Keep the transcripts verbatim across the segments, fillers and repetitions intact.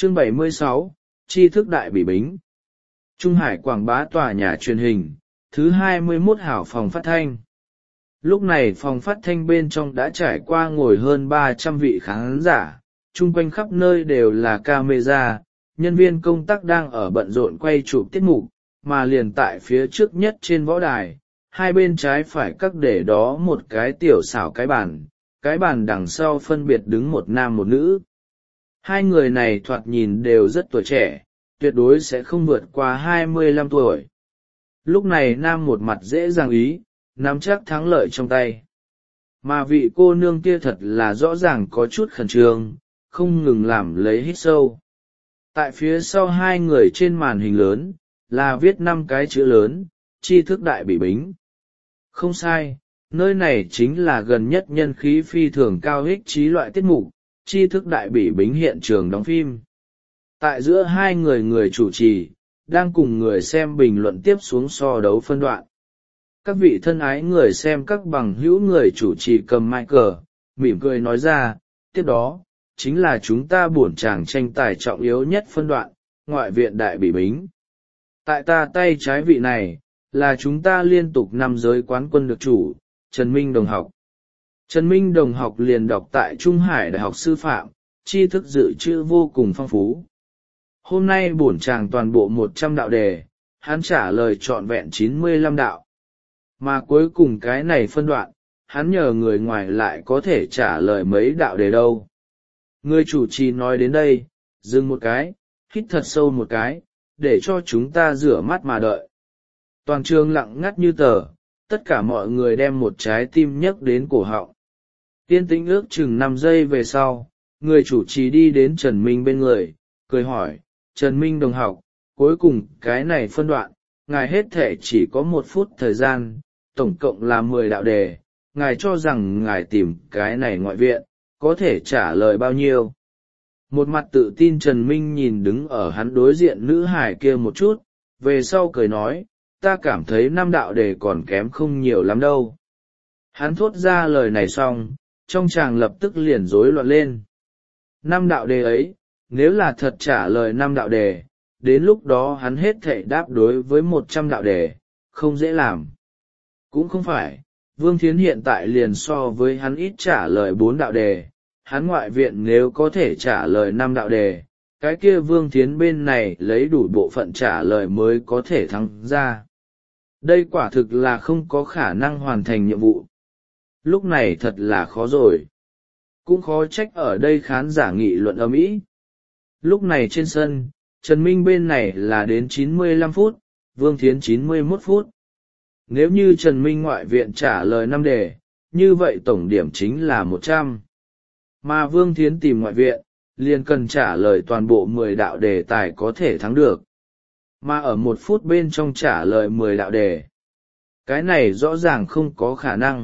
Chương bảy mươi sáu, tri thức đại bỉ bính. Trung Hải quảng bá tòa nhà truyền hình, thứ hai mươi mốt hảo phòng phát thanh. Lúc này phòng phát thanh bên trong đã trải qua ngồi hơn ba trăm vị khán giả, chung quanh khắp nơi đều là camera, nhân viên công tác đang ở bận rộn quay chụp tiết mục, mà liền tại phía trước nhất trên võ đài, hai bên trái phải các để đó một cái tiểu xảo cái bàn, cái bàn đằng sau phân biệt đứng một nam một nữ. Hai người này thoạt nhìn đều rất tuổi trẻ, tuyệt đối sẽ không vượt qua hai mươi lăm tuổi. Lúc này nam một mặt dễ dàng ý, nắm chắc thắng lợi trong tay. Mà vị cô nương kia thật là rõ ràng có chút khẩn trương, không ngừng làm lấy hít sâu. Tại phía sau hai người trên màn hình lớn, là viết năm cái chữ lớn, tri thức đại bỉ bính. Không sai, nơi này chính là gần nhất nhân khí phi thường cao hích trí loại tiết mục, tri thức đại bỉ bính hiện trường đóng phim. Tại giữa hai người người chủ trì, đang cùng người xem bình luận tiếp xuống so đấu phân đoạn. Các vị thân ái người xem các bằng hữu người chủ trì cầm mic cờ, mỉm cười nói ra, tiếp đó, chính là chúng ta buổi tràng tranh tài trọng yếu nhất phân đoạn, ngoại viện đại bỉ bính. Tại ta tay trái vị này, là chúng ta liên tục năm giới quán quân được chủ, Trần Minh đồng học. Trần Minh đồng học liền đọc tại Trung Hải Đại học Sư phạm, tri thức dự trữ vô cùng phong phú. Hôm nay bổn tràng toàn bộ một trăm đạo đề, hắn trả lời trọn vẹn chín mươi lăm đạo. Mà cuối cùng cái này phân đoạn, hắn nhờ người ngoài lại có thể trả lời mấy đạo đề đâu. Người chủ trì nói đến đây, dừng một cái, hít thật sâu một cái, để cho chúng ta rửa mắt mà đợi. Toàn trường lặng ngắt như tờ, tất cả mọi người đem một trái tim nhấc đến cổ họng. Yên tĩnh ước chừng năm giây về sau, người chủ trì đi đến Trần Minh bên người, cười hỏi, Trần Minh đồng học, cuối cùng cái này phân đoạn, ngài hết thể chỉ có một phút thời gian, tổng cộng là mười đạo đề, ngài cho rằng ngài tìm cái này ngoại viện, có thể trả lời bao nhiêu? Một mặt tự tin Trần Minh nhìn đứng ở hắn đối diện nữ hải kia một chút, về sau cười nói, ta cảm thấy năm đạo đề còn kém không nhiều lắm đâu. Hắn thốt ra lời này xong, trong tràng lập tức liền rối loạn lên. Năm đạo đề ấy, nếu là thật trả lời năm đạo đề, đến lúc đó hắn hết thảy đáp đối với một trăm đạo đề, không dễ làm. Cũng không phải, Vương Thiến hiện tại liền so với hắn ít trả lời bốn đạo đề, hắn ngoại viện nếu có thể trả lời năm đạo đề, cái kia Vương Thiến bên này lấy đủ bộ phận trả lời mới có thể thắng ra. Đây quả thực là không có khả năng hoàn thành nhiệm vụ. Lúc này thật là khó rồi. Cũng khó trách ở đây khán giả nghị luận ầm ĩ. Lúc này trên sân, Trần Minh bên này là đến chín mươi lăm phút, Vương Thiến chín mươi mốt phút. Nếu như Trần Minh ngoại viện trả lời năm đề, như vậy tổng điểm chính là một trăm. Mà Vương Thiến tìm ngoại viện, liền cần trả lời toàn bộ mười đạo đề tài có thể thắng được. Mà ở một phút bên trong trả lời mười đạo đề. Cái này rõ ràng không có khả năng.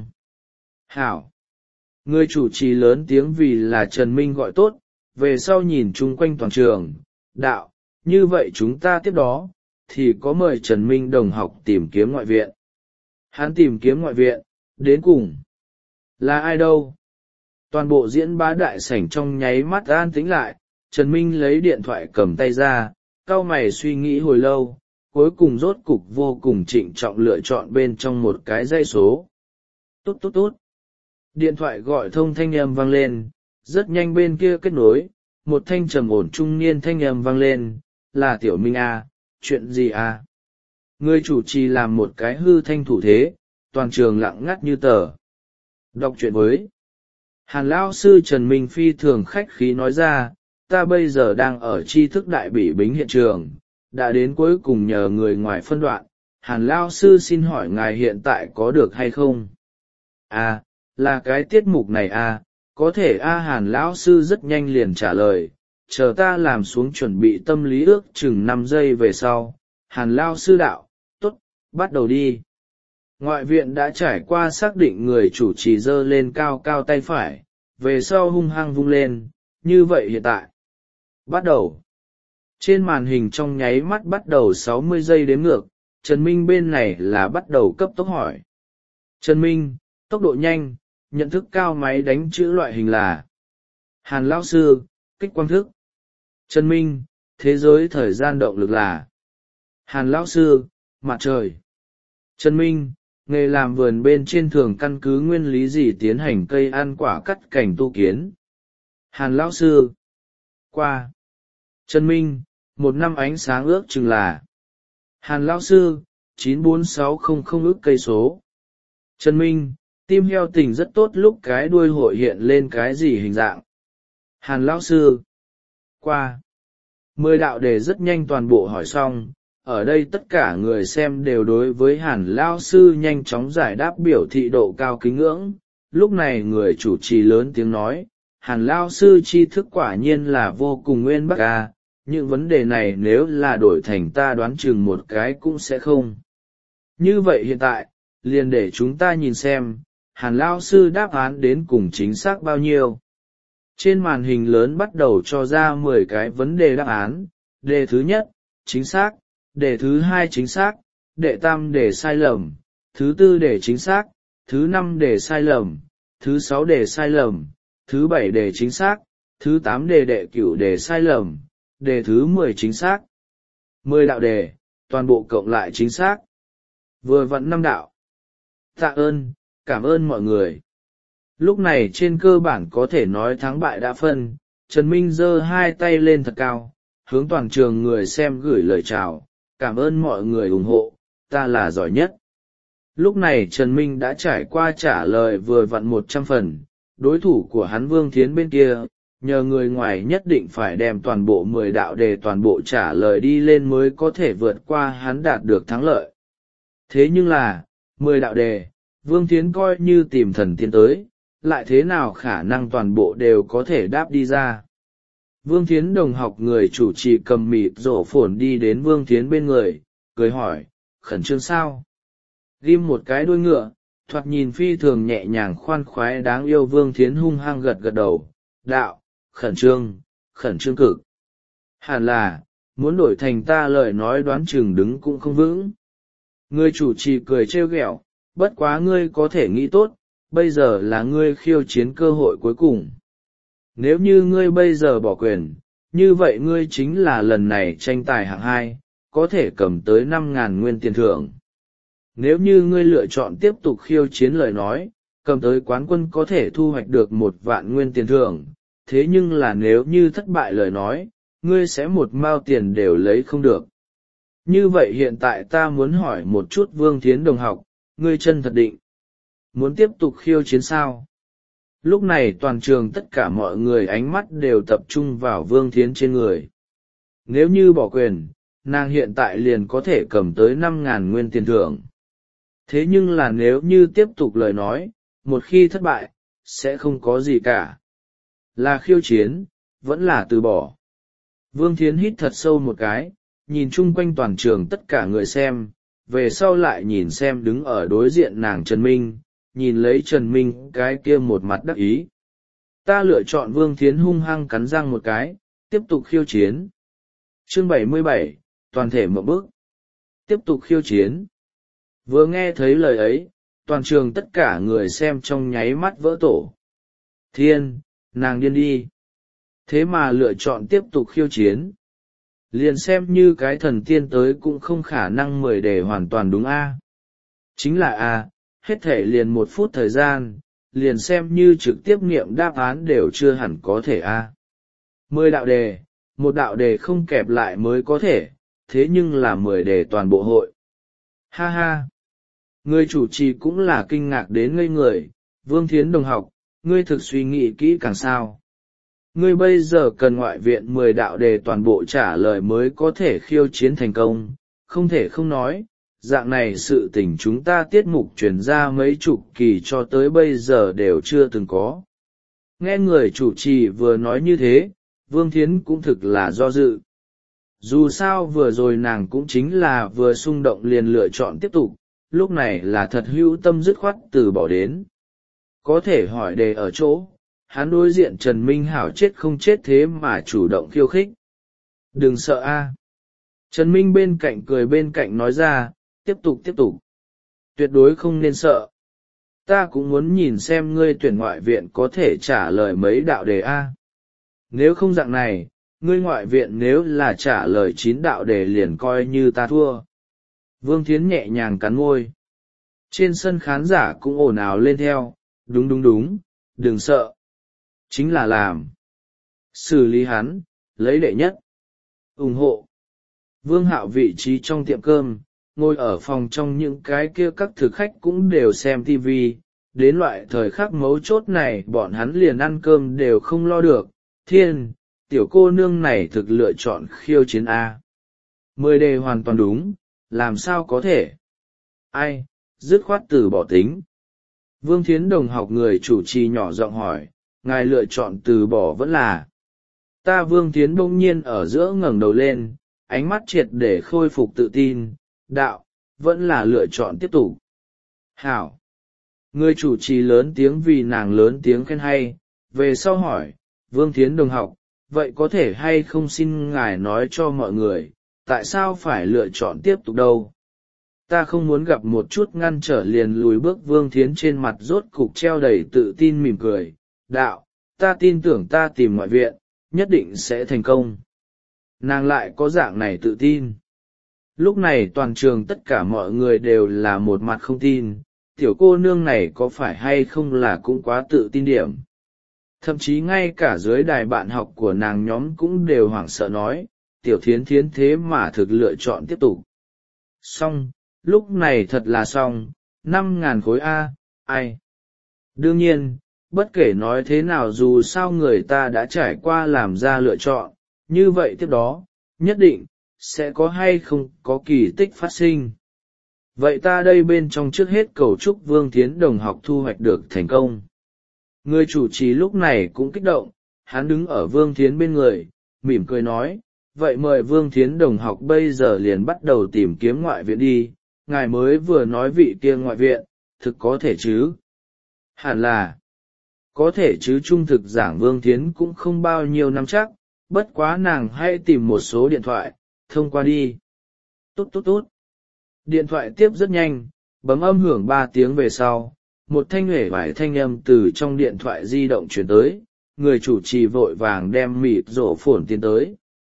Hảo! Người chủ trì lớn tiếng vì là Trần Minh gọi tốt, về sau nhìn chung quanh toàn trường, đạo, như vậy chúng ta tiếp đó, thì có mời Trần Minh đồng học tìm kiếm ngoại viện. Hắn tìm kiếm ngoại viện, đến cùng. Là ai đâu? Toàn bộ diễn bá đại sảnh trong nháy mắt an tĩnh lại, Trần Minh lấy điện thoại cầm tay ra, cau mày suy nghĩ hồi lâu, cuối cùng rốt cục vô cùng trịnh trọng lựa chọn bên trong một cái dãy số. Tốt tốt tốt. Điện thoại gọi thông thanh âm vang lên, rất nhanh bên kia kết nối, một thanh trầm ổn trung niên thanh âm vang lên, là Tiểu Minh à, chuyện gì à? Người chủ trì làm một cái hư thanh thủ thế, toàn trường lặng ngắt như tờ. Đọc truyện với Hàn Lão sư Trần Minh phi thường khách khí nói ra, ta bây giờ đang ở tri thức đại bỉ bính hiện trường, đã đến cuối cùng nhờ người ngoài phân đoạn, Hàn Lão sư xin hỏi ngài hiện tại có được hay không? À, là cái tiết mục này à, có thể a Hàn Lão sư rất nhanh liền trả lời, chờ ta làm xuống chuẩn bị tâm lý ước chừng năm giây về sau. Hàn Lão sư đạo, tốt, bắt đầu đi. Ngoại viện đã trải qua xác định người chủ trì giơ lên cao cao tay phải, về sau hung hăng vung lên, như vậy hiện tại. Bắt đầu. Trên màn hình trong nháy mắt bắt đầu sáu mươi giây đếm ngược, Trần Minh bên này là bắt đầu cấp tốc hỏi. Trần Minh, tốc độ nhanh, nhận thức cao máy đánh chữ loại hình là. Hàn Lão sư, kích quang thức. Trần Minh, thế giới thời gian động lực là. Hàn lão sư, mặt trời. Trần Minh, nghề làm vườn bên trên thường căn cứ nguyên lý gì tiến hành cây ăn quả cắt cảnh tu kiến. Hàn lão sư. Qua. Trần Minh, một năm ánh sáng ước chừng là. Hàn lão sư, chín bốn sáu không không ước cây số. Trần Minh, tim heo tỉnh rất tốt lúc cái đuôi hội hiện lên cái gì hình dạng. Hàn lão sư. Qua. Mười đạo đề rất nhanh toàn bộ hỏi xong, ở đây tất cả người xem đều đối với Hàn lão sư nhanh chóng giải đáp biểu thị độ cao kính ngưỡng. Lúc này người chủ trì lớn tiếng nói, Hàn lão sư tri thức quả nhiên là vô cùng nguyên bắc a, những vấn đề này nếu là đổi thành ta đoán chừng một cái cũng sẽ không. Như vậy hiện tại, liền để chúng ta nhìn xem, Hàn lão sư đáp án đến cùng chính xác bao nhiêu. Trên màn hình lớn bắt đầu cho ra mười cái vấn đề đáp án, đề thứ nhất, chính xác, đề thứ hai chính xác, đệ tam đề sai lầm, thứ tư đề chính xác, thứ năm đề sai lầm, thứ sáu đề sai lầm, thứ bảy đề chính xác, thứ tám đề đệ cửu đề sai lầm, đề thứ mười chính xác. Mười đạo đề, toàn bộ cộng lại chính xác. Vừa vặn năm đạo. Tạ ơn, cảm ơn mọi người. Lúc này trên cơ bản có thể nói thắng bại đã phân, Trần Minh giơ hai tay lên thật cao, hướng toàn trường người xem gửi lời chào, cảm ơn mọi người ủng hộ, ta là giỏi nhất. Lúc này Trần Minh đã trải qua trả lời vừa vặn một trăm phần, đối thủ của hắn Vương Thiến bên kia, nhờ người ngoài nhất định phải đem toàn bộ mười đạo đề toàn bộ trả lời đi lên mới có thể vượt qua hắn đạt được thắng lợi. Thế nhưng là, mười đạo đề, Vương Thiến coi như tìm thần tiên tới, lại thế nào khả năng toàn bộ đều có thể đáp đi ra. Vương Thiến đồng học người chủ trì cầm mịt rổ phồn đi đến Vương Thiến bên người, cười hỏi, khẩn trương sao? Ghim một cái đuôi ngựa, thoạt nhìn phi thường nhẹ nhàng khoan khoái đáng yêu. Vương Thiến hung hăng gật gật đầu, đạo, khẩn trương, khẩn trương cực. Hẳn là, muốn đổi thành ta lời nói đoán chừng đứng cũng không vững. Người chủ trì cười trêu ghẹo, bất quá ngươi có thể nghĩ tốt, bây giờ là ngươi khiêu chiến cơ hội cuối cùng. Nếu như ngươi bây giờ bỏ quyền, như vậy ngươi chính là lần này tranh tài hạng hai, có thể cầm tới năm ngàn nguyên tiền thưởng. Nếu như ngươi lựa chọn tiếp tục khiêu chiến lời nói, cầm tới quán quân có thể thu hoạch được một vạn nguyên tiền thưởng, thế nhưng là nếu như thất bại lời nói, ngươi sẽ một mao tiền đều lấy không được. Như vậy hiện tại ta muốn hỏi một chút Vương Thiến đồng học, ngươi chân thật định muốn tiếp tục khiêu chiến sao? Lúc này toàn trường tất cả mọi người ánh mắt đều tập trung vào Vương Thiến trên người. Nếu như bỏ quyền, nàng hiện tại liền có thể cầm tới năm ngàn nguyên tiền thưởng. Thế nhưng là nếu như tiếp tục lời nói, một khi thất bại, sẽ không có gì cả. Là khiêu chiến, vẫn là từ bỏ. Vương Thiến hít thật sâu một cái, nhìn chung quanh toàn trường tất cả người xem, về sau lại nhìn xem đứng ở đối diện nàng Trần Minh, nhìn lấy Trần Minh cái kia một mặt đắc ý. Ta lựa chọn Vương Thiến hung hăng cắn răng một cái, tiếp tục khiêu chiến. Chương bảy mươi bảy, toàn thể một bước. Tiếp tục khiêu chiến. Vừa nghe thấy lời ấy, toàn trường tất cả người xem trong nháy mắt vỡ tổ. Thiên, nàng điên đi. Thế mà lựa chọn tiếp tục khiêu chiến. Liền xem như cái thần tiên tới cũng không khả năng mười để hoàn toàn đúng a. Chính là a, hết thể liền một phút thời gian, liền xem như trực tiếp nghiệm đáp án đều chưa hẳn có thể a. Mười đạo đề, một đạo đề không kẹp lại mới có thể, thế nhưng là mười đề toàn bộ hội. Ha ha! Người chủ trì cũng là kinh ngạc đến ngây người, Vương Thiến đồng học, ngươi thực suy nghĩ kỹ càng sao. Ngươi bây giờ cần ngoại viện mười đạo đề toàn bộ trả lời mới có thể khiêu chiến thành công, không thể không nói, dạng này sự tình chúng ta tiết mục truyền ra mấy chục kỳ cho tới bây giờ đều chưa từng có. Nghe người chủ trì vừa nói như thế, Vương Thiến cũng thực là do dự. Dù sao vừa rồi nàng cũng chính là vừa xung động liền lựa chọn tiếp tục, lúc này là thật hữu tâm dứt khoát từ bỏ đến. Có thể hỏi đề ở chỗ, hắn đối diện Trần Minh Hảo chết không chết thế mà chủ động khiêu khích. Đừng sợ a. Trần Minh bên cạnh cười bên cạnh nói ra, tiếp tục tiếp tục. Tuyệt đối không nên sợ. Ta cũng muốn nhìn xem ngươi tuyển ngoại viện có thể trả lời mấy đạo đề a. Nếu không dạng này, ngươi ngoại viện nếu là trả lời chín đạo đề liền coi như ta thua. Vương Thiến nhẹ nhàng cắn môi. Trên sân khán giả cũng ồn ào lên theo, đúng đúng đúng, đừng sợ. Chính là làm. Xử lý hắn, lấy đệ nhất. ủng hộ. Vương Hạo vị trí trong tiệm cơm, ngồi ở phòng trong những cái kia các thực khách cũng đều xem tivi. Đến loại thời khắc mấu chốt này bọn hắn liền ăn cơm đều không lo được. Thiên, tiểu cô nương này thực lựa chọn khiêu chiến A. Mười đề hoàn toàn đúng, làm sao có thể? Ai, dứt khoát từ bỏ tính. Vương Thiến đồng học người chủ trì nhỏ giọng hỏi, ngài lựa chọn từ bỏ vẫn là. Ta Vương Thiến bỗng nhiên ở giữa ngẩng đầu lên, ánh mắt triệt để khôi phục tự tin, đạo, vẫn là lựa chọn tiếp tục. Hảo. Người chủ trì lớn tiếng vì nàng lớn tiếng khen hay, về sau hỏi, Vương Thiến đồng học, vậy có thể hay không xin ngài nói cho mọi người, tại sao phải lựa chọn tiếp tục đâu? Ta không muốn gặp một chút ngăn trở liền lùi bước. Vương Thiến trên mặt rốt cục treo đầy tự tin mỉm cười, đạo, ta tin tưởng ta tìm ngoại viện, nhất định sẽ thành công. Nàng lại có dạng này tự tin. Lúc này toàn trường tất cả mọi người đều là một mặt không tin, tiểu cô nương này có phải hay không là cũng quá tự tin điểm. Thậm chí ngay cả dưới đài bạn học của nàng nhóm cũng đều hoảng sợ nói, tiểu thiến thiến thế mà thực lựa chọn tiếp tục. Xong, lúc này thật là xong, năm ngàn khối A, ai? Đương nhiên, bất kể nói thế nào dù sao người ta đã trải qua làm ra lựa chọn, như vậy tiếp đó, nhất định, sẽ có hay không có kỳ tích phát sinh. Vậy ta đây bên trong trước hết cầu chúc Vương Thiến đồng học thu hoạch được thành công. Người chủ trì lúc này cũng kích động, hắn đứng ở Vương Thiến bên người, mỉm cười nói, vậy mời Vương Thiến đồng học bây giờ liền bắt đầu tìm kiếm ngoại viện đi, ngài mới vừa nói vị kia ngoại viện, thực có thể chứ? Hẳn là, có thể chứ. Trung thực giảng Vương Thiến cũng không bao nhiêu năm chắc, bất quá nàng hãy tìm một số điện thoại, thông qua đi. Tốt tốt tốt. Điện thoại tiếp rất nhanh, bấm âm hưởng ba tiếng về sau, một thanh huệ vải thanh âm từ trong điện thoại di động chuyển tới, người chủ trì vội vàng đem mịt rổ phồn tiến tới.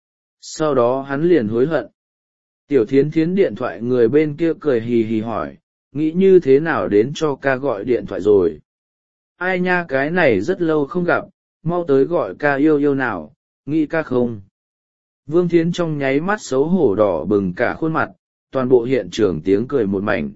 Sau đó hắn liền hối hận. Tiểu Thiến Thiến điện thoại người bên kia cười hì hì hỏi, nghĩ như thế nào đến cho ca gọi điện thoại rồi? Ai nha, cái này rất lâu không gặp, mau tới gọi ca yêu yêu nào, nghĩ ca không? Vương Thiến trong nháy mắt xấu hổ đỏ bừng cả khuôn mặt, toàn bộ hiện trường tiếng cười một mảnh.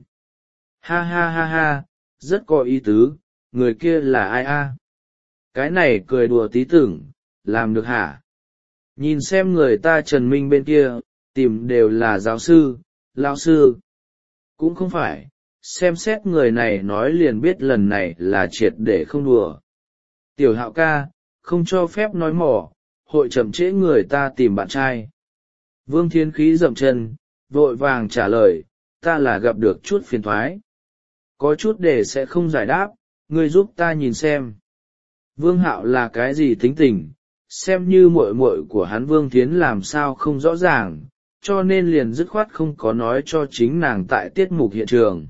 Ha ha ha ha, rất có ý tứ, người kia là ai a? Cái này cười đùa tí tưởng, làm được hả? Nhìn xem người ta Trần Minh bên kia, tìm đều là giáo sư, lão sư. Cũng không phải, xem xét người này nói liền biết lần này là triệt để không đùa. Tiểu Hạo ca, không cho phép nói mỏ, hội chậm trễ người ta tìm bạn trai. Vương Thiên khí dậm chân, vội vàng trả lời, ta là gặp được chút phiền thoái. Có chút để sẽ không giải đáp, ngươi giúp ta nhìn xem. Vương Hạo là cái gì tính tình, xem như muội muội của hắn Vương Thiến làm sao không rõ ràng, cho nên liền dứt khoát không có nói cho chính nàng tại tiết mục hiện trường.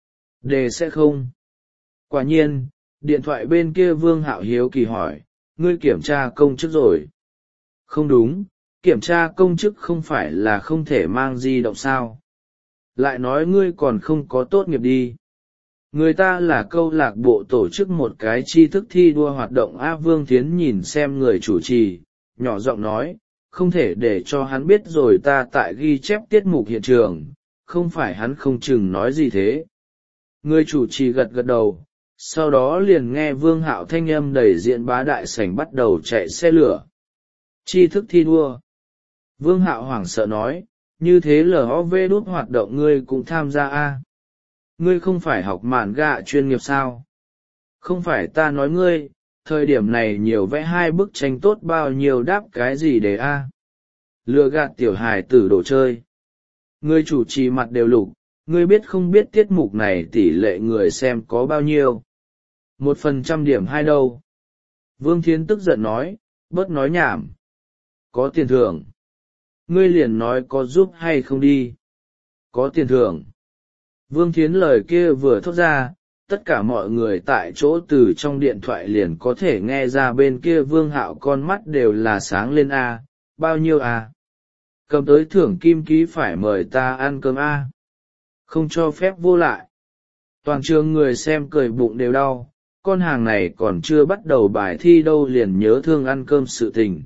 Đề sẽ không. Quả nhiên, điện thoại bên kia Vương Hạo hiếu kỳ hỏi, ngươi kiểm tra công chức rồi. Không đúng, kiểm tra công chức không phải là không thể mang di động sao. Lại nói ngươi còn không có tốt nghiệp đi. Người ta là câu lạc bộ tổ chức một cái tri thức thi đua hoạt động. A Vương Thiến nhìn xem người chủ trì, nhỏ giọng nói, không thể để cho hắn biết rồi ta tại ghi chép tiết mục hiện trường, không phải hắn không chừng nói gì thế. Người chủ trì gật gật đầu, sau đó liền nghe Vương Hạo thanh âm đẩy diện bá đại sảnh bắt đầu chạy xe lửa. Tri thức thi đua. Vương Hạo hoảng sợ nói, như thế lờ o vê đút hoạt động ngươi cũng tham gia a? Ngươi không phải học mạn gạ chuyên nghiệp sao? Không phải ta nói ngươi, thời điểm này nhiều vẽ hai bức tranh tốt bao nhiêu đáp cái gì để a? Lừa gạt tiểu hài tử đồ chơi. Ngươi chủ trì mặt đều lục, ngươi biết không biết tiết mục này tỷ lệ người xem có bao nhiêu? Một phần trăm điểm hai đâu? Vương Thiến tức giận nói, bớt nói nhảm. Có tiền thưởng. Ngươi liền nói có giúp hay không đi. Có tiền thưởng. Vương Thiến lời kia vừa thốt ra, tất cả mọi người tại chỗ từ trong điện thoại liền có thể nghe ra bên kia Vương Hạo con mắt đều là sáng lên a, bao nhiêu à? Cầm tới thưởng kim ký phải mời ta ăn cơm a. Không cho phép vô lại. Toàn trường người xem cười bụng đều đau, con hàng này còn chưa bắt đầu bài thi đâu liền nhớ thương ăn cơm sự tình.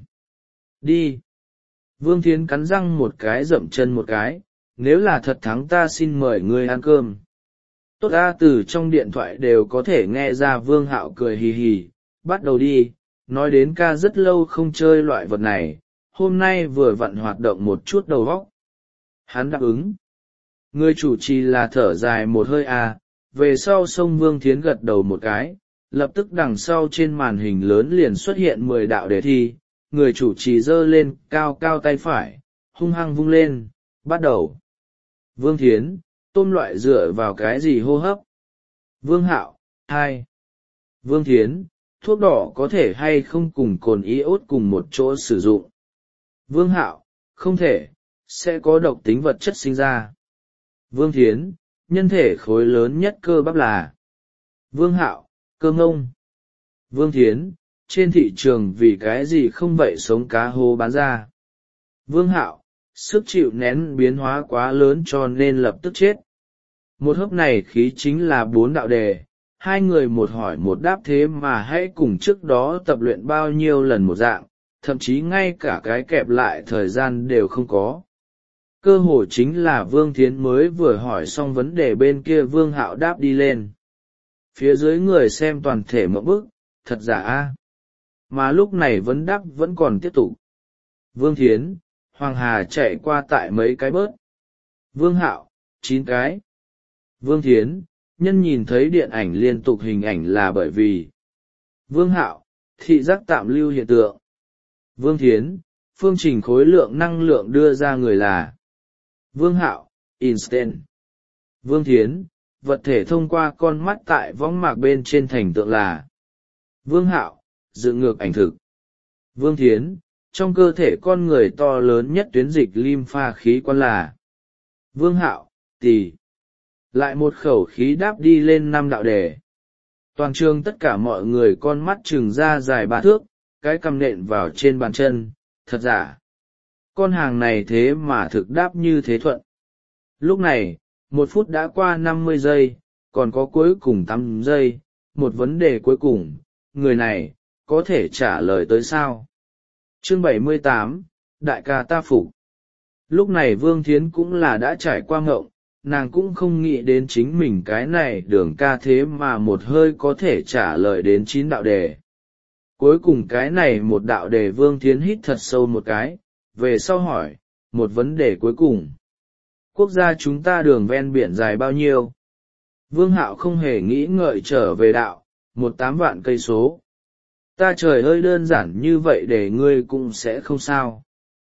Đi. Vương Thiến cắn răng một cái dậm chân một cái, nếu là thật thắng ta xin mời ngươi ăn cơm. Tốt a, từ trong điện thoại đều có thể nghe ra Vương Hạo cười hì hì, bắt đầu đi, nói đến ca rất lâu không chơi loại vật này, hôm nay vừa vặn hoạt động một chút đầu óc. Hắn đáp ứng. Người chủ trì là thở dài một hơi à, về sau sông Vương Thiến gật đầu một cái, lập tức đằng sau trên màn hình lớn liền xuất hiện mười đạo đề thi, người chủ trì giơ lên cao cao tay phải, hung hăng vung lên, bắt đầu. Vương Thiến, tôm loại dựa vào cái gì hô hấp? Vương Hạo, hai. Vương Thiến, thuốc đỏ có thể hay không cùng cồn iốt cùng một chỗ sử dụng? Vương Hạo, không thể, sẽ có độc tính vật chất sinh ra. Vương Thiến, nhân thể khối lớn nhất cơ bắp là? Vương Hạo, cơ ngông. Vương Thiến, trên thị trường vì cái gì không vậy sống cá hô bán ra? Vương Hạo, sức chịu nén biến hóa quá lớn cho nên lập tức chết. Một hớp này khí chính là bốn đạo đề, hai người một hỏi một đáp thế mà hãy cùng trước đó tập luyện bao nhiêu lần một dạng, thậm chí ngay cả cái kẹp lại thời gian đều không có. Cơ hội chính là Vương Thiến mới vừa hỏi xong vấn đề bên kia Vương Hạo đáp đi lên. Phía dưới người xem toàn thể mộng bức, thật giả a. Mà lúc này vấn đáp vẫn còn tiếp tục. Vương Thiến, Hoàng Hà chạy qua tại mấy cái bớt. Vương Hạo, chín cái. Vương Thiến, nhân nhìn thấy điện ảnh liên tục hình ảnh là bởi vì. Vương Hạo, thị giác tạm lưu hiện tượng. Vương Thiến, phương trình khối lượng năng lượng đưa ra người là. Vương Hạo, Einstein. Vương Thiến, vật thể thông qua con mắt tại võng mạc bên trên thành tượng là. Vương Hạo, dựng ngược ảnh thực. Vương Thiến, trong cơ thể con người to lớn nhất tuyến dịch lympha khí quan là. Vương Hạo, tỳ. Lại một khẩu khí đáp đi lên năm đạo đề. Toàn trường tất cả mọi người con mắt trừng ra dài ba thước, cái cằm nện vào trên bàn chân, thật giả. Con hàng này thế mà thực đáp như thế thuận. Lúc này, một phút đã qua năm mươi giây, còn có cuối cùng tám giây, một vấn đề cuối cùng, người này, có thể trả lời tới sao? Chương bảy mươi tám, Đại ca ta phục. Lúc này Vương Thiến cũng là đã trải qua ngộng, nàng cũng không nghĩ đến chính mình cái này đường ca thế mà một hơi có thể trả lời đến chín đạo đề. Cuối cùng cái này một đạo đề Vương Thiến hít thật sâu một cái, về sau hỏi, một vấn đề cuối cùng. Quốc gia chúng ta đường ven biển dài bao nhiêu? Vương Hạo không hề nghĩ ngợi trở về đạo, một tám vạn cây số. Ta trời ơi đơn giản như vậy để ngươi cũng sẽ không sao.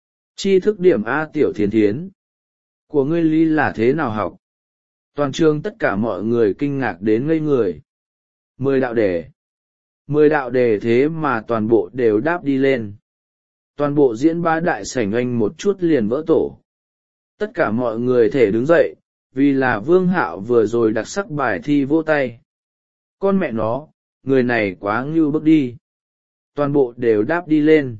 Tri thức điểm A tiểu Thiến Thiến. Của ngươi lý là thế nào học? Toàn trường tất cả mọi người kinh ngạc đến ngây người. Mười đạo đề. Mười đạo đề thế mà toàn bộ đều đáp đi lên. Toàn bộ diễn bá đại sảnh anh một chút liền vỡ tổ. Tất cả mọi người thể đứng dậy, vì là Vương Hạo vừa rồi đặc sắc bài thi vỗ tay. Con mẹ nó, người này quá ngưu bức đi. Toàn bộ đều đáp đi lên.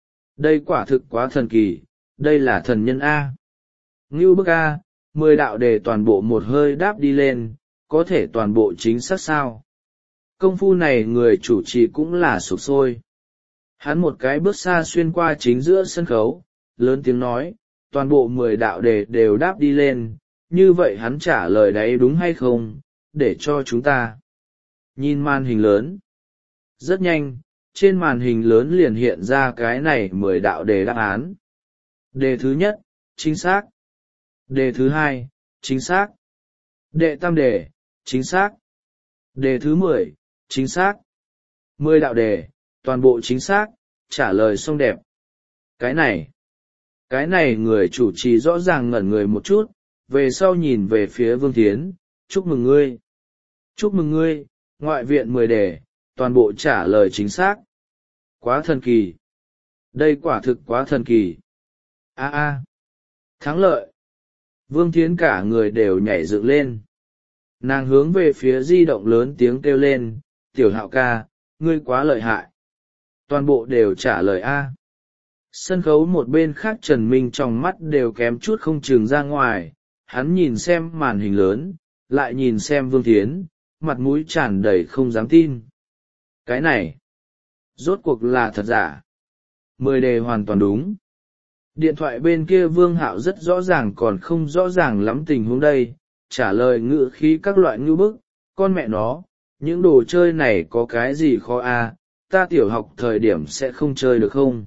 Đây quả thực quá thần kỳ, đây là thần nhân A. Ngưu bức A, mười đạo đề toàn bộ một hơi đáp đi lên, có thể toàn bộ chính xác sao? Công phu này người chủ trì cũng là sụp sôi. Hắn một cái bước xa xuyên qua chính giữa sân khấu, lớn tiếng nói, toàn bộ mười đạo đề đều đáp đi lên, như vậy hắn trả lời đấy đúng hay không, để cho chúng ta. Nhìn màn hình lớn. Rất nhanh, trên màn hình lớn liền hiện ra cái này mười đạo đề đáp án. Đề thứ nhất, chính xác. Đề thứ hai, chính xác. Đệ tam đề, chính xác. Đề thứ mười, chính xác. Mười đạo đề, toàn bộ chính xác, trả lời xong đẹp. Cái này, cái này người chủ trì rõ ràng ngẩn người một chút, về sau nhìn về phía Vương Thiến, chúc mừng ngươi. Chúc mừng ngươi, ngoại viện mười đề, toàn bộ trả lời chính xác. Quá thần kỳ. Đây quả thực quá thần kỳ. A a, thắng lợi. Vương Thiến cả người đều nhảy dựng lên. Nàng hướng về phía di động lớn tiếng kêu lên, tiểu Hạo ca, ngươi quá lợi hại. Toàn bộ đều trả lời A. Sân khấu một bên khác Trần Minh trong mắt đều kém chút không chừng ra ngoài, hắn nhìn xem màn hình lớn, lại nhìn xem Vương Thiến, mặt mũi tràn đầy không dám tin. Cái này, rốt cuộc là thật giả. Mười đề hoàn toàn đúng. Điện thoại bên kia Vương Hạo rất rõ ràng còn không rõ ràng lắm tình huống đây, trả lời ngữ khí các loại ngữ bức, con mẹ nó, những đồ chơi này có cái gì khó à, ta tiểu học thời điểm sẽ không chơi được không?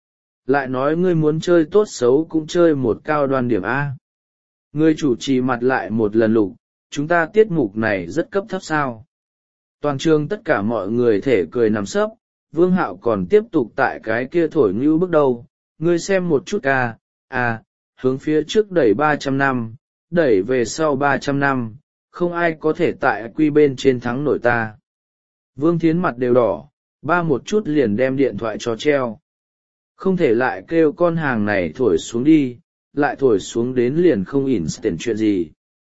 Lại nói ngươi muốn chơi tốt xấu cũng chơi một cao đoan điểm A. Ngươi chủ trì mặt lại một lần lục, chúng ta tiết mục này rất cấp thấp sao. Toàn trường tất cả mọi người thể cười nằm sấp, Vương Hạo còn tiếp tục tại cái kia thổi ngưu bước đầu, ngươi xem một chút ca, à, hướng phía trước đẩy ba trăm năm, đẩy về sau ba trăm năm, không ai có thể tại quy bên trên thắng nổi ta. Vương Thiến mặt đều đỏ, ba một chút liền đem điện thoại cho treo. Không thể lại kêu con hàng này thổi xuống đi, lại thổi xuống đến liền không ỉn tiền chuyện gì.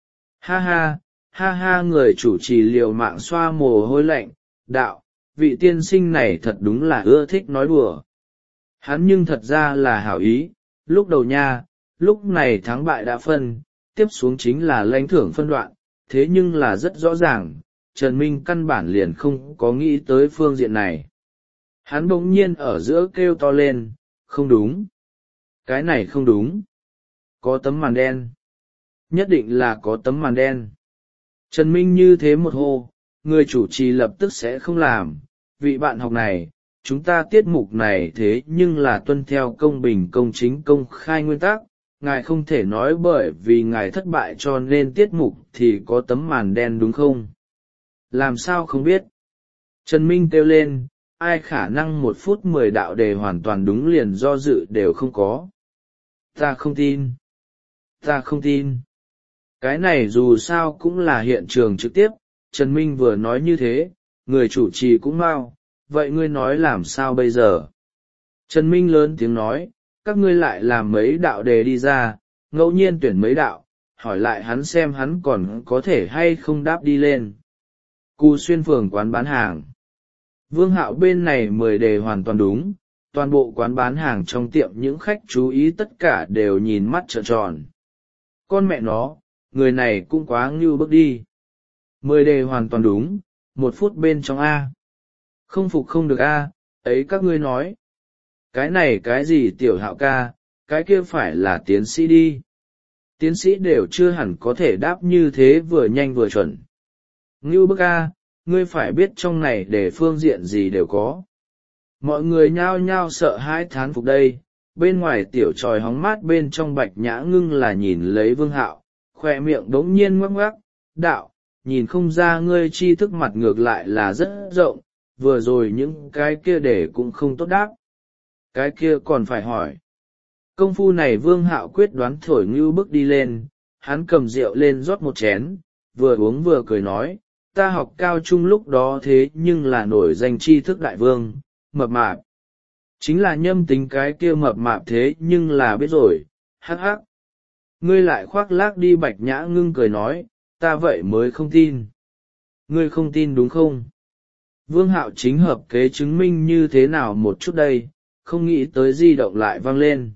Ha ha, ha ha, người chủ trì liều mạng xoa mồ hôi lạnh, đạo, vị tiên sinh này thật đúng là ưa thích nói đùa. Hắn nhưng thật ra là hảo ý, lúc đầu nha, lúc này thắng bại đã phân, tiếp xuống chính là lãnh thưởng phân đoạn, thế nhưng là rất rõ ràng, Trần Minh căn bản liền không có nghĩ tới phương diện này. Hắn bỗng nhiên ở giữa kêu to lên, không đúng. Cái này không đúng. Có tấm màn đen. Nhất định là có tấm màn đen. Trần Minh như thế một hô, người chủ trì lập tức sẽ không làm. Vị bạn học này, chúng ta tiết mục này thế nhưng là tuân theo công bình công chính công khai nguyên tắc. Ngài không thể nói bởi vì ngài thất bại cho nên tiết mục thì có tấm màn đen đúng không? Làm sao không biết? Trần Minh kêu lên, ai khả năng một phút mười đạo đề hoàn toàn đúng liền do dự đều không có. Ta không tin. Ta không tin. Cái này dù sao cũng là hiện trường trực tiếp, Trần Minh vừa nói như thế, người chủ trì cũng mau, vậy ngươi nói làm sao bây giờ? Trần Minh lớn tiếng nói, các ngươi lại làm mấy đạo đề đi ra, ngẫu nhiên tuyển mấy đạo, hỏi lại hắn xem hắn còn có thể hay không đáp đi lên. Cù Xuyên phường quán bán hàng. Vương Hạo bên này mười đề hoàn toàn đúng, toàn bộ quán bán hàng trong tiệm những khách chú ý tất cả đều nhìn mắt trợn tròn. Con mẹ nó, người này cũng quá ngưu bức đi. Mười đề hoàn toàn đúng, một phút bên trong A. Không phục không được A, ấy các ngươi nói. Cái này cái gì tiểu Hạo ca, cái kia phải là tiến sĩ đi. Tiến sĩ đều chưa hẳn có thể đáp như thế vừa nhanh vừa chuẩn. Ngưu bức A, ngươi phải biết trong này để phương diện gì đều có. Mọi người nhao nhao sợ hãi thán phục đây, bên ngoài tiểu tròi hóng mát bên trong Bạch Nhã Ngưng là nhìn lấy Vương Hạo, khoe miệng đống nhiên ngoắc ngoắc, đạo, nhìn không ra ngươi tri thức mặt ngược lại là rất rộng, vừa rồi những cái kia để cũng không tốt đáp. Cái kia còn phải hỏi. Công phu này Vương Hạo quyết đoán thổi ngưu bức đi lên, hắn cầm rượu lên rót một chén, vừa uống vừa cười nói, ta học cao trung lúc đó thế nhưng là nổi danh tri thức đại vương, mập mạp. Chính là nhâm tính cái kia mập mạp thế nhưng là biết rồi, hắc hắc. Ngươi lại khoác lác đi. Bạch Nhã Ngưng cười nói, ta vậy mới không tin. Ngươi không tin đúng không? Vương Hạo chính hợp kế chứng minh như thế nào một chút đây, không nghĩ tới di động lại vang lên.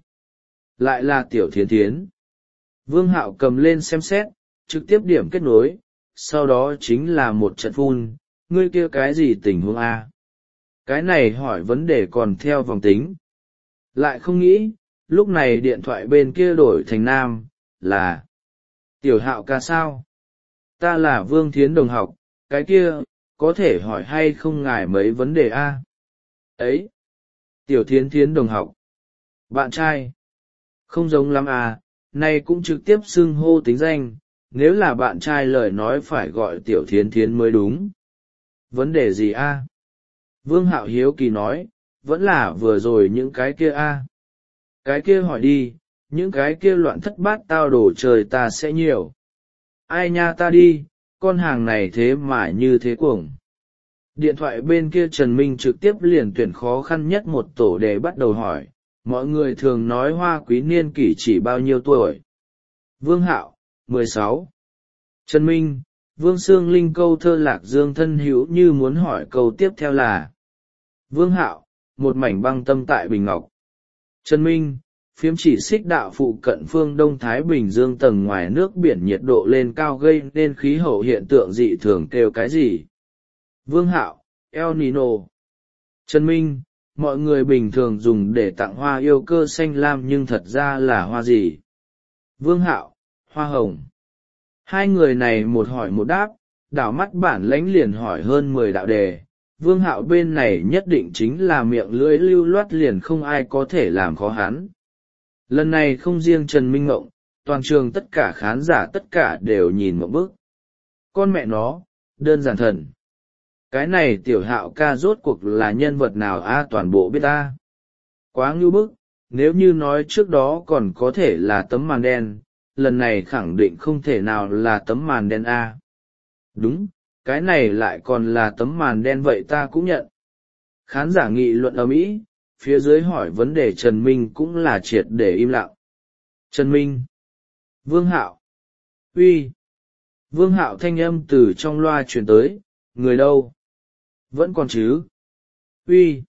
Lại là Tiểu Thiến Thiến. Vương Hạo cầm lên xem xét, trực tiếp điểm kết nối, sau đó chính là một trận phun, ngươi kia cái gì tình huống A. Cái này hỏi vấn đề còn theo vòng tính. Lại không nghĩ, lúc này điện thoại bên kia đổi thành nam, là Tiểu Hạo ca sao? Ta là Vương Thiến đồng học, cái kia, có thể hỏi hay không ngài mấy vấn đề A? Ấy! Tiểu Thiến Thiến đồng học. Bạn trai. Không giống lắm à, nay cũng trực tiếp xưng hô tính danh, nếu là bạn trai lời nói phải gọi Tiểu Thiến Thiến mới đúng. Vấn đề gì a? Vương Hạo hiếu kỳ nói, vẫn là vừa rồi những cái kia a. Cái kia hỏi đi, những cái kia loạn thất bát tao đổ trời ta sẽ nhiều. Ai nha ta đi, con hàng này thế mà như thế cuồng. Điện thoại bên kia Trần Minh trực tiếp liền tuyển khó khăn nhất một tổ để bắt đầu hỏi, mọi người thường nói Hoa Quý niên kỷ chỉ bao nhiêu tuổi. Vương Hạo, mười sáu. Trần Minh, Vương Sương Linh câu thơ Lạc Dương thân hữu như muốn hỏi câu tiếp theo là. Vương Hạo, một mảnh băng tâm tại Bình Ngọc. Trần Minh, phiếm chỉ xích đạo phụ cận phương Đông Thái Bình Dương tầng ngoài nước biển nhiệt độ lên cao gây nên khí hậu hiện tượng dị thường kêu cái gì? Vương Hạo, El Nino. Trần Minh, mọi người bình thường dùng để tặng hoa yêu cơ xanh lam nhưng thật ra là hoa gì? Vương Hạo, hoa hồng. Hai người này một hỏi một đáp, đảo mắt bản lãnh liền hỏi hơn mười đạo đề. Vương Hạo bên này nhất định chính là miệng lưỡi lưu loát liền không ai có thể làm khó hắn. Lần này không riêng Trần Minh ngộng, toàn trường tất cả khán giả tất cả đều nhìn mộng bức. Con mẹ nó, đơn giản thần. Cái này tiểu Hạo ca rốt cuộc là nhân vật nào a toàn bộ biết ta. Quá ngưu bức, nếu như nói trước đó còn có thể là tấm màn đen, lần này khẳng định không thể nào là tấm màn đen a. Đúng, cái này lại còn là tấm màn đen vậy ta cũng nhận. Khán giả nghị luận ầm ĩ, phía dưới hỏi vấn đề Trần Minh cũng là triệt để im lặng. Trần Minh. Vương Hạo. Uy. Vương Hạo thanh âm từ trong loa truyền tới, người đâu? Vẫn còn chứ? Uy.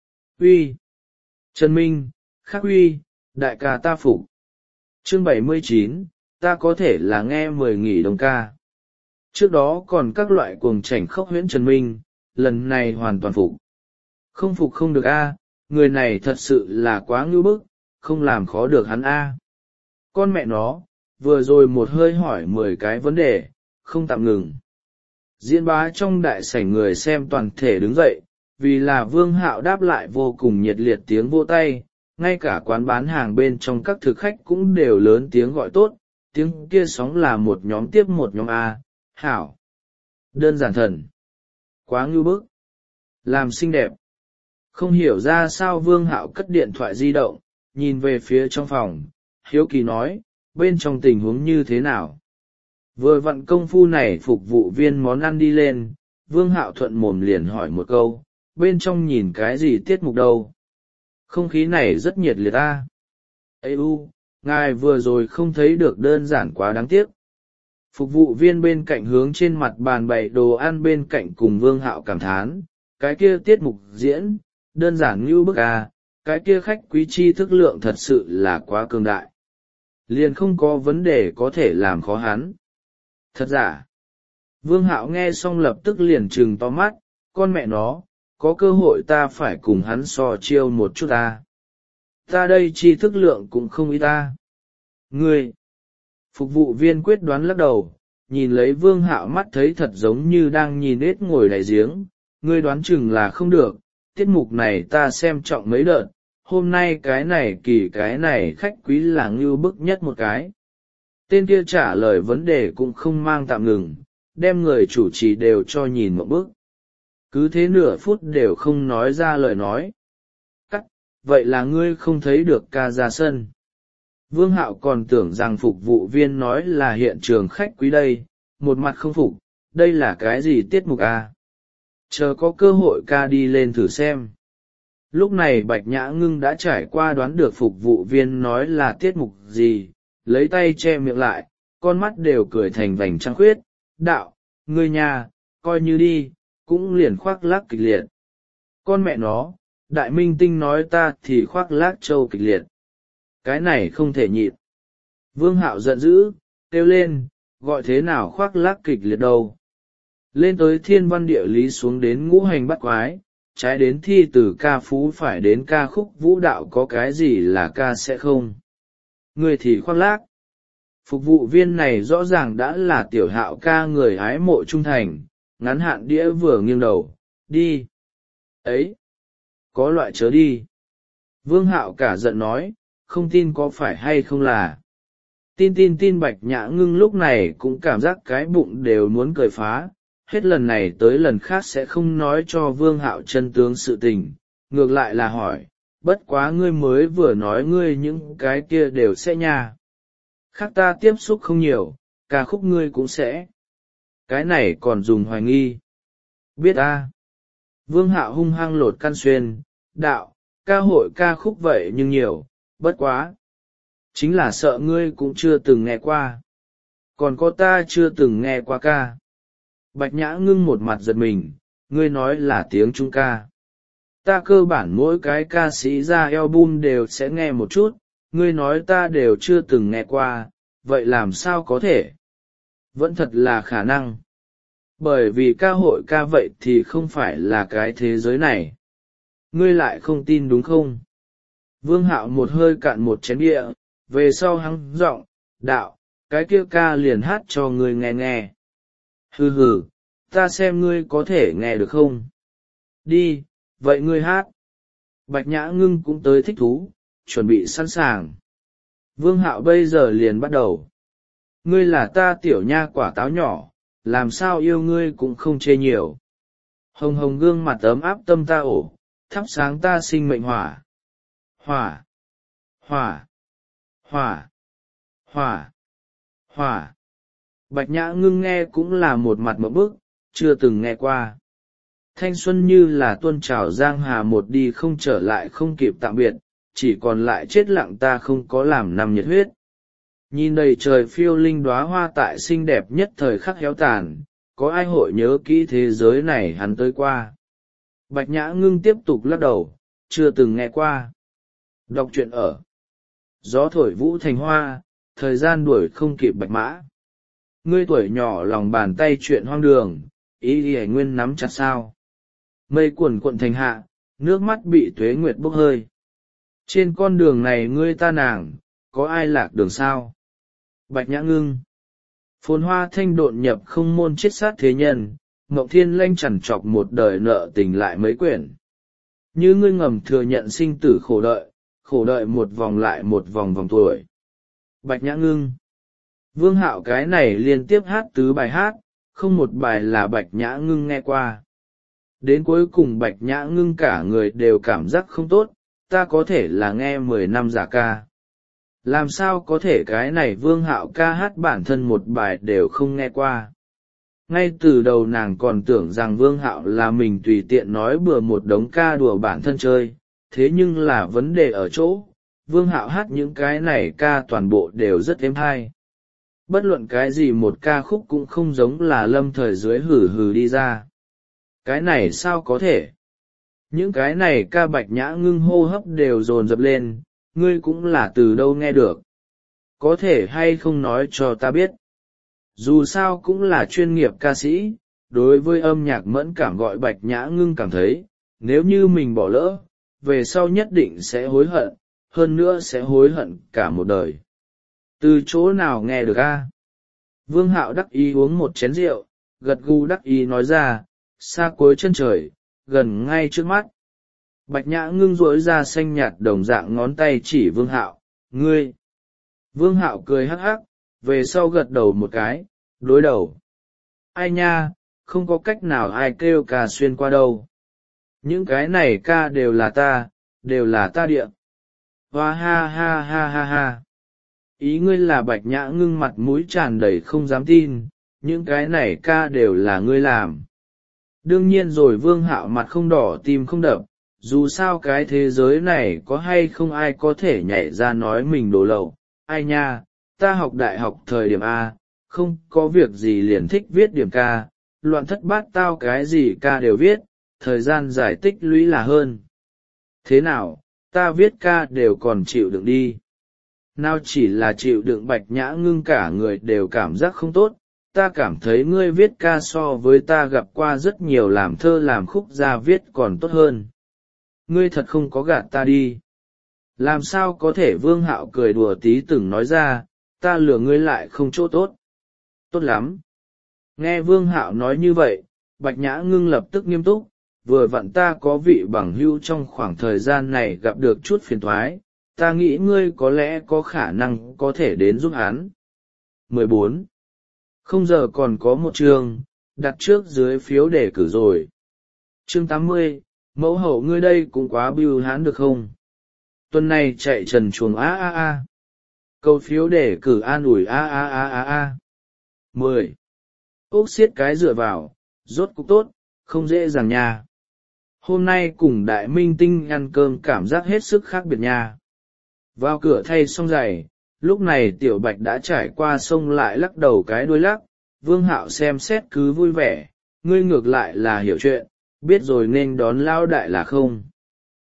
Uy. Trần Minh, khắc uy, đại ca ta phục. Chương bảy mươi chín, ta có thể là nghe mười nghỉ đồng ca. Trước đó còn các loại cuồng chảnh khốc huyễn Trần Minh, lần này hoàn toàn phục. Không phục không được a, người này thật sự là quá ngưu bức, không làm khó được hắn a. Con mẹ nó, vừa rồi một hơi hỏi mười cái vấn đề, không tạm ngừng. Diễn bá trong đại sảnh người xem toàn thể đứng dậy, vì là Vương Hạo đáp lại vô cùng nhiệt liệt tiếng vỗ tay, ngay cả quán bán hàng bên trong các thực khách cũng đều lớn tiếng gọi tốt, tiếng kia sóng là một nhóm tiếp một nhóm a. Hảo. Đơn giản thần. Quá ngưu bức. Làm xinh đẹp. Không hiểu ra sao Vương Hạo cất điện thoại di động, nhìn về phía trong phòng, hiếu kỳ nói, bên trong tình huống như thế nào? Vừa vặn công phu này phục vụ viên món ăn đi lên, Vương Hạo thuận mồm liền hỏi một câu, bên trong nhìn cái gì tiết mục đâu? Không khí này rất nhiệt liệt ta. Ê u, ngài vừa rồi không thấy được đơn giản quá đáng tiếc. Phục vụ viên bên cạnh hướng trên mặt bàn bày đồ ăn bên cạnh cùng Vương Hạo cảm thán, cái kia tiết mục diễn, đơn giản như bức à, cái kia khách quý tri thức lượng thật sự là quá cường đại. Liền không có vấn đề có thể làm khó hắn. Thật giả. Vương Hạo nghe xong lập tức liền trừng to mắt, con mẹ nó, có cơ hội ta phải cùng hắn so chiêu một chút ta. Ta đây tri thức lượng cũng không ít ta. Ngươi. Phục vụ viên quyết đoán lắc đầu, nhìn lấy Vương Hạo mắt thấy thật giống như đang nhìn ếch ngồi đáy giếng, ngươi đoán chừng là không được, tiết mục này ta xem trọng mấy đợt, hôm nay cái này kỳ cái này khách quý là ngưu bức nhất một cái. Tên kia trả lời vấn đề cũng không mang tạm ngừng, đem người chủ trì đều cho nhìn một bức. Cứ thế nửa phút đều không nói ra lời nói. Cắt, vậy là ngươi không thấy được ca ra sân. Vương Hạo còn tưởng rằng phục vụ viên nói là hiện trường khách quý đây, một mặt không phục, đây là cái gì tiết mục à? Chờ có cơ hội ca đi lên thử xem. Lúc này Bạch Nhã Ngưng đã trải qua đoán được phục vụ viên nói là tiết mục gì, lấy tay che miệng lại, con mắt đều cười thành vành trăng khuyết, đạo, ngươi nhà, coi như đi, cũng liền khoác lác kịch liệt. Con mẹ nó, đại minh tinh nói ta thì khoác lác châu kịch liệt. Cái này không thể nhịn. Vương Hạo giận dữ, kêu lên, gọi thế nào khoác lác kịch liệt đâu. Lên tới thiên văn địa lý xuống đến ngũ hành bắt quái, trái đến thi từ ca phú phải đến ca khúc vũ đạo có cái gì là ca sẽ không. Người thì khoác lác. Phục vụ viên này rõ ràng đã là tiểu Hạo ca người hái mộ trung thành, ngắn hạn đĩa vừa nghiêng đầu, đi. Ấy! Có loại chớ đi. Vương Hạo cả giận nói, không tin có phải hay không là. Tin tin tin Bạch Nhã Ngưng lúc này cũng cảm giác cái bụng đều muốn cười phá, hết lần này tới lần khác sẽ không nói cho Vương Hạo chân tướng sự tình, ngược lại là hỏi, bất quá ngươi mới vừa nói ngươi những cái kia đều sẽ nha. Khác ta tiếp xúc không nhiều, ca khúc ngươi cũng sẽ. Cái này còn dùng hoài nghi. Biết a. Vương Hạo hung hăng lột căn xuyên, đạo, ca hội ca khúc vậy nhưng nhiều, bất quá. Chính là sợ ngươi cũng chưa từng nghe qua. Còn có ta chưa từng nghe qua ca. Bạch Nhã Ngưng một mặt giật mình, ngươi nói là tiếng Trung ca. Ta cơ bản mỗi cái ca sĩ ra album đều sẽ nghe một chút, ngươi nói ta đều chưa từng nghe qua, vậy làm sao có thể? Vẫn thật là khả năng. Bởi vì ca hội ca vậy thì không phải là cái thế giới này. Ngươi lại không tin đúng không? Vương Hạo một hơi cạn một chén bia, về sau hắn giọng, đạo, cái kia ca liền hát cho ngươi nghe nghe. Hừ hừ, ta xem ngươi có thể nghe được không? Đi, vậy ngươi hát. Bạch Nhã Ngưng cũng tới thích thú, chuẩn bị sẵn sàng. Vương Hạo bây giờ liền bắt đầu. Ngươi là ta tiểu nha quả táo nhỏ, làm sao yêu ngươi cũng không chê nhiều. Hồng hồng gương mặt ấm áp tâm ta ổ, thắp sáng ta sinh mệnh hỏa. Hỏa, hỏa, hỏa, hỏa, hỏa. Bạch Nhã Ngưng nghe cũng là một mặt mộng bức, chưa từng nghe qua. Thanh xuân như là tuôn trào giang hà một đi không trở lại không kịp tạm biệt, chỉ còn lại chết lặng ta không có làm nằm nhiệt huyết. Nhìn đầy trời phiêu linh đóa hoa tại xinh đẹp nhất thời khắc héo tàn, có ai hội nhớ kỹ thế giới này hắn tới qua. Bạch Nhã Ngưng tiếp tục lắc đầu, chưa từng nghe qua. Đọc truyện ở gió thổi vũ thành hoa, thời gian đuổi không kịp bạch mã. Ngươi tuổi nhỏ lòng bàn tay chuyện hoang đường, ý đi hải nguyên nắm chặt sao. Mây cuồn cuộn thành hạ, nước mắt bị tuế nguyệt bốc hơi. Trên con đường này ngươi ta nàng, có ai lạc đường sao? Bạch Nhã Ngưng. Phồn hoa thanh độn nhập không môn chết sát thế nhân, Ngọc Thiên Lanh chằn chọc một đời nợ tình lại mấy quyển. Như ngươi ngầm thừa nhận sinh tử khổ đợi, khổ đợi một vòng lại một vòng vòng tuổi. Bạch Nhã Ngưng. Vương Hạo cái này liên tiếp hát tứ bài hát, không một bài là Bạch Nhã Ngưng nghe qua. Đến cuối cùng Bạch Nhã Ngưng cả người đều cảm giác không tốt, ta có thể là nghe mười năm giả ca. Làm sao có thể cái này Vương Hạo ca hát bản thân một bài đều không nghe qua. Ngay từ đầu nàng còn tưởng rằng Vương Hạo là mình tùy tiện nói bừa một đống ca đùa bản thân chơi, thế nhưng là vấn đề ở chỗ, Vương Hạo hát những cái này ca toàn bộ đều rất êm hay. Bất luận cái gì một ca khúc cũng không giống là lâm thời dưới hử hử đi ra. Cái này sao có thể? Những cái này ca Bạch Nhã Ngưng hô hấp đều dồn dập lên, ngươi cũng là từ đâu nghe được. Có thể hay không nói cho ta biết. Dù sao cũng là chuyên nghiệp ca sĩ, đối với âm nhạc mẫn cảm gọi Bạch Nhã Ngưng cảm thấy, nếu như mình bỏ lỡ, về sau nhất định sẽ hối hận, hơn nữa sẽ hối hận cả một đời. Từ chỗ nào nghe được a? Vương Hạo đắc ý uống một chén rượu, gật gù đắc ý nói ra, xa cuối chân trời, gần ngay trước mắt. Bạch Nhã Ngưng duỗi ra xanh nhạt đồng dạng ngón tay chỉ Vương Hạo, ngươi. Vương Hạo cười hắc hắc, về sau gật đầu một cái, đối đầu. Ai nha, không có cách nào ai kêu ca xuyên qua đâu. Những cái này ca đều là ta, đều là ta địa. Hoa ha ha ha ha ha. Ý ngươi là Bạch Nhã Ngưng mặt mũi tràn đầy không dám tin, những cái này ca đều là ngươi làm. Đương nhiên rồi Vương Hạo mặt không đỏ tim không đập, dù sao cái thế giới này có hay không ai có thể nhảy ra nói mình đổ lậu. Ai nha, ta học đại học thời điểm A, không có việc gì liền thích viết điểm ca, loạn thất bát tao cái gì ca đều viết, thời gian giải tích lũy là hơn. Thế nào, ta viết ca đều còn chịu đựng đi. Nào chỉ là chịu đựng Bạch Nhã Ngưng cả người đều cảm giác không tốt, ta cảm thấy ngươi viết ca so với ta gặp qua rất nhiều làm thơ làm khúc ra viết còn tốt hơn. Ngươi thật không có gạt ta đi. Làm sao có thể? Vương Hạo cười đùa tí từng nói ra, ta lừa ngươi lại không chỗ tốt. Tốt lắm. Nghe Vương Hạo nói như vậy, Bạch Nhã Ngưng lập tức nghiêm túc, vừa vặn ta có vị bằng hữu trong khoảng thời gian này gặp được chút phiền toái, ta nghĩ ngươi có lẽ có khả năng có thể đến giúp hắn. mười bốn. Không giờ còn có một chương, đặt trước dưới phiếu đề cử rồi. Chương tám mươi, mẫu hậu ngươi đây cũng quá bưu hán được không? Tuần này chạy trần chuồng a a a. Câu phiếu đề cử an ủi a a a a a. mười. Ốc xiết cái dựa vào, rốt cục tốt, không dễ dàng nha. Hôm nay cùng đại minh tinh ăn cơm cảm giác hết sức khác biệt nha. Vào cửa thay xong giày, lúc này Tiểu Bạch đã trải qua sông lại lắc đầu cái đuôi lắc, Vương Hạo xem xét cứ vui vẻ, ngươi ngược lại là hiểu chuyện, biết rồi nên đón lao đại là không.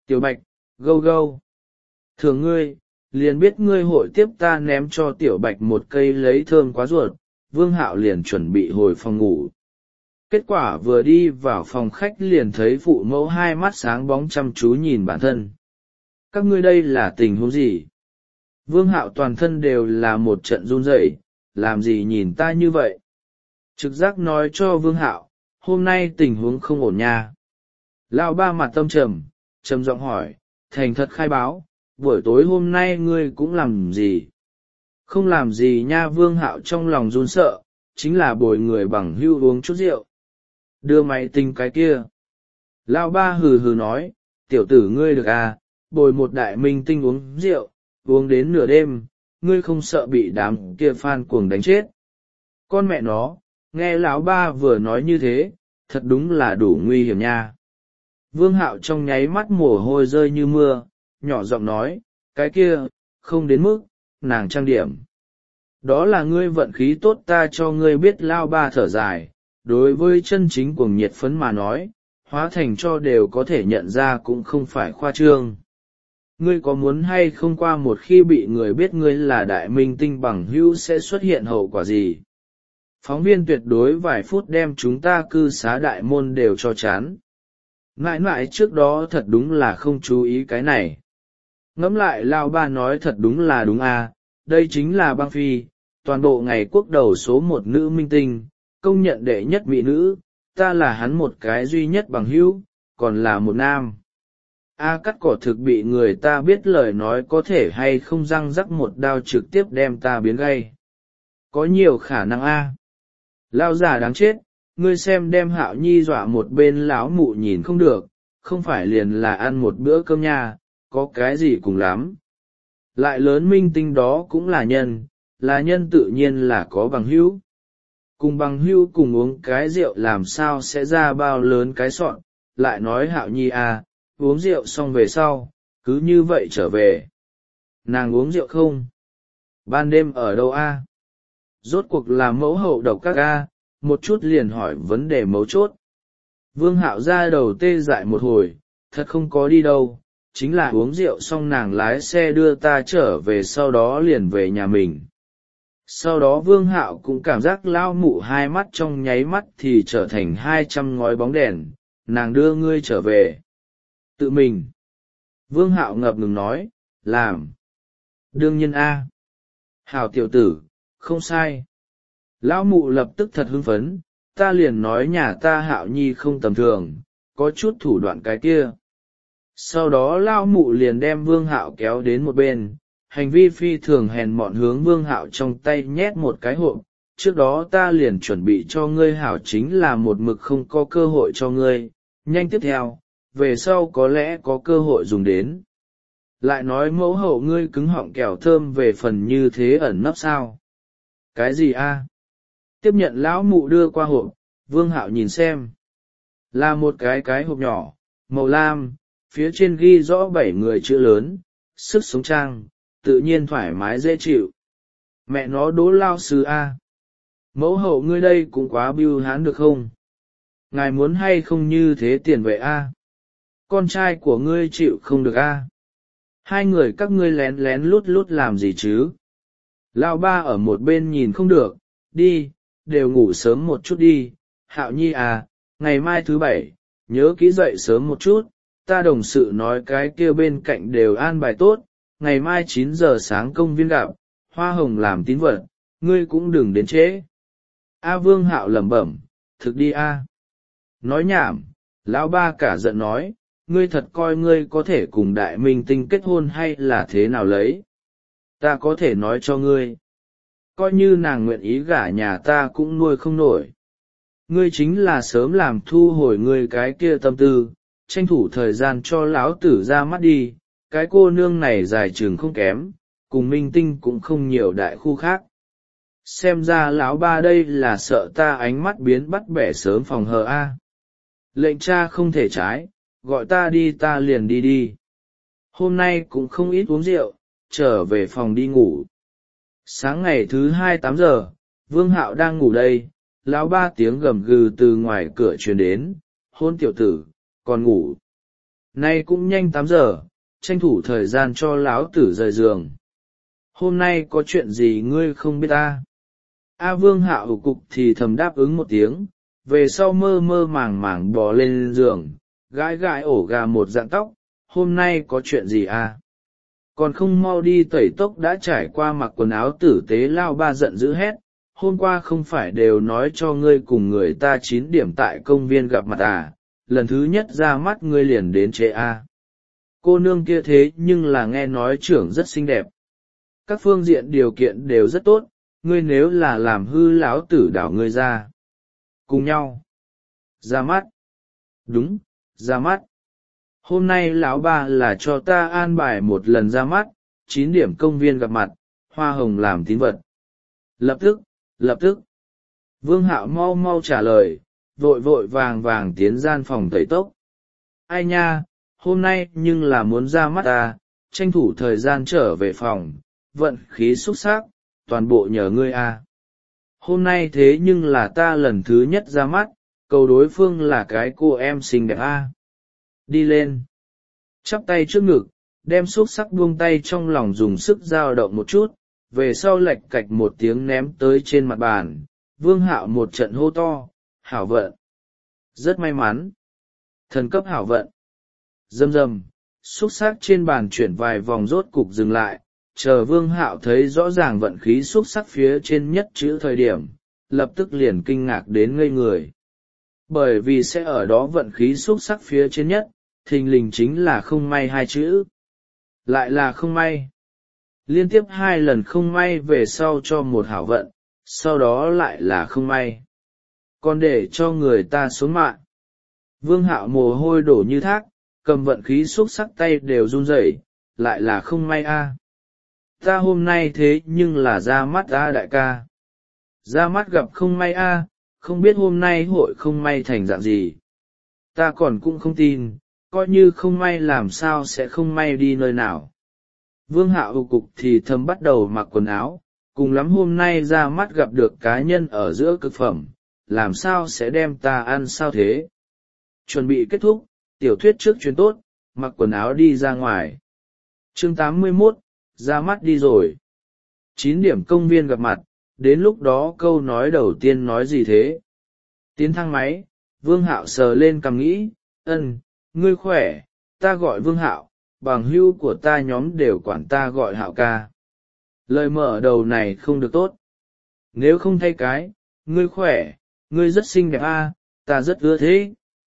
Tiểu Bạch, gâu gâu. Thường ngươi, liền biết ngươi hội tiếp ta ném cho Tiểu Bạch một cây lấy thơm quá ruột, Vương Hạo liền chuẩn bị hồi phòng ngủ. Kết quả vừa đi vào phòng khách liền thấy phụ mẫu hai mắt sáng bóng chăm chú nhìn bản thân. Các ngươi đây là tình huống gì? Vương Hạo toàn thân đều là một trận run rẩy, làm gì nhìn ta như vậy? Trực giác nói cho Vương Hạo, hôm nay tình huống không ổn nha. Lão ba mặt tâm trầm, trầm giọng hỏi, thành thật khai báo, buổi tối hôm nay ngươi cũng làm gì? Không làm gì nha. Vương Hạo trong lòng run sợ, chính là bồi người bằng hưu uống chút rượu. Đưa máy tính cái kia. Lão ba hừ hừ nói, tiểu tử ngươi được à, bồi một đại minh tinh uống rượu, uống đến nửa đêm, ngươi không sợ bị đám kia fan cuồng đánh chết. Con mẹ nó, nghe lão ba vừa nói như thế, thật đúng là đủ nguy hiểm nha. Vương Hạo trong nháy mắt mồ hôi rơi như mưa, nhỏ giọng nói, cái kia, không đến mức, nàng trang điểm. Đó là ngươi vận khí tốt, ta cho ngươi biết. Lao ba thở dài, đối với chân chính cuồng nhiệt phấn mà nói, hóa thành cho đều có thể nhận ra cũng không phải khoa trương. Ngươi có muốn hay không qua một khi bị người biết ngươi là đại minh tinh bằng hữu sẽ xuất hiện hậu quả gì? Phóng viên tuyệt đối vài phút đem chúng ta cư xá đại môn đều cho chán. Ngại ngại trước đó thật đúng là không chú ý cái này. Ngẫm lại Lao ba nói thật đúng là đúng à, đây chính là băng phi, toàn bộ ngày quốc đầu số một nữ minh tinh, công nhận đệ nhất mỹ nữ, ta là hắn một cái duy nhất bằng hữu, còn là một nam. A cắt cỏ thực bị người ta biết lời nói có thể hay không răng rắc một đao trực tiếp đem ta biến gay. Có nhiều khả năng a. Lao già đáng chết, ngươi xem đem Hạo Nhi dọa một bên lão mụ nhìn không được, không phải liền là ăn một bữa cơm nha, có cái gì cùng lắm. Lại lớn minh tinh đó cũng là nhân, là nhân tự nhiên là có bằng hữu. Cùng bằng hữu cùng uống cái rượu làm sao sẽ ra bao lớn cái sọn, lại nói Hạo Nhi à, uống rượu xong về sau, cứ như vậy trở về. Nàng uống rượu không? Ban đêm ở đâu a? Rốt cuộc là mẫu hậu độc các a, một chút liền hỏi vấn đề mấu chốt. Vương Hạo ra đầu tê dại một hồi, thật không có đi đâu, chính là uống rượu xong nàng lái xe đưa ta trở về, sau đó liền về nhà mình. Sau đó Vương Hạo cũng cảm giác lao mụ hai mắt trong nháy mắt thì trở thành hai trăm ngói bóng đèn, nàng đưa ngươi trở về. Tự mình. Vương Hạo ngập ngừng nói, làm. Đương nhiên a. Hảo tiểu tử, không sai. Lão mụ lập tức thật hưng phấn, ta liền nói nhà ta Hạo Nhi không tầm thường, có chút thủ đoạn cái kia. Sau đó Lão mụ liền đem Vương Hạo kéo đến một bên, hành vi phi thường hèn mọn hướng Vương Hạo trong tay nhét một cái hộp. Trước đó ta liền chuẩn bị cho ngươi Hảo, chính là một mực không có cơ hội cho ngươi, nhanh tiếp theo, về sau có lẽ có cơ hội dùng đến. Lại nói mẫu hậu ngươi cứng họng kẹo thơm về phần như thế ẩn nấp sao? Cái gì a? Tiếp nhận lão mụ đưa qua hộp, Vương Hạo nhìn xem. Là một cái cái hộp nhỏ, màu lam, phía trên ghi rõ bảy người chữ lớn, sức sống trang, tự nhiên thoải mái dễ chịu. Mẹ nó Đỗ lao sư a. Mẫu hậu ngươi đây cũng quá bưu hán được không? Ngài muốn hay không như thế tiền vệ a? Con trai của ngươi chịu không được a? Hai người các ngươi lén lén lút lút làm gì chứ? Lão ba ở một bên nhìn không được, đi, đều ngủ sớm một chút đi. Hạo Nhi à, ngày mai thứ bảy, nhớ kỹ dậy sớm một chút, ta đồng sự nói cái kia bên cạnh đều an bài tốt, ngày mai chín giờ sáng công viên gặp, hoa hồng làm tín vật, ngươi cũng đừng đến trễ. A Vương Hạo lẩm bẩm, thực đi a. Nói nhảm, lão ba cả giận nói, ngươi thật coi ngươi có thể cùng đại minh tinh kết hôn hay là thế nào lấy? Ta có thể nói cho ngươi, coi như nàng nguyện ý gả nhà ta cũng nuôi không nổi. Ngươi chính là sớm làm thu hồi ngươi cái kia tâm tư, tranh thủ thời gian cho lão tử ra mắt đi, cái cô nương này dài trường không kém, cùng minh tinh cũng không nhiều đại khu khác. Xem ra lão ba đây là sợ ta ánh mắt biến bắt bẻ sớm phòng hờ a. Lệnh cha không thể trái, gọi ta đi ta liền đi đi. Hôm nay cũng không ít uống rượu, trở về phòng đi ngủ. Sáng ngày thứ hai tám giờ, Vương Hạo đang ngủ đây, lão ba tiếng gầm gừ từ ngoài cửa truyền đến, hôn tiểu tử, còn ngủ. Nay cũng nhanh tám giờ, tranh thủ thời gian cho lão tử rời giường. Hôm nay có chuyện gì ngươi không biết ta? A Vương Hạo cục thì thầm đáp ứng một tiếng, về sau mơ mơ màng màng bò lên giường, gãi gãi ổ gà một dạng tóc. Hôm nay có chuyện gì à? Còn không mau đi tẩy tóc. Đã trải qua mặc quần áo tử tế Lao Ba giận dữ hét, hôm qua không phải đều nói cho ngươi cùng người ta chín điểm tại công viên gặp mặt à, lần thứ nhất ra mắt ngươi liền đến trễ à. Cô nương kia thế nhưng là nghe nói trưởng rất xinh đẹp. Các phương diện điều kiện đều rất tốt, ngươi nếu là làm hư lão tử đảo ngươi ra. Cùng nhau. Ra mắt. Đúng, ra mắt. Hôm nay lão Ba là cho ta an bài một lần ra mắt, chín điểm công viên gặp mặt, hoa hồng làm tín vật. Lập tức, lập tức. Vương Hạo mau mau trả lời, vội vội vàng vàng tiến gian phòng tẩy tóc. Ai nha, hôm nay nhưng là muốn ra mắt ta, tranh thủ thời gian trở về phòng, vận khí xuất sắc, toàn bộ nhờ ngươi a. Hôm nay thế nhưng là ta lần thứ nhất ra mắt, cầu đối phương là cái cô em xinh đẹp a. Đi lên. Chắp tay trước ngực, đem xúc sắc buông tay trong lòng dùng sức dao động một chút, về sau lệch cạch một tiếng ném tới trên mặt bàn. Vương Hạo một trận hô to, hảo vận. Rất may mắn. Thần cấp hảo vận. Rầm rầm, xúc sắc trên bàn chuyển vài vòng rốt cục dừng lại, chờ Vương Hạo thấy rõ ràng vận khí xúc sắc phía trên nhất chữ thời điểm, lập tức liền kinh ngạc đến ngây người. Bởi vì sẽ ở đó vận khí xúc sắc phía trên nhất, thình lình chính là không may hai chữ. Lại là không may. Liên tiếp hai lần không may về sau cho một hảo vận, sau đó lại là không may. Còn để cho người ta xuống mạng. Vương Hạo mồ hôi đổ như thác, cầm vận khí xúc sắc tay đều run rẩy, lại là không may a. Ta hôm nay thế nhưng là ra mắt a đại ca. Ra mắt gặp không may a, không biết hôm nay hội không may thành dạng gì. Ta còn cũng không tin, coi như không may làm sao sẽ không may đi nơi nào. Vương Hạo cục thì thầm bắt đầu mặc quần áo, cùng lắm hôm nay ra mắt gặp được cá nhân ở giữa cực phẩm, làm sao sẽ đem ta ăn sao thế. Chuẩn bị kết thúc, tiểu thuyết trước chuyến tốt, mặc quần áo đi ra ngoài. Chương tám mươi mốt, ra mắt đi rồi. Chín điểm công viên gặp mặt, đến lúc đó câu nói đầu tiên nói gì thế? Tiến thang máy, Vương Hạo sờ lên cằm nghĩ, ân, ngươi khỏe, ta gọi Vương Hạo, bằng hữu của ta nhóm đều quản ta gọi Hạo ca. Lời mở đầu này không được tốt. Nếu không thay cái, ngươi khỏe, ngươi rất xinh đẹp a, ta rất ưa thế.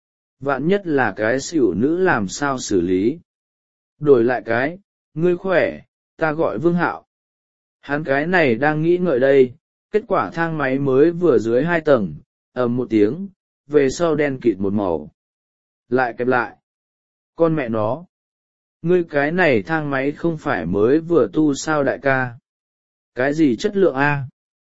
Vạn nhất là cái xỉu nữ làm sao xử lý. Đổi lại cái, ngươi khỏe, ta gọi Vương Hạo. Hắn cái này đang nghĩ ngợi đây, kết quả thang máy mới vừa dưới hai tầng, ầm một tiếng, về sau đen kịt một màu. Lại kẹp lại. Con mẹ nó. Ngươi cái này thang máy không phải mới vừa tu sao đại ca? Cái gì chất lượng a?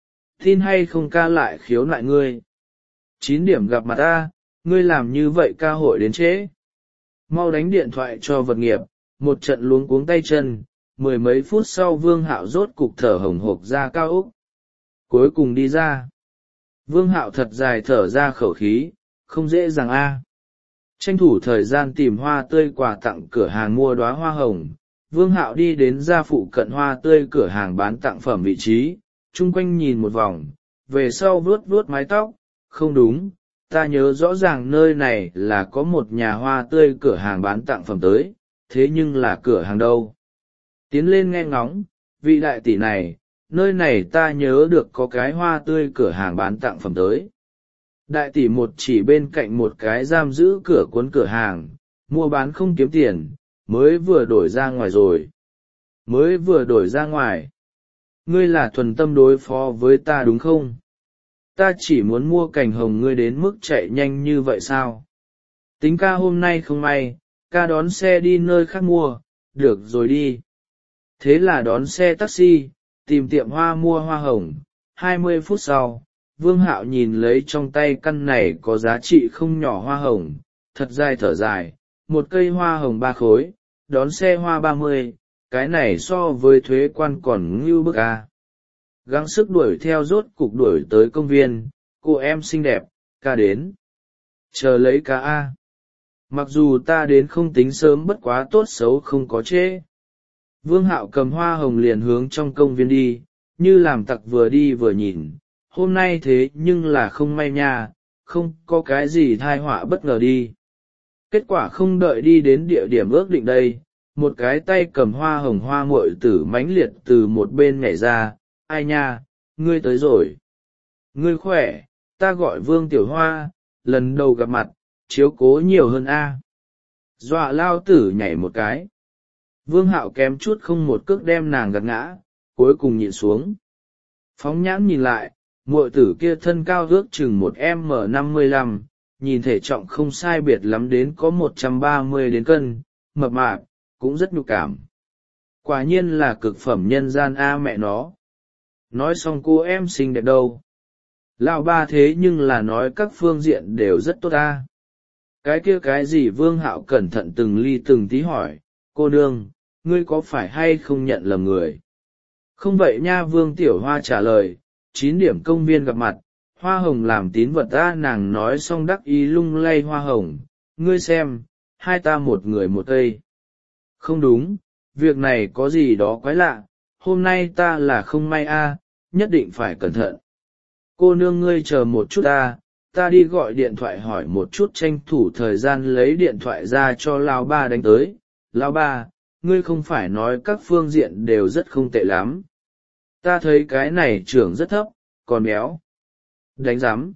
Tin hay không ca lại khiếu nại ngươi. Chín điểm gặp mặt a, ngươi làm như vậy ca hội đến trễ. Mau đánh điện thoại cho vật nghiệp, một trận luống cuống tay chân, mười mấy phút sau Vương Hạo rốt cục thở hổn hộc ra cao úc. Cuối cùng đi ra. Vương Hạo thật dài thở ra khẩu khí, không dễ dàng a. Tranh thủ thời gian tìm hoa tươi quà tặng cửa hàng mua đóa hoa hồng, Vương Hạo đi đến ra phụ cận hoa tươi cửa hàng bán tặng phẩm vị trí, chung quanh nhìn một vòng, về sau vuốt vuốt mái tóc, không đúng, ta nhớ rõ ràng nơi này là có một nhà hoa tươi cửa hàng bán tặng phẩm tới, thế nhưng là cửa hàng đâu? Tiến lên nghe ngóng, vị đại tỷ này, nơi này ta nhớ được có cái hoa tươi cửa hàng bán tặng phẩm tới. Đại tỷ một chỉ bên cạnh một cái giam giữ cửa cuốn cửa hàng, mua bán không kiếm tiền, mới vừa đổi ra ngoài rồi. Mới vừa đổi ra ngoài. Ngươi là thuần tâm đối phó với ta đúng không? Ta chỉ muốn mua cành hồng ngươi đến mức chạy nhanh như vậy sao? Tính ca hôm nay không may, ca đón xe đi nơi khác mua, được rồi đi. Thế là đón xe taxi, tìm tiệm hoa mua hoa hồng, hai mươi phút sau. Vương Hạo nhìn lấy trong tay căn này có giá trị không nhỏ hoa hồng, thật dài thở dài, một cây hoa hồng ba khối, đón xe hoa ba mươi, cái này so với thuế quan còn ngưu bức a. Gắng sức đuổi theo rốt cục đuổi tới công viên, cô em xinh đẹp, ca đến. Chờ lấy ca a. mặc dù ta đến không tính sớm, bất quá tốt xấu không có trễ. Vương Hạo cầm hoa hồng liền hướng trong công viên đi, như làm tặc vừa đi vừa nhìn, hôm nay thế nhưng là không may nha, không có cái gì thai họa bất ngờ đi. Kết quả không đợi đi đến địa điểm ước định đây, một cái tay cầm hoa hồng hoa muội tử mãnh liệt từ một bên nhảy ra. Ai nha, ngươi tới rồi. Ngươi khỏe, ta gọi Vương Tiểu Hoa, lần đầu gặp mặt, chiếu cố nhiều hơn a. Dọa lao tử nhảy một cái. Vương Hạo kém chút không một cước đem nàng gạt ngã, cuối cùng nhịn xuống. Phóng nhãn nhìn lại, muội tử kia thân cao ước chừng một m năm mươi lăm, nhìn thể trọng không sai biệt lắm đến có một trăm ba mươi đến cân, mập mạp, cũng rất nhục cảm. Quả nhiên là cực phẩm nhân gian a mẹ nó. Nói xong cô em xinh đẹp đâu. Lão ba thế nhưng là nói các phương diện đều rất tốt a. Cái kia cái gì? Vương Hạo cẩn thận từng ly từng tí hỏi, cô nương, ngươi có phải hay không nhận lầm người? Không vậy nha. Vương Tiểu Hoa trả lời, chín điểm công viên gặp mặt, hoa hồng làm tín vật ta. Nàng nói xong đắc ý lung lay hoa hồng, ngươi xem, hai ta một người một cây. Không đúng, việc này có gì đó quái lạ, hôm nay ta là không may a, nhất định phải cẩn thận. Cô nương ngươi chờ một chút ta, ta đi gọi điện thoại hỏi một chút, tranh thủ thời gian lấy điện thoại ra cho lão ba đánh tới. Lão ba, ngươi không phải nói các phương diện đều rất không tệ lắm. Ta thấy cái này trưởng rất thấp, còn béo. Đánh giám.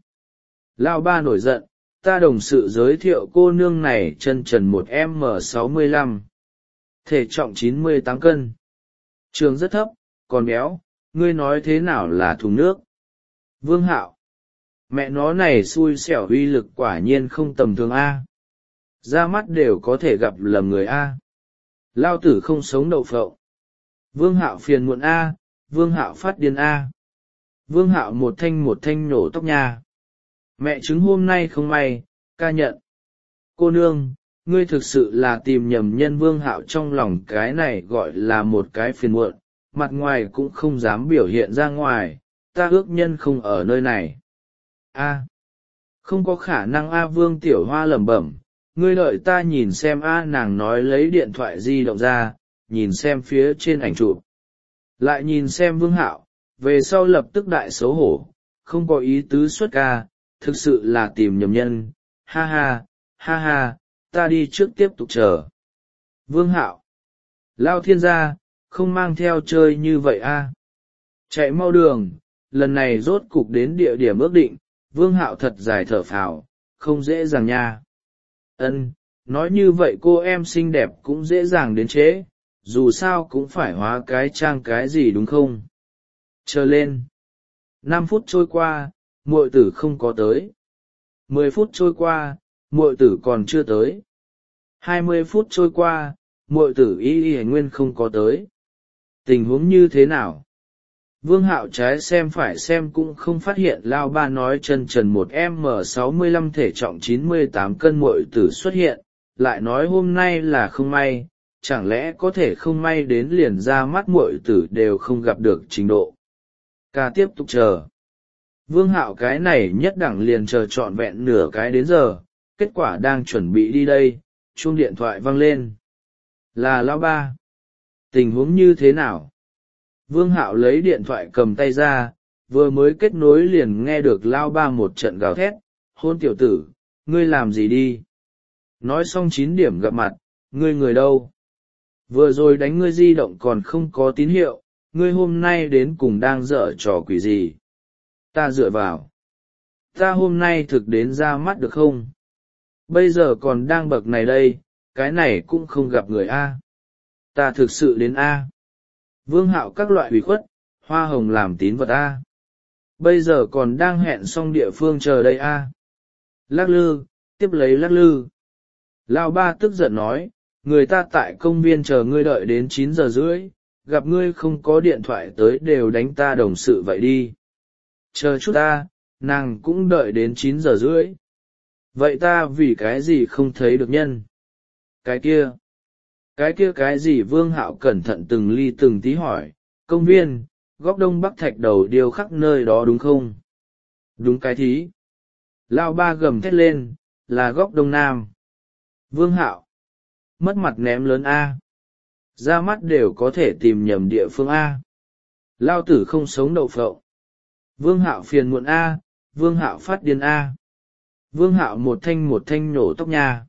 Lão ba nổi giận, ta đồng sự giới thiệu cô nương này chân trần một m sáu mươi lăm, thể trọng chín mươi tám cân. Trường rất thấp, còn béo, ngươi nói thế nào là thùng nước? Vương Hạo, mẹ nó này xui xẻo, uy lực quả nhiên không tầm thường a. Ra mắt đều có thể gặp lầm người a. Lao tử không sống đậu phộng. Vương Hạo phiền muộn a, Vương Hạo phát điên a. Vương Hạo một thanh một thanh nổ tóc nha. Mẹ chứng hôm nay không may, ca nhận. Cô nương, ngươi thực sự là tìm nhầm nhân. Vương Hạo trong lòng cái này gọi là một cái phiền muộn, mặt ngoài cũng không dám biểu hiện ra ngoài, ta ước nhân không ở nơi này. A, không có khả năng a. Vương Tiểu Hoa lẩm bẩm, ngươi đợi ta nhìn xem a. Nàng nói lấy điện thoại di động ra, nhìn xem phía trên ảnh chụp, lại nhìn xem Vương Hạo, về sau lập tức đại xấu hổ, không có ý tứ xuất ca, thực sự là tìm nhầm nhân. Ha ha, ha ha, ta đi trước tiếp tục chờ. Vương Hạo, Lao thiên gia, không mang theo chơi như vậy a. Chạy mau đường, lần này rốt cục đến địa điểm ước định. Vương Hạo thật dài thở phào, không dễ dàng nha. Ân, nói như vậy cô em xinh đẹp cũng dễ dàng đến chế, dù sao cũng phải hóa cái trang cái gì đúng không? Chờ lên. Năm phút trôi qua, muội tử không có tới. Mười phút trôi qua, muội tử còn chưa tới. Hai mươi phút trôi qua, muội tử y y nguyên không có tới. Tình huống như thế nào? Vương Hạo trái xem phải xem cũng không phát hiện Lao ba nói chân trần một m sáu mươi lăm, thể trọng chín mươi tám cân muội tử xuất hiện, lại nói hôm nay là không may, chẳng lẽ có thể không may đến liền ra mắt muội tử đều không gặp được trình độ. Ca tiếp tục chờ. Vương Hạo cái này nhất đẳng liền chờ trọn vẹn nửa cái đến giờ, kết quả đang chuẩn bị đi đây, chuông điện thoại vang lên. Là Lao ba. Tình huống như thế nào? Vương Hạo lấy điện thoại cầm tay ra, vừa mới kết nối liền nghe được Lao ba một trận gào thét, hôn tiểu tử, ngươi làm gì đi? Nói xong chín điểm gặp mặt, ngươi người đâu? Vừa rồi đánh ngươi di động còn không có tín hiệu, ngươi hôm nay đến cùng đang dở trò quỷ gì? Ta dựa vào. Ta hôm nay thực đến ra mắt được không? Bây giờ còn đang bậc này đây, cái này cũng không gặp người A. Ta thực sự đến A. Vương Hạo các loại ủy khuất, hoa hồng làm tín vật A. Bây giờ còn đang hẹn xong địa phương chờ đây A. Lắc lư, tiếp lấy lắc lư. Lão ba tức giận nói, người ta tại công viên chờ ngươi đợi đến chín giờ rưỡi, gặp ngươi không có điện thoại tới đều đánh ta đồng sự vậy đi. Chờ chút ta, nàng cũng đợi đến chín giờ rưỡi. Vậy ta vì cái gì không thấy được nhân? Cái kia. Cái kia cái gì? Vương Hạo cẩn thận từng ly từng tí hỏi, công viên, góc đông bắc thạch đầu điêu khắc nơi đó đúng không? Đúng cái thí. Lão ba gầm thét lên, là góc đông nam. Vương Hạo, mất mặt ném lớn a, ra mắt đều có thể tìm nhầm địa phương a, lao tử không sống đậu phộng. Vương Hạo phiền muộn a, Vương Hạo phát điên a, Vương Hạo một thanh một thanh nổ tóc nha.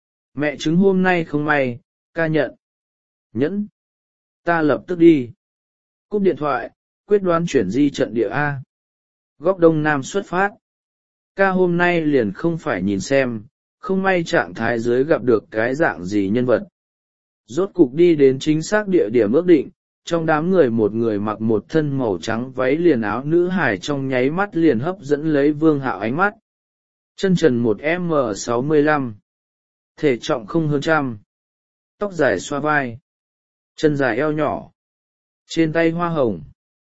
Mẹ chứng hôm nay không may, ca nhận. Nhẫn. Ta lập tức đi. Cúp điện thoại, quyết đoán chuyển di trận địa A. Góc đông nam xuất phát. Ca hôm nay liền không phải nhìn xem, không may trạng thái dưới gặp được cái dạng gì nhân vật. Rốt cục đi đến chính xác địa điểm ước định, trong đám người một người mặc một thân màu trắng váy liền áo nữ hải trong nháy mắt liền hấp dẫn lấy Vương Hạo ánh mắt. Chân trần một m sáu mươi lăm, thể trọng không hơn trăm, tóc dài xoa vai, chân dài eo nhỏ, trên tay hoa hồng.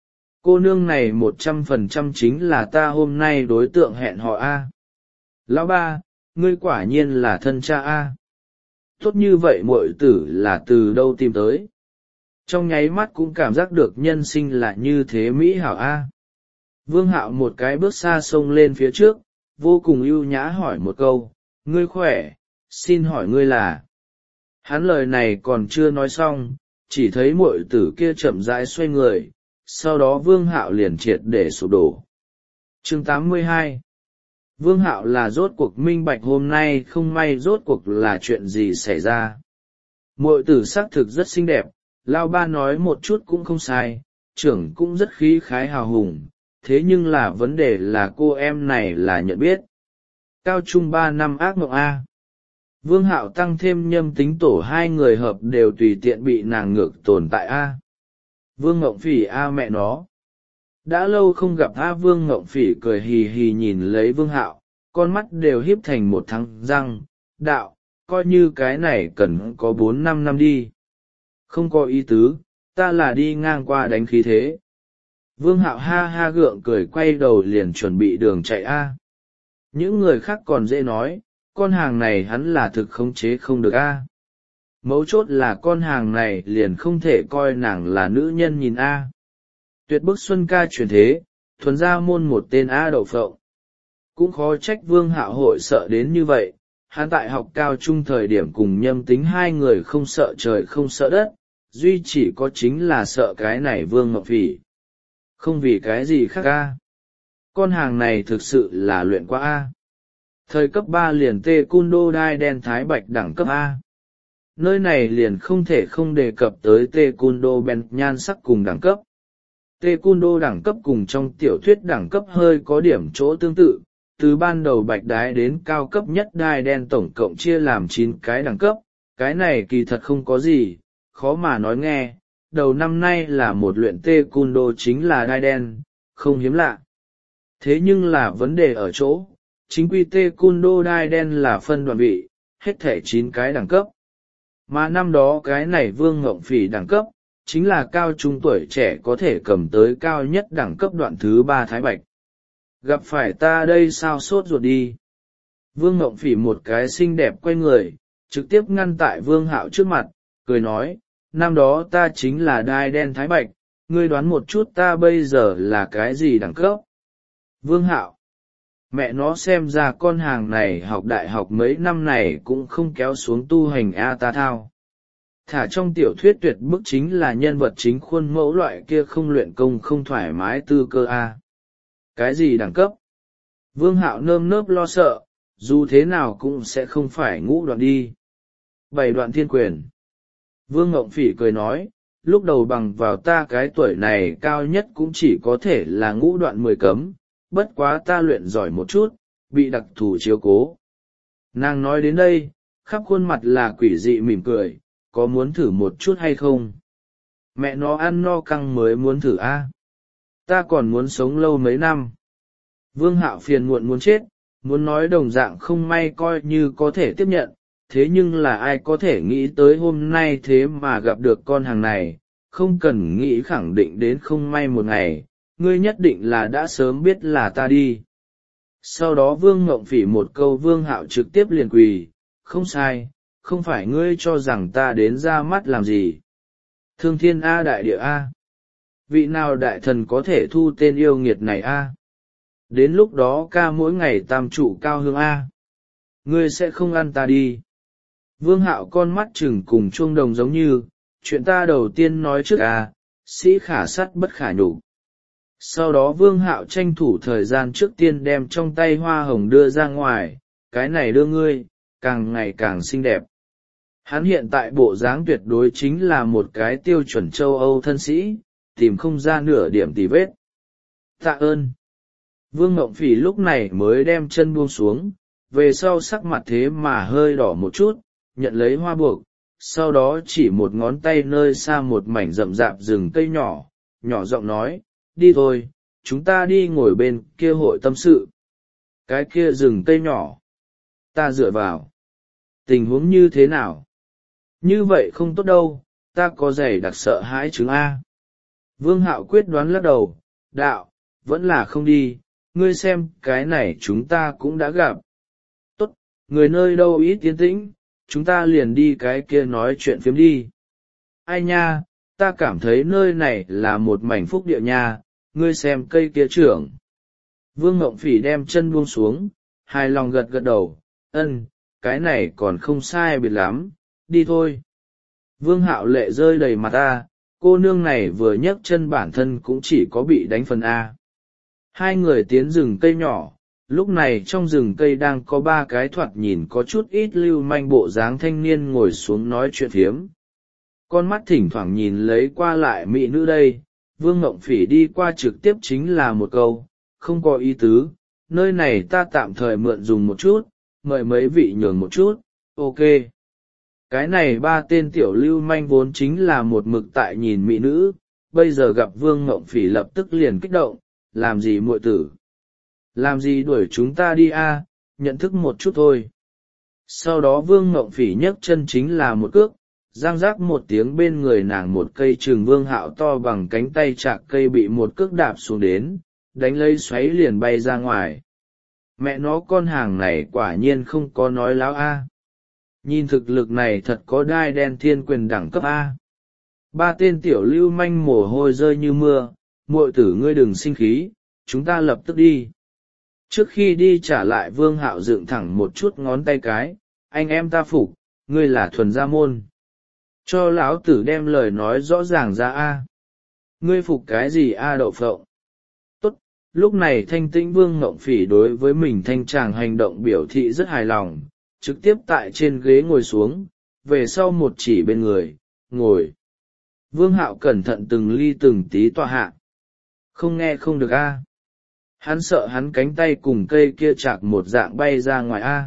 Cô nương này một trăm phần trăm chính là ta hôm nay đối tượng hẹn hò a. Lão ba, ngươi quả nhiên là thân cha a. Tốt như vậy muội tử là từ đâu tìm tới? Trong nháy mắt cũng cảm giác được nhân sinh là như thế mỹ hảo a. Vương Hạo một cái bước xa xông lên phía trước, vô cùng ưu nhã hỏi một câu, ngươi khỏe, xin hỏi ngươi là. Hắn lời này còn chưa nói xong, chỉ thấy muội tử kia chậm rãi xoay người, sau đó Vương Hạo liền triệt để sụp đổ. Chương tám mươi hai. Vương Hạo là rốt cuộc minh bạch hôm nay không may rốt cuộc là chuyện gì xảy ra. Muội tử xác thực rất xinh đẹp, Lao ba nói một chút cũng không sai, trưởng cũng rất khí khái hào hùng, thế nhưng là vấn đề là cô em này là nhận biết. Cao trung ba năm ác mộng A. Vương Hạo tăng thêm nhâm tính tổ hai người hợp đều tùy tiện bị nàng ngược tồn tại A. Vương Ngộng Phỉ A mẹ nó. Đã lâu không gặp A. Vương Ngộng Phỉ cười hì hì nhìn lấy Vương Hạo, con mắt đều híp thành một thằng răng, đạo, coi như cái này cần có bốn năm năm đi. Không có ý tứ, ta là đi ngang qua đánh khí thế. Vương Hạo ha ha gượng cười quay đầu liền chuẩn bị đường chạy A. Những người khác còn dễ nói, con hàng này hắn là thực khống chế không được A. Mấu chốt là con hàng này liền không thể coi nàng là nữ nhân nhìn A. Tuyệt bức xuân ca truyền thế, thuần ra môn một tên A đậu phộng. Cũng khó trách Vương Hạo hội sợ đến như vậy, hắn tại học cao trung thời điểm cùng nhâm tính hai người không sợ trời không sợ đất, duy chỉ có chính là sợ cái này Vương Ngọc Phỉ. Không vì cái gì khác A. Con hàng này thực sự là luyện quá A. Thời cấp ba liền tê cun đô đai đen thái bạch đẳng cấp A. Nơi này liền không thể không đề cập tới tê cun đô ben nhan sắc cùng đẳng cấp. Tê cun đô đẳng cấp cùng trong tiểu thuyết đẳng cấp hơi có điểm chỗ tương tự, từ ban đầu bạch đái đến cao cấp nhất đai đen tổng cộng chia làm chín cái đẳng cấp, cái này kỳ thật không có gì, khó mà nói nghe, đầu năm nay là một luyện tê cun đô chính là đai đen, không hiếm lạ. Thế nhưng là vấn đề ở chỗ, chính quy tê cun đô đai đen là phân đoạn vị, hết thể chín cái đẳng cấp. Mà năm đó cái này Vương Ngộng Phỉ đẳng cấp, chính là cao trung tuổi trẻ có thể cầm tới cao nhất đẳng cấp đoạn thứ ba thái bạch. Gặp phải ta đây sao sốt ruột đi. Vương Ngộng Phỉ một cái xinh đẹp quay người, trực tiếp ngăn tại Vương Hạo trước mặt, cười nói, năm đó ta chính là đai đen thái bạch, ngươi đoán một chút ta bây giờ là cái gì đẳng cấp. Vương Hạo, mẹ nó xem ra con hàng này học đại học mấy năm này cũng không kéo xuống tu hành a ta thao. Thả trong tiểu thuyết tuyệt bức chính là nhân vật chính khuôn mẫu loại kia không luyện công không thoải mái tư cơ a. Cái gì đẳng cấp? Vương Hạo nơm nớp lo sợ, dù thế nào cũng sẽ không phải ngũ đoạn đi. Bảy đoạn thiên quyền. Vương Ngộng Phỉ cười nói, lúc đầu bằng vào ta cái tuổi này cao nhất cũng chỉ có thể là ngũ đoạn mười cấm, bất quá ta luyện giỏi một chút, bị đặc thù chiếu cố. Nàng nói đến đây, khắp khuôn mặt là quỷ dị mỉm cười, có muốn thử một chút hay không? Mẹ nó ăn no căng mới muốn thử a. Ta còn muốn sống lâu mấy năm. Vương Hạo phiền muộn muốn chết, muốn nói đồng dạng không may coi như có thể tiếp nhận, thế nhưng là ai có thể nghĩ tới hôm nay thế mà gặp được con hàng này, không cần nghĩ khẳng định đến không may một ngày, ngươi nhất định là đã sớm biết là ta đi. Sau đó Vương Ngộng Phỉ một câu Vương Hạo trực tiếp liền quỳ, không sai, không phải ngươi cho rằng ta đến ra mắt làm gì. Thương thiên A đại địa A. Vị nào đại thần có thể thu tên yêu nghiệt này A. Đến lúc đó ca mỗi ngày tam trụ cao hương A. Ngươi sẽ không ăn ta đi. Vương Hạo con mắt chừng cùng chuông đồng giống như, chuyện ta đầu tiên nói trước à, sĩ khả sắt bất khả nhục. Sau đó Vương Hạo tranh thủ thời gian trước tiên đem trong tay hoa hồng đưa ra ngoài, cái này đưa ngươi, càng ngày càng xinh đẹp. Hắn hiện tại bộ dáng tuyệt đối chính là một cái tiêu chuẩn châu Âu thân sĩ, tìm không ra nửa điểm tì vết. Tạ ơn. Vương Ngộng Phỉ lúc này mới đem chân buông xuống, về sau sắc mặt thế mà hơi đỏ một chút, nhận lấy hoa buộc, sau đó chỉ một ngón tay nơi xa một mảnh rậm rạp rừng cây nhỏ, nhỏ giọng nói, đi thôi, chúng ta đi ngồi bên kia hội tâm sự. Cái kia rừng cây nhỏ. Ta dựa vào. Tình huống như thế nào? Như vậy không tốt đâu, ta có giày đặc sợ hãi chứng A. Vương Hạo quyết đoán lắc đầu, đạo, vẫn là không đi, ngươi xem cái này chúng ta cũng đã gặp. Tốt, người nơi đâu ít tiến tĩnh, chúng ta liền đi cái kia nói chuyện phiếm đi. Ai nha, ta cảm thấy nơi này là một mảnh phúc địa nha, ngươi xem cây kia trưởng. Vương Ngộng Phỉ đem chân buông xuống, hài lòng gật gật đầu, ân, cái này còn không sai biệt lắm, đi thôi. Vương Hạo lệ rơi đầy mặt A, cô nương này vừa nhấc chân bản thân cũng chỉ có bị đánh phần A. Hai người tiến rừng cây nhỏ, lúc này trong rừng cây đang có ba cái thoạt nhìn có chút ít lưu manh bộ dáng thanh niên ngồi xuống nói chuyện phiếm. Con mắt thỉnh thoảng nhìn lấy qua lại mỹ nữ đây, Vương Ngộng Phỉ đi qua trực tiếp chính là một câu, không có ý tứ, nơi này ta tạm thời mượn dùng một chút, mời mấy vị nhường một chút, ok. Cái này ba tên tiểu lưu manh vốn chính là một mực tại nhìn mỹ nữ, bây giờ gặp Vương Ngộng Phỉ lập tức liền kích động, làm gì muội tử? Làm gì đuổi chúng ta đi a? Nhận thức một chút thôi. Sau đó Vương Ngộng Phỉ nhấc chân chính là một cước, giang rác một tiếng bên người nàng một cây trường Vương Hạo to bằng cánh tay chạc cây bị một cước đạp xuống đến, đánh lấy xoáy liền bay ra ngoài. Mẹ nó con hàng này quả nhiên không có nói láo a. Nhìn thực lực này thật có đai đen thiên quyền đẳng cấp A. Ba tên tiểu lưu manh mồ hôi rơi như mưa, muội tử ngươi đừng sinh khí, chúng ta lập tức đi. Trước khi đi trả lại Vương Hạo dựng thẳng một chút ngón tay cái, anh em ta phục, ngươi là thuần gia môn. Cho lão tử đem lời nói rõ ràng ra A. Ngươi phục cái gì A đậu phộng? Tốt, lúc này thanh tĩnh Vương Ngộng Phỉ đối với mình thanh tràng hành động biểu thị rất hài lòng. Trực tiếp tại trên ghế ngồi xuống, về sau một chỉ bên người, ngồi. Vương Hạo cẩn thận từng ly từng tí tọa hạ. Không nghe không được a. Hắn sợ hắn cánh tay cùng cây kia chạc một dạng bay ra ngoài a.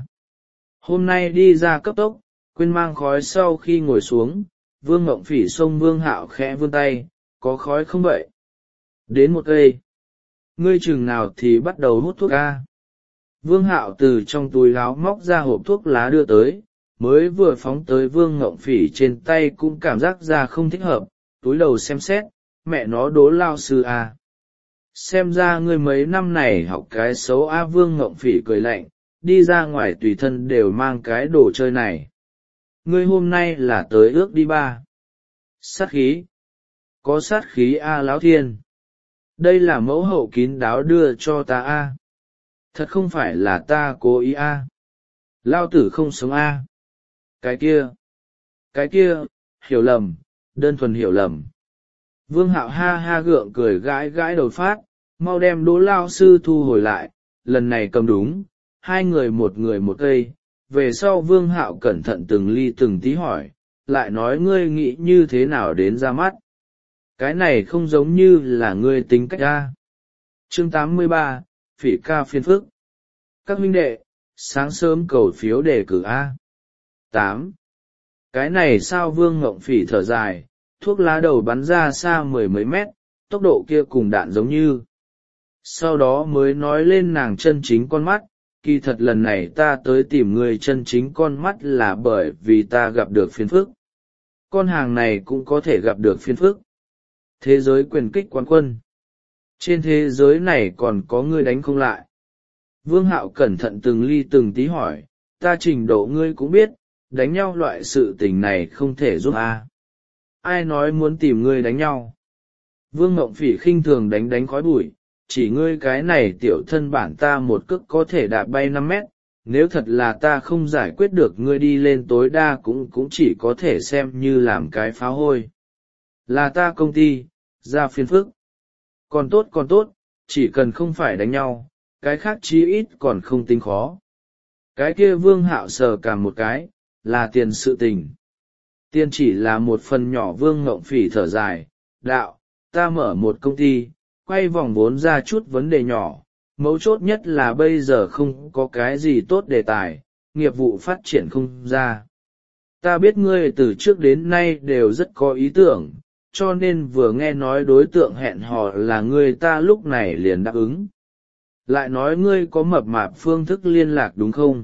Hôm nay đi ra cấp tốc, quên mang khói sau khi ngồi xuống, Vương Ngộng Phỉ xông Vương Hạo khẽ vươn tay, có khói không vậy? Đến một cây. Ngươi chừng nào thì bắt đầu hút thuốc a. Vương Hạo từ trong túi áo móc ra hộp thuốc lá đưa tới, mới vừa phóng tới Vương Ngộng Phỉ trên tay cũng cảm giác ra không thích hợp, túi đầu xem xét, mẹ nó đố lao sư à. Xem ra ngươi mấy năm này học cái xấu a. Vương Ngộng Phỉ cười lạnh, đi ra ngoài tùy thân đều mang cái đồ chơi này. Ngươi hôm nay là tới ước đi ba. Sát khí. Có sát khí a lão thiên. Đây là mẫu hậu kín đáo đưa cho ta a. Thật không phải là ta cố ý a. À. Lao tử không sống a. À. Cái kia. Cái kia, hiểu lầm, đơn thuần hiểu lầm. Vương Hạo ha ha gượng cười gãi gãi đầu phát, mau đem Đỗ lao sư thu hồi lại, lần này cầm đúng, hai người một người một cây. Về sau Vương Hạo cẩn thận từng ly từng tí hỏi, lại nói ngươi nghĩ như thế nào đến ra mắt. Cái này không giống như là ngươi tính cách a. Chương tám mươi ba, Phỉ ca phiên phức. Các huynh đệ, sáng sớm cầu phiếu đề cử A. tám. Cái này sao? Vương Ngộng Phỉ thở dài, thuốc lá đầu bắn ra xa mười mấy mét, tốc độ kia cùng đạn giống như. Sau đó mới nói lên nàng chân chính con mắt, kỳ thật lần này ta tới tìm người chân chính con mắt là bởi vì ta gặp được phiên phức. Con hàng này cũng có thể gặp được phiên phức. Thế giới quyền kích quán quân. Trên thế giới này còn có ngươi đánh không lại. Vương Hạo cẩn thận từng ly từng tí hỏi, ta trình độ ngươi cũng biết, đánh nhau loại sự tình này không thể giúp a. À. Ai nói muốn tìm ngươi đánh nhau? Vương Ngộng Phỉ khinh thường đánh đánh khói bụi, chỉ ngươi cái này tiểu thân bản ta một cước có thể đạp bay năm mét, nếu thật là ta không giải quyết được ngươi đi lên tối đa cũng cũng chỉ có thể xem như làm cái phá hôi. Là ta công ty, ra phiền phức. Còn tốt còn tốt, chỉ cần không phải đánh nhau, cái khác chí ít còn không tính khó. Cái kia Vương Hạo sờ cả một cái, là tiền sự tình. Tiền chỉ là một phần nhỏ. Vương Ngộng Phỉ thở dài, đạo, ta mở một công ty, quay vòng vốn ra chút vấn đề nhỏ, mấu chốt nhất là bây giờ không có cái gì tốt đề tài, nghiệp vụ phát triển không ra. Ta biết ngươi từ trước đến nay đều rất có ý tưởng, cho nên vừa nghe nói đối tượng hẹn hò là ngươi ta lúc này liền đáp ứng. Lại nói ngươi có mập mạp phương thức liên lạc đúng không?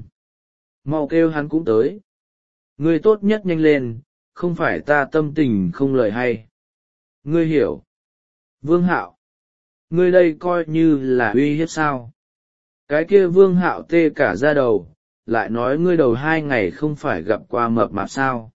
Mau kêu hắn cũng tới. Ngươi tốt nhất nhanh lên, không phải ta tâm tình không lời hay. Ngươi hiểu. Vương Hạo, ngươi đây coi như là uy hiếp sao? Cái kia Vương Hạo tê cả da đầu, lại nói ngươi đầu hai ngày không phải gặp qua mập mạp sao?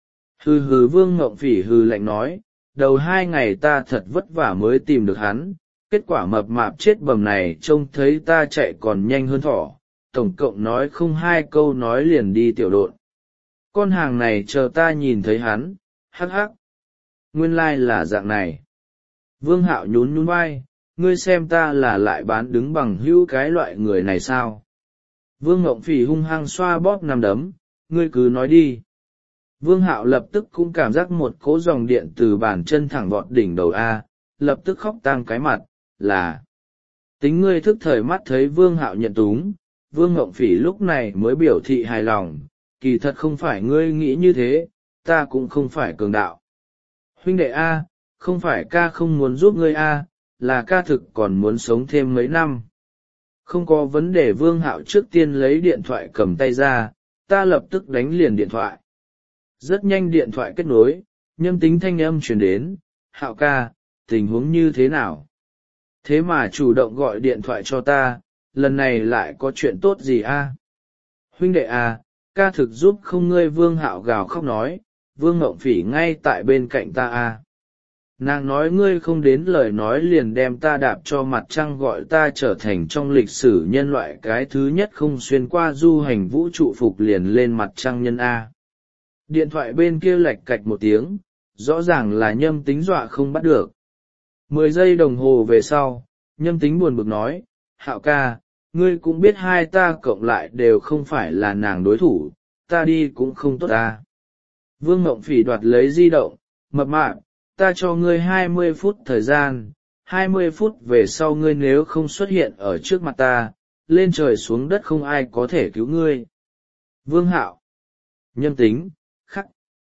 Hừ hừ. Vương Ngộng Phỉ hừ lạnh nói, đầu hai ngày ta thật vất vả mới tìm được hắn, kết quả mập mạp chết bầm này trông thấy ta chạy còn nhanh hơn thỏ, tổng cộng nói không hai câu nói liền đi tiểu độn. Con hàng này chờ ta nhìn thấy hắn, hắc hắc. Nguyên lai là dạng này. Vương Hạo nhún nhún vai, ngươi xem ta là lại bán đứng bằng hữu cái loại người này sao? Vương Ngộng Phỉ hung hăng xoa bóp nằm đấm, ngươi cứ nói đi. Vương Hạo lập tức cũng cảm giác một cỗ dòng điện từ bàn chân thẳng vọt đỉnh đầu A, lập tức khóc tang cái mặt, là. Tính ngươi thức thời mắt thấy Vương Hạo nhận túng, Vương Ngộng Phỉ lúc này mới biểu thị hài lòng, kỳ thật không phải ngươi nghĩ như thế, ta cũng không phải cường đạo. Huynh đệ A, không phải ca không muốn giúp ngươi A, là ca thực còn muốn sống thêm mấy năm. Không có vấn đề. Vương Hạo trước tiên lấy điện thoại cầm tay ra, ta lập tức đánh liền điện thoại. Rất nhanh điện thoại kết nối, Nhâm Tính thanh âm truyền đến, Hạo ca, tình huống như thế nào? Thế mà chủ động gọi điện thoại cho ta, lần này lại có chuyện tốt gì a? Huynh đệ à, ca thực giúp không ngươi. Vương Hạo gào khóc nói, Vương Ngộng Phỉ ngay tại bên cạnh ta a. Nàng nói ngươi không đến lời nói liền đem ta đạp cho mặt trăng, gọi ta trở thành trong lịch sử nhân loại cái thứ nhất không xuyên qua du hành vũ trụ phục liền lên mặt trăng nhân a. Điện thoại bên kia lạch cạch một tiếng, rõ ràng là Nhâm Tính dọa không bắt được. Mười giây đồng hồ về sau, Nhâm Tính buồn bực nói, Hạo ca, ngươi cũng biết hai ta cộng lại đều không phải là nàng đối thủ, ta đi cũng không tốt ta. Vương Ngộng Phỉ đoạt lấy di động, mập mạp, ta cho ngươi hai mươi phút thời gian, hai mươi phút về sau ngươi nếu không xuất hiện ở trước mặt ta, lên trời xuống đất không ai có thể cứu ngươi. Vương Hạo, Nhâm Tính, khắc,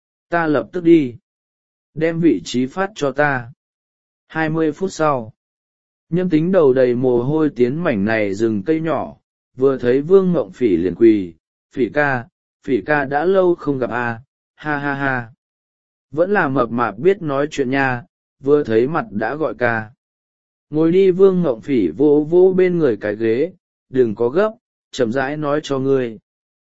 ta lập tức đi. Đem vị trí phát cho ta. Hai mươi phút sau, Nhâm Tính đầu đầy mồ hôi tiến mảnh này rừng cây nhỏ, vừa thấy Vương Ngộng Phỉ liền quỳ, Phỉ ca, Phỉ ca đã lâu không gặp a, ha ha ha. Vẫn là mập mạp biết nói chuyện nha, vừa thấy mặt đã gọi ca. Ngồi đi. Vương Ngộng Phỉ vỗ vỗ bên người cái ghế, đừng có gấp, chậm rãi nói cho ngươi.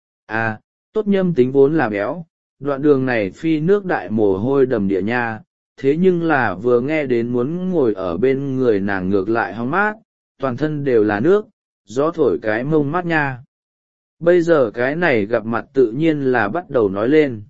À, tốt. Nhâm Tính vốn là béo, đoạn đường này phi nước đại mồ hôi đầm địa nha, thế nhưng là vừa nghe đến muốn ngồi ở bên người nàng ngược lại hóng mát, toàn thân đều là nước, gió thổi cái mông mát nha. Bây giờ cái này gặp mặt tự nhiên là bắt đầu nói lên.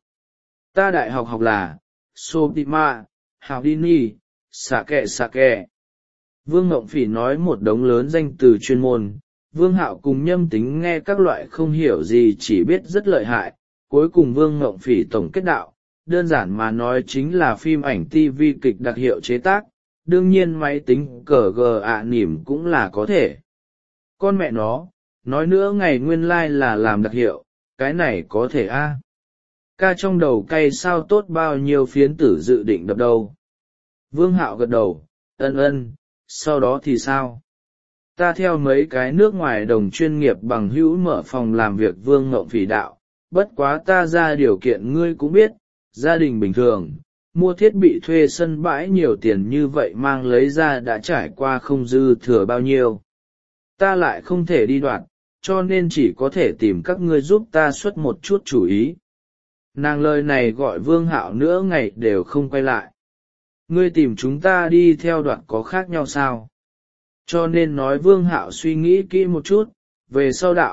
Ta đại học học là Sopima, Houdini, xạ kẹ xạ kẹ. Vương Ngộng Phỉ nói một đống lớn danh từ chuyên môn, Vương Hạo cùng Nhâm Tính nghe các loại không hiểu gì chỉ biết rất lợi hại. Cuối cùng Vương Ngộng Phỉ tổng kết đạo, đơn giản mà nói chính là phim ảnh ti vi kịch đặc hiệu chế tác, đương nhiên máy tính cờ gờ ạ nỉm cũng là có thể. Con mẹ nó, nói nữa ngày nguyên lai like là làm đặc hiệu, cái này có thể a? À? Ca trong đầu cay sao tốt bao nhiêu phiến tử dự định đập đâu. Vương Hạo gật đầu, ân ân, sau đó thì sao? Ta theo mấy cái nước ngoài đồng chuyên nghiệp bằng hữu mở phòng làm việc. Vương Ngộng Phỉ đạo, bất quá ta ra điều kiện ngươi cũng biết, gia đình bình thường, mua thiết bị thuê sân bãi nhiều tiền như vậy mang lấy ra đã trải qua không dư thừa bao nhiêu. Ta lại không thể đi đoạt, cho nên chỉ có thể tìm các ngươi giúp ta xuất một chút chủ ý. Nàng lời này gọi Vương Hạo nữa ngày đều không quay lại. Ngươi tìm chúng ta đi theo đoạt có khác nhau sao? Cho nên nói Vương Hạo suy nghĩ kỹ một chút, về sau đạo,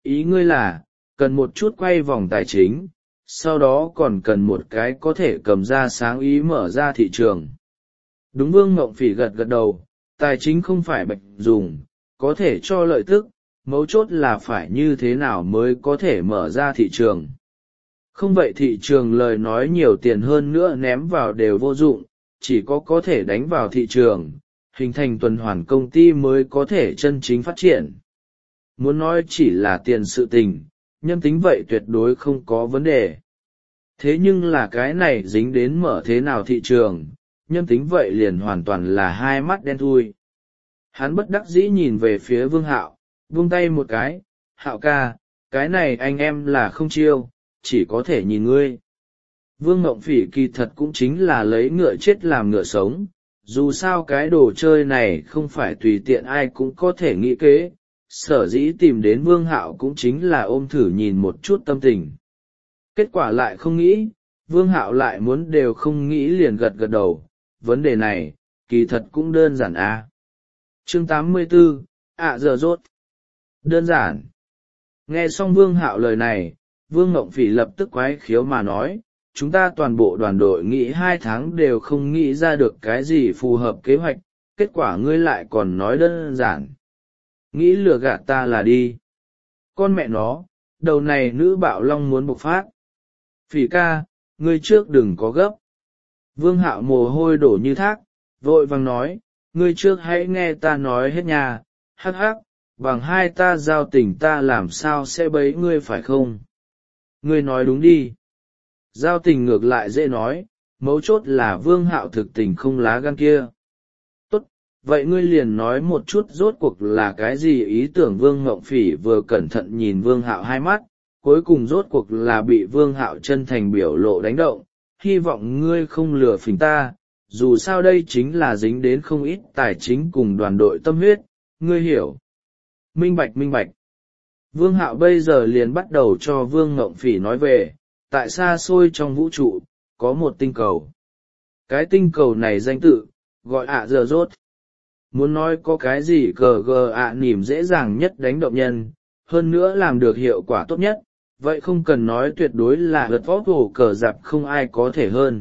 ý ngươi là cần một chút quay vòng tài chính, sau đó còn cần một cái có thể cầm ra sáng ý mở ra thị trường. Đúng, Vương Ngộng Phỉ gật gật đầu, tài chính không phải bạch dùng, có thể cho lợi tức, mấu chốt là phải như thế nào mới có thể mở ra thị trường. Không vậy thị trường lời nói nhiều tiền hơn nữa ném vào đều vô dụng, chỉ có có thể đánh vào thị trường, hình thành tuần hoàn công ty mới có thể chân chính phát triển. Muốn nói chỉ là tiền sự tình, Nhâm Tính vậy tuyệt đối không có vấn đề. Thế nhưng là cái này dính đến mở thế nào thị trường, Nhâm Tính vậy liền hoàn toàn là hai mắt đen thui. Hắn bất đắc dĩ nhìn về phía Vương Hạo, vung tay một cái, Hạo ca, cái này anh em là không chiêu, chỉ có thể nhìn ngươi. Vương Ngộng Phỉ kỳ thật cũng chính là lấy ngựa chết làm ngựa sống, dù sao cái đồ chơi này không phải tùy tiện ai cũng có thể nghĩ kế, sở dĩ tìm đến Vương Hạo cũng chính là ôm thử nhìn một chút tâm tình. Kết quả lại không nghĩ, Vương Hạo lại muốn đều không nghĩ liền gật gật đầu, vấn đề này, kỳ thật cũng đơn giản à. Chương tám mươi tư, ạ giờ rốt. Đơn giản. Nghe xong Vương Hạo lời này, Vương Ngộng Phỉ lập tức quái khiếu mà nói, chúng ta toàn bộ đoàn đội nghĩ hai tháng đều không nghĩ ra được cái gì phù hợp kế hoạch, kết quả ngươi lại còn nói đơn giản. Nghĩ lừa gạt ta là đi. Con mẹ nó, đầu này nữ bạo long muốn bộc phát. Phỉ ca, ngươi trước đừng có gấp. Vương Hạo mồ hôi đổ như thác, vội vàng nói, ngươi trước hãy nghe ta nói hết nhà, hắc hắc, bằng hai ta giao tình ta làm sao sẽ bấy ngươi phải không? Ngươi nói đúng đi. Giao tình ngược lại dễ nói, mấu chốt là Vương Hạo thực tình không lá gan kia. Tốt, vậy ngươi liền nói một chút rốt cuộc là cái gì ý tưởng. Vương Ngộng Phỉ vừa cẩn thận nhìn Vương Hạo hai mắt, cuối cùng rốt cuộc là bị Vương Hạo chân thành biểu lộ đánh động, hy vọng ngươi không lừa phỉnh ta, dù sao đây chính là dính đến không ít tài chính cùng đoàn đội tâm huyết, ngươi hiểu. Minh bạch minh bạch. Vương Hạo bây giờ liền bắt đầu cho Vương Ngộng Phỉ nói về, tại xa xôi trong vũ trụ, có một tinh cầu. Cái tinh cầu này danh tự, gọi ạ giờ rốt. Muốn nói có cái gì cờ gờ ạ nỉm dễ dàng nhất đánh động nhân, hơn nữa làm được hiệu quả tốt nhất, vậy không cần nói tuyệt đối là gật vót hổ cờ dạp không ai có thể hơn.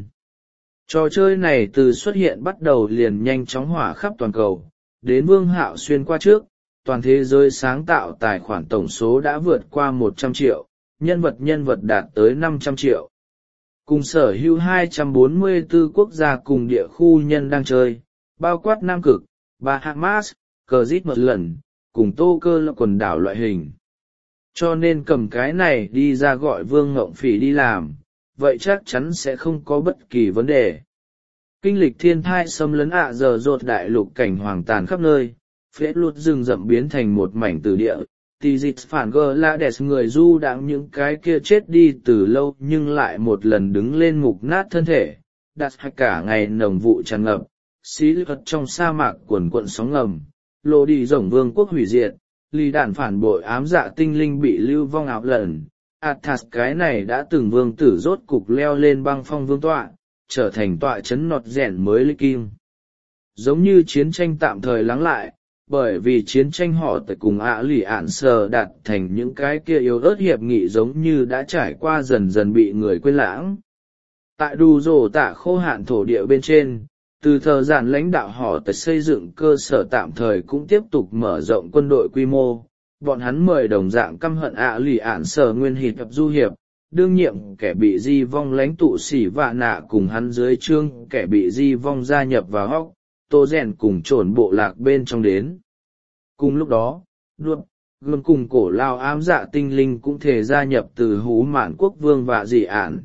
Trò chơi này từ xuất hiện bắt đầu liền nhanh chóng hỏa khắp toàn cầu, đến Vương Hạo xuyên qua trước, toàn thế giới sáng tạo tài khoản tổng số đã vượt qua một trăm triệu, nhân vật nhân vật đạt tới năm trăm triệu. Cùng sở hữu hai trăm bốn mươi tư quốc gia cùng địa khu nhân đang chơi, bao quát Nam Cực, Bahamas, cờ rít một lần, cùng Tô Cơ là quần đảo loại hình. Cho nên cầm cái này đi ra gọi Vương Ngộng Phỉ đi làm, vậy chắc chắn sẽ không có bất kỳ vấn đề. Kinh lịch thiên thai xâm lấn ạ giờ rột đại lục, cảnh hoàng tàn khắp nơi, phế luật rừng rậm biến thành một mảnh từ địa, thì dịch phản gờ la đẹp người du đãng những cái kia chết đi từ lâu nhưng lại một lần đứng lên mục nát thân thể, đặt cả ngày nồng vụ tràn ngập, xí lật trong sa mạc quần quận sóng ngầm, lộ đi rồng vương quốc hủy diệt, lì đạn phản bội ám dạ tinh linh bị lưu vong ảo lần. Athas cái này đã từng vương tử rốt cục leo lên băng phong vương tọa, trở thành tọa chấn nọt rẽn mới lý kim. Giống như chiến tranh tạm thời lắng lại, bởi vì chiến tranh họ tại cùng ạ lì ạn sờ đạt thành những cái kia yếu ớt hiệp nghị giống như đã trải qua dần dần bị người quên lãng. Tại đù rổ tạ khô hạn thổ địa bên trên, từ thời gian lãnh đạo họ tại xây dựng cơ sở tạm thời cũng tiếp tục mở rộng quân đội quy mô. Bọn hắn mời đồng dạng căm hận ạ lì ạn sở nguyên hiệp du hiệp, đương nhiệm kẻ bị di vong lãnh tụ xỉ vạ nạ cùng hắn dưới trương kẻ bị di vong gia nhập vào hóc, tô rèn cùng trổn bộ lạc bên trong đến. Cùng lúc đó, đuốc, gương cùng cổ lao ám dạ tinh linh cũng thể gia nhập từ hú mạn quốc vương và dị ản.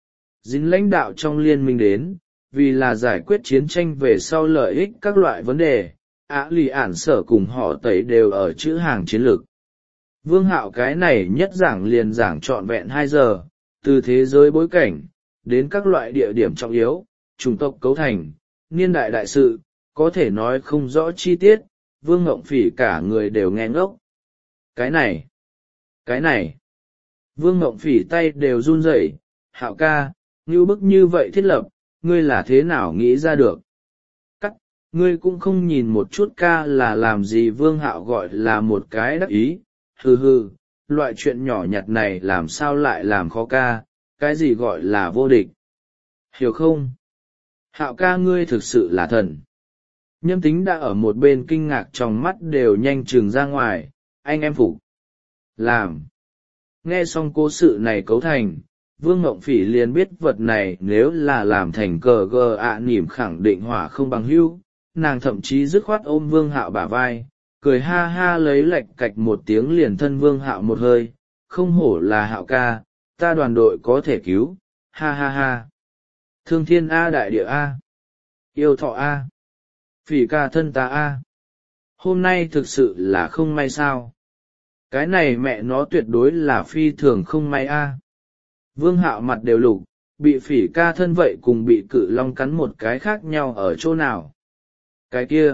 Dính lãnh đạo trong liên minh đến, vì là giải quyết chiến tranh về sau lợi ích các loại vấn đề. Ả lì ản sở cùng họ tẩy đều ở chữ hàng chiến lược. Vương Hạo cái này nhất giảng liền giảng trọn vẹn hai giờ, từ thế giới bối cảnh, đến các loại địa điểm trọng yếu, chủng tộc cấu thành, niên đại đại sự, có thể nói không rõ chi tiết, Vương Ngộng Phỉ cả người đều nghe ngốc. Cái này, cái này, Vương Ngộng Phỉ tay đều run rẩy. Hạo ca, như bức như vậy thiết lập, ngươi là thế nào nghĩ ra được? Ngươi cũng không nhìn một chút ca là làm gì. Vương Hạo gọi là một cái đắc ý, hừ hừ, loại chuyện nhỏ nhặt này làm sao lại làm khó ca, cái gì gọi là vô địch. Hiểu không? Hạo ca ngươi thực sự là thần. Nhâm Tính đã ở một bên kinh ngạc, trong mắt đều nhanh chừng ra ngoài, anh em phục. Làm. Nghe xong cố sự này cấu thành, Vương Ngộng Phỉ liền biết vật này nếu là làm thành cờ gờ ạ nỉm khẳng định hỏa không bằng hưu. Nàng thậm chí dứt khoát ôm Vương Hạo bả vai, cười ha ha lấy lạch cạch một tiếng liền thân Vương Hạo một hơi, không hổ là Hạo ca, ta đoàn đội có thể cứu, ha ha ha. Thương thiên A đại địa A. Yêu thọ A. Phỉ ca thân ta A. Hôm nay thực sự là không may sao. Cái này mẹ nó tuyệt đối là phi thường không may A. Vương Hạo mặt đều lục, bị phỉ ca thân vậy cùng bị cự long cắn một cái khác nhau ở chỗ nào. Cái kia.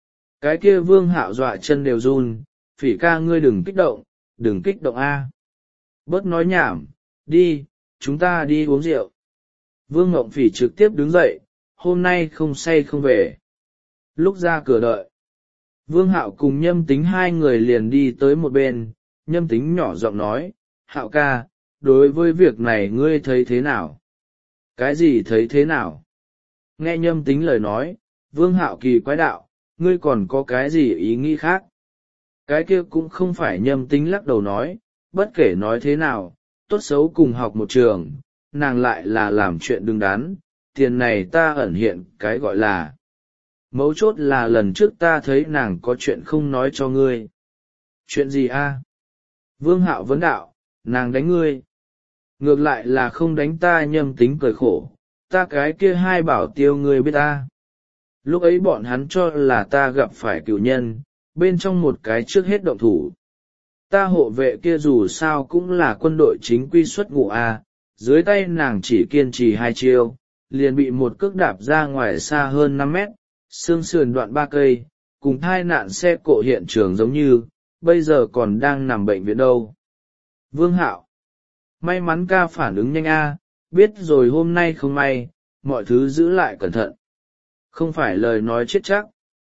Cái kia Vương Hạo dọa chân đều run, phỉ ca ngươi đừng kích động, đừng kích động A. Bớt nói nhảm, đi, chúng ta đi uống rượu. Vương Ngộng Phỉ trực tiếp đứng dậy, hôm nay không say không về. Lúc ra cửa đợi, Vương Hạo cùng Nhâm Tính hai người liền đi tới một bên, Nhâm Tính nhỏ giọng nói, Hạo ca, đối với việc này ngươi thấy thế nào? Cái gì thấy thế nào? Nghe Nhâm Tính lời nói, Vương Hạo kỳ quái đạo, ngươi còn có cái gì ý nghĩ khác? Cái kia cũng không phải Nhâm Tính lắc đầu nói, bất kể nói thế nào, tốt xấu cùng học một trường, nàng lại là làm chuyện đứng đắn, tiền này ta ẩn hiện cái gọi là. Mấu chốt là lần trước ta thấy nàng có chuyện không nói cho ngươi. Chuyện gì a? Vương Hạo vấn đạo, nàng đánh ngươi. Ngược lại là không đánh ta. Nhâm Tính cười khổ, ta cái kia hai bảo tiêu ngươi biết ta. Lúc ấy bọn hắn cho là ta gặp phải cựu nhân, bên trong một cái trước hết động thủ. Ta hộ vệ kia dù sao cũng là quân đội chính quy xuất ngũ a, dưới tay nàng chỉ kiên trì hai chiêu, liền bị một cước đạp ra ngoài xa hơn năm mét, xương sườn đoạn ba cây, cùng thai nạn xe cộ hiện trường giống như, bây giờ còn đang nằm bệnh viện đâu. Vương Hạo, may mắn ca phản ứng nhanh a, biết rồi hôm nay không may, mọi thứ giữ lại cẩn thận. Không phải lời nói chết chắc.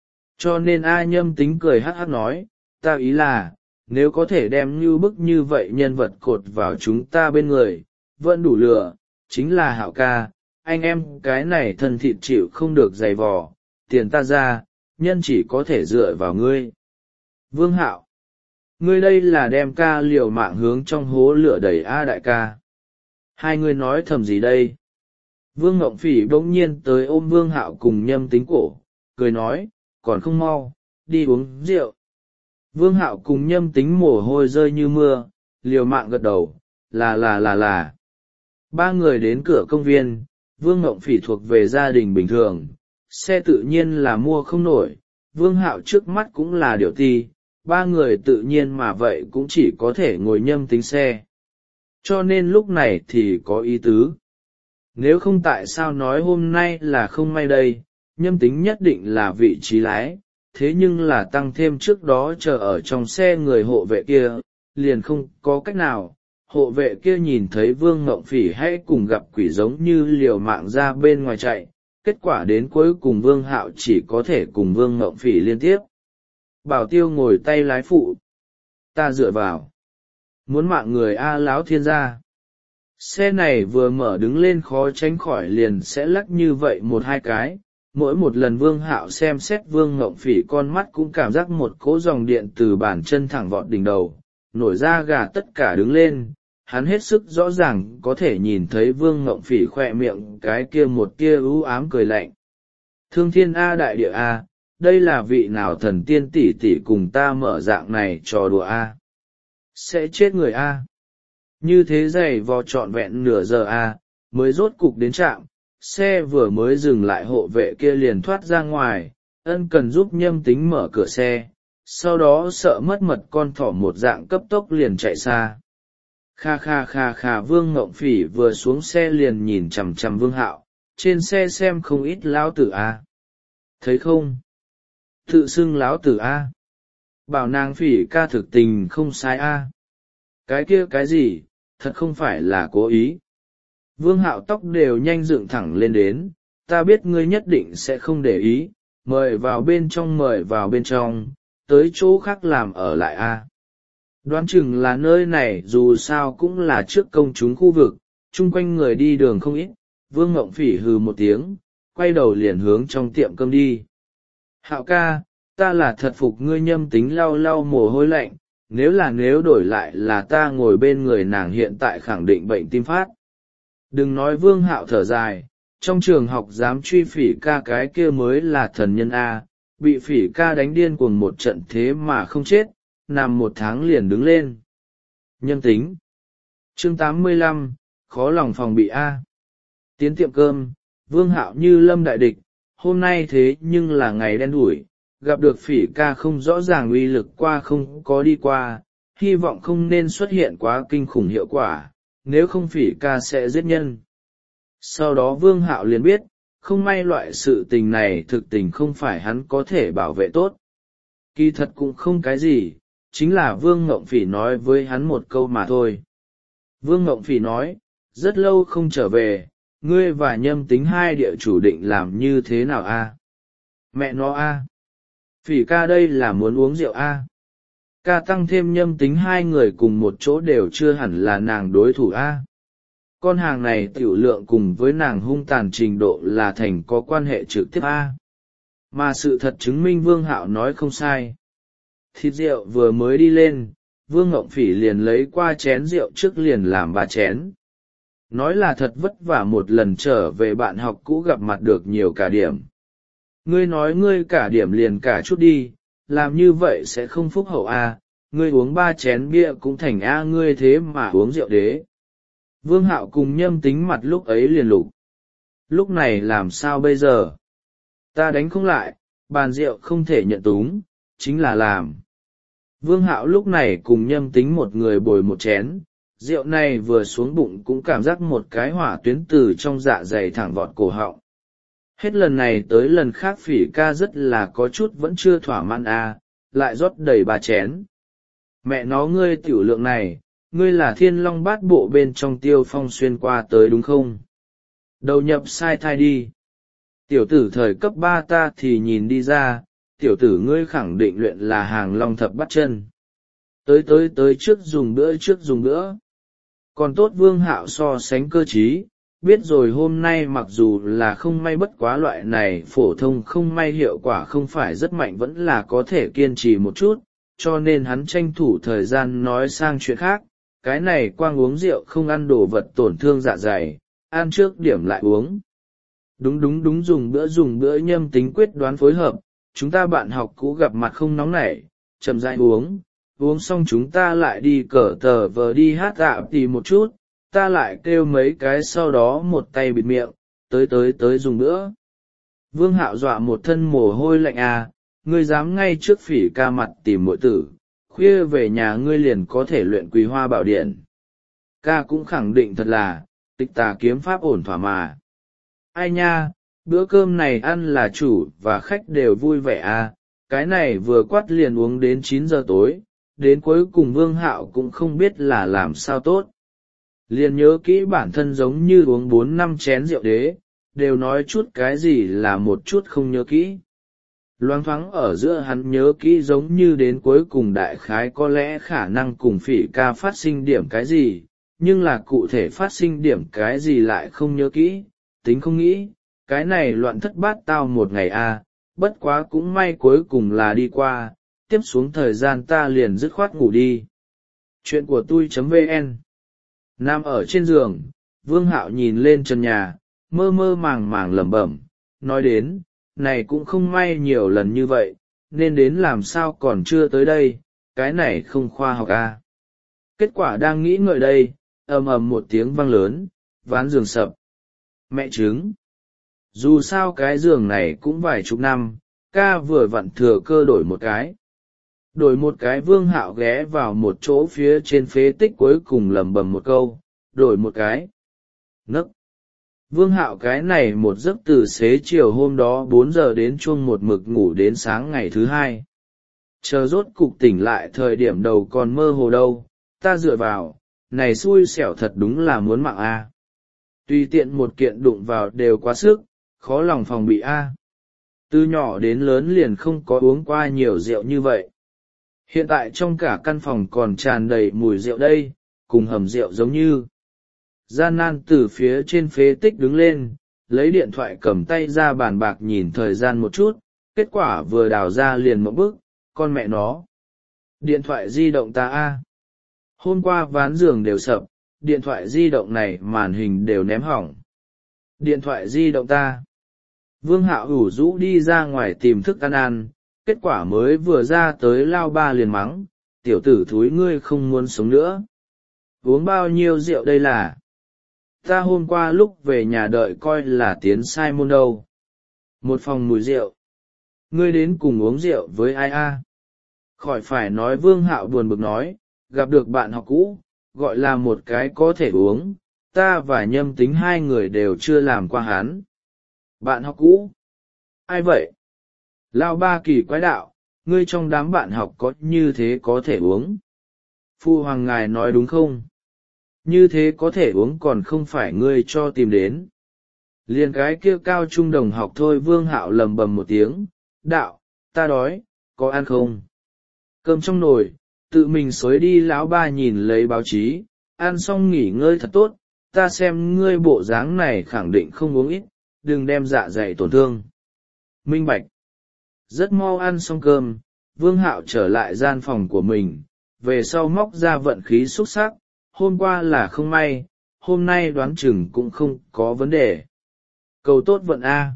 Cho nên A. Nhâm Tính cười hát hát nói, ta ý là, nếu có thể đem như bức như vậy nhân vật cột vào chúng ta bên người, vẫn đủ lừa, chính là Hạo ca, anh em cái này thân thịt chịu không được dày vò, tiền ta ra, nhân chỉ có thể dựa vào ngươi. Vương Hạo, ngươi đây là đem ca liều mạng hướng trong hố lửa đẩy A đại ca. Hai người nói thầm gì đây? Vương Ngộng Phỉ bỗng nhiên tới ôm Vương Hạo cùng Nhâm Tính cổ, cười nói, còn không mau, đi uống rượu. Vương Hạo cùng Nhâm Tính mồ hôi rơi như mưa, liều mạng gật đầu, là là là là. Ba người đến cửa công viên, Vương Ngộng Phỉ thuộc về gia đình bình thường, xe tự nhiên là mua không nổi, Vương Hạo trước mắt cũng là điểu ti, ba người tự nhiên mà vậy cũng chỉ có thể ngồi Nhâm Tính xe. Cho nên lúc này thì có ý tứ. Nếu không tại sao nói hôm nay là không may đây, Nhâm Tính nhất định là vị trí lái, thế nhưng là tăng thêm trước đó chờ ở trong xe người hộ vệ kia, liền không có cách nào. Hộ vệ kia nhìn thấy Vương Ngộng Phỉ hãy cùng gặp quỷ giống như liều mạng ra bên ngoài chạy, kết quả đến cuối cùng Vương Hạo chỉ có thể cùng Vương Ngộng Phỉ liên tiếp. Bảo Tiêu ngồi tay lái phụ. Ta dựa vào. Muốn mạng người A láo thiên gia. Xe này vừa mở đứng lên khó tránh khỏi liền sẽ lắc như vậy một hai cái. Mỗi một lần Vương Hạo xem xét Vương Ngộng Phỉ con mắt cũng cảm giác một cỗ dòng điện từ bàn chân thẳng vọt đỉnh đầu, nổi da gà tất cả đứng lên. Hắn hết sức rõ ràng có thể nhìn thấy Vương Ngộng Phỉ khoe miệng cái kia một tia ưu ám cười lạnh. Thương thiên A đại địa A, đây là vị nào thần tiên tỷ tỷ cùng ta mở dạng này trò đùa A. Sẽ chết người A. Như thế giày vò trọn vẹn nửa giờ A, mới rốt cục đến trạm, xe vừa mới dừng lại hộ vệ kia liền thoát ra ngoài, ân cần giúp Nhâm Tính mở cửa xe, sau đó sợ mất mật con thỏ một dạng cấp tốc liền chạy xa. Kha kha kha kha Vương Ngộng Phỉ vừa xuống xe liền nhìn chằm chằm Vương Hạo, trên xe xem không ít lão tử A. Thấy không? Tự xưng lão tử A. Bảo nàng Phỉ ca thực tình không sai A. Cái kia cái gì, thật không phải là cố ý. Vương Hạo tóc đều nhanh dựng thẳng lên đến, ta biết ngươi nhất định sẽ không để ý, mời vào bên trong mời vào bên trong, tới chỗ khác làm ở lại A. Đoán chừng là nơi này dù sao cũng là trước công chúng khu vực, chung quanh người đi đường không ít. Vương Ngộng Phỉ hừ một tiếng, quay đầu liền hướng trong tiệm cơm đi. Hạo ca, ta là thật phục ngươi nhâm tính lau lau mồ hôi lạnh, nếu là nếu đổi lại là ta ngồi bên người nàng hiện tại khẳng định bệnh tim phát. Đừng nói Vương Hạo thở dài, trong trường học dám truy Phỉ ca cái kia mới là thần nhân A, bị Phỉ ca đánh điên cuồng một trận thế mà không chết, nằm một tháng liền đứng lên. Nhâm tính. Chương tám mươi lăm, khó lòng phòng bị A. Tiến tiệm cơm, Vương Hạo như lâm đại địch, hôm nay thế nhưng là ngày đen đủi, gặp được Phỉ ca không rõ ràng uy lực qua không có đi qua, hy vọng không nên xuất hiện quá kinh khủng hiệu quả, nếu không Phỉ ca sẽ giết nhân. Sau đó Vương Hạo liền biết, không may loại sự tình này thực tình không phải hắn có thể bảo vệ tốt. Kỳ thật cũng không cái gì, chính là Vương Ngộng Phỉ nói với hắn một câu mà thôi. Vương Ngộng Phỉ nói, rất lâu không trở về, ngươi và Nhâm tính hai địa chủ định làm như thế nào a? Mẹ nó a? Phỉ ca đây là muốn uống rượu a? Ca tăng thêm Nhâm tính hai người cùng một chỗ đều chưa hẳn là nàng đối thủ a. Con hàng này tiểu lượng cùng với nàng hung tàn trình độ là thành có quan hệ trực tiếp a. Mà sự thật chứng minh Vương Hạo nói không sai. Thịt rượu vừa mới đi lên, Vương Ngộng Phỉ liền lấy qua chén rượu trước liền làm ba chén. Nói là thật vất vả một lần trở về bạn học cũ gặp mặt được nhiều cả điểm. Ngươi nói ngươi cả điểm liền cả chút đi, làm như vậy sẽ không phúc hậu a. Ngươi uống ba chén bia cũng thành a ngươi thế mà uống rượu đế. Vương Hạo cùng Nhâm tính mặt lúc ấy liền lục. Lúc này làm sao bây giờ? Ta đánh không lại, bàn rượu không thể nhận túng, chính là làm. Vương Hạo lúc này cùng Nhâm tính một người bồi một chén, rượu này vừa xuống bụng cũng cảm giác một cái hỏa tuyến từ trong dạ dày thẳng vọt cổ họng. Hết lần này tới lần khác Phỉ ca rất là có chút vẫn chưa thỏa mãn à, lại rót đầy ba chén. Mẹ nó ngươi tiểu lượng này, ngươi là Thiên Long Bát Bộ bên trong Tiêu Phong xuyên qua tới đúng không? Đầu nhập sai thai đi. Tiểu tử thời cấp ba ta thì nhìn đi ra, tiểu tử ngươi khẳng định luyện là hàng long thập bắt chân. Tới tới tới trước dùng bữa trước dùng bữa. Còn tốt Vương Hạo so sánh cơ trí, biết rồi hôm nay mặc dù là không may bất quá loại này phổ thông không may hiệu quả không phải rất mạnh vẫn là có thể kiên trì một chút, cho nên hắn tranh thủ thời gian nói sang chuyện khác. Cái này quang uống rượu không ăn đồ vật tổn thương dạ dày, ăn trước điểm lại uống. Đúng đúng đúng dùng bữa dùng bữa Nhâm tính quyết đoán phối hợp, chúng ta bạn học cũ gặp mặt không nóng nảy, chậm rãi uống, uống xong chúng ta lại đi cờ tờ vờ đi hát tạ tì một chút, ta lại kêu mấy cái sau đó một tay bịt miệng, tới tới tới dùng bữa. Vương Hạo dọa một thân mồ hôi lạnh à, ngươi dám ngay trước Phỉ ca mặt tìm muội tử, khuya về nhà ngươi liền có thể luyện Quý Hoa Bảo Điện. Ca cũng khẳng định thật là, tịch tà kiếm pháp ổn thỏa mà. Ai nha, bữa cơm này ăn là chủ và khách đều vui vẻ à, cái này vừa quát liền uống đến chín giờ tối, đến cuối cùng Vương Hạo cũng không biết là làm sao tốt. Liền nhớ kỹ bản thân giống như uống bốn năm chén rượu đế, đều nói chút cái gì là một chút không nhớ kỹ. Loáng thoáng ở giữa hắn nhớ kỹ giống như đến cuối cùng đại khái có lẽ khả năng cùng Phỉ ca phát sinh điểm cái gì, nhưng là cụ thể phát sinh điểm cái gì lại không nhớ kỹ, tính không nghĩ, cái này loạn thất bát tao một ngày a, à, bất quá cũng may cuối cùng là đi qua, tiếp xuống thời gian ta liền dứt khoát ngủ đi. Chuyện của tôi.vn. Nằm ở trên giường, Vương Hạo nhìn lên trần nhà, mơ mơ màng màng lẩm bẩm, nói đến, này cũng không may nhiều lần như vậy, nên đến làm sao còn chưa tới đây, cái này không khoa học à. Kết quả đang nghĩ ngợi đây, ầm ầm một tiếng vang lớn, ván giường sập. Mẹ trứng! Dù sao cái giường này cũng vài chục năm, ca vừa vặn thừa cơ đổi một cái. Đổi một cái Vương Hạo ghé vào một chỗ phía trên phế tích cuối cùng lẩm bẩm một câu, đổi một cái. Nấc! Vương Hạo cái này một giấc từ xế chiều hôm đó bốn giờ đến chuông một mực ngủ đến sáng ngày thứ hai. Chờ rốt cục tỉnh lại thời điểm đầu còn mơ hồ đâu, ta dựa vào, này xui xẻo thật đúng là muốn mạng a. Tùy tiện một kiện đụng vào đều quá sức, khó lòng phòng bị a. Từ nhỏ đến lớn liền không có uống qua nhiều rượu như vậy. Hiện tại trong cả căn phòng còn tràn đầy mùi rượu đây, cùng hầm rượu giống như. Gian nan từ phía trên phế tích đứng lên, lấy điện thoại cầm tay ra bàn bạc nhìn thời gian một chút, kết quả vừa đào ra liền một bức, con mẹ nó. Điện thoại di động ta a, hôm qua ván giường đều sập, điện thoại di động này màn hình đều ném hỏng. Điện thoại di động ta. Vương Hạo ủ rũ đi ra ngoài tìm thức ăn ăn, kết quả mới vừa ra tới lao ba liền mắng, tiểu tử thúi ngươi không muốn sống nữa. Uống bao nhiêu rượu đây là? Ta hôm qua lúc về nhà đợi coi là tiến sai môn đâu. Một phòng mùi rượu. Ngươi đến cùng uống rượu với ai a? Khỏi phải nói. Vương Hạo buồn bực nói, gặp được bạn học cũ, gọi là một cái có thể uống, ta và Nhâm Tính hai người đều chưa làm qua hắn. Bạn học cũ? Ai vậy? Lao ba kỳ quái đạo, ngươi trong đám bạn học có như thế có thể uống. Phu hoàng ngài nói đúng không? Như thế có thể uống còn không phải ngươi cho tìm đến. Liền cái kia cao trung đồng học thôi. Vương Hạo lầm bầm một tiếng, đạo, ta đói, có ăn không? Cơm trong nồi, tự mình xối đi. Lão ba nhìn lấy báo chí, ăn xong nghỉ ngơi thật tốt, ta xem ngươi bộ dáng này khẳng định không uống ít, đừng đem dạ dày tổn thương. Minh bạch. Rất mau ăn xong cơm, Vương Hạo trở lại gian phòng của mình, về sau móc ra vận khí xúc sắc, hôm qua là không may, hôm nay đoán chừng cũng không có vấn đề. Cầu tốt vận A.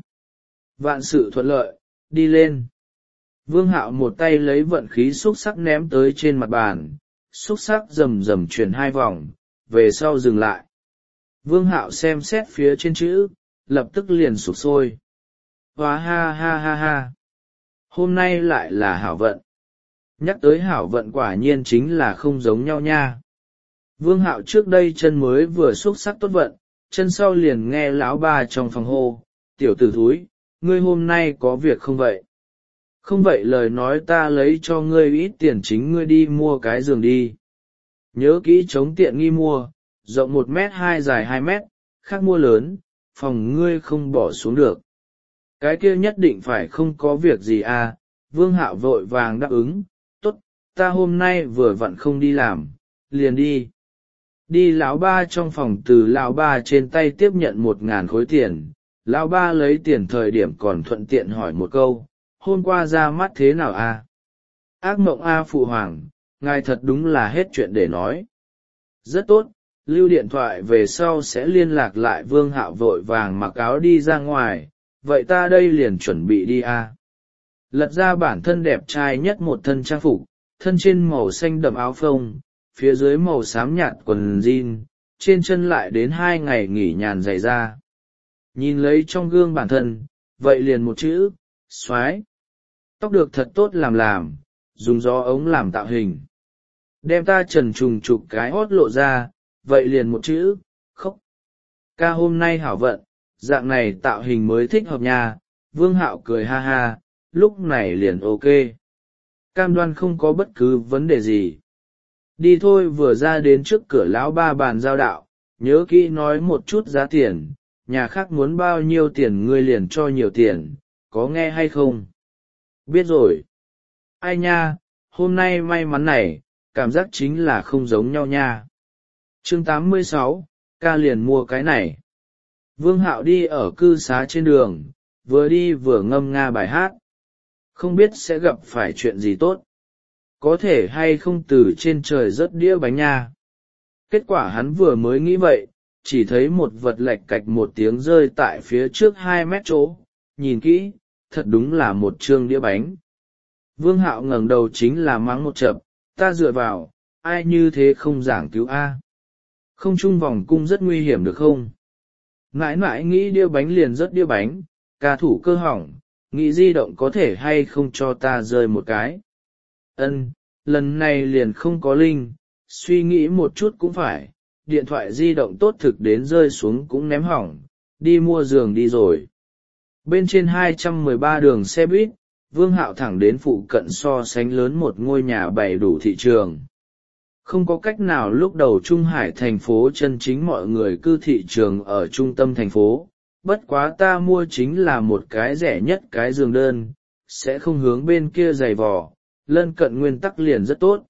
Vạn sự thuận lợi, đi lên. Vương Hạo một tay lấy vận khí xúc sắc ném tới trên mặt bàn, xúc sắc rầm rầm chuyển hai vòng, về sau dừng lại. Vương Hạo xem xét phía trên chữ, lập tức liền sụp sôi. Hóa ha ha ha ha. Hôm nay lại là hảo vận. Nhắc tới hảo vận quả nhiên chính là không giống nhau nha. Vương Hạo trước đây chân mới vừa xúc sắc tốt vận, chân sau liền nghe lão ba trong phòng hô, tiểu tử thúi, ngươi hôm nay có việc không vậy? Không vậy lời nói ta lấy cho ngươi ít tiền chính ngươi đi mua cái giường đi. Nhớ kỹ chống tiện nghi mua, rộng một mét hai dài hai mét, khác mua lớn, phòng ngươi không bỏ xuống được. Cái kia nhất định phải không có việc gì à. Vương Hạo vội vàng đáp ứng, tốt, ta hôm nay vừa vặn không đi làm, liền đi. Đi. Lão ba trong phòng từ lão ba trên tay tiếp nhận một ngàn khối tiền, lão ba lấy tiền thời điểm còn thuận tiện hỏi một câu, hôm qua ra mắt thế nào a? Ác mộng a phụ hoàng, ngài thật đúng là hết chuyện để nói. Rất tốt, lưu điện thoại về sau sẽ liên lạc lại. Vương Hạo vội vàng mặc áo đi ra ngoài, vậy ta đây liền chuẩn bị đi a. Lật ra bản thân đẹp trai nhất một thân trang phục, thân trên màu xanh đậm áo phông, phía dưới màu xám nhạt quần jean, trên chân lại đến hai ngày nghỉ nhàn giày da. Nhìn lấy trong gương bản thân, vậy liền một chữ, xoái. Tóc được thật tốt làm làm, dùng gió ống làm tạo hình. Đem ta trần trùng chụp cái hót lộ ra, vậy liền một chữ, khóc. Ca hôm nay hảo vận, dạng này tạo hình mới thích hợp nha. Vương Hạo cười ha ha, lúc này liền ok. Cam đoan không có bất cứ vấn đề gì. Đi thôi. Vừa ra đến trước cửa lão ba bàn giao đạo, nhớ kỹ nói một chút giá tiền, nhà khác muốn bao nhiêu tiền ngươi liền cho nhiều tiền, có nghe hay không? Biết rồi. Ai nha, hôm nay may mắn này, cảm giác chính là không giống nhau nha. Chương tám mươi sáu, ca liền mua cái này. Vương Hạo đi ở cư xá trên đường, vừa đi vừa ngâm nga bài hát. Không biết sẽ gặp phải chuyện gì tốt. Có thể hay không từ trên trời rớt đĩa bánh nha. Kết quả hắn vừa mới nghĩ vậy, chỉ thấy một vật lạch cạch một tiếng rơi tại phía trước hai mét chỗ, nhìn kỹ, thật đúng là một trương đĩa bánh. Vương Hạo ngẩng đầu chính là mắng một chập, ta dựa vào, ai như thế không giảng cứu a? Không chung vòng cung rất nguy hiểm được không? Mãi mãi nghĩ đĩa bánh liền rớt đĩa bánh, ca thủ cơ hỏng, nghĩ di động có thể hay không cho ta rơi một cái. Ân, lần này liền không có linh, suy nghĩ một chút cũng phải, điện thoại di động tốt thực đến rơi xuống cũng ném hỏng, đi mua giường đi rồi. Bên trên hai trăm mười ba đường xe buýt, Vương Hạo thẳng đến phụ cận so sánh lớn một ngôi nhà bày đủ thị trường. Không có cách nào, lúc đầu Trung Hải thành phố chân chính mọi người cư thị trường ở trung tâm thành phố, bất quá ta mua chính là một cái rẻ nhất cái giường đơn, sẽ không hướng bên kia giày vò, lân cận nguyên tắc liền rất tốt.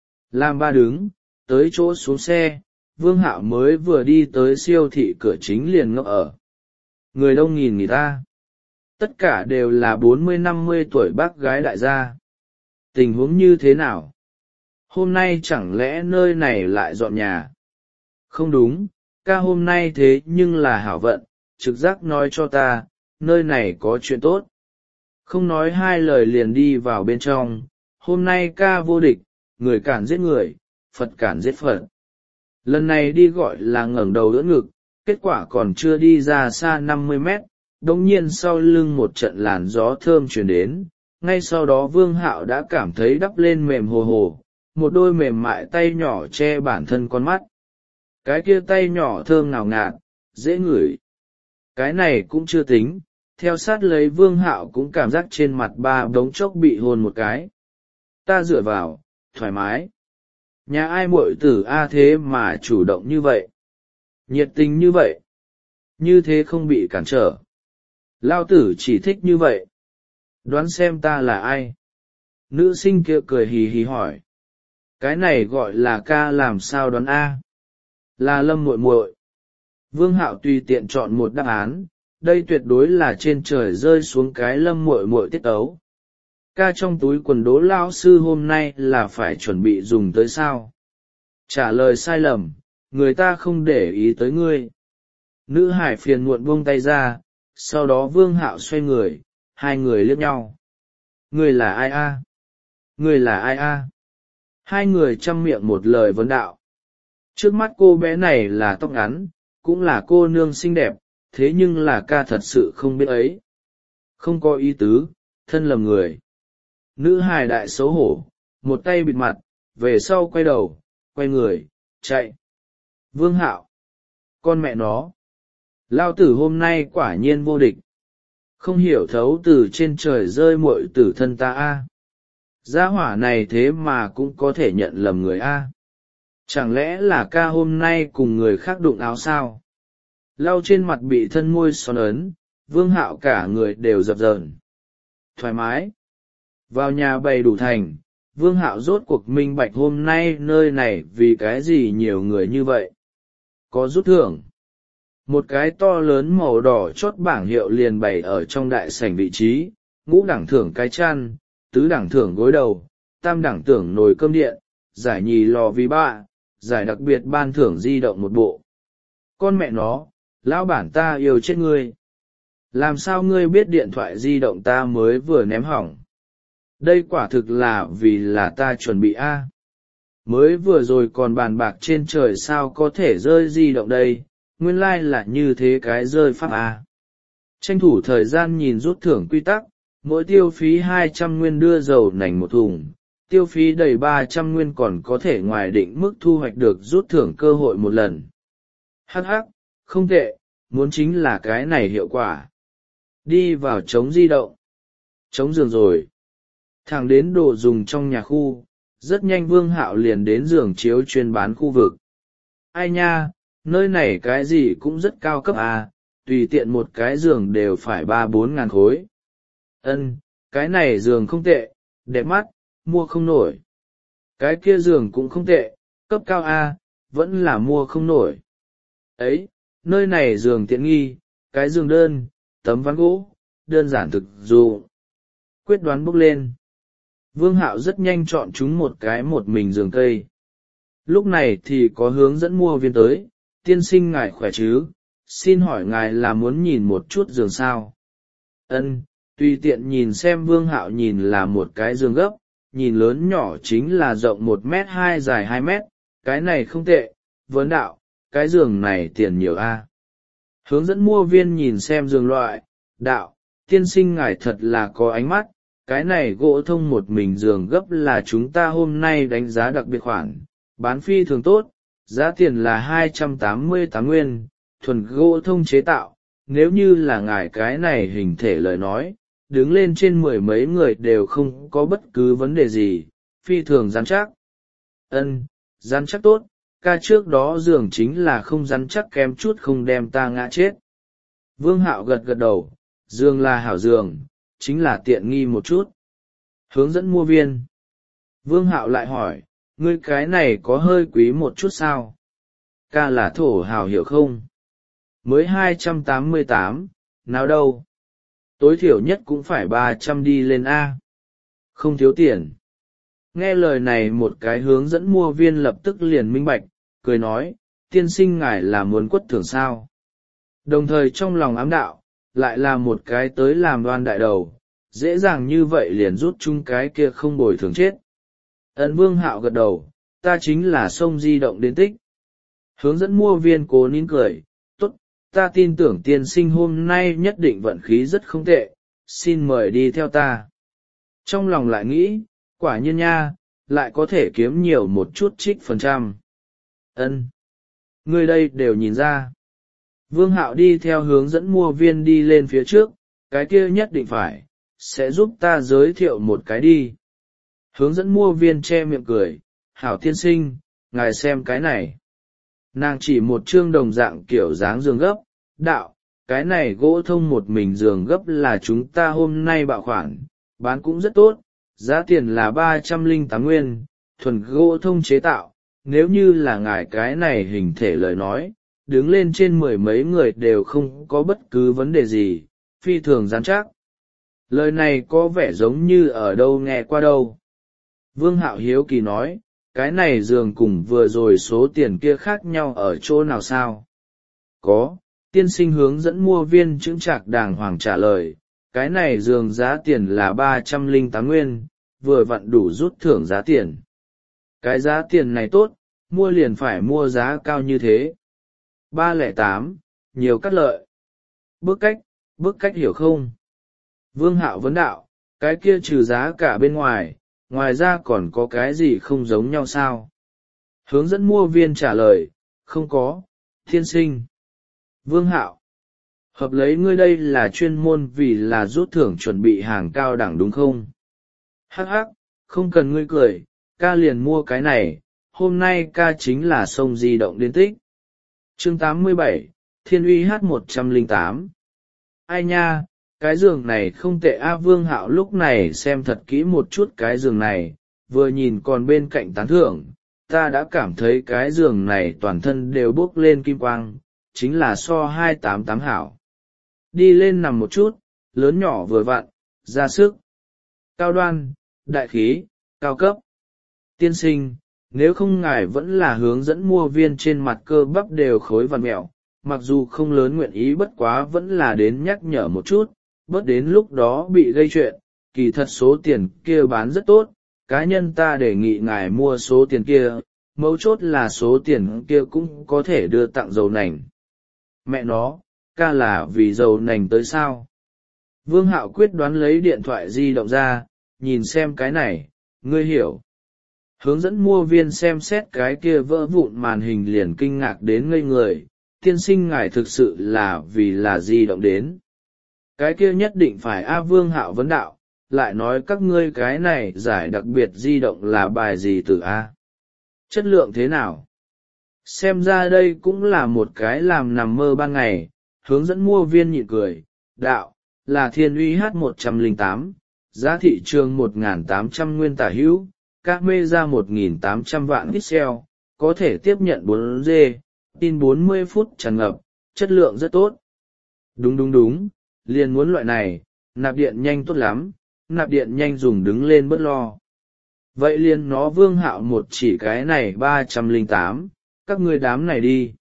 Làm ba đứng, tới chỗ xuống xe, Vương Hạo mới vừa đi tới siêu thị cửa chính liền ngỡ ở. Người đông nghìn người ta. Tất cả đều là bốn mươi năm mươi tuổi bác gái đại gia. Tình huống như thế nào? Hôm nay chẳng lẽ nơi này lại dọn nhà? Không đúng, ca hôm nay thế nhưng là hảo vận, trực giác nói cho ta, nơi này có chuyện tốt. Không nói hai lời liền đi vào bên trong, hôm nay ca vô địch, người cản giết người, Phật cản giết Phật. Lần này đi gọi là ngẩng đầu đỡ ngực, kết quả còn chưa đi ra xa năm mươi mét, đống nhiên sau lưng một trận làn gió thơm truyền đến, ngay sau đó Vương Hạo đã cảm thấy đắp lên mềm hồ hồ, một đôi mềm mại tay nhỏ che bản thân con mắt. Cái kia tay nhỏ thơm ngào ngạt, dễ ngửi. Cái này cũng chưa tính, theo sát lấy Vương Hạo cũng cảm giác trên mặt ba bỗng chốc bị hôn một cái. Ta dựa vào, thoải mái. Nhà ai muội tử a thế mà chủ động như vậy, nhiệt tình như vậy, như thế không bị cản trở. Lao tử chỉ thích như vậy. Đoán xem ta là ai? Nữ sinh kia cười hì hì hỏi. Cái này gọi là ca làm sao đoán a? Là Lâm muội muội. Vương Hạo tùy tiện chọn một đáp án, đây tuyệt đối là trên trời rơi xuống cái Lâm muội muội tiết ấu. Ca trong túi quần Đỗ lão sư hôm nay là phải chuẩn bị dùng tới sao? Trả lời sai lầm, người ta không để ý tới ngươi. Nữ hải phiền muộn buông tay ra, sau đó Vương Hạo xoay người, hai người liếc nhau. Ngươi là ai a? Ngươi là ai a? Hai người chăm miệng một lời vấn đạo. Trước mắt cô bé này là tóc ngắn, cũng là cô nương xinh đẹp, thế nhưng là ca thật sự không biết ấy. Không có ý tứ, thân lầm người. Nữ hài đại xấu hổ, một tay bịt mặt, về sau quay đầu, quay người, chạy. Vương Hạo, con mẹ nó. Lao tử hôm nay quả nhiên vô địch. Không hiểu thấu từ trên trời rơi muội tử thân ta a. Gia hỏa này thế mà cũng có thể nhận lầm người a. Chẳng lẽ là ca hôm nay cùng người khác đụng áo sao? Lau trên mặt bị thân môi son ấn, Vương Hạo cả người đều dập dờn. Thoải mái. Vào nhà bày đủ thành, Vương Hạo rốt cuộc minh bạch hôm nay nơi này vì cái gì nhiều người như vậy. Có rút thưởng. Một cái to lớn màu đỏ chót bảng hiệu liền bày ở trong đại sảnh vị trí, ngũ đẳng thưởng cái chăn, tứ đẳng thưởng gối đầu, tam đẳng thưởng nồi cơm điện, giải nhì lò vi ba, giải đặc biệt ban thưởng di động một bộ. Con mẹ nó, lão bản ta yêu chết ngươi. Làm sao ngươi biết điện thoại di động ta mới vừa ném hỏng? Đây quả thực là vì là ta chuẩn bị a. Mới vừa rồi còn bàn bạc trên trời sao có thể rơi di động đây, nguyên lai là như thế cái rơi pháp a. Tranh thủ thời gian nhìn rút thưởng quy tắc, mỗi tiêu phí hai trăm nguyên đưa dầu nành một thùng, tiêu phí đầy ba trăm nguyên còn có thể ngoài định mức thu hoạch được rút thưởng cơ hội một lần. Hắc hắc, không tệ, muốn chính là cái này hiệu quả. Đi vào chống di động. Chống giường rồi. Thẳng đến đồ dùng trong nhà khu, rất nhanh Vương Hạo liền đến giường chiếu chuyên bán khu vực. Ai nha, nơi này cái gì cũng rất cao cấp à, tùy tiện một cái giường đều phải ba bốn ngàn khối. Ân, cái này giường không tệ, đẹp mắt, mua không nổi. Cái kia giường cũng không tệ, cấp cao a, vẫn là mua không nổi. Ấy, nơi này giường tiện nghi, cái giường đơn, tấm ván gỗ, đơn giản thực dụng. Quyết đoán bốc lên. Vương Hạo rất nhanh chọn chúng một cái một mình giường cây. Lúc này thì có hướng dẫn mua viên tới, tiên sinh ngài khỏe chứ, xin hỏi ngài là muốn nhìn một chút giường sao? Ân, tùy tiện nhìn xem. Vương Hạo nhìn là một cái giường gấp, nhìn lớn nhỏ chính là rộng một mét hai dài hai mét, cái này không tệ. Vấn đạo, cái giường này tiền nhiều a? Hướng dẫn mua viên nhìn xem giường loại, đạo, tiên sinh ngài thật là có ánh mắt, cái này gỗ thông một mình giường gấp là chúng ta hôm nay đánh giá đặc biệt khoản, bán phi thường tốt, giá tiền là hai trăm tám mươi tám nguyên, thuần gỗ thông chế tạo, nếu như là ngài cái này hình thể lời nói, đứng lên trên mười mấy người đều không có bất cứ vấn đề gì, phi thường rắn chắc. Ân, rắn chắc tốt, ca trước đó giường chính là không rắn chắc kém chút không đem ta ngã chết. Vương Hạo gật gật đầu, giường là hảo giường, chính là tiện nghi một chút. Hướng dẫn mua viên, Vương Hạo lại hỏi, ngươi cái này có hơi quý một chút sao? Ca là thổ hào hiểu không? Mới hai trăm tám mươi tám, nào đâu? Tối thiểu nhất cũng phải ba trăm đi lên A. Không thiếu tiền. Nghe lời này một cái hướng dẫn mua viên lập tức liền minh bạch, cười nói, tiên sinh ngài là muốn quất thưởng sao? Đồng thời trong lòng ám đạo, lại là một cái tới làm đoan đại đầu, dễ dàng như vậy liền rút chung cái kia không bồi thường chết. Ấn Vương Hạo gật đầu, ta chính là sông di động đến tích. Hướng dẫn mua viên cố nín cười, tốt, ta tin tưởng tiên sinh hôm nay nhất định vận khí rất không tệ, xin mời đi theo ta. Trong lòng lại nghĩ, quả nhiên nha, lại có thể kiếm nhiều một chút trích phần trăm. Ân, người đây đều nhìn ra. Vương Hạo đi theo hướng dẫn mua viên đi lên phía trước, cái kia nhất định phải, sẽ giúp ta giới thiệu một cái đi. Hướng dẫn mua viên che miệng cười, hảo tiên sinh, ngài xem cái này. Nàng chỉ một chương đồng dạng kiểu dáng giường gấp, đạo, cái này gỗ thông một mình giường gấp là chúng ta hôm nay bạo khoản, bán cũng rất tốt, giá tiền là ba trăm lẻ tám nguyên, thuần gỗ thông chế tạo, nếu như là ngài cái này hình thể lời nói, đứng lên trên mười mấy người đều không có bất cứ vấn đề gì, phi thường rắn chắc. Lời này có vẻ giống như ở đâu nghe qua đâu. Vương Hạo hiếu kỳ nói, cái này giường cùng vừa rồi số tiền kia khác nhau ở chỗ nào sao? Có, tiên sinh hướng dẫn mua viên chững chạc đàng hoàng trả lời, cái này giường giá tiền là ba trăm lẻ tám nguyên, vừa vặn đủ rút thưởng giá tiền. Cái giá tiền này tốt, mua liền phải mua giá cao như thế. ba lẻ tám, nhiều cắt lợi. Bước cách, bước cách hiểu không? Vương Hạo vấn đạo, cái kia trừ giá cả bên ngoài, ngoài ra còn có cái gì không giống nhau sao? Hướng dẫn mua viên trả lời, không có, thiên sinh. Vương Hạo, hợp lấy ngươi đây là chuyên môn vì là rút thưởng chuẩn bị hàng cao đẳng đúng không? Hắc hắc, không cần ngươi cười, ca liền mua cái này, hôm nay ca chính là sông di động đến tích. Chương tám mươi bảy, Thiên uy H một trăm lẻ tám. Ai nha, cái giường này không tệ a. Vương Hạo lúc này xem thật kỹ một chút cái giường này, vừa nhìn còn bên cạnh tán thưởng, ta đã cảm thấy cái giường này toàn thân đều bốc lên kim quang, chính là so hai tám tám hảo. Đi lên nằm một chút, lớn nhỏ vừa vặn, ra sức. Cao đoan, đại khí, cao cấp. Tiên sinh, nếu không ngài vẫn là hướng dẫn mua viên trên mặt cơ bắp đều khối vằn mẹo, mặc dù không lớn nguyện ý bất quá vẫn là đến nhắc nhở một chút, bớt đến lúc đó bị gây chuyện, kỳ thật số tiền kia bán rất tốt, cá nhân ta đề nghị ngài mua số tiền kia, mấu chốt là số tiền kia cũng có thể đưa tặng dầu nành. Mẹ nó, ca là vì dầu nành tới sao? Vương Hạo quyết đoán lấy điện thoại di động ra, nhìn xem cái này, ngươi hiểu. Hướng dẫn mua viên xem xét cái kia vỡ vụn màn hình liền kinh ngạc đến ngây người, tiên sinh ngài thực sự là vì là di động đến. Cái kia nhất định phải A. Vương Hạo vấn đạo, lại nói các ngươi cái này giải đặc biệt di động là bài gì từ A. Chất lượng thế nào? Xem ra đây cũng là một cái làm nằm mơ ban ngày, hướng dẫn mua viên nhịn cười, đạo, là Thiên uy H một trăm lẻ tám, giá thị trường một nghìn tám trăm nguyên tả hữu, các mê ra một nghìn tám trăm vạn pixel, có thể tiếp nhận bốn G, tin bốn mươi phút tràn ngập, chất lượng rất tốt. Đúng đúng đúng, liền muốn loại này, nạp điện nhanh tốt lắm, nạp điện nhanh dùng đứng lên bớt lo. Vậy liền nó Vương Hạo một chỉ cái này ba trăm lẻ tám, các ngươi đám này đi.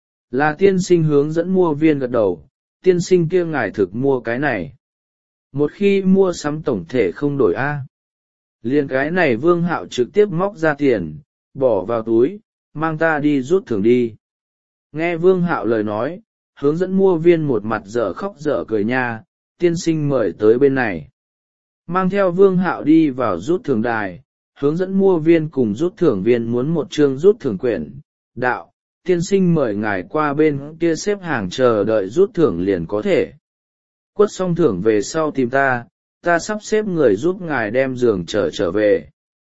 Là tiên sinh hướng dẫn mua viên gật đầu, tiên sinh kia ngài thực mua cái này. Một khi mua sắm tổng thể không đổi A. Liền cái này Vương Hạo trực tiếp móc ra tiền, bỏ vào túi, mang ta đi rút thưởng đi. Nghe Vương Hạo lời nói, hướng dẫn mua viên một mặt dở khóc dở cười nha, tiên sinh mời tới bên này. Mang theo Vương Hạo đi vào rút thưởng đài, hướng dẫn mua viên cùng rút thưởng viên muốn một chương rút thưởng quyển, đạo, tiên sinh mời ngài qua bên kia xếp hàng chờ đợi rút thưởng liền có thể. Quất xong thưởng về sau tìm ta, ta sắp xếp người giúp ngài đem giường trở trở về.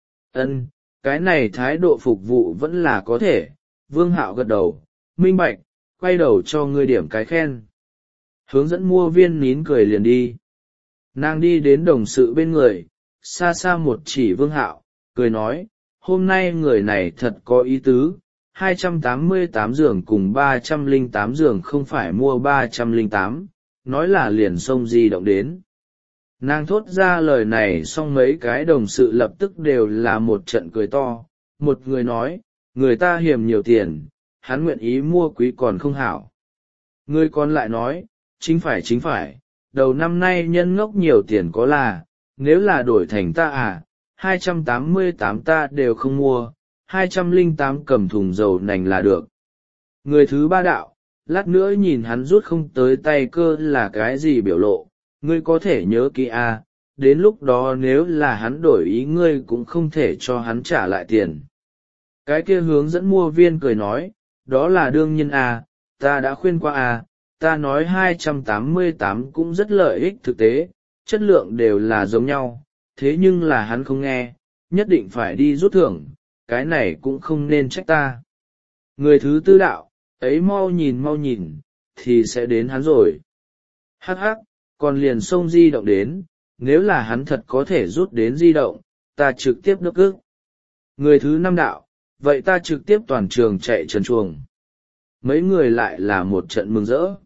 Ân, cái này thái độ phục vụ vẫn là có thể. Vương Hạo gật đầu, minh bạch, quay đầu cho ngươi điểm cái khen. Hướng dẫn mua viên nín cười liền đi. Nàng đi đến đồng sự bên người, xa xa một chỉ Vương Hạo, cười nói, hôm nay người này thật có ý tứ, hai trăm tám mươi tám giường cùng ba trăm lẻ tám giường không phải mua ba trăm lẻ tám, nói là liền xông di động đến. Nàng thốt ra lời này xong mấy cái đồng sự lập tức đều là một trận cười to, một người nói, người ta hiềm nhiều tiền, hắn nguyện ý mua quý còn không hảo. Người còn lại nói, chính phải chính phải, đầu năm nay nhân ngốc nhiều tiền có là, nếu là đổi thành ta à, hai trăm tám mươi tám ta đều không mua, hai trăm lẻ tám cầm thùng dầu nành là được. Người thứ ba đạo, lát nữa nhìn hắn rút không tới tay cơ là cái gì biểu lộ, ngươi có thể nhớ kỹ à, đến lúc đó nếu là hắn đổi ý ngươi cũng không thể cho hắn trả lại tiền. Cái kia hướng dẫn mua viên cười nói, đó là đương nhiên à, ta đã khuyên qua à, ta nói hai trăm tám mươi tám cũng rất lợi ích thực tế, chất lượng đều là giống nhau, thế nhưng là hắn không nghe, nhất định phải đi rút thưởng, cái này cũng không nên trách ta. Người thứ tư đạo, ấy mau nhìn mau nhìn, thì sẽ đến hắn rồi. Hắc hắc, còn liền xông di động đến, nếu là hắn thật có thể rút đến di động, ta trực tiếp nước ức. Người thứ năm đạo, vậy ta trực tiếp toàn trường chạy trần chuồng. Mấy người lại là một trận mừng rỡ.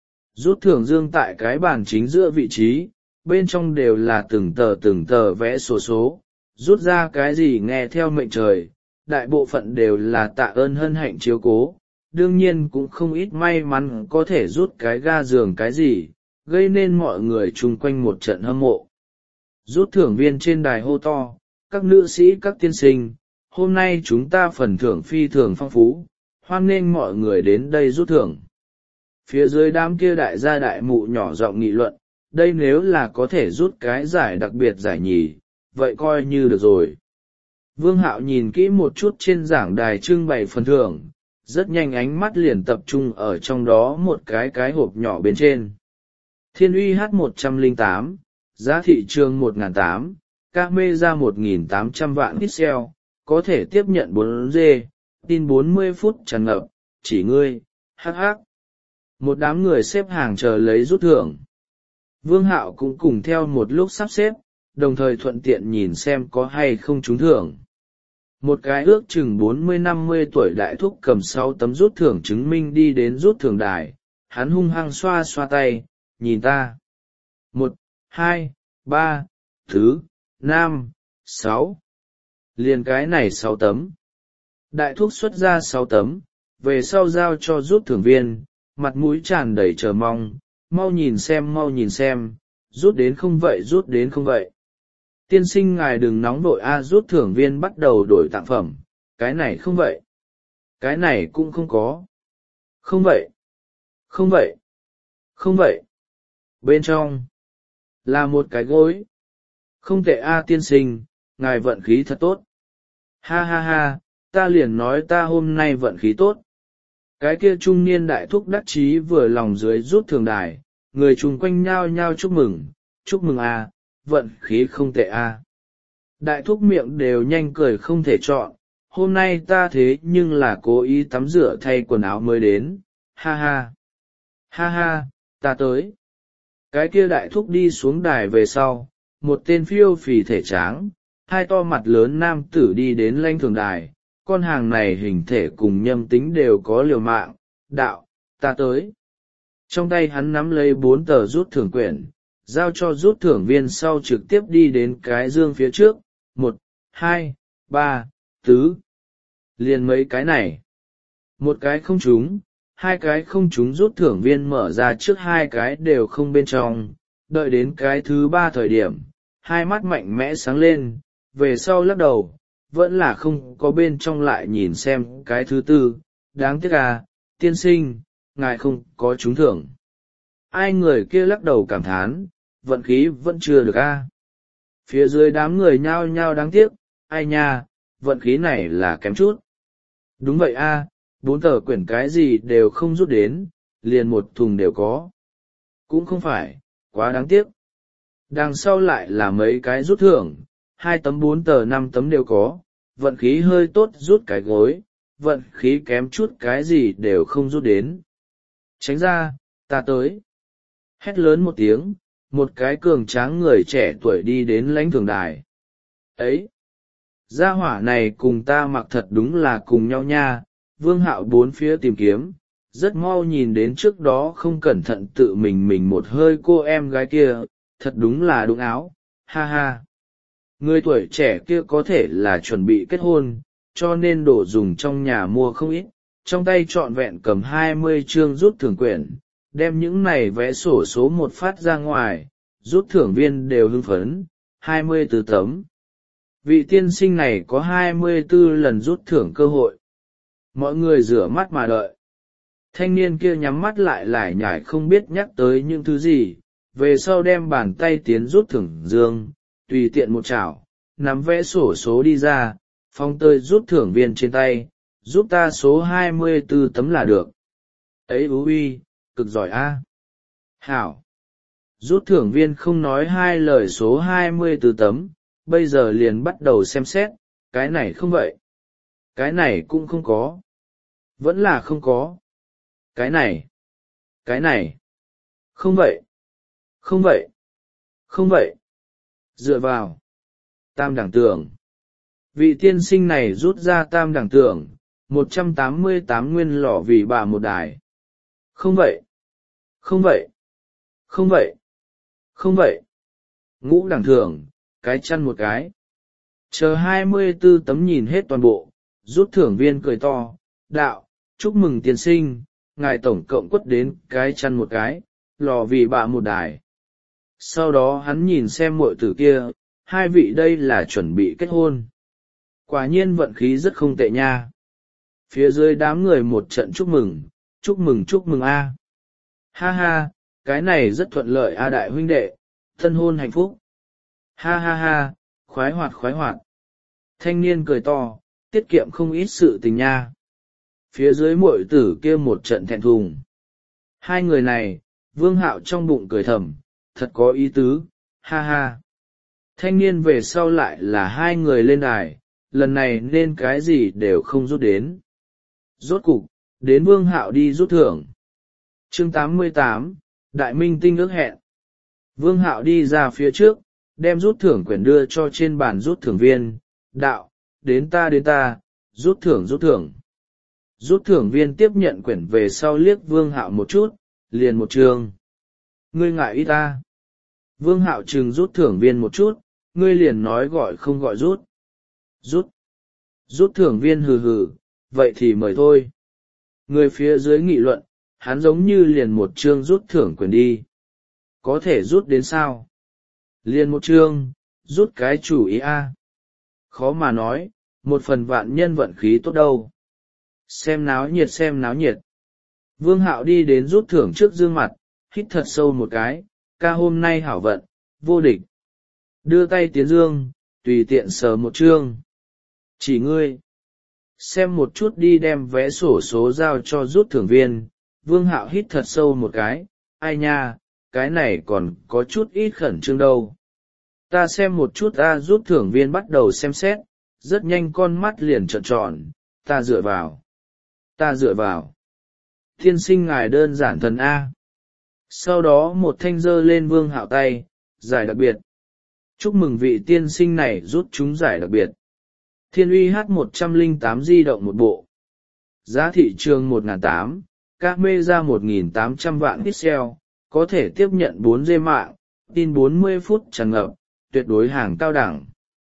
Rút thưởng dương tại cái bàn chính giữa vị trí, bên trong đều là từng tờ từng tờ vẽ sổ số, rút ra cái gì nghe theo mệnh trời, đại bộ phận đều là tạ ơn hân hạnh chiếu cố, đương nhiên cũng không ít may mắn có thể rút cái ga giường cái gì, gây nên mọi người chung quanh một trận hâm mộ. Rút thưởng viên trên đài hô to, các nữ sĩ các tiên sinh, hôm nay chúng ta phần thưởng phi thường phong phú, hoan nghênh mọi người đến đây rút thưởng. Phía dưới đám kia đại gia đại mụ nhỏ giọng nghị luận, đây nếu là có thể rút cái giải đặc biệt giải nhì, vậy coi như được rồi. Vương Hạo nhìn kỹ một chút trên giảng đài trưng bày phần thưởng, rất nhanh ánh mắt liền tập trung ở trong đó một cái cái hộp nhỏ bên trên. Thiên uy H một trăm lẻ tám, giá thị trường một nghìn tám trăm, camera một nghìn tám trăm vạn pixel, có thể tiếp nhận bốn G, tin bốn mươi phút tràn ngập, chỉ ngươi, hắc hắc. Một đám người xếp hàng chờ lấy rút thưởng. Vương Hạo cũng cùng theo một lúc sắp xếp, đồng thời thuận tiện nhìn xem có hay không trúng thưởng. Một cái ước chừng bốn mươi năm mươi tuổi đại thúc cầm sáu tấm rút thưởng chứng minh đi đến rút thưởng đài, hắn hung hăng xoa xoa tay, nhìn ta. Một, hai, ba, thứ, năm, sáu. Liền cái này sáu tấm. Đại thúc xuất ra sáu tấm, về sau giao cho rút thưởng viên, mặt mũi tràn đầy chờ mong, mau nhìn xem mau nhìn xem, rút đến không vậy rút đến không vậy. Tiên sinh ngài đừng nóng vội a, rút thưởng viên bắt đầu đổi tặng phẩm, cái này không vậy, cái này cũng không có, không vậy, không vậy, không vậy. Bên trong là một cái gối. Không tệ a tiên sinh, ngài vận khí thật tốt. Ha ha ha, ta liền nói ta hôm nay vận khí tốt. Cái kia trung niên đại thúc đắc chí vừa lòng dưới rút thưởng đài, người chung quanh nhao nhao chúc mừng, chúc mừng a, vận khí không tệ a. Đại thúc miệng đều nhanh cười không thể chọn, hôm nay ta thế nhưng là cố ý tắm rửa thay quần áo mới đến, ha ha. Ha ha, ta tới. Cái kia đại thúc đi xuống đài về sau, một tên phiêu phì thể tráng, hai to mặt lớn nam tử đi đến lãnh thưởng đài, con hàng này hình thể cùng nhâm tính đều có liều mạng, đạo, ta tới. Trong tay hắn nắm lấy bốn tờ rút thưởng quyển, giao cho rút thưởng viên sau trực tiếp đi đến cái dương phía trước, một, hai, ba, tứ. Liền mấy cái này. Một cái không trúng, hai cái không trúng rút thưởng viên mở ra trước hai cái đều không bên trong, đợi đến cái thứ ba thời điểm, hai mắt mạnh mẽ sáng lên, về sau lắc đầu, vẫn là không có bên trong lại nhìn xem cái thứ tư, đáng tiếc à, tiên sinh, ngài không có trúng thưởng. Ai người kia lắc đầu cảm thán, vận khí vẫn chưa được a. Phía dưới đám người nhao nhao đáng tiếc, ai nha, vận khí này là kém chút. Đúng vậy a, bốn tờ quyển cái gì đều không rút đến, liền một thùng đều có. Cũng không phải, quá đáng tiếc. Đằng sau lại là mấy cái rút thưởng, hai tấm bốn tờ năm tấm đều có, vận khí hơi tốt rút cái gối, vận khí kém chút cái gì đều không rút đến. Tránh ra, ta tới. Hét lớn một tiếng, một cái cường tráng người trẻ tuổi đi đến lãnh thưởng đài. Ấy! Gia hỏa này cùng ta mặc thật đúng là cùng nhau nha. Vương Hạo bốn phía tìm kiếm, rất mau nhìn đến trước đó không cẩn thận tự mình mình một hơi cô em gái kia, thật đúng là đúng áo, ha ha. Người tuổi trẻ kia có thể là chuẩn bị kết hôn, cho nên đồ dùng trong nhà mua không ít, trong tay trọn vẹn cầm hai mươi chương rút thưởng quyển, đem những này vẽ sổ số một phát ra ngoài, rút thưởng viên đều hưng phấn, hai mươi tư tấm. Vị tiên sinh này có hai mươi tư lần rút thưởng cơ hội. Mọi người rửa mắt mà đợi. Thanh niên kia nhắm mắt lại lải nhải không biết nhắc tới những thứ gì, về sau đem bàn tay tiến rút thưởng dương, tùy tiện một chảo, nắm vẽ sổ số đi ra, phong tơi rút thưởng viên trên tay, giúp ta số hai mươi tư tấm là được. Ấy ú uy, cực giỏi a. Hảo. Rút thưởng viên không nói hai lời số hai mươi tư tấm, bây giờ liền bắt đầu xem xét, cái này không vậy. Cái này cũng không có. Vẫn là không có. Cái này. Cái này. Không vậy. Không vậy. Không vậy. Dựa vào. Tam đẳng tưởng. Vị tiên sinh này rút ra tam đẳng tưởng, một trăm tám mươi tám nguyên lọ vì bà một đài. Không vậy. Không vậy. Không vậy. Không vậy. Ngũ đẳng thưởng, cái chăn một cái. Chờ hai mươi tư tấm nhìn hết toàn bộ, rút thưởng viên cười to, đạo, chúc mừng tiên sinh, ngài tổng cộng quất đến cái chăn một cái, lò vì bạ một đài. Sau đó hắn nhìn xem muội tử kia, hai vị đây là chuẩn bị kết hôn. Quả nhiên vận khí rất không tệ nha. Phía dưới đám người một trận chúc mừng, chúc mừng chúc mừng a. Ha ha, cái này rất thuận lợi a đại huynh đệ, thân hôn hạnh phúc. Ha ha ha, khoái hoạt khoái hoạt. Thanh niên cười to, tiết kiệm không ít sự tình nha. Phía dưới muội tử kia một trận thẹn thùng. Hai người này, Vương Hạo trong bụng cười thầm, thật có ý tứ, ha ha. Thanh niên về sau lại là hai người lên đài, lần này nên cái gì đều không rút đến. Rốt cục, đến Vương Hạo đi rút thưởng. Chương tám mươi tám, Đại Minh Tinh ước hẹn. Vương Hạo đi ra phía trước, đem rút thưởng quyển đưa cho trên bàn rút thưởng viên, đạo, đến ta đến ta, rút thưởng rút thưởng. Rút thưởng viên tiếp nhận quyển về sau liếc Vương Hạo một chút, liền một trường. Ngươi ngại ít ta. Vương Hạo trừng rút thưởng viên một chút, ngươi liền nói gọi không gọi rút. Rút. Rút thưởng viên hừ hừ, vậy thì mời thôi. Người phía dưới nghị luận, hắn giống như liền một chương rút thưởng quyển đi. Có thể rút đến sao? Liền một chương, rút cái chủ ý a. Khó mà nói, một phần vạn nhân vận khí tốt đâu. Xem náo nhiệt xem náo nhiệt. Vương Hạo đi đến rút thưởng trước dương mặt, hít thật sâu một cái, ca hôm nay hảo vận, vô địch. Đưa tay tiến dương, tùy tiện sờ một chương. Chỉ ngươi. Xem một chút đi đem vé sổ số giao cho rút thưởng viên. Vương Hạo hít thật sâu một cái, ai nha, cái này còn có chút ít khẩn trương đâu. Ta xem một chút a. Rút thưởng viên bắt đầu xem xét, rất nhanh con mắt liền trợn tròn, ta dựa vào. Ta dựa vào. Thiên sinh ngài đơn giản thần A. Sau đó một thanh giơ lên Vương Hạo tay, giải đặc biệt. Chúc mừng vị tiên sinh này rút chúng giải đặc biệt. Thiên uy H một trăm lẻ tám di động một bộ. Giá thị trường một nghìn tám, camera một nghìn tám trăm vạn pixel, có thể tiếp nhận bốn G mạng, tin bốn mươi phút tràn ngập, tuyệt đối hàng cao đẳng.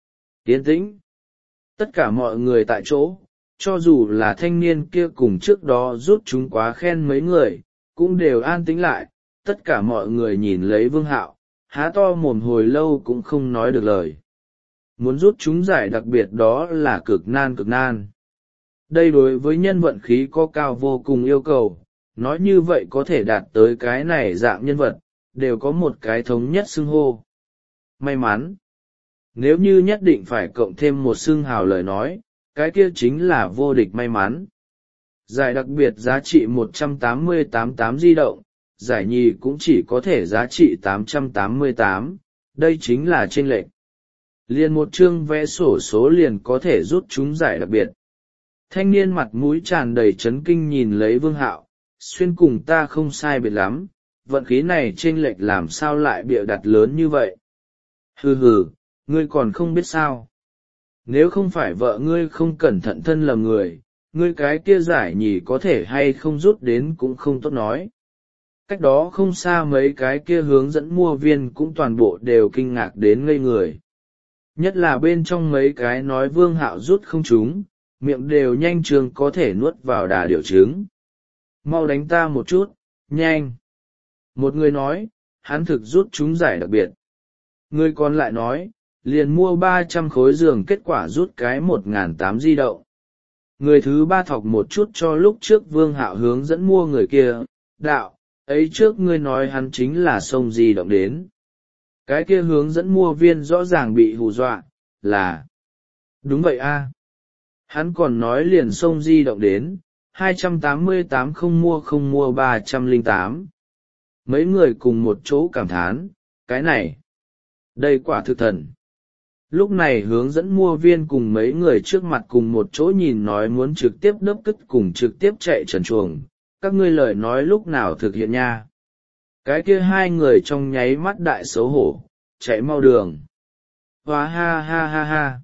Yên tĩnh. Tất cả mọi người tại chỗ, cho dù là thanh niên kia cùng trước đó rút chúng quá khen mấy người, cũng đều an tĩnh lại, tất cả mọi người nhìn lấy Vương Hạo, há to mồm hồi lâu cũng không nói được lời. Muốn rút chúng giải đặc biệt đó là cực nan cực nan. Đây đối với nhân vận khí có cao vô cùng yêu cầu, nói như vậy có thể đạt tới cái này dạng nhân vật, đều có một cái thống nhất xưng hô. May mắn. Nếu như nhất định phải cộng thêm một xưng hào lời nói, cái kia chính là vô địch may mắn. Giải đặc biệt giá trị một trăm tám mươi tám tám di động, giải nhì cũng chỉ có thể giá trị tám trăm tám mươi tám, đây chính là chênh lệch. Liền một chương vẽ sổ số liền có thể rút chúng giải đặc biệt. Thanh niên mặt mũi tràn đầy chấn kinh nhìn lấy Vương Hạo, xuyên cùng ta không sai biệt lắm, vận khí này chênh lệch làm sao lại bịa đặt lớn như vậy. Hừ hừ, ngươi còn không biết sao. nếu không phải vợ ngươi không cẩn thận thân lầm người, ngươi cái kia giải nhì có thể hay không rút đến cũng không tốt nói. Cách đó không xa mấy cái kia hướng dẫn mua viên cũng toàn bộ đều kinh ngạc đến ngây người. Nhất là bên trong mấy cái nói Vương Hạo rút không trúng, miệng đều nhanh trường có thể nuốt vào đà điểu trứng. Mau đánh ta một chút, nhanh. Một người nói, hắn thực rút trúng giải đặc biệt. Người còn lại nói, liền mua ba trăm khối giường kết quả rút cái một ngàn tám di động. Người thứ ba thọc một chút cho lúc trước Vương Hạo hướng dẫn mua người kia, đạo, ấy trước ngươi nói hắn chính là sông di động đến. Cái kia hướng dẫn mua viên rõ ràng bị hù dọa, là đúng vậy a. Hắn còn nói liền sông di động đến, hai trăm tám mươi tám không mua không mua ba trăm lẻ tám. Mấy người cùng một chỗ cảm thán, cái này, đây quả thực thần. Lúc này hướng dẫn mua viên cùng mấy người trước mặt cùng một chỗ nhìn nói muốn trực tiếp đớp cất cùng trực tiếp chạy trần chuồng, các ngươi lời nói lúc nào thực hiện nha. Cái kia hai người trong nháy mắt đại xấu hổ, chạy mau đường. Hóa ha ha ha ha.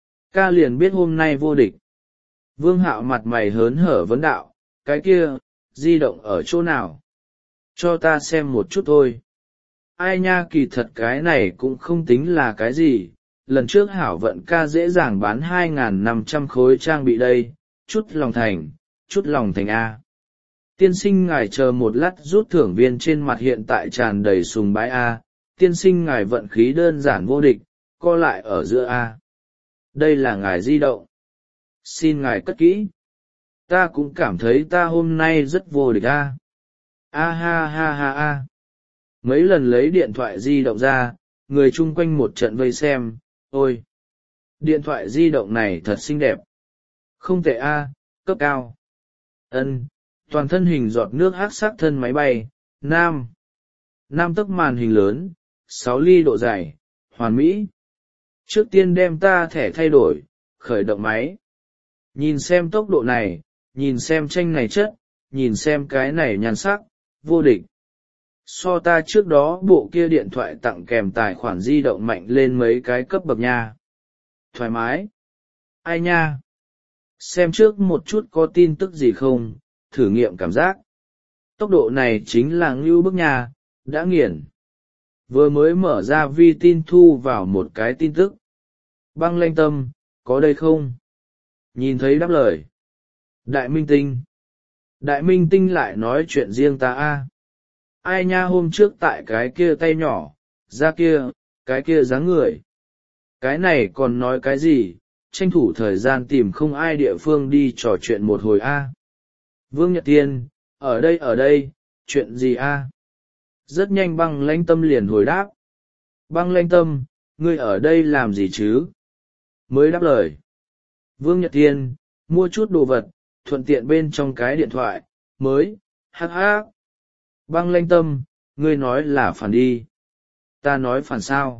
Ca liền biết hôm nay vô địch. Vương Hạo mặt mày hớn hở vấn đạo, cái kia, di động ở chỗ nào? Cho ta xem một chút thôi. Ai nha, kỳ thật cái này cũng không tính là cái gì. Lần trước hảo vận ca dễ dàng bán hai nghìn năm trăm khối trang bị đây, chút lòng thành, chút lòng thành A. Tiên sinh ngài chờ một lát, rút thưởng viên trên mặt hiện tại tràn đầy sùng bái A. Tiên sinh ngài vận khí đơn giản vô địch, co lại ở giữa A. Đây là ngài di động. Xin ngài cất kỹ. Ta cũng cảm thấy ta hôm nay rất vô địch A. A ha ha ha ha. Mấy lần lấy điện thoại di động ra, người chung quanh một trận vây xem, ôi! Điện thoại di động này thật xinh đẹp. Không tệ A, cấp cao. Ân, toàn thân hình giọt nước hắc sắc thân máy bay, nam. Nam tấc màn hình lớn, sáu ly độ dày, hoàn mỹ. Trước tiên đem ta thẻ thay đổi, khởi động máy. Nhìn xem tốc độ này, nhìn xem tranh này chất, nhìn xem cái này nhan sắc, vô địch. So ta trước đó bộ kia điện thoại tặng kèm tài khoản di động mạnh lên mấy cái cấp bậc nha. Thoải mái. Ai nha? Xem trước một chút có tin tức gì không, thử nghiệm cảm giác. Tốc độ này chính là ngưu bức nha, đã nghiền. Vừa mới mở ra vi tin thu vào một cái tin tức. Băng lanh tâm, có đây không? Nhìn thấy đáp lời. Đại minh tinh. Đại minh tinh lại nói chuyện riêng ta a. Ai nha, hôm trước tại cái kia tay nhỏ, ra kia, cái kia dáng người. Cái này còn nói cái gì, tranh thủ thời gian tìm không ai địa phương đi trò chuyện một hồi a. Vương Nhật Tiên, ở đây ở đây, chuyện gì a? Rất nhanh băng lãnh tâm liền hồi đáp. Băng lãnh tâm, ngươi ở đây làm gì chứ? Mới đáp lời. Vương Nhật Tiên, mua chút đồ vật, thuận tiện bên trong cái điện thoại, mới, hắc hắc. Băng lãnh tâm, ngươi nói là phản đi. Ta nói phản sao?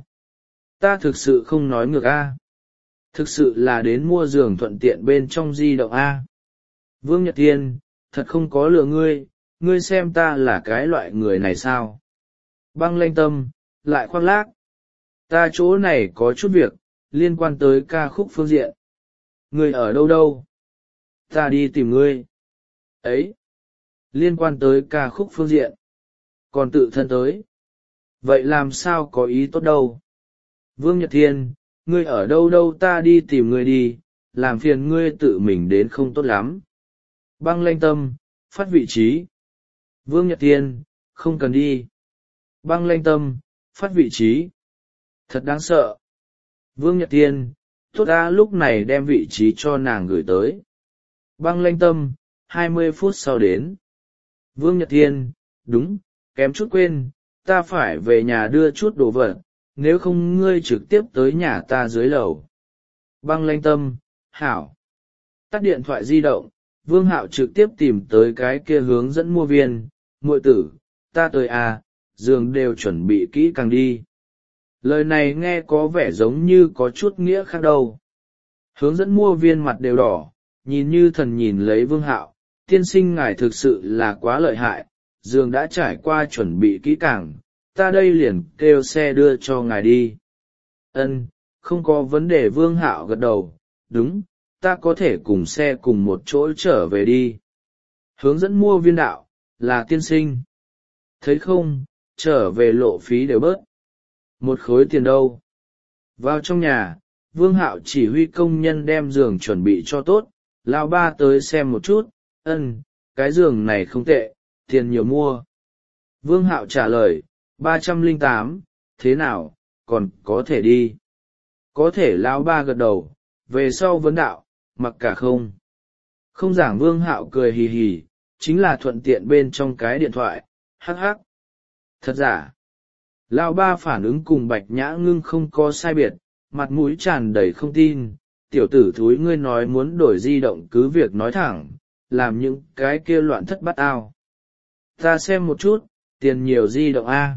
Ta thực sự không nói ngược a. Thực sự là đến mua giường thuận tiện bên trong di động a. Vương Nhật Tiên, thật không có lừa ngươi, ngươi xem ta là cái loại người này sao? Băng lãnh tâm, lại khoác lác. Ta chỗ này có chút việc, liên quan tới ca khúc phương diện. Ngươi ở đâu đâu? Ta đi tìm ngươi. Ấy! Liên quan tới ca khúc phương diện. Còn tự thân tới. Vậy làm sao có ý tốt đâu? Vương Nhật Thiên, ngươi ở đâu đâu ta đi tìm ngươi đi, làm phiền ngươi tự mình đến không tốt lắm. Băng lãnh tâm, phát vị trí. Vương Nhật Thiên, không cần đi. Băng lãnh tâm, phát vị trí. Thật đáng sợ. Vương Nhật Thiên, tốt ta lúc này đem vị trí cho nàng gửi tới. Băng lãnh tâm, hai mươi phút sau đến. Vương Nhật Thiên, đúng, kém chút quên, ta phải về nhà đưa chút đồ vật, nếu không ngươi trực tiếp tới nhà ta dưới lầu. Băng lãnh tâm, hảo. Tắt điện thoại di động, Vương Hạo trực tiếp tìm tới cái kia hướng dẫn mua viên, muội tử, ta tới à, giường đều chuẩn bị kỹ càng đi. Lời này nghe có vẻ giống như có chút nghĩa khác đâu. Hướng dẫn mua viên mặt đều đỏ, nhìn như thần nhìn lấy Vương Hạo, tiên sinh ngài thực sự là quá lợi hại, giường đã trải qua chuẩn bị kỹ càng, ta đây liền kêu xe đưa cho ngài đi. Ân, Không có vấn đề. Vương Hạo gật đầu, đúng, ta có thể cùng xe cùng một chỗ trở về đi. Hướng dẫn mua viên đạo, là tiên sinh. Thấy không, trở về lộ phí đều bớt. Một khối tiền đâu. Vào trong nhà, Vương Hạo chỉ huy công nhân đem giường chuẩn bị cho tốt, lão ba tới xem một chút, ân, cái giường này không tệ, tiền nhiều mua. Vương Hạo trả lời, ba trăm lẻ tám, thế nào, còn có thể đi. Có thể. Lão ba gật đầu, về sau vấn đạo, mặc cả không. Không giảng. Vương Hạo cười hì hì, chính là thuận tiện bên trong cái điện thoại, hắc hắc. Thật giả. Lão ba phản ứng cùng Bạch Nhã Ngưng không có sai biệt, mặt mũi tràn đầy không tin. Tiểu tử thúi, ngươi nói muốn đổi di động cứ việc nói thẳng, làm những cái kia loạn thất bát ao. Ta xem một chút, tiền nhiều di động A.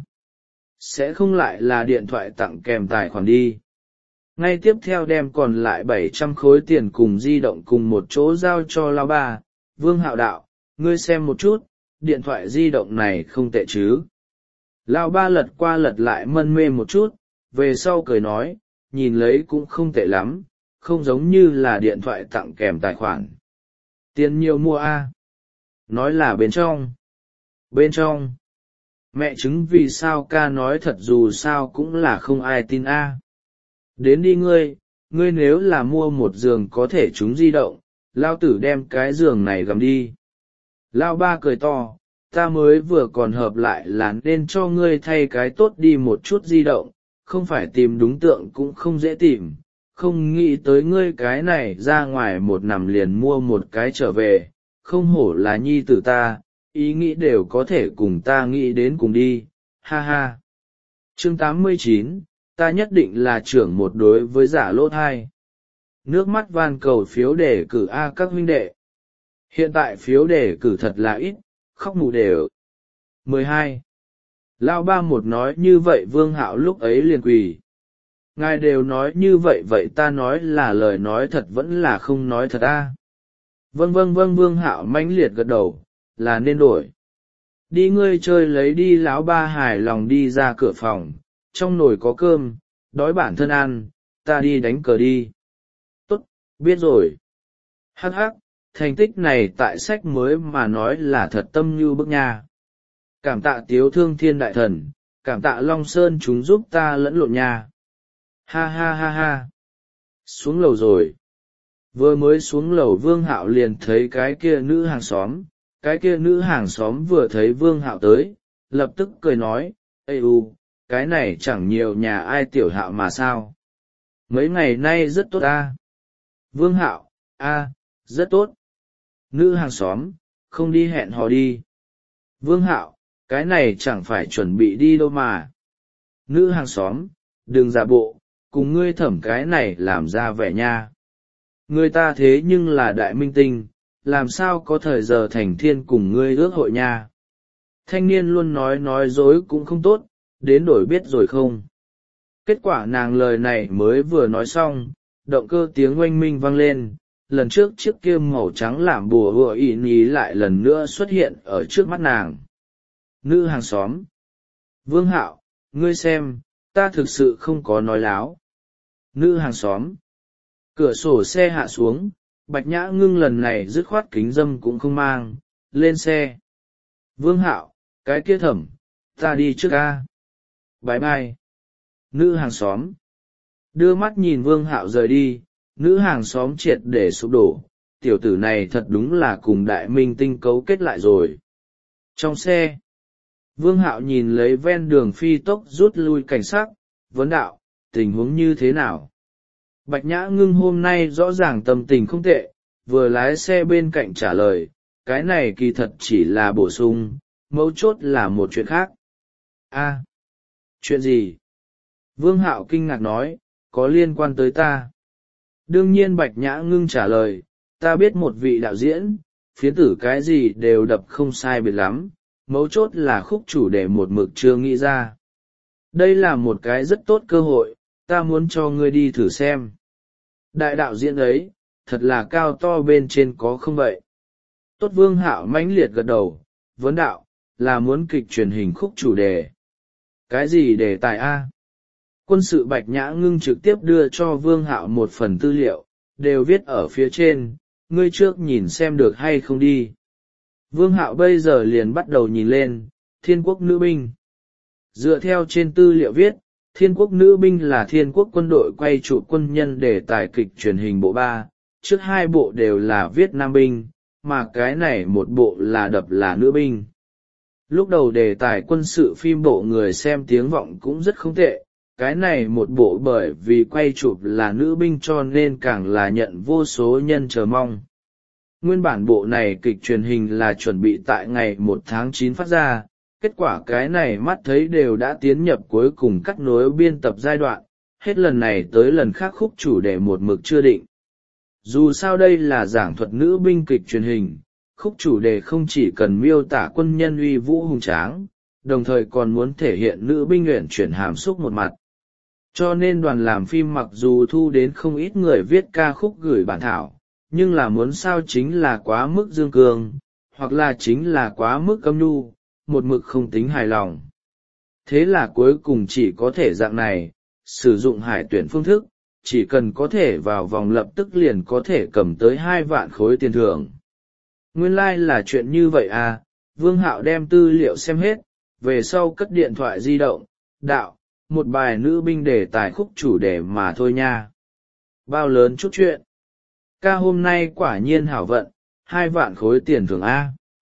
Sẽ không lại là điện thoại tặng kèm tài khoản đi. Ngay tiếp theo đem còn lại bảy trăm khối tiền cùng di động cùng một chỗ giao cho lão ba. Vương Hạo đạo, ngươi xem một chút, điện thoại di động này không tệ chứ. Lão ba lật qua lật lại mân mê một chút, về sau cười nói, nhìn lấy cũng không tệ lắm, không giống như là điện thoại tặng kèm tài khoản. Tiền nhiều mua A. Nói là bên trong. Bên trong. Mẹ chứng vì sao ca nói thật dù sao cũng là không ai tin A. Đến đi ngươi, ngươi nếu là mua một giường có thể trúng di động, lao tử đem cái giường này gầm đi. Lao ba cười to, ta mới vừa còn hợp lại là nên cho ngươi thay cái tốt đi một chút di động, không phải tìm đúng tượng cũng không dễ tìm, không nghĩ tới ngươi cái này ra ngoài một nằm liền mua một cái trở về, không hổ là nhi tử ta, ý nghĩ đều có thể cùng ta nghĩ đến cùng đi, ha ha. Chương tám mươi chín, ta nhất định là trưởng một đối với giả lỗ thai. Nước mắt van cầu phiếu đề cử A các huynh đệ. Hiện tại phiếu đề cử thật là ít, khóc mù đều. mười hai. Lão ba một nói như vậy Vương Hạo lúc ấy liền quỳ. Ngài đều nói như vậy vậy ta nói là lời nói thật vẫn là không nói thật a? Vâng vâng vâng. Vương Hạo mãnh liệt gật đầu, là nên đổi. Đi ngươi chơi lấy đi. Lão ba hài lòng đi ra cửa phòng, trong nồi có cơm, đói bản thân ăn, ta đi đánh cờ đi. Tốt, biết rồi. Hắc hắc, thành tích này tại sách mới mà nói là thật tâm như bức nha. Cảm tạ Tiếu Thương Thiên đại thần, cảm tạ Long Sơn chúng giúp ta lẫn lộn nha. Ha ha ha ha. Xuống lầu rồi. Vừa mới xuống lầu Vương Hạo liền thấy cái kia nữ hàng xóm, cái kia nữ hàng xóm vừa thấy Vương Hạo tới, lập tức cười nói, ê u, cái này chẳng nhiều nhà ai tiểu Hạo mà sao. Mấy ngày nay rất tốt a. Vương Hạo, a, rất tốt. Nữ hàng xóm, không đi hẹn hò đi. Vương Hạo, cái này chẳng phải chuẩn bị đi đâu mà. Nữ hàng xóm, đừng giả bộ, cùng ngươi thẩm cái này làm ra vẻ nha. Người ta thế nhưng là đại minh tinh, làm sao có thời giờ thành thiên cùng ngươi ước hội nha. Thanh niên luôn nói nói dối cũng không tốt, đến đổi biết rồi không. Kết quả nàng lời này mới vừa nói xong, động cơ tiếng oanh minh vang lên, lần trước chiếc kia màu trắng làm bùa hùa ỉ nhí lại lần nữa xuất hiện ở trước mắt nàng. Nữ hàng xóm. Vương Hạo, ngươi xem, ta thực sự không có nói láo. Nữ hàng xóm. Cửa sổ xe hạ xuống, Bạch Nhã Ngưng lần này dứt khoát kính dâm cũng không mang, lên xe. Vương Hạo, cái kia thẩm, ta đi trước ca. Bye bye. Nữ hàng xóm. Đưa mắt nhìn Vương Hạo rời đi, nữ hàng xóm triệt để sụp đổ, tiểu tử này thật đúng là cùng đại minh tinh cấu kết lại rồi. Trong xe, Vương Hạo nhìn lấy ven đường phi tốc rút lui cảnh sát, vấn đạo, tình huống như thế nào? Bạch Nhã Ngưng hôm nay rõ ràng tâm tình không tệ, vừa lái xe bên cạnh trả lời, cái này kỳ thật chỉ là bổ sung, mấu chốt là một chuyện khác. A, chuyện gì? Vương Hạo kinh ngạc nói, có liên quan tới ta. Đương nhiên Bạch Nhã Ngưng trả lời, ta biết một vị đạo diễn, phiến tử cái gì đều đập không sai biệt lắm, mấu chốt là khúc chủ đề một mực chưa nghĩ ra. Đây là một cái rất tốt cơ hội, ta muốn cho ngươi đi thử xem. Đại đạo diễn ấy, thật là cao to bên trên có không vậy? Tốt. Vương Hạo mãnh liệt gật đầu, vấn đạo, là muốn kịch truyền hình khúc chủ đề. Cái gì đề tài a? Quân sự Bạch Nhã Ngưng trực tiếp đưa cho Vương Hạo một phần tư liệu, đều viết ở phía trên, ngươi trước nhìn xem được hay không đi. Vương Hạo bây giờ liền bắt đầu nhìn lên, Thiên quốc nữ binh. Dựa theo trên tư liệu viết, Thiên quốc nữ binh là Thiên quốc quân đội quay trụ quân nhân đề tài kịch truyền hình bộ ba, trước hai bộ đều là viết nam binh, mà cái này một bộ là đập là nữ binh. Lúc đầu đề tài quân sự phim bộ người xem tiếng vọng cũng rất không tệ, cái này một bộ bởi vì quay chụp là nữ binh cho nên càng là nhận vô số nhân chờ mong. Nguyên bản bộ này kịch truyền hình là chuẩn bị tại ngày một tháng chín phát ra, kết quả cái này mắt thấy đều đã tiến nhập cuối cùng cắt nối biên tập giai đoạn, hết lần này tới lần khác khúc chủ đề một mực chưa định. Dù sao đây là giảng thuật nữ binh kịch truyền hình, khúc chủ đề không chỉ cần miêu tả quân nhân uy vũ hùng tráng, đồng thời còn muốn thể hiện nữ binh uyển chuyển hàm xúc một mặt. Cho nên đoàn làm phim mặc dù thu đến không ít người viết ca khúc gửi bản thảo, nhưng là muốn sao chính là quá mức dương cương, hoặc là chính là quá mức âm nhu, một mực không tính hài lòng. Thế là cuối cùng chỉ có thể dạng này, sử dụng hải tuyển phương thức, chỉ cần có thể vào vòng lập tức liền có thể cầm tới hai vạn khối tiền thưởng. Nguyên lai like là chuyện như vậy à, Vương Hạo đem tư liệu xem hết, về sau cất điện thoại di động, đạo, một bài nữ binh đề tài khúc chủ đề mà thôi nha. Bao lớn chút chuyện. Ca hôm nay quả nhiên hảo vận, hai vạn khối tiền thưởng A.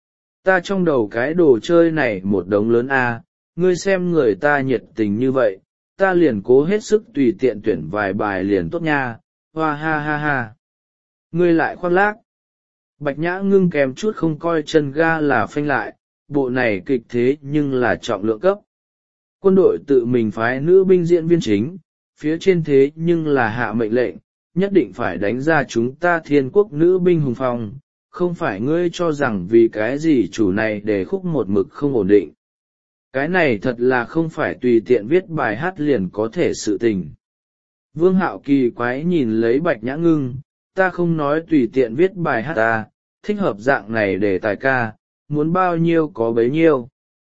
Ta trong đầu cái đồ chơi này một đống lớn A, ngươi xem người ta nhiệt tình như vậy, ta liền cố hết sức tùy tiện tuyển vài bài liền tốt nha, hoa ha ha ha. Ngươi lại khoác lác. Bạch Nhã Ngưng kèm chút không coi chân ga là phanh lại, bộ này kịch thế nhưng là trọng lượng cấp. Quân đội tự mình phái nữ binh diễn viên chính, phía trên thế nhưng là hạ mệnh lệnh, nhất định phải đánh ra chúng ta Thiên quốc nữ binh hùng phong, không phải ngươi cho rằng vì cái gì chủ này để khúc một mực không ổn định. Cái này thật là không phải tùy tiện viết bài hát liền có thể sự tình. Vương Hạo kỳ quái nhìn lấy Bạch Nhã Ngưng, ta không nói tùy tiện viết bài hát ta, thích hợp dạng này để tài ca, muốn bao nhiêu có bấy nhiêu.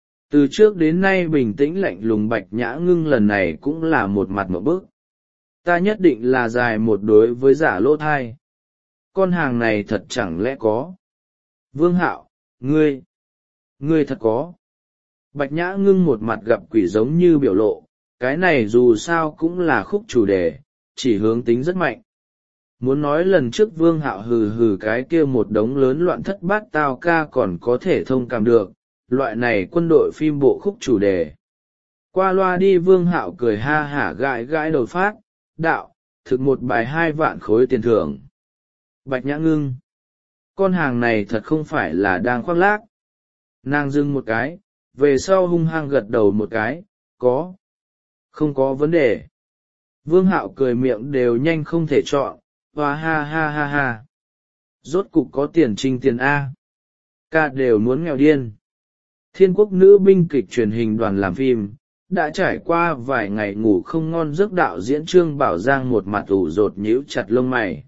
Từ trước đến nay bình tĩnh lạnh lùng Bạch Nhã Ngưng lần này cũng là một mặt một bức. Ta nhất định là dài một đối với giả lỗ thai. Con hàng này thật chẳng lẽ có. Vương Hạo, ngươi, ngươi thật có. Bạch Nhã Ngưng một mặt gặp quỷ giống như biểu lộ, cái này dù sao cũng là khúc chủ đề, chỉ hướng tính rất mạnh. Muốn nói lần trước Vương Hạo hừ hừ cái kia một đống lớn loạn thất bát tao ca còn có thể thông cảm được, loại này quân đội phim bộ khúc chủ đề. Qua loa đi Vương Hạo cười ha hả gãi gãi đầu phát, đạo, thực một bài hai vạn khối tiền thưởng. Bạch Nhã Ngưng, con hàng này thật không phải là đang khoác lác. Nàng dưng một cái, về sau hung hăng gật đầu một cái, có. Không có vấn đề. Vương Hạo cười miệng đều nhanh không thể chọn, hoa ha ha ha ha. Rốt cục có tiền trinh tiền A. Ca đều muốn nghèo điên. Thiên quốc nữ binh kịch truyền hình đoàn làm phim, đã trải qua vài ngày ngủ không ngon giấc đạo diễn Trương Bảo Giang một mặt ủ rột nhíu chặt lông mày.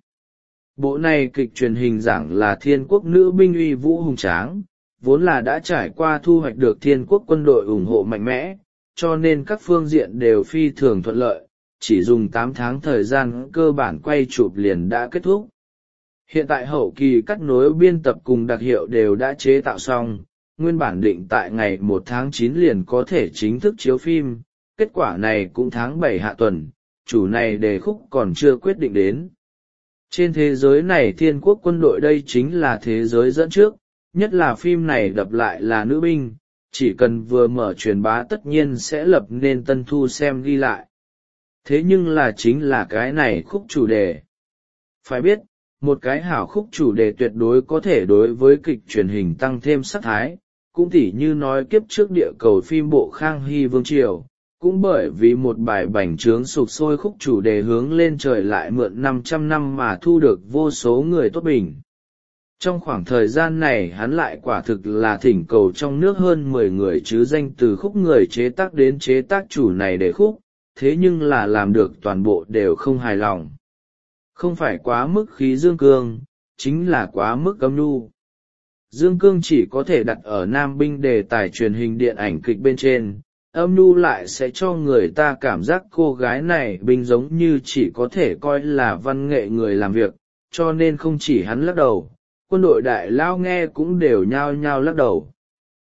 Bộ này kịch truyền hình giảng là Thiên quốc nữ binh uy vũ hùng tráng, vốn là đã trải qua thu hoạch được Thiên quốc quân đội ủng hộ mạnh mẽ, cho nên các phương diện đều phi thường thuận lợi, chỉ dùng tám tháng thời gian cơ bản quay chụp liền đã kết thúc. Hiện tại hậu kỳ cắt nối biên tập cùng đặc hiệu đều đã chế tạo xong, nguyên bản định tại ngày một tháng chín liền có thể chính thức chiếu phim, kết quả này cũng tháng bảy hạ tuần, chủ này đề khúc còn chưa quyết định đến. Trên thế giới này Thiên quốc quân đội đây chính là thế giới dẫn trước, nhất là phim này đập lại là nữ binh, chỉ cần vừa mở truyền bá tất nhiên sẽ lập nên tân thu xem ghi lại. Thế nhưng là chính là cái này khúc chủ đề. Phải biết, một cái hảo khúc chủ đề tuyệt đối có thể đối với kịch truyền hình tăng thêm sắc thái, cũng tỉ như nói kiếp trước địa cầu phim bộ Khang Hy Vương Triều, cũng bởi vì một bài bành trướng sục sôi khúc chủ đề hướng lên trời lại mượn năm trăm năm mà thu được vô số người tốt bình. Trong khoảng thời gian này hắn lại quả thực là thỉnh cầu trong nước hơn mười người chứ danh từ khúc người chế tác đến chế tác chủ này để khúc, thế nhưng là làm được toàn bộ đều không hài lòng. Không phải quá mức khí dương cương, chính là quá mức âm nhu. Dương cương chỉ có thể đặt ở nam binh đề tài truyền hình điện ảnh kịch bên trên, âm nhu lại sẽ cho người ta cảm giác cô gái này bình giống như chỉ có thể coi là văn nghệ người làm việc, cho nên không chỉ hắn lắc đầu, quân đội đại lao nghe cũng đều nhao nhao lắc đầu.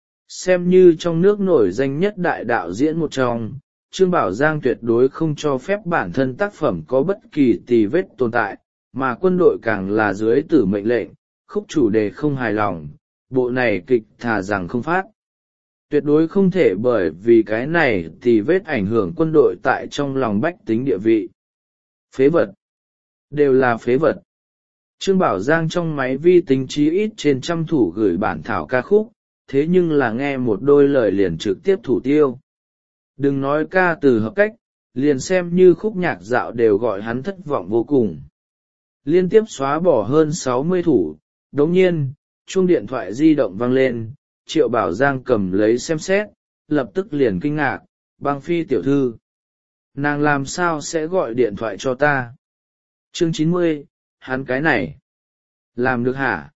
Xem như trong nước nổi danh nhất đại đạo diễn một trong, Trương Bảo Giang tuyệt đối không cho phép bản thân tác phẩm có bất kỳ tì vết tồn tại, mà quân đội càng là dưới tử mệnh lệnh, khúc chủ đề không hài lòng, bộ này kịch thà rằng không phát. Tuyệt đối không thể bởi vì cái này tì vết ảnh hưởng quân đội tại trong lòng bách tính địa vị. Phế vật. Đều là phế vật. Trương Bảo Giang trong máy vi tính chí ít trên trăm thủ gửi bản thảo ca khúc, thế nhưng là nghe một đôi lời liền trực tiếp thủ tiêu. Đừng nói ca từ hợp cách, liền xem như khúc nhạc dạo đều gọi hắn thất vọng vô cùng. Liên tiếp xóa bỏ hơn sáu mươi thủ, đồng nhiên, chuông điện thoại di động vang lên, Triệu Bảo Giang cầm lấy xem xét, lập tức liền kinh ngạc, Băng Phi tiểu thư. Nàng làm sao sẽ gọi điện thoại cho ta? Chương chín mươi, hắn cái này. Làm được hả?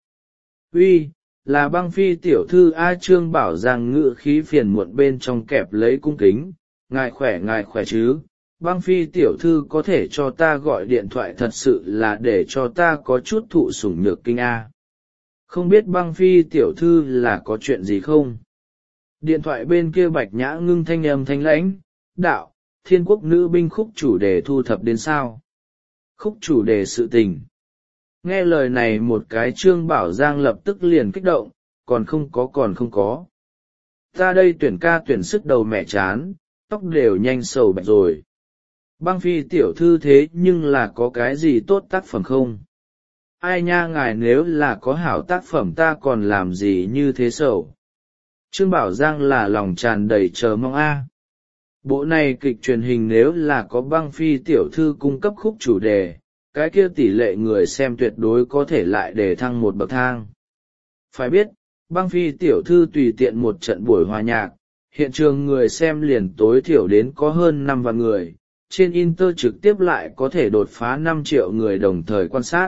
Uy, là Băng Phi tiểu thư A. Trương Bảo Giang ngự khí phiền muộn bên trong kẹp lấy cung kính, ngài khỏe ngài khỏe chứ, Băng Phi tiểu thư có thể cho ta gọi điện thoại thật sự là để cho ta có chút thụ sủng nhược kinh A. Không biết Băng Phi tiểu thư là có chuyện gì không? Điện thoại bên kia Bạch Nhã ngưng thanh âm thanh lãnh, đạo, thiên quốc nữ binh khúc chủ đề thu thập đến sao? Khúc chủ đề sự tình. Nghe lời này một cái Trương Bảo Giang lập tức liền kích động, còn không có còn không có. Ta đây tuyển ca tuyển sức đầu mẹ chán, tóc đều nhanh sầu bạch rồi. Băng Phi tiểu thư thế nhưng là có cái gì tốt tác phẩm không? Ai nha ngài nếu là có hảo tác phẩm ta còn làm gì như thế sầu? Trương Bảo Giang là lòng tràn đầy chờ mong a. Bộ này kịch truyền hình nếu là có Băng Phi tiểu thư cung cấp khúc chủ đề, cái kia tỷ lệ người xem tuyệt đối có thể lại để thăng một bậc thang. Phải biết, Băng Phi tiểu thư tùy tiện một trận buổi hòa nhạc, hiện trường người xem liền tối thiểu đến có hơn năm vạn người, trên Inter trực tiếp lại có thể đột phá năm triệu người đồng thời quan sát.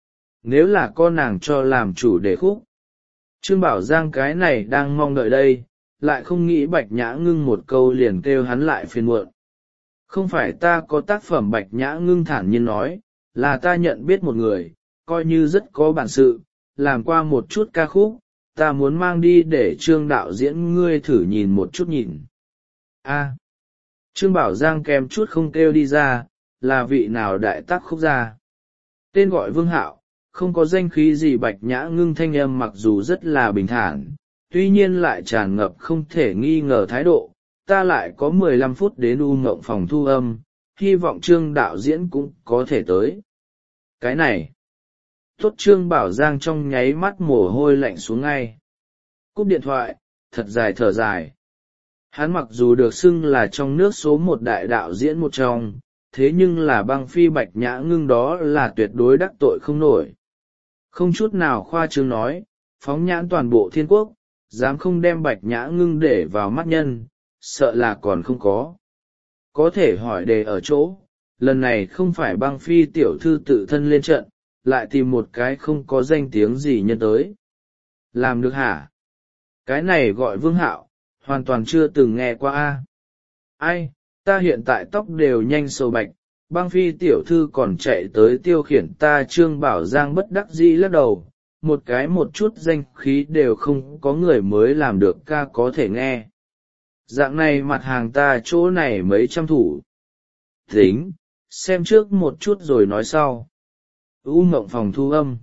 Nếu là con nàng cho làm chủ đề khúc, Trương Bảo Giang cái này đang mong đợi đây, lại không nghĩ Bạch Nhã ngưng một câu liền kêu hắn lại phiền muộn. Không phải ta có tác phẩm, Bạch Nhã ngưng thản nhiên nói, là ta nhận biết một người, coi như rất có bản sự, làm qua một chút ca khúc, ta muốn mang đi để Trương đạo diễn ngươi thử nhìn một chút nhìn. A. Trương Bảo Giang kèm chút không kêu đi ra, là vị nào đại tác khúc ra. Tên gọi Vương Hạo, không có danh khí gì. Bạch Nhã ngưng thanh âm mặc dù rất là bình thản, tuy nhiên lại tràn ngập không thể nghi ngờ thái độ. Ta lại có mười lăm phút đến U Ngộng phòng thu âm, hy vọng Trương đạo diễn cũng có thể tới. Cái này, tốt. Trương Bảo Giang trong nháy mắt mồ hôi lạnh xuống ngay. Cúp điện thoại, thật dài thở dài. Hắn mặc dù được xưng là trong nước số một đại đạo diễn một trong, thế nhưng là Băng Phi Bạch Nhã ngưng đó là tuyệt đối đắc tội không nổi. Không chút nào khoa trương nói, phóng nhãn toàn bộ thiên quốc, dám không đem Bạch Nhã ngưng để vào mắt nhân, sợ là còn không có. Có thể hỏi đề ở chỗ, lần này không phải Băng Phi tiểu thư tự thân lên trận, lại tìm một cái không có danh tiếng gì nhân tới. Làm được hả? Cái này gọi Vương Hạo, hoàn toàn chưa từng nghe qua a. Ai, ta hiện tại tóc đều nhanh sầu bạch, Băng Phi tiểu thư còn chạy tới tiêu khiển ta. Trương Bảo Giang bất đắc dĩ lắc đầu, một cái một chút danh khí đều không có người mới làm được ca có thể nghe. Dạng này mặt hàng ta chỗ này mấy trăm thủ. Tính, xem trước một chút rồi nói sau. U Ngộng phòng thu âm.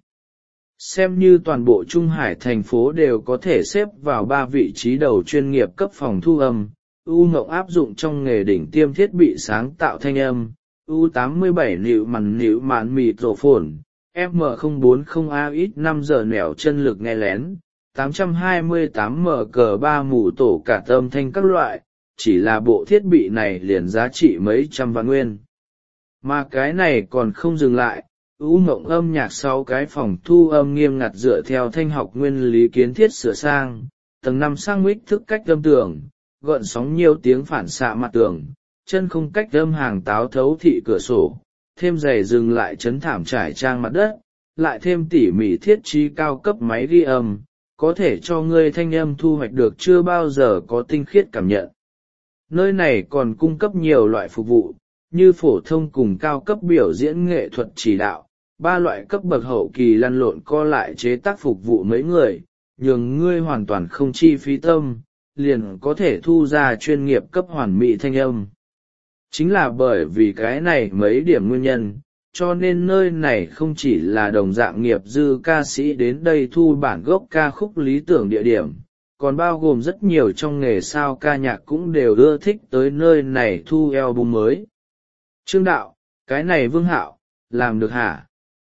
Xem như toàn bộ Trung Hải thành phố đều có thể xếp vào ba vị trí đầu chuyên nghiệp cấp phòng thu âm, U Ngộng áp dụng trong nghề đỉnh tiêm thiết bị sáng tạo thanh âm, U tám mươi bảy nịu màn nịu màn mịt rổ phồn, M không bốn không A X năm giờ nẻo chân lực nghe lén, tám hai tám M cờ ba mù tổ cả âm thanh các loại, chỉ là bộ thiết bị này liền giá trị mấy trăm vạn nguyên. Mà cái này còn không dừng lại. U Ngộng âm nhạc sau cái phòng thu âm nghiêm ngặt dựa theo thanh học nguyên lý kiến thiết sửa sang, tầng năm sang mix thức cách âm tường, gợn sóng nhiều tiếng phản xạ mặt tường, chân không cách âm hàng táo thấu thị cửa sổ, thêm giày dừng lại chấn thảm trải trang mặt đất, lại thêm tỉ mỉ thiết trí cao cấp máy ghi âm, có thể cho ngươi thanh âm thu hoạch được chưa bao giờ có tinh khiết cảm nhận. Nơi này còn cung cấp nhiều loại phục vụ, như phổ thông cùng cao cấp biểu diễn nghệ thuật chỉ đạo, ba loại cấp bậc hậu kỳ lăn lộn co lại chế tác phục vụ mấy người, nhường ngươi hoàn toàn không chi phí tâm, liền có thể thu ra chuyên nghiệp cấp hoàn mỹ thanh âm. Chính là bởi vì cái này mấy điểm nguyên nhân, cho nên nơi này không chỉ là đồng dạng nghiệp dư ca sĩ đến đây thu bản gốc ca khúc lý tưởng địa điểm, còn bao gồm rất nhiều trong nghề sao ca nhạc cũng đều ưa thích tới nơi này thu album mới. Trương Đạo, cái này Vương Hạo, làm được hả?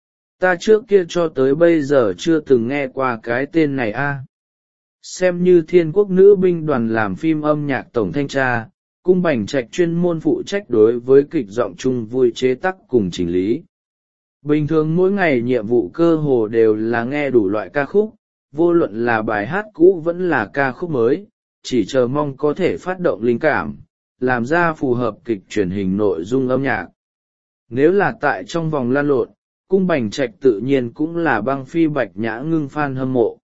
Ta trước kia cho tới bây giờ chưa từng nghe qua cái tên này a. Xem như Thiên Quốc Nữ binh đoàn làm phim âm nhạc tổng thanh tra, Cung Bành Trạch chuyên môn phụ trách đối với kịch giọng chung vui chế tác cùng chỉnh lý. Bình thường mỗi ngày nhiệm vụ cơ hồ đều là nghe đủ loại ca khúc, vô luận là bài hát cũ vẫn là ca khúc mới, chỉ chờ mong có thể phát động linh cảm, làm ra phù hợp kịch truyền hình nội dung âm nhạc. Nếu là tại trong vòng lan lộn, Cung Bành Trạch tự nhiên cũng là băng phi Bạch Nhã Ngưng fan hâm mộ.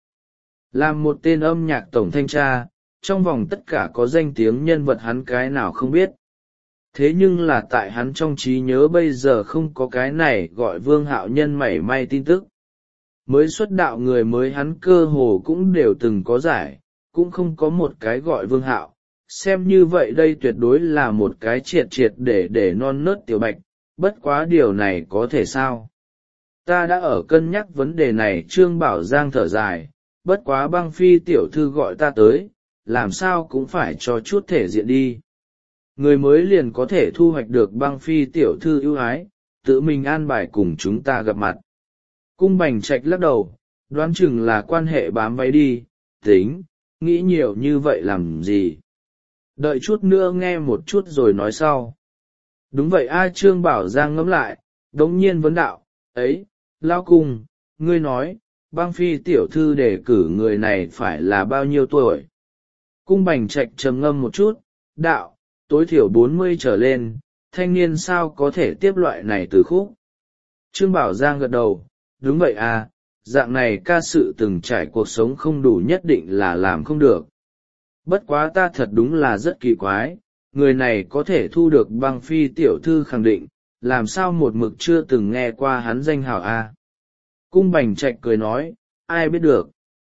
Làm một tên âm nhạc tổng thanh tra, trong vòng tất cả có danh tiếng nhân vật hắn cái nào không biết. Thế nhưng là tại hắn trong trí nhớ bây giờ không có cái này gọi Vương Hạo nhân mảy may tin tức. Mới xuất đạo người mới hắn cơ hồ cũng đều từng có giải, cũng không có một cái gọi Vương Hạo. Xem như vậy đây tuyệt đối là một cái triệt triệt để để non nớt tiểu bạch, bất quá điều này có thể sao? Ta đã ở cân nhắc vấn đề này. Trương Bảo Giang thở dài, bất quá băng phi tiểu thư gọi ta tới, làm sao cũng phải cho chút thể diện đi. Người mới liền có thể thu hoạch được băng phi tiểu thư ưu ái, tự mình an bài cùng chúng ta gặp mặt. Cung Bành Trạch lắc đầu, đoán chừng là quan hệ bám váy đi, tính, nghĩ nhiều như vậy làm gì. Đợi chút nữa nghe một chút rồi nói sau. Đúng vậy a. Trương Bảo Giang ngẫm lại, đống nhiên vấn đạo, ấy, Lao Cung, ngươi nói, băng phi tiểu thư đề cử người này phải là bao nhiêu tuổi? Cung Bành Trạch trầm ngâm một chút, đạo, tối thiểu bốn mươi trở lên, thanh niên sao có thể tiếp loại này từ khúc. Trương Bảo Giang gật đầu, đúng vậy à, dạng này ca sự từng trải cuộc sống không đủ nhất định là làm không được. Bất quá ta thật đúng là rất kỳ quái, người này có thể thu được băng phi tiểu thư khẳng định, làm sao một mực chưa từng nghe qua hắn danh hào a. À? Cung Bành Trạch cười nói, ai biết được.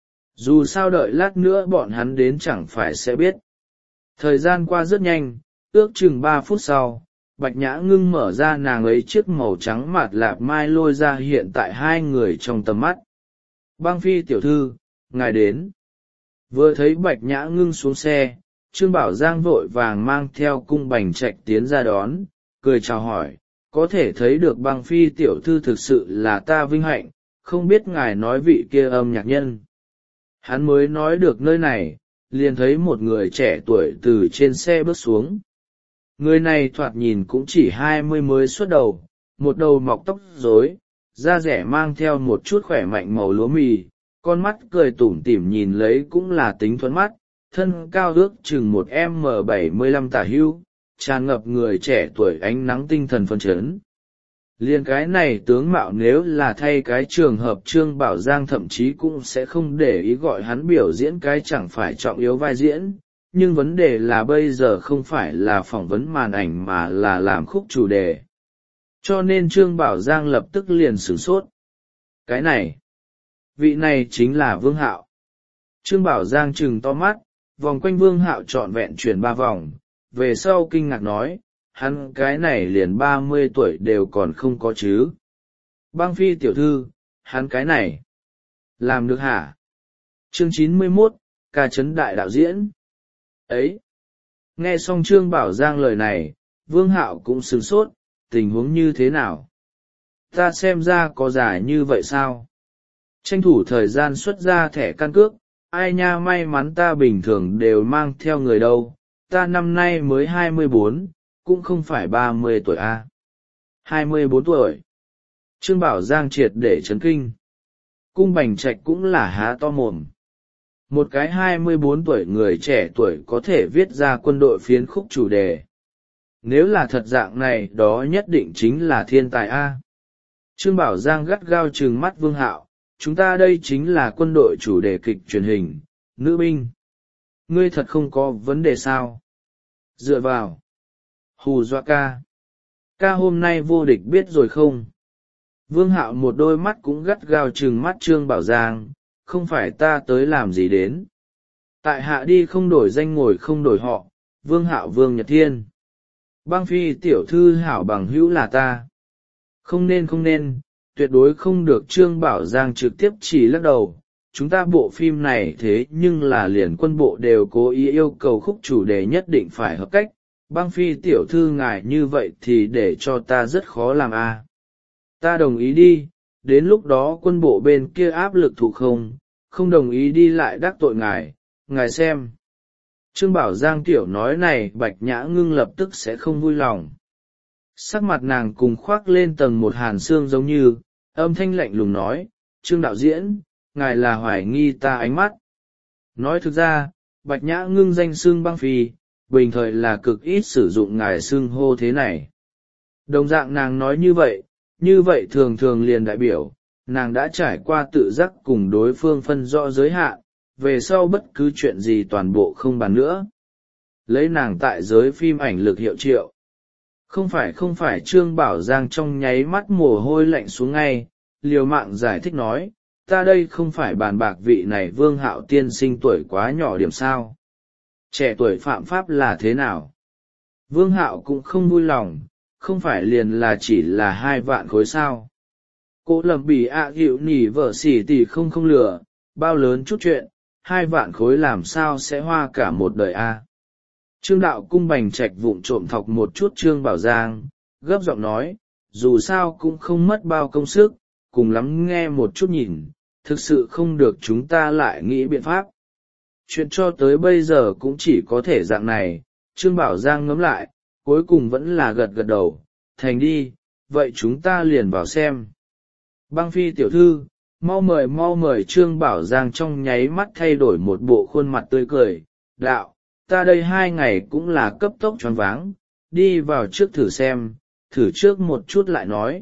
Dù sao đợi lát nữa bọn hắn đến chẳng phải sẽ biết. Thời gian qua rất nhanh, ước chừng ba phút sau, Bạch Nhã Ngưng mở ra nàng ấy chiếc màu trắng mạt lạp mai lôi ra hiện tại hai người trong tầm mắt. Băng phi tiểu thư, ngài đến. Vừa thấy Bạch Nhã Ngưng xuống xe, Trương Bảo Giang vội vàng mang theo Cung Bành Trạch tiến ra đón, cười chào hỏi, có thể thấy được băng phi tiểu thư thực sự là ta vinh hạnh, không biết ngài nói vị kia âm nhạc nhân. Hắn mới nói được nơi này, liền thấy một người trẻ tuổi từ trên xe bước xuống. Người này thoạt nhìn cũng chỉ hai mươi mới xuất đầu, một đầu mọc tóc rối, da rẻ mang theo một chút khỏe mạnh màu lúa mì, con mắt cười tủm tỉm nhìn lấy cũng là tính thuẫn mắt, thân cao ước chừng một m bảy mươi lăm tả hưu, tràn ngập người trẻ tuổi ánh nắng tinh thần phấn chấn. Liên cái này tướng mạo nếu là thay cái trường hợp Trương Bảo Giang thậm chí cũng sẽ không để ý gọi hắn biểu diễn cái chẳng phải trọng yếu vai diễn, nhưng vấn đề là bây giờ không phải là phỏng vấn màn ảnh mà là làm khúc chủ đề. Cho nên Trương Bảo Giang lập tức liền sửng sốt. Cái này, vị này chính là Vương Hạo. Trương Bảo Giang trừng to mắt, vòng quanh Vương Hạo trọn vẹn chuyển ba vòng, về sau kinh ngạc nói, hắn cái này liền ba mươi tuổi đều còn không có chứ. Băng phi tiểu thư, hắn cái này, làm được hả? Chương chín mươi mốt, ca chấn đại đạo diễn. Ấy! Nghe xong Trương Bảo Giang lời này, Vương Hạo cũng sửng sốt, tình huống như thế nào? Ta xem ra có giải như vậy sao? Tranh thủ thời gian xuất ra thẻ căn cước, ai nha may mắn ta bình thường đều mang theo người đâu, ta năm nay mới hai mươi bốn, cũng không phải ba mươi tuổi a. À. hai mươi bốn tuổi. Trương Bảo Giang triệt để chấn kinh. Cung Bành Trạch cũng là há to mồm. Một cái hai mươi bốn tuổi người trẻ tuổi có thể viết ra quân đội phiến khúc chủ đề. Nếu là thật dạng này đó nhất định chính là thiên tài a. Trương Bảo Giang gắt gao trừng mắt Vương Hạo, chúng ta đây chính là quân đội chủ đề kịch truyền hình, nữ binh. Ngươi thật không có vấn đề sao? Dựa vào. Hù dọa ca. Ca hôm nay vô địch biết rồi không? Vương Hạo một đôi mắt cũng gắt gao trừng mắt Trương Bảo Giang, không phải ta tới làm gì đến. Tại hạ đi không đổi danh ngồi không đổi họ, Vương Hạo Vương Nhật Thiên. Băng phi tiểu thư hảo bằng hữu là ta. Không nên không nên, tuyệt đối không được. Trương Bảo Giang trực tiếp chỉ lắc đầu. Chúng ta bộ phim này thế nhưng là liền quân bộ đều cố ý yêu cầu khúc chủ đề nhất định phải hợp cách. Băng phi tiểu thư ngài như vậy thì để cho ta rất khó làm a. À. Ta đồng ý đi, đến lúc đó quân bộ bên kia áp lực thủ không, không đồng ý đi lại đắc tội ngài, ngài xem. Trương Bảo Giang tiểu nói này Bạch Nhã Ngưng lập tức sẽ không vui lòng. Sắc mặt nàng cùng khoác lên tầng một hàn xương giống như, âm thanh lạnh lùng nói, Trương đạo diễn, ngài là hoài nghi ta ánh mắt. Nói thực ra, Bạch Nhã Ngưng danh xưng băng phi, bình thời là cực ít sử dụng ngài xưng hô thế này. Đồng dạng nàng nói như vậy, như vậy thường thường liền đại biểu, nàng đã trải qua tự giác cùng đối phương phân rõ giới hạn, về sau bất cứ chuyện gì toàn bộ không bàn nữa. Lấy nàng tại giới phim ảnh lực hiệu triệu. Không phải không phải. Trương Bảo Giang trong nháy mắt mồ hôi lạnh xuống ngay, liều mạng giải thích nói, ta đây không phải bàn bạc vị này Vương Hạo tiên sinh tuổi quá nhỏ điểm sao. Trẻ tuổi phạm pháp là thế nào? Vương Hạo cũng không vui lòng, không phải liền là chỉ là hai vạn khối sao. Cô lầm bỉ ạ hiệu nỉ vợ xỉ tỷ không không lừa, bao lớn chút chuyện, hai vạn khối làm sao sẽ hoa cả một đời a. Trương đạo cung bành trạch vụng trộm thọc một chút Trương Bảo Giang, gấp giọng nói, dù sao cũng không mất bao công sức, cùng lắm nghe một chút nhìn, thực sự không được chúng ta lại nghĩ biện pháp. Chuyện cho tới bây giờ cũng chỉ có thể dạng này. Trương Bảo Giang ngẫm lại, cuối cùng vẫn là gật gật đầu, thành đi, vậy chúng ta liền vào xem. Băng phi tiểu thư, mau mời mau mời. Trương Bảo Giang trong nháy mắt thay đổi một bộ khuôn mặt tươi cười, đạo, ta đây hai ngày cũng là cấp tốc choáng váng, đi vào trước thử xem, thử trước một chút lại nói.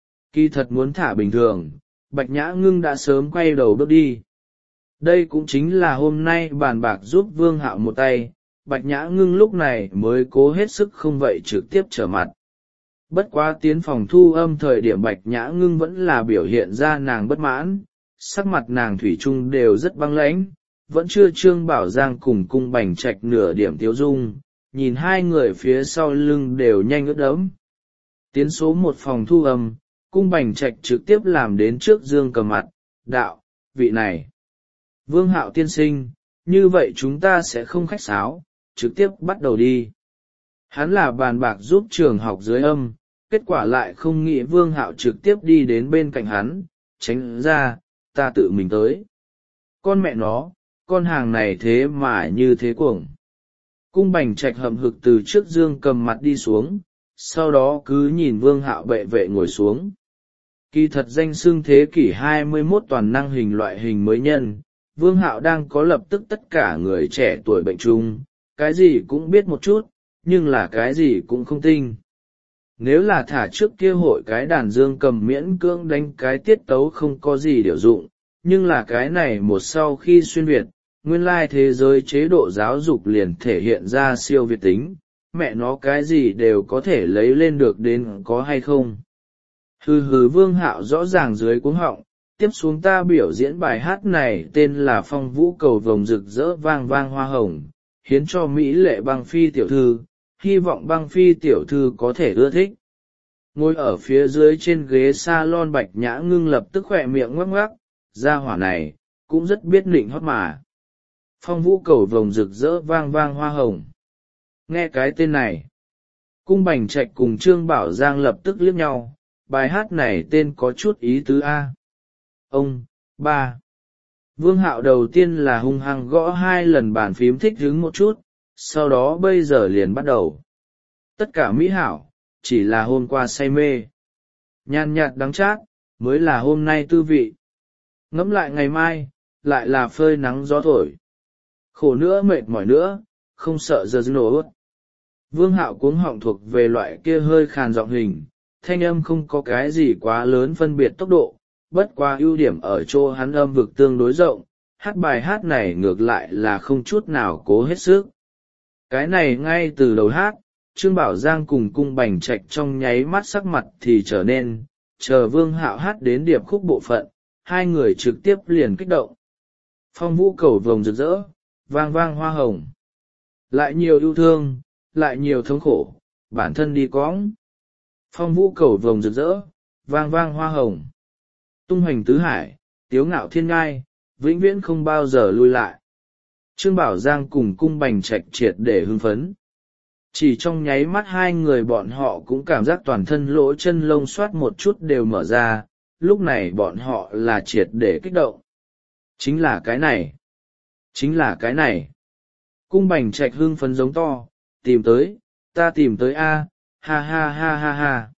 Kỳ thật muốn thả bình thường, Bạch Nhã Ngưng đã sớm quay đầu bước đi. Đây cũng chính là hôm nay bàn bạc giúp Vương Hạo một tay, Bạch Nhã Ngưng lúc này mới cố hết sức không vậy trực tiếp trở mặt. Bất quá tiến phòng thu âm thời điểm Bạch Nhã Ngưng vẫn là biểu hiện ra nàng bất mãn, sắc mặt nàng thủy chung đều rất băng lãnh, vẫn chưa Trương Bảo Giang cùng cung bành trạch nửa điểm tiêu dung, nhìn hai người phía sau lưng đều nhanh ướt đẫm. Tiến số một phòng thu âm, cung bành trạch trực tiếp làm đến trước Dương Cầm mặt, đạo, vị này. Vương Hạo tiên sinh, như vậy chúng ta sẽ không khách sáo, trực tiếp bắt đầu đi. Hắn là bàn bạc giúp trường học dưới âm, kết quả lại không nghĩ Vương Hạo trực tiếp đi đến bên cạnh hắn, tránh ra, ta tự mình tới. Con mẹ nó, con hàng này thế mà như thế cuồng. Cung bành trạch hậm hực từ trước Dương Cầm mặt đi xuống, sau đó cứ nhìn Vương Hạo bệ vệ ngồi xuống. Kỳ thật danh xưng thế kỷ hai mươi mốt toàn năng hình loại hình mới nhân, Vương Hạo đang có lập tức tất cả người trẻ tuổi bệnh chung, cái gì cũng biết một chút, nhưng là cái gì cũng không tinh. Nếu là thả trước kia hội cái đàn Dương Cầm miễn cưỡng đánh cái tiết tấu không có gì điều dụng, nhưng là cái này một sau khi xuyên Việt, nguyên lai thế giới chế độ giáo dục liền thể hiện ra siêu việt tính, mẹ nó cái gì đều có thể lấy lên được đến có hay không. Hừ hừ. Vương Hạo rõ ràng dưới cuống họng, tiếp xuống ta biểu diễn bài hát này tên là Phong Vũ Cầu Vồng Rực Rỡ Vang Vang Hoa Hồng, hiến cho mỹ lệ băng phi tiểu thư, hy vọng băng phi tiểu thư có thể ưa thích. Ngồi ở phía dưới trên ghế salon Bạch Nhã Ngưng lập tức khỏe miệng ngoắc ngoắc, gia hỏa này, cũng rất biết nịnh hót mà. Phong Vũ Cầu Vồng Rực Rỡ Vang Vang Hoa Hồng. Nghe cái tên này, cung bành trạch cùng Trương Bảo Giang lập tức liếc nhau, bài hát này tên có chút ý tứ A. Ông, ba. Vương Hạo đầu tiên là hung hăng gõ hai lần bàn phím thích hứng một chút, sau đó bây giờ liền bắt đầu. Tất cả mỹ hảo, chỉ là hôm qua say mê. Nhàn nhạt đắng chát, mới là hôm nay tư vị. Ngẫm lại ngày mai, lại là phơi nắng gió thổi. Khổ nữa mệt mỏi nữa, không sợ giờ nổ. Vương Hạo cuống họng thuộc về loại kia hơi khàn giọng hình, thanh âm không có cái gì quá lớn phân biệt tốc độ, bất qua ưu điểm ở chỗ hắn âm vực tương đối rộng, hát bài hát này ngược lại là không chút nào cố hết sức. Cái này ngay từ đầu hát, Trương Bảo Giang cùng Cung Bành Trạch trong nháy mắt sắc mặt thì trở nên, chờ Vương Hạo hát đến điệp khúc bộ phận, hai người trực tiếp liền kích động. Phong vũ cầu vồng rực rỡ, vang vang hoa hồng. Lại nhiều yêu thương, lại nhiều thống khổ, bản thân đi cõng. Phong vũ cầu vồng rực rỡ, vang vang hoa hồng. Tung hoành tứ hải, tiếu ngạo thiên ngai, vĩnh viễn không bao giờ lui lại. Trương Bảo Giang cùng Cung Bành Trạch triệt để hưng phấn. Chỉ trong nháy mắt hai người bọn họ cũng cảm giác toàn thân lỗ chân lông xoát một chút đều mở ra, lúc này bọn họ là triệt để kích động. Chính là cái này. Chính là cái này. Cung Bành Trạch hưng phấn giống to, tìm tới, ta tìm tới a, ha ha ha ha ha.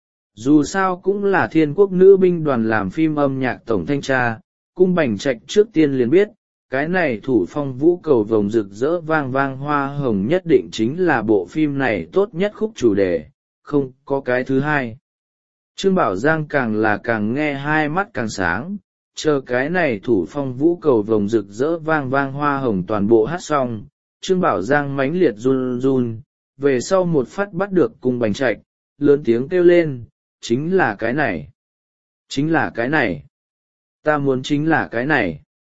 Dù sao cũng là Thiên Quốc Nữ binh đoàn làm phim âm nhạc tổng thanh tra, Cung Bành Trạch trước tiên liền biết, cái này thủ phong vũ cầu vồng rực rỡ vang vang hoa hồng nhất định chính là bộ phim này tốt nhất khúc chủ đề, không có cái thứ hai. Trương Bảo Giang càng là càng nghe hai mắt càng sáng, chờ cái này thủ phong vũ cầu vồng rực rỡ vang vang hoa hồng toàn bộ hát xong, Trương Bảo Giang mãnh liệt run run, về sau một phát bắt được Cung Bành Trạch, lớn tiếng kêu lên, chính là cái này, chính là cái này, ta muốn chính là cái này.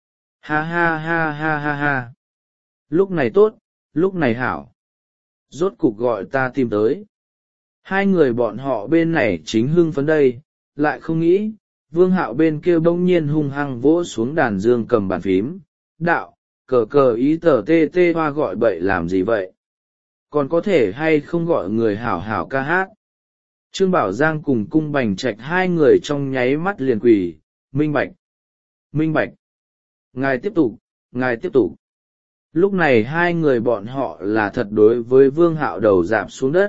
Ha ha ha ha ha ha. Lúc này tốt, lúc này hảo. Rốt cục gọi ta tìm tới. Hai người bọn họ bên này chính hưng phấn đây, lại không nghĩ, Vương Hạo bên kia bỗng nhiên hung hăng vỗ xuống đàn dương cầm bàn phím. Đạo, cờ cờ ý tờ tê tê hoa gọi bậy làm gì vậy? Còn có thể hay không gọi người hảo hảo ca hát? Trương Bảo Giang cùng Cung Bành Trạch hai người trong nháy mắt liền quỳ, minh bạch, minh bạch. Ngài tiếp tục, ngài tiếp tục. Lúc này hai người bọn họ là thật đối với Vương Hạo đầu rạp xuống đất.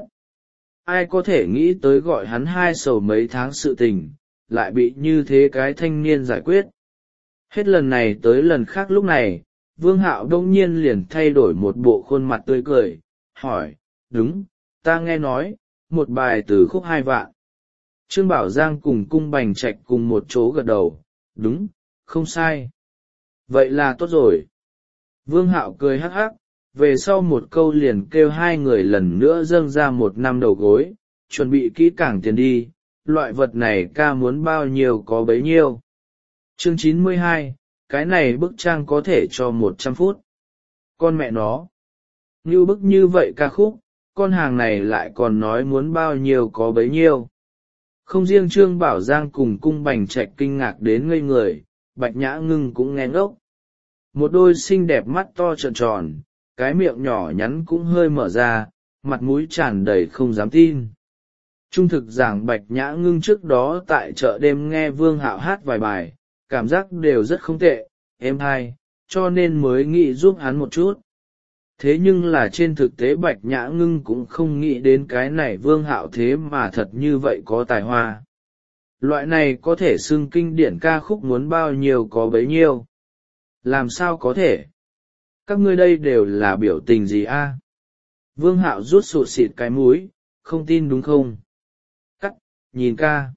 Ai có thể nghĩ tới gọi hắn hai sầu mấy tháng sự tình, lại bị như thế cái thanh niên giải quyết. Hết lần này tới lần khác lúc này, Vương Hạo đông nhiên liền thay đổi một bộ khuôn mặt tươi cười, hỏi, đúng, ta nghe nói, một bài từ khúc hai vạn. Trương Bảo Giang cùng Cung Bành Trạch cùng một chỗ gật đầu, đúng, không sai. Vậy là tốt rồi. Vương Hạo cười hắc hắc, về sau một câu liền kêu hai người lần nữa dâng ra một năm đầu gối, chuẩn bị kỹ càng tiền đi, loại vật này ca muốn bao nhiêu có bấy nhiêu. Chương chín mươi hai, cái này bức trang có thể cho một trăm phút. Con mẹ nó. Như bức như vậy ca khúc, con hàng này lại còn nói muốn bao nhiêu có bấy nhiêu. Không riêng Trương Bảo Giang cùng Cung Bành Trạch kinh ngạc đến ngây người, Bạch Nhã Ngưng cũng nghe ngốc. Một đôi xinh đẹp mắt to tròn tròn, cái miệng nhỏ nhắn cũng hơi mở ra, mặt mũi tràn đầy không dám tin. Trung thực giảng Bạch Nhã Ngưng trước đó tại chợ đêm nghe Vương Hạo hát vài bài, cảm giác đều rất không tệ, êm hay, cho nên mới nghĩ giúp hắn một chút. Thế nhưng là trên thực tế Bạch Nhã Ngưng cũng không nghĩ đến cái này Vương Hạo thế mà thật như vậy có tài hoa. Loại này có thể xưng kinh điển ca khúc muốn bao nhiêu có bấy nhiêu. Làm sao có thể? Các ngươi đây đều là biểu tình gì a? Vương Hạo rút sụt xịt cái mũi, không tin đúng không? Cắt, nhìn ca.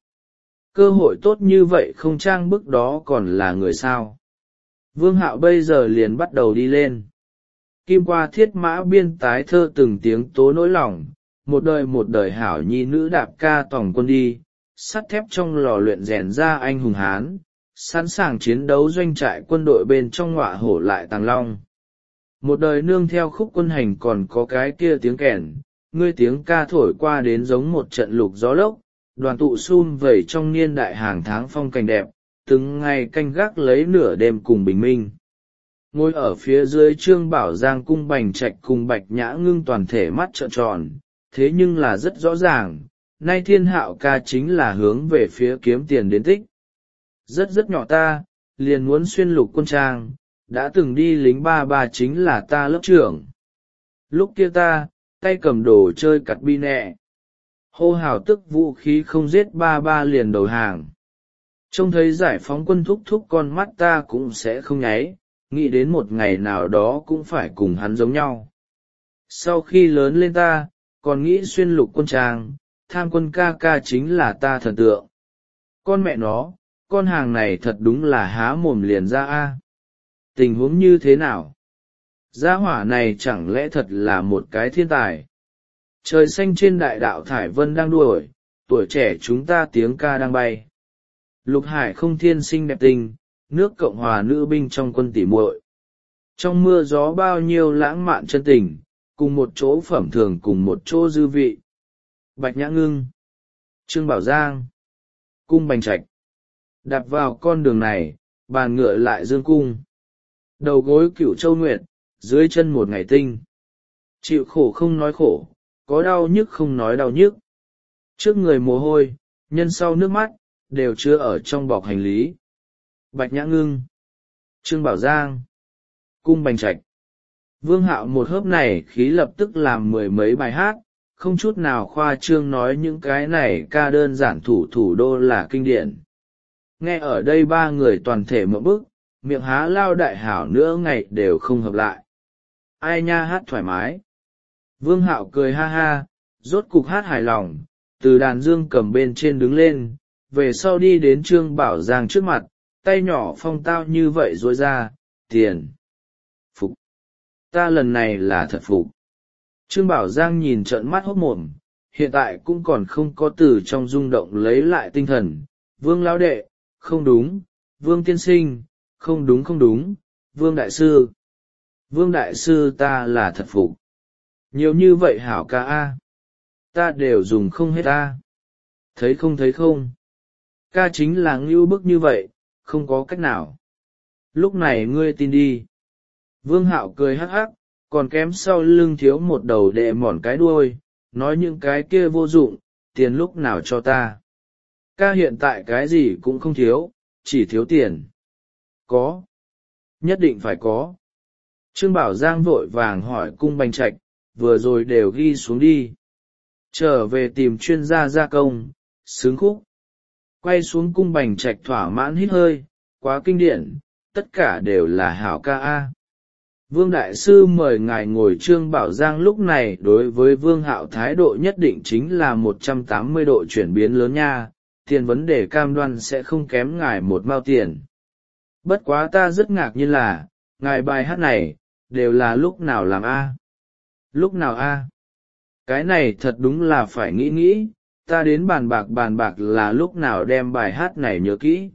Cơ hội tốt như vậy không trang bức đó còn là người sao? Vương Hạo bây giờ liền bắt đầu đi lên. Kim qua thiết mã biên tái thơ từng tiếng tố nỗi lòng, một đời một đời hảo nhi nữ đạp ca tòng quân đi, sắt thép trong lò luyện rèn ra anh hùng Hán, sẵn sàng chiến đấu doanh trại quân đội bên trong ngọa hổ lại tàng long. Một đời nương theo khúc quân hành còn có cái kia tiếng kèn, ngươi tiếng ca thổi qua đến giống một trận lục gió lốc, đoàn tụ sum vẩy trong niên đại hàng tháng phong cảnh đẹp, từng ngày canh gác lấy nửa đêm cùng bình minh. Ngồi ở phía dưới Trương Bảo Giang Cung Bành Trạch cùng Bạch Nhã Ngưng toàn thể mắt trợn tròn, thế nhưng là rất rõ ràng, nay Thiên Hạo ca chính là hướng về phía kiếm tiền đến tích. Rất rất nhỏ ta, liền muốn xuyên lục quân trang, đã từng đi lính ba ba chính là ta lớp trưởng. Lúc kia ta, tay cầm đồ chơi cặt bi nẹ. Hô hào tức vũ khí không giết ba ba liền đầu hàng. Trông thấy giải phóng quân thúc thúc con mắt ta cũng sẽ không nháy, nghĩ đến một ngày nào đó cũng phải cùng hắn giống nhau. Sau khi lớn lên ta, còn nghĩ xuyên lục quân trang, tham quân ca ca chính là ta thần tượng. Con mẹ nó, con hàng này thật đúng là há mồm liền ra a. Tình huống như thế nào? Gia hỏa này chẳng lẽ thật là một cái thiên tài. Trời xanh trên đại đạo thải vân đang đuổi, tuổi trẻ chúng ta tiếng ca đang bay. Lục hải không thiên sinh đẹp tình, nước Cộng hòa nữ binh trong quân tỉ muội. Trong mưa gió bao nhiêu lãng mạn chân tình, cùng một chỗ phẩm thường cùng một chỗ dư vị. Bạch Nhã Ngưng, Trương Bảo Giang, Cung Bành Trạch. Đạp vào con đường này, bàn ngựa lại dương cung. Đầu gối Cửu Châu Nguyệt, dưới chân một ngày tinh. Chịu khổ không nói khổ, có đau nhức không nói đau nhức. Trước người mồ hôi, nhân sau nước mắt, đều chứa ở trong bọc hành lý. Bạch Nhã Ngưng, Trương Bảo Giang, Cung Bành Trạch. Vương Hạo một hớp này khí lập tức làm mười mấy bài hát, không chút nào khoa trương nói những cái này ca đơn giản thủ thủ đô là kinh điển. Nghe ở đây ba người toàn thể mở bức, miệng há lao đại hảo nữa ngày đều không hợp lại. Ai nha hát thoải mái. Vương Hạo cười ha ha, rốt cục hát hài lòng, từ đàn dương cầm bên trên đứng lên, về sau đi đến Trương Bảo Giang trước mặt, tay nhỏ phong tao như vậy rối ra, tiền. Phục. Ta lần này là thật phục. Trương Bảo Giang nhìn trợn mắt hốt mồm, hiện tại cũng còn không có từ trong rung động lấy lại tinh thần. Vương lão đệ, không đúng, Vương tiên sinh, không đúng không đúng, Vương đại sư. Vương đại sư ta là thật phục. Nhiều như vậy hảo ca a, ta đều dùng không hết ta. Thấy không thấy không? Ca chính là ngưu bức như vậy, không có cách nào. Lúc này ngươi tin đi. Vương Hạo cười hắc hắc, còn kém sau lưng thiếu một đầu đệ mòn cái đuôi, nói những cái kia vô dụng, tiền lúc nào cho ta. Ca hiện tại cái gì cũng không thiếu, chỉ thiếu tiền. Có. Nhất định phải có. Trương Bảo Giang vội vàng hỏi Cung Bành Trạch, vừa rồi đều ghi xuống đi. Trở về tìm chuyên gia gia công, xướng khúc. Quay xuống Cung Bành Trạch thỏa mãn hít hơi, quá kinh điển, tất cả đều là hảo ca a. Vương Đại Sư mời ngài ngồi. Trương Bảo Giang lúc này đối với Vương Hạo thái độ nhất định chính là một trăm tám mươi độ chuyển biến lớn nha, tiền vấn đề cam đoan sẽ không kém ngài một mao tiền. Bất quá ta rất ngạc nhiên là, ngài bài hát này, đều là lúc nào làm a? Lúc nào a? Cái này thật đúng là phải nghĩ nghĩ, ta đến bàn bạc bàn bạc là lúc nào đem bài hát này nhớ kỹ.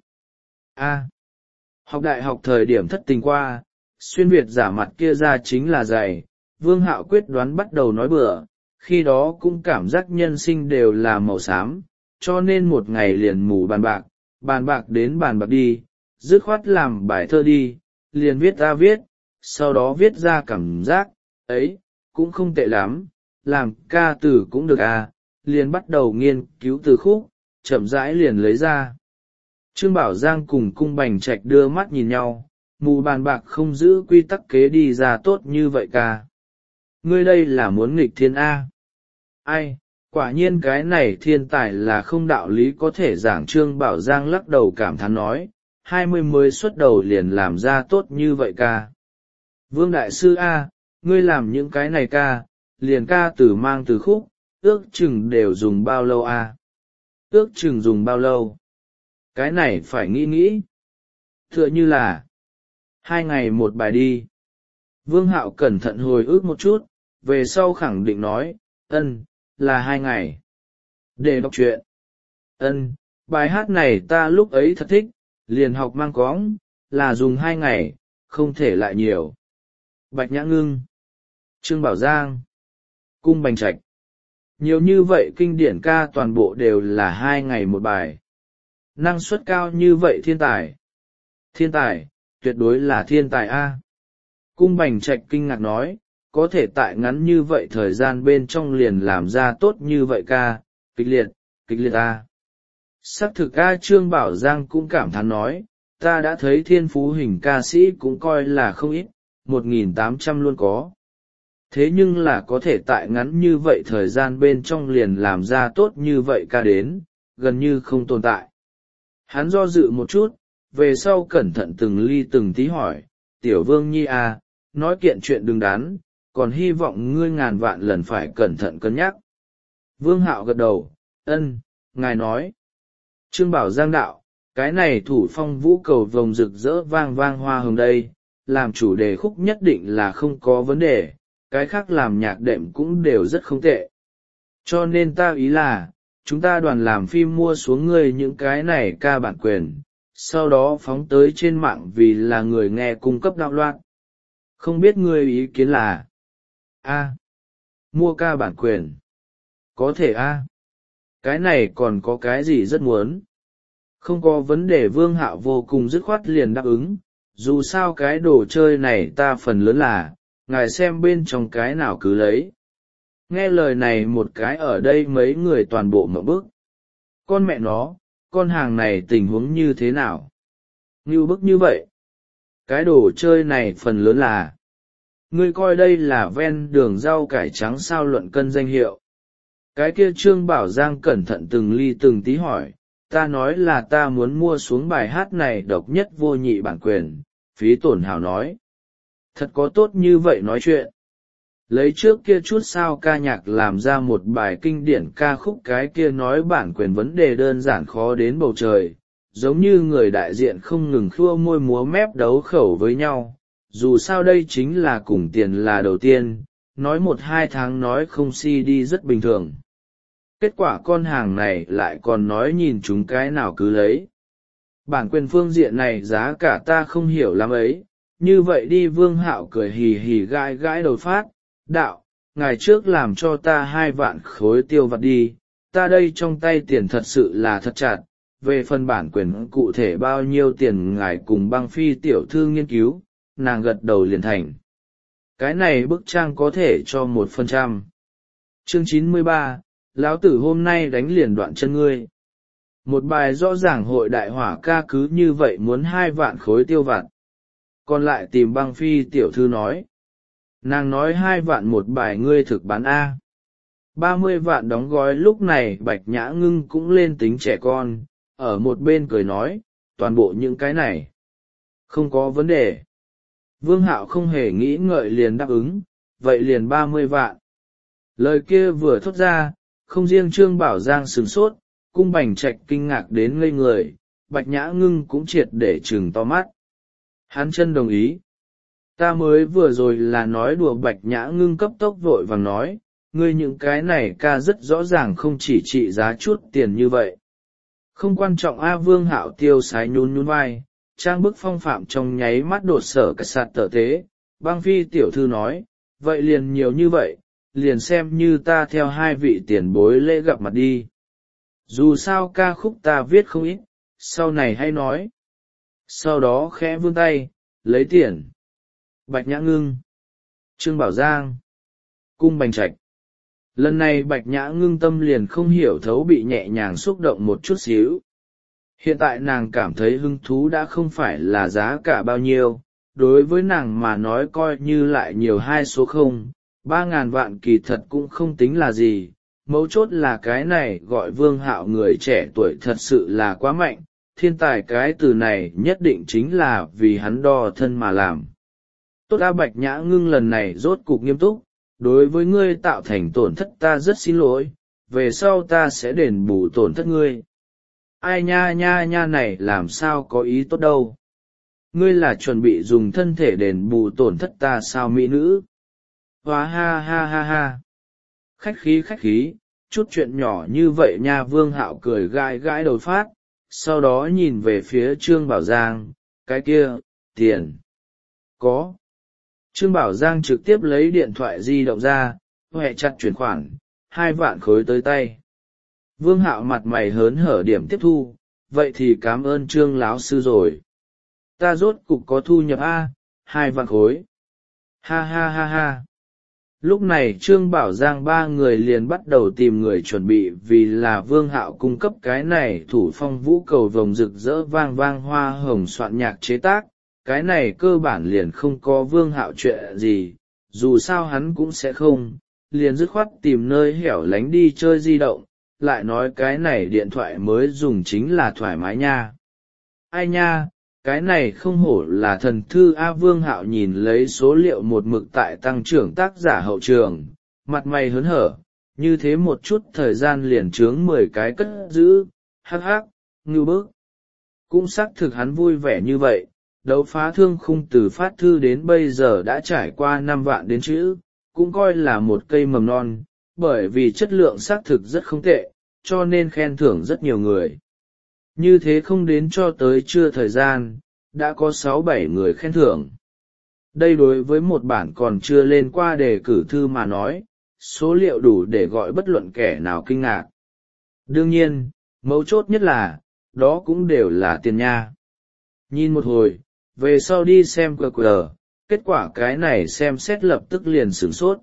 A. Học đại học thời điểm thất tình qua, xuyên Việt giả mặt kia ra chính là dày, Vương Hạo quyết đoán bắt đầu nói bừa, khi đó cũng cảm giác nhân sinh đều là màu xám, cho nên một ngày liền mù bàn bạc, bàn bạc đến bàn bạc đi, dứt khoát làm bài thơ đi, liền viết ra viết, sau đó viết ra cảm giác, ấy, cũng không tệ lắm, làm ca từ cũng được à, liền bắt đầu nghiên cứu từ khúc, chậm rãi liền lấy ra. Trương Bảo Giang cùng Cung Bành Trạch đưa mắt nhìn nhau, mù bàn bạc không giữ quy tắc kế đi ra tốt như vậy ca. Ngươi đây là muốn nghịch thiên A. Ai, quả nhiên cái này thiên tài là không đạo lý có thể giảng. Trương Bảo Giang lắc đầu cảm thán nói, hai mươi mới xuất đầu liền làm ra tốt như vậy ca. Vương Đại Sư A, ngươi làm những cái này ca, liền ca từ mang từ khúc, ước chừng đều dùng bao lâu A? Ước chừng dùng bao lâu? Cái này phải nghĩ nghĩ. Tựa như là hai ngày một bài đi. Vương Hạo cẩn thận hồi ức một chút, về sau khẳng định nói, ân, là hai ngày. Để đọc truyện. Ân, bài hát này ta lúc ấy thật thích, liền học mang cóng, là dùng hai ngày, không thể lại nhiều. Bạch Nhã Ngưng, Trương Bảo Giang, Cung Bành Trạch. Nhiều như vậy kinh điển ca toàn bộ đều là hai ngày một bài. Năng suất cao như vậy thiên tài. Thiên tài, tuyệt đối là thiên tài A. Cung Bành Trạch kinh ngạc nói, có thể tại ngắn như vậy thời gian bên trong liền làm ra tốt như vậy ca, kịch liệt, kịch liệt A. Sắc thực A. Trương Bảo Giang cũng cảm thán nói, ta đã thấy thiên phú hình ca sĩ cũng coi là không ít, một nghìn tám trăm luôn có. Thế nhưng là có thể tại ngắn như vậy thời gian bên trong liền làm ra tốt như vậy ca đến, gần như không tồn tại. Hắn do dự một chút, về sau cẩn thận từng ly từng tí hỏi, Tiểu Vương Nhi à, nói kiện chuyện đứng đắn, còn hy vọng ngươi ngàn vạn lần phải cẩn thận cân nhắc. Vương Hạo gật đầu, ân, ngài nói. Trương Bảo Giang đạo, cái này thủ phong vũ cầu vồng rực rỡ vang vang hoa hồng đây, làm chủ đề khúc nhất định là không có vấn đề, cái khác làm nhạc đệm cũng đều rất không tệ. Cho nên ta ý là, chúng ta đoàn làm phim mua xuống ngươi những cái này ca bản quyền, sau đó phóng tới trên mạng vì là người nghe cung cấp đạo loạn. Không biết ngươi ý kiến là a mua ca bản quyền. Có thể a cái này còn có cái gì rất muốn. Không có vấn đề. Vương Hạo vô cùng dứt khoát liền đáp ứng, dù sao cái đồ chơi này ta phần lớn là, ngài xem bên trong cái nào cứ lấy. Nghe lời này một cái ở đây mấy người toàn bộ mở bức. Con mẹ nó, con hàng này tình huống như thế nào? Ngưu bức như vậy. Cái đồ chơi này phần lớn là, ngươi coi đây là ven đường rau cải trắng sao luận cân danh hiệu. Cái kia Trương Bảo Giang cẩn thận từng ly từng tí hỏi, ta nói là ta muốn mua xuống bài hát này độc nhất vô nhị bản quyền. Phí Tổn Hào nói, thật có tốt như vậy nói chuyện. Lấy trước kia chút sao ca nhạc làm ra một bài kinh điển ca khúc, cái kia nói bản quyền vấn đề đơn giản khó đến bầu trời, giống như người đại diện không ngừng khua môi múa mép đấu khẩu với nhau. Dù sao đây chính là cùng tiền là đầu tiên, nói một hai tháng nói không xê đê rất bình thường. Kết quả con hàng này lại còn nói nhìn chúng cái nào cứ lấy. Bản quyền phương diện này giá cả ta không hiểu lắm ấy. Như vậy đi. Vương Hạo cười hì hì gãi gãi đầu phát, đạo, ngày trước làm cho ta hai vạn khối tiêu vặt đi, ta đây trong tay tiền thật sự là thật chặt, về phần bản quyền cụ thể bao nhiêu tiền ngài cùng Băng Phi tiểu thư nghiên cứu. Nàng gật đầu liền thành. Cái này bức trang có thể cho một phần trăm. Chương chín mươi ba, lão tử hôm nay đánh liền đoạn chân ngươi. Một bài rõ ràng hội đại hỏa ca cứ như vậy muốn hai vạn khối tiêu vặt. Còn lại tìm Băng Phi tiểu thư nói. Nàng nói hai vạn một bài ngươi thực bán A. Ba mươi vạn đóng gói. Lúc này Bạch Nhã Ngưng cũng lên tính trẻ con, ở một bên cười nói, toàn bộ những cái này. Không có vấn đề. Vương Hạo không hề nghĩ ngợi liền đáp ứng, vậy liền ba mươi vạn. Lời kia vừa thốt ra, không riêng Trương Bảo Giang sửng sốt, Cung Bành Trạch kinh ngạc đến ngây người, Bạch Nhã Ngưng cũng triệt để trừng to mắt. Hắn chân đồng ý. Ta mới vừa rồi là nói đùa. Bạch Nhã Ngưng cấp tốc vội vàng nói, ngươi những cái này ca rất rõ ràng không chỉ trị giá chút tiền như vậy. Không quan trọng A. Vương Hạo tiêu sái nhún nhún vai, trang bức phong phạm trong nháy mắt đột sở cắt sạt tở thế. Băng Phi tiểu thư nói, vậy liền nhiều như vậy, liền xem như ta theo hai vị tiền bối lễ gặp mặt đi. Dù sao ca khúc ta viết không ít, sau này hay nói. Sau đó khẽ vươn tay, lấy tiền. Bạch Nhã Ngưng, Trương Bảo Giang, Cung Bành Trạch. Lần này Bạch Nhã Ngưng tâm liền không hiểu thấu bị nhẹ nhàng xúc động một chút xíu. Hiện tại nàng cảm thấy hứng thú đã không phải là giá cả bao nhiêu, đối với nàng mà nói coi như lại nhiều hai số không, ba ngàn vạn kỳ thật cũng không tính là gì. Mấu chốt là cái này gọi Vương Hạo người trẻ tuổi thật sự là quá mạnh, thiên tài cái từ này nhất định chính là vì hắn đo thân mà làm. Tốt A. Bạch Nhã Ngưng lần này rốt cục nghiêm túc, đối với ngươi tạo thành tổn thất ta rất xin lỗi, về sau ta sẽ đền bù tổn thất ngươi. Ai nha nha nha này làm sao có ý tốt đâu. Ngươi là chuẩn bị dùng thân thể đền bù tổn thất ta sao mỹ nữ. Hóa ha ha ha ha. Khách khí khách khí, chút chuyện nhỏ như vậy nha. Vương Hạo cười gãi gãi đầu phát, sau đó nhìn về phía Trương Bảo Giang, cái kia, tiền. Có. Trương Bảo Giang trực tiếp lấy điện thoại di động ra, huệ chặt chuyển khoản, hai vạn khối tới tay. Vương Hạo mặt mày hớn hở điểm tiếp thu, vậy thì cảm ơn Trương lão sư rồi. Ta rốt cục có thu nhập A, hai vạn khối. Ha ha ha ha. Lúc này Trương Bảo Giang ba người liền bắt đầu tìm người chuẩn bị, vì là Vương Hạo cung cấp cái này thủ phong vũ cầu vồng rực rỡ vang vang hoa hồng soạn nhạc chế tác. Cái này cơ bản liền không có Vương Hạo chuyện gì, dù sao hắn cũng sẽ không, liền dứt khoát tìm nơi hẻo lánh đi chơi di động, lại nói cái này điện thoại mới dùng chính là thoải mái nha. Ai nha, cái này không hổ là thần thư A. Vương Hạo nhìn lấy số liệu một mực tại tăng trưởng tác giả hậu trường, mặt mày hớn hở, như thế một chút thời gian liền trướng mười cái cất giữ, hắc hắc, ngưu bức. Cũng xác thực hắn vui vẻ như vậy, đấu phá thương khung từ phát thư đến bây giờ đã trải qua năm vạn đến chữ, cũng coi là một cây mầm non, bởi vì chất lượng xác thực rất không tệ, cho nên khen thưởng rất nhiều người. Như thế không đến cho tới trưa thời gian, đã có sáu bảy người khen thưởng. Đây đối với một bản còn chưa lên qua đề cử thư mà nói, số liệu đủ để gọi bất luận kẻ nào kinh ngạc. Đương nhiên, mấu chốt nhất là, đó cũng đều là tiền nha. Nhìn một hồi, về sau đi xem qr qr, kết quả cái này xem xét lập tức liền sửng sốt.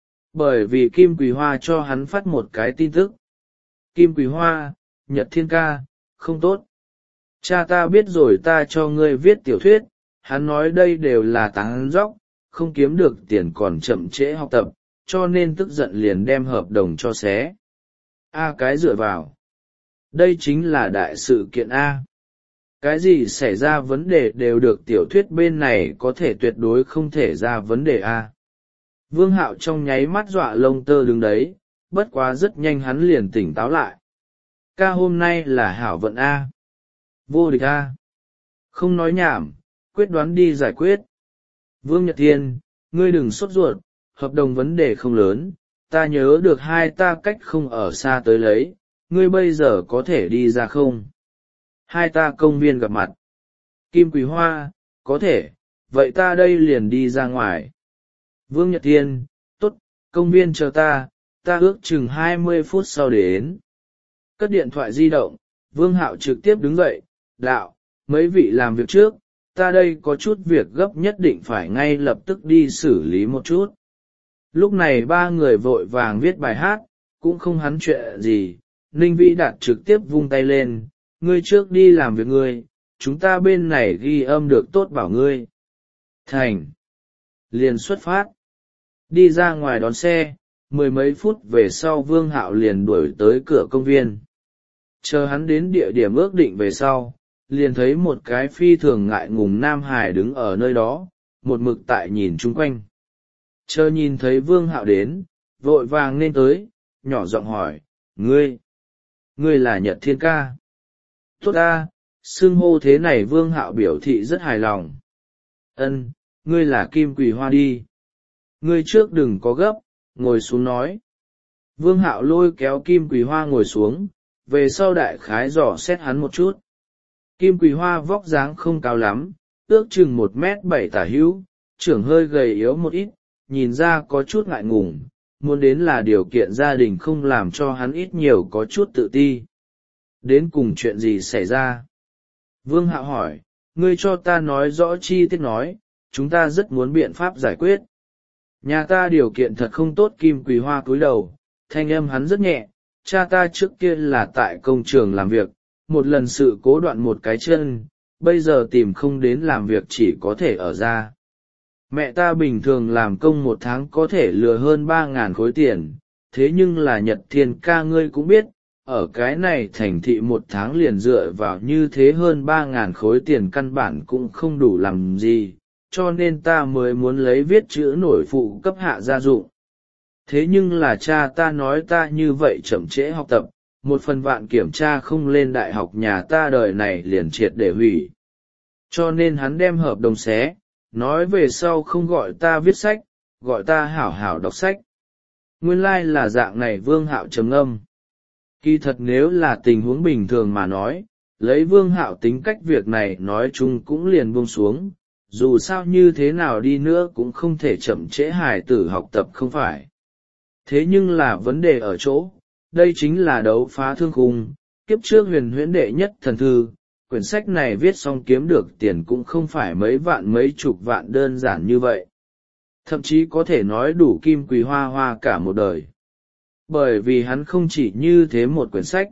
Bởi vì Kim Quỳ Hoa cho hắn phát một cái tin tức. Kim Quỳ Hoa, Nhật Thiên ca, không tốt. Cha ta biết rồi, ta cho ngươi viết tiểu thuyết, hắn nói đây đều là táng dóc, không kiếm được tiền còn chậm trễ học tập, cho nên tức giận liền đem hợp đồng cho xé. A cái dựa vào. Đây chính là đại sự kiện A. Cái gì xảy ra vấn đề đều được tiểu thuyết bên này có thể tuyệt đối không thể ra vấn đề A. Vương Hạo trong nháy mắt dọa lông tơ đứng đấy, bất quá rất nhanh hắn liền tỉnh táo lại. Ca hôm nay là hảo vận A. Vô địch A. Không nói nhảm, quyết đoán đi giải quyết. Vương Nhật Thiên, ngươi đừng sốt ruột, hợp đồng vấn đề không lớn, ta nhớ được hai ta cách không ở xa tới lấy, ngươi bây giờ có thể đi ra không? Hai ta công viên gặp mặt. Kim Quỳ Hoa, có thể, vậy ta đây liền đi ra ngoài. Vương Nhật Thiên, tốt, công viên chờ ta, ta ước chừng hai mươi phút sau đến. Cất điện thoại di động, Vương Hạo trực tiếp đứng dậy, đạo, mấy vị làm việc trước, ta đây có chút việc gấp nhất định phải ngay lập tức đi xử lý một chút. Lúc này ba người vội vàng viết bài hát, cũng không hắn chuyện gì, Ninh Vĩ Đạt trực tiếp vung tay lên, ngươi trước đi làm việc ngươi, chúng ta bên này ghi âm được tốt bảo ngươi. Thành. Liền xuất phát. Đi ra ngoài đón xe, mười mấy phút về sau Vương Hạo liền đuổi tới cửa công viên. Chờ hắn đến địa điểm ước định về sau, liền thấy một cái phi thường ngại ngùng nam hải đứng ở nơi đó, một mực tại nhìn chung quanh. Chờ nhìn thấy Vương Hạo đến, vội vàng nên tới, nhỏ giọng hỏi, ngươi, ngươi là Nhật Thiên ca. Tốt ta, xưng hô thế này Vương Hạo biểu thị rất hài lòng. Ân, ngươi là Kim Quỳ Hoa đi. Ngươi trước đừng có gấp, ngồi xuống nói. Vương Hạo lôi kéo Kim Quỳ Hoa ngồi xuống, về sau đại khái dò xét hắn một chút. Kim Quỳ Hoa vóc dáng không cao lắm, ước chừng một mét bảy tả hữu, trưởng hơi gầy yếu một ít, nhìn ra có chút ngại ngùng, muốn đến là điều kiện gia đình không làm cho hắn ít nhiều có chút tự ti. Đến cùng chuyện gì xảy ra? Vương Hạo hỏi, ngươi cho ta nói rõ chi tiết nói, chúng ta rất muốn biện pháp giải quyết. Nhà ta điều kiện thật không tốt. Kim Quỳ Hoa cúi đầu, thanh âm hắn rất nhẹ, cha ta trước kia là tại công trường làm việc, một lần sự cố đoạn một cái chân, bây giờ tìm không đến làm việc chỉ có thể ở ra. Mẹ ta bình thường làm công một tháng có thể lừa hơn ba ngàn khối tiền, thế nhưng là Nhật Thiên ca ngươi cũng biết, ở cái này thành thị một tháng liền dựa vào như thế hơn ba ngàn khối tiền căn bản cũng không đủ làm gì, cho nên ta mới muốn lấy viết chữ nổi phụ cấp hạ gia dụng. Thế nhưng là cha ta nói ta như vậy chậm trễ học tập, một phần vạn kiểm tra không lên đại học nhà ta đời này liền triệt để hủy. Cho nên hắn đem hợp đồng xé, nói về sau không gọi ta viết sách, gọi ta hảo hảo đọc sách. Nguyên lai like là dạng này. Vương Hạo trầm ngâm. Kỳ thật nếu là tình huống bình thường mà nói, lấy Vương Hạo tính cách việc này nói chung cũng liền buông xuống, dù sao như thế nào đi nữa cũng không thể chậm trễ hài tử học tập không phải. Thế nhưng là vấn đề ở chỗ, đây chính là đấu phá thương khung, kiếp trước huyền huyễn đệ nhất thần thư, quyển sách này viết xong kiếm được tiền cũng không phải mấy vạn mấy chục vạn đơn giản như vậy. Thậm chí có thể nói đủ Kim Quỳ Hoa hoa cả một đời. Bởi vì hắn không chỉ như thế một quyển sách.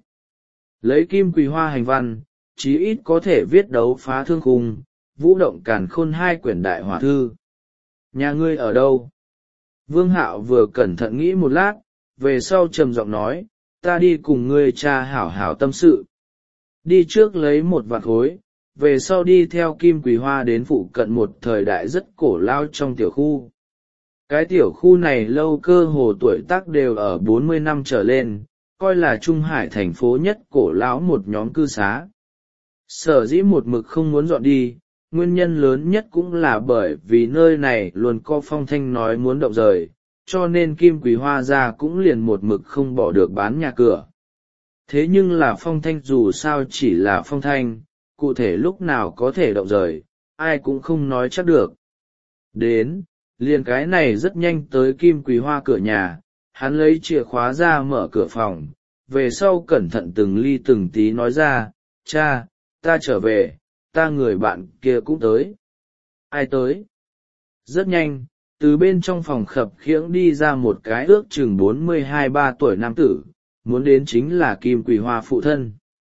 Lấy Kim Quỳ Hoa hành văn, chí ít có thể viết đấu phá thương khung, vũ động càn khôn hai quyển đại hỏa thư. Nhà ngươi ở đâu? Vương Hạo vừa cẩn thận nghĩ một lát, về sau trầm giọng nói, ta đi cùng ngươi cha hảo hảo tâm sự. Đi trước lấy một vạt khối, về sau đi theo Kim Quỳ Hoa đến phụ cận một thời đại rất cổ lao trong tiểu khu. Cái tiểu khu này lâu cơ hồ tuổi tác đều ở bốn mươi năm trở lên, coi là Trung Hải thành phố nhất cổ lão một nhóm cư xá. Sở dĩ một mực không muốn dọn đi, nguyên nhân lớn nhất cũng là bởi vì nơi này luôn có phong thanh nói muốn động rời, cho nên Kim Quý Hoa gia cũng liền một mực không bỏ được bán nhà cửa. Thế nhưng là phong thanh dù sao chỉ là phong thanh, cụ thể lúc nào có thể động rời, ai cũng không nói chắc được. Đến, liền cái này rất nhanh tới Kim Quý Hoa cửa nhà, hắn lấy chìa khóa ra mở cửa phòng, về sau cẩn thận từng ly từng tí nói ra, cha, ta trở về, ta người bạn kia cũng tới. Ai tới? Rất nhanh, từ bên trong phòng khập khiễng đi ra một cái ước chừng bốn mươi hai ba tuổi nam tử, muốn đến chính là Kim Quý Hoa phụ thân.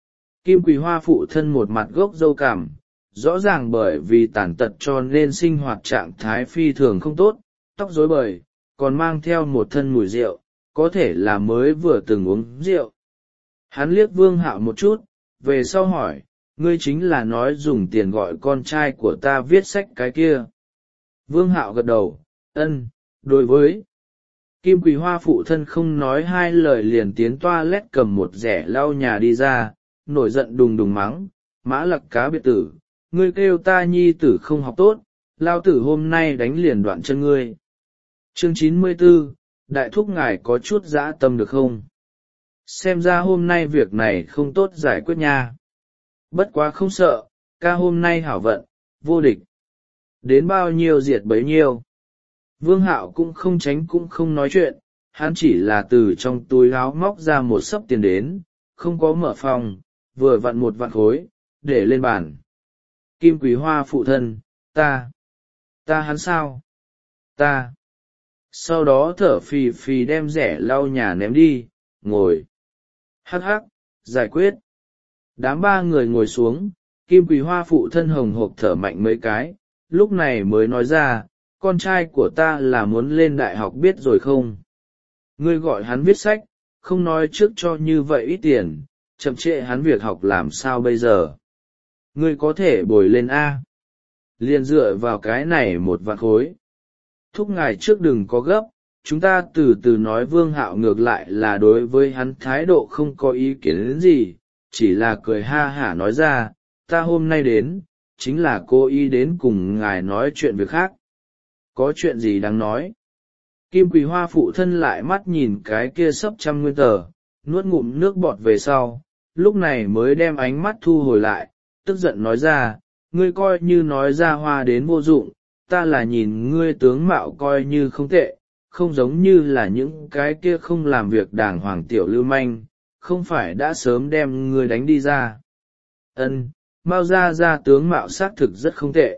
Kim Quý Hoa phụ thân một mặt gốc râu cằm, rõ ràng bởi vì tàn tật cho nên sinh hoạt trạng thái phi thường không tốt, tóc rối bời, còn mang theo một thân mùi rượu, có thể là mới vừa từng uống rượu. Hắn liếc Vương Hạo một chút, về sau hỏi, ngươi chính là nói dùng tiền gọi con trai của ta viết sách cái kia. Vương Hạo gật đầu, ân, đối với. Kim Quý Hoa phụ thân không nói hai lời liền tiến toilet cầm một rẻ lau nhà đi ra, nổi giận đùng đùng mắng, mã lặc cá biệt tử, ngươi kêu ta nhi tử không học tốt, lao tử hôm nay đánh liền đoạn chân ngươi. Chương chín mươi tư, đại thúc ngài có chút dã tâm được không? Xem ra hôm nay việc này không tốt giải quyết nha. Bất quá không sợ, ca hôm nay hảo vận, vô địch. Đến bao nhiêu diệt bấy nhiêu. Vương Hạo cũng không tránh cũng không nói chuyện, hắn chỉ là từ trong túi áo móc ra một xấp tiền đến, không có mở phòng, vừa vặn một vạn khối, để lên bàn. Kim Quý Hoa phụ thân, ta, ta hắn sao? Ta. Sau đó thở phì phì đem rẻ lau nhà ném đi, ngồi. Hắc hắc, giải quyết. Đám ba người ngồi xuống, Kim Quý Hoa phụ thân hồng hộc thở mạnh mấy cái, lúc này mới nói ra, con trai của ta là muốn lên đại học biết rồi không? Ngươi gọi hắn viết sách, không nói trước cho như vậy ít tiền, chậm trễ hắn việc học làm sao bây giờ? Ngươi có thể bồi lên A. Liền dựa vào cái này một vạn khối. Thúc ngài trước đừng có gấp, chúng ta từ từ nói. Vương Hạo ngược lại là đối với hắn thái độ không có ý kiến gì, chỉ là cười ha hả nói ra, ta hôm nay đến, chính là cô ý đến cùng ngài nói chuyện việc khác. Có chuyện gì đáng nói? Kim Quý Hoa phụ thân lại mắt nhìn cái kia sấp trăm nguyên tờ, nuốt ngụm nước bọt về sau, lúc này mới đem ánh mắt thu hồi lại, tức giận nói ra, ngươi coi như nói ra hoa đến vô dụng, ta là nhìn ngươi tướng mạo coi như không tệ, không giống như là những cái kia không làm việc đàng hoàng tiểu lưu manh, không phải đã sớm đem ngươi đánh đi ra. Ân, Mao ra ra tướng mạo xác thực rất không tệ.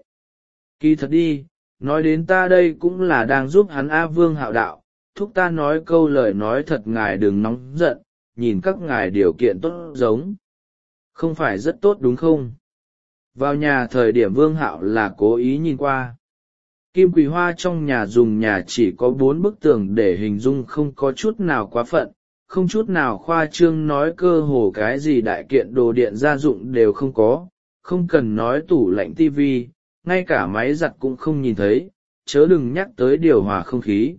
Kỳ thật đi, nói đến ta đây cũng là đang giúp hắn. A Vương Hạo đạo, thúc ta nói câu lời nói thật, ngài đừng nóng giận, nhìn các ngài điều kiện tốt giống. Không phải rất tốt đúng không? Vào nhà thời điểm Vương Hạo là cố ý nhìn qua. Kim Quý Hoa trong nhà dùng nhà chỉ có bốn bức tường để hình dung, không có chút nào quá phận, không chút nào khoa trương, nói cơ hồ cái gì đại kiện đồ điện gia dụng đều không có, không cần nói tủ lạnh tivi, ngay cả máy giặt cũng không nhìn thấy, chớ đừng nhắc tới điều hòa không khí.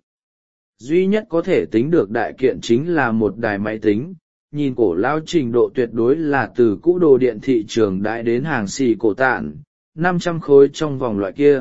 Duy nhất có thể tính được đại kiện chính là một đài máy tính, nhìn cổ lao trình độ tuyệt đối là từ cũ đồ điện thị trường đại đến hàng xì cổ tạn, năm trăm khối trong vòng loại kia.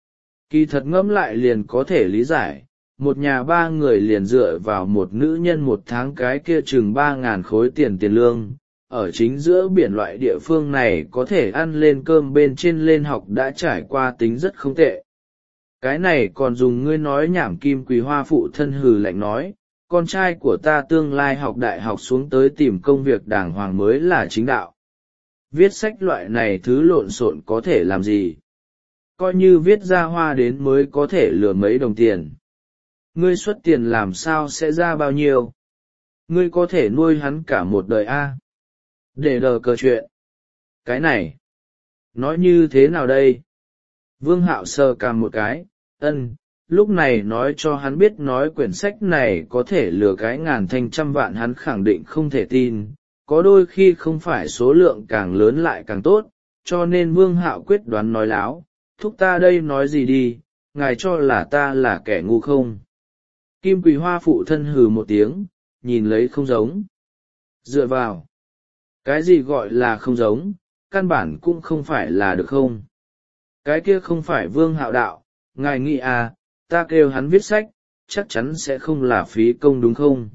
Kỳ thật ngẫm lại liền có thể lý giải, một nhà ba người liền dựa vào một nữ nhân một tháng cái kia chừng ba ngàn khối tiền tiền lương, ở chính giữa biển loại địa phương này có thể ăn lên cơm bên trên lên học đã trải qua tính rất không tệ. Cái này còn dùng ngươi nói nhảm. Kim Quý Hoa phụ thân hừ lạnh nói, con trai của ta tương lai học đại học xuống tới tìm công việc đàng hoàng mới là chính đạo. Viết sách loại này thứ lộn xộn có thể làm gì? Coi như viết ra hoa đến mới có thể lừa mấy đồng tiền. Ngươi xuất tiền làm sao sẽ ra bao nhiêu? Ngươi có thể nuôi hắn cả một đời a. Để đờ cờ chuyện. Cái này, nói như thế nào đây? Vương Hạo sờ cằm một cái, ân, lúc này nói cho hắn biết nói quyển sách này có thể lừa cái ngàn thanh trăm vạn hắn khẳng định không thể tin, có đôi khi không phải số lượng càng lớn lại càng tốt, cho nên Vương Hạo quyết đoán nói láo, thúc ta đây nói gì đi, ngài cho là ta là kẻ ngu không? Kim Quý Hoa phụ thân hừ một tiếng, nhìn lấy không giống. Dựa vào. Cái gì gọi là không giống, căn bản cũng không phải là được không? Cái kia không phải Vương Hạo đạo, ngài nghĩ à, ta kêu hắn viết sách, chắc chắn sẽ không là phí công đúng không?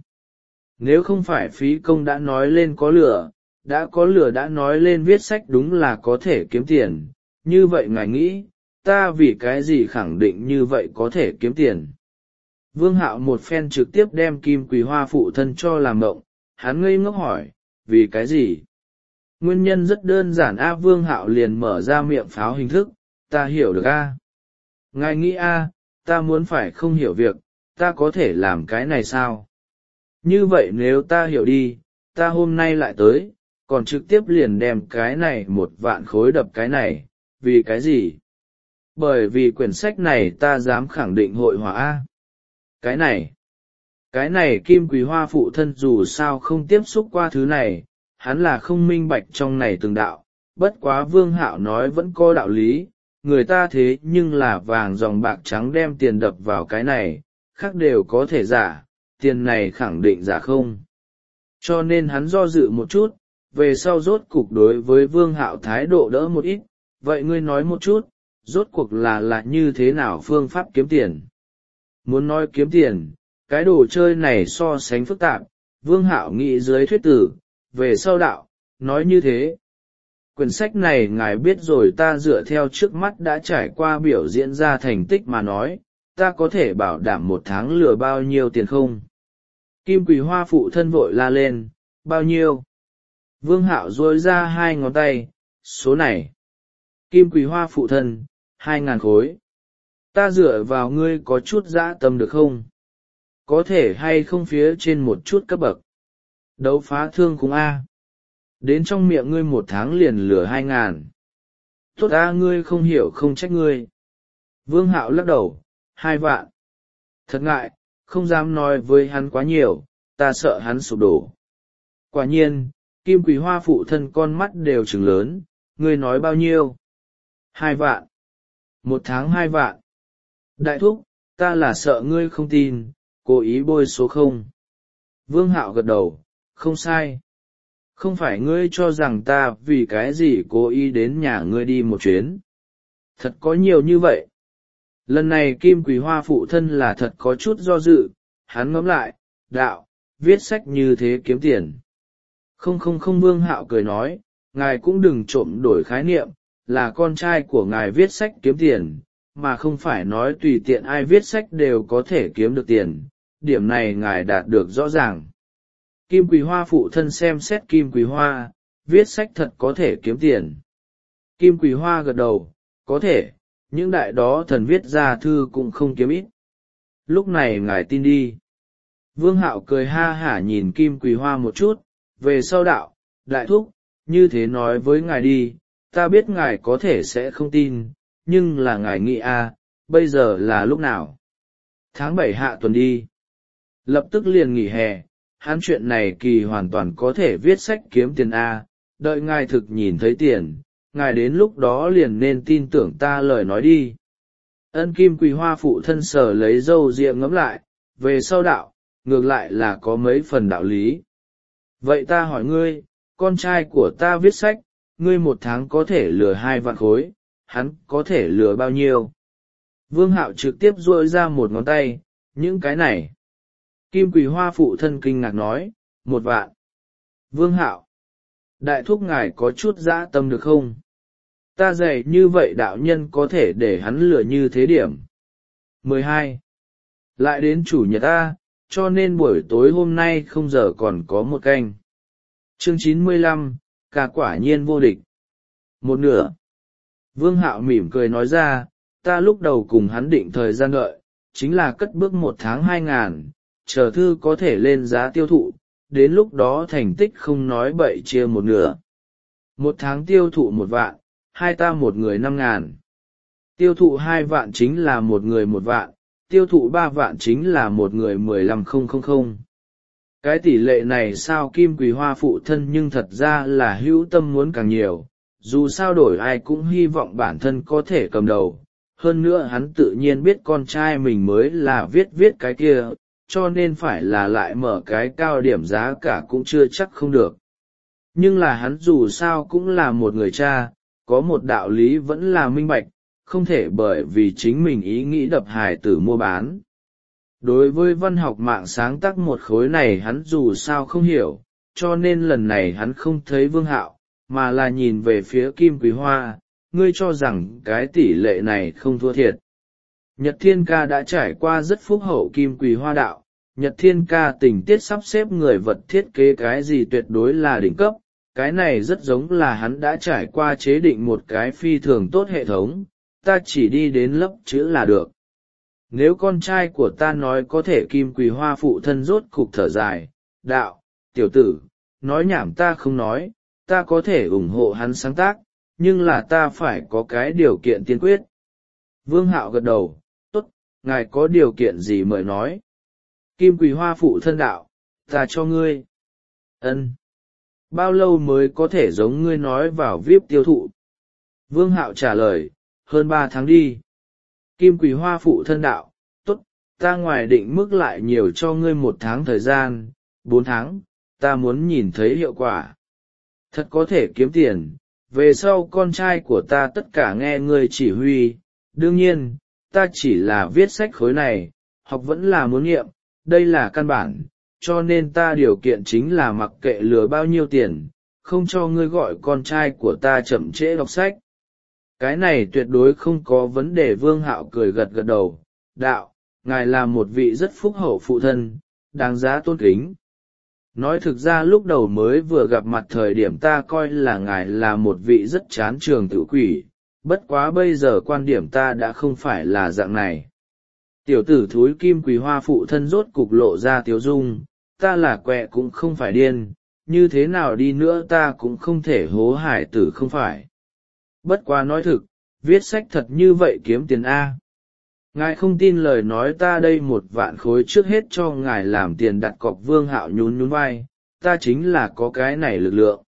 Nếu không phải phí công đã nói lên có lửa, đã có lửa đã nói lên viết sách đúng là có thể kiếm tiền, như vậy ngài nghĩ, ta vì cái gì khẳng định như vậy có thể kiếm tiền? Vương Hạo một phen trực tiếp đem Kim Quỳ Hoa phụ thân cho làm mộng, hắn ngây ngốc hỏi, vì cái gì? Nguyên nhân rất đơn giản a. Vương Hạo liền mở ra miệng pháo hình thức, ta hiểu được a. Ngài nghĩ a, ta muốn phải không hiểu việc, ta có thể làm cái này sao? Như vậy nếu ta hiểu đi, ta hôm nay lại tới, còn trực tiếp liền đem cái này một vạn khối đập cái này, vì cái gì? Bởi vì quyển sách này ta dám khẳng định hội họa a. Cái này, cái này Kim Quỳ Hoa phụ thân dù sao không tiếp xúc qua thứ này, hắn là không minh bạch trong này từng đạo, bất quá Vương Hạo nói vẫn có đạo lý, người ta thế nhưng là vàng dòng bạc trắng đem tiền đập vào cái này, khác đều có thể giả, tiền này khẳng định giả không. Cho nên hắn do dự một chút, về sau rốt cục đối với Vương Hạo thái độ đỡ một ít, vậy ngươi nói một chút, rốt cuộc là là như thế nào phương pháp kiếm tiền? Muốn nói kiếm tiền, cái đồ chơi này so sánh phức tạp, Vương Hạo nghĩ dưới thuyết tử, về sau đạo, nói như thế. Quyển sách này ngài biết rồi, ta dựa theo trước mắt đã trải qua biểu diễn ra thành tích mà nói, ta có thể bảo đảm một tháng lừa bao nhiêu tiền không? Kim Quỳ Hoa phụ thân vội la lên, bao nhiêu? Vương Hạo duỗi ra hai ngón tay, số này. Kim Quỳ Hoa phụ thân, hai ngàn khối. Ta dựa vào ngươi có chút dã tâm được không? Có thể hay không phía trên một chút cấp bậc? Đấu phá thương cùng A. Đến trong miệng ngươi một tháng liền lừa hai ngàn. Tốt A, ngươi không hiểu không trách ngươi. Vương Hạo lắc đầu, hai vạn. Thật ngại, không dám nói với hắn quá nhiều, ta sợ hắn sụp đổ. Quả nhiên, Kim Quỳ Hoa phụ thân con mắt đều trừng lớn, ngươi nói bao nhiêu? Hai vạn. Một tháng hai vạn. Đại thúc, ta là sợ ngươi không tin, cố ý bôi số không. Vương Hạo gật đầu, không sai. Không phải ngươi cho rằng ta vì cái gì cố ý đến nhà ngươi đi một chuyến. Thật có nhiều như vậy. Lần này Kim Quỳ Hoa phụ thân là thật có chút do dự, hắn ngẫm lại, đạo, viết sách như thế kiếm tiền. Không không không. Vương Hạo cười nói, ngài cũng đừng trộm đổi khái niệm, là con trai của ngài viết sách kiếm tiền, mà không phải nói tùy tiện ai viết sách đều có thể kiếm được tiền, điểm này ngài đạt được rõ ràng. Kim Quỳ Hoa phụ thân xem xét Kim Quỳ Hoa, viết sách thật có thể kiếm tiền. Kim Quỳ Hoa gật đầu, có thể, những đại đó thần viết ra thư cũng không kiếm ít. Lúc này ngài tin đi. Vương Hạo cười ha hả nhìn Kim Quỳ Hoa một chút, về sau đạo, đại thúc, như thế nói với ngài đi, ta biết ngài có thể sẽ không tin, nhưng là ngài nghĩ a, bây giờ là lúc nào? Tháng bảy hạ tuần đi. Lập tức liền nghỉ hè, hắn chuyện này kỳ hoàn toàn có thể viết sách kiếm tiền a, đợi ngài thực nhìn thấy tiền, ngài đến lúc đó liền nên tin tưởng ta lời nói đi. Ân. Kim Quỳ Hoa phụ thân sở lấy râu ria ngẫm lại, về sau đạo, ngược lại là có mấy phần đạo lý. Vậy ta hỏi ngươi, con trai của ta viết sách, ngươi một tháng có thể lừa hai vạn khối, hắn có thể lừa bao nhiêu? Vương Hạo trực tiếp duỗi ra một ngón tay, những cái này. Kim Quỳ Hoa phụ thân kinh ngạc nói, một vạn. Vương Hạo, đại thúc ngài có chút dã tâm được không? Ta dạy như vậy đạo nhân có thể để hắn lừa như thế điểm. mười hai. Lại đến chủ nhật ta, cho nên buổi tối hôm nay không giờ còn có một canh. Chương chín mươi lăm, cả quả nhiên vô địch. Một nửa. Vương Hạo mỉm cười nói ra, ta lúc đầu cùng hắn định thời gian đợi, chính là cất bước một tháng hai ngàn, chờ thư có thể lên giá tiêu thụ, đến lúc đó thành tích không nói bậy chia một nửa. Một tháng tiêu thụ một vạn, hai ta một người năm ngàn. Tiêu thụ hai vạn chính là một người một vạn, tiêu thụ ba vạn chính là một người mười lăm không không không. Cái tỷ lệ này sao Kim Quỳ Hoa phụ thân nhưng thật ra là hữu tâm muốn càng nhiều, dù sao đổi ai cũng hy vọng bản thân có thể cầm đầu. Hơn nữa hắn tự nhiên biết con trai mình mới là viết viết cái kia, cho nên phải là lại mở cái cao điểm giá cả cũng chưa chắc không được. Nhưng là hắn dù sao cũng là một người cha, có một đạo lý vẫn là minh bạch, không thể bởi vì chính mình ý nghĩ đập hài tử mua bán. Đối với văn học mạng sáng tác một khối này hắn dù sao không hiểu, cho nên lần này hắn không thấy Vương Hạo, mà là nhìn về phía Kim Quý Hoa, ngươi cho rằng cái tỷ lệ này không thua thiệt. Nhật Thiên Ca đã trải qua rất phúc hậu Kim Quý Hoa đạo, Nhật Thiên Ca tình tiết sắp xếp người vật thiết kế cái gì tuyệt đối là đỉnh cấp, cái này rất giống là hắn đã trải qua chế định một cái phi thường tốt hệ thống, ta chỉ đi đến lớp chữ là được. Nếu con trai của ta nói có thể Kim Quý Hoa phụ thân rốt cục thở dài, đạo, tiểu tử, nói nhảm ta không nói, ta có thể ủng hộ hắn sáng tác, nhưng là ta phải có cái điều kiện tiên quyết. Vương Hạo gật đầu, tốt, ngài có điều kiện gì mời nói. Kim Quý Hoa phụ thân đạo, ta cho ngươi. Ân. Bao lâu mới có thể giống ngươi nói vào vê i pê tiêu thụ? Vương Hạo trả lời, hơn ba tháng đi. Kim Quý Hoa phụ thân đạo, tốt, ta ngoài định mức lại nhiều cho ngươi một tháng thời gian, bốn tháng, ta muốn nhìn thấy hiệu quả. Thật có thể kiếm tiền, về sau con trai của ta tất cả nghe ngươi chỉ huy, đương nhiên, ta chỉ là viết sách khối này, học vẫn là muốn nghiệm, đây là căn bản, cho nên ta điều kiện chính là mặc kệ lừa bao nhiêu tiền, không cho ngươi gọi con trai của ta chậm trễ đọc sách. Cái này tuyệt đối không có vấn đề. Vương Hạo cười gật gật đầu, đạo, ngài là một vị rất phúc hậu phụ thân, đáng giá tôn kính. Nói thực ra lúc đầu mới vừa gặp mặt thời điểm ta coi là ngài là một vị rất chán trường tự quỷ, bất quá bây giờ quan điểm ta đã không phải là dạng này. Tiểu tử thúi Kim Quý Hoa phụ thân rốt cục lộ ra tiếu dung, ta là quẹ cũng không phải điên, như thế nào đi nữa ta cũng không thể hố hải tử không phải. Bất quá nói thực, viết sách thật như vậy kiếm tiền A. Ngài không tin lời nói ta đây một vạn khối trước hết cho ngài làm tiền đặt cọc. Vương Hạo nhún nhún vai, ta chính là có cái này lực lượng.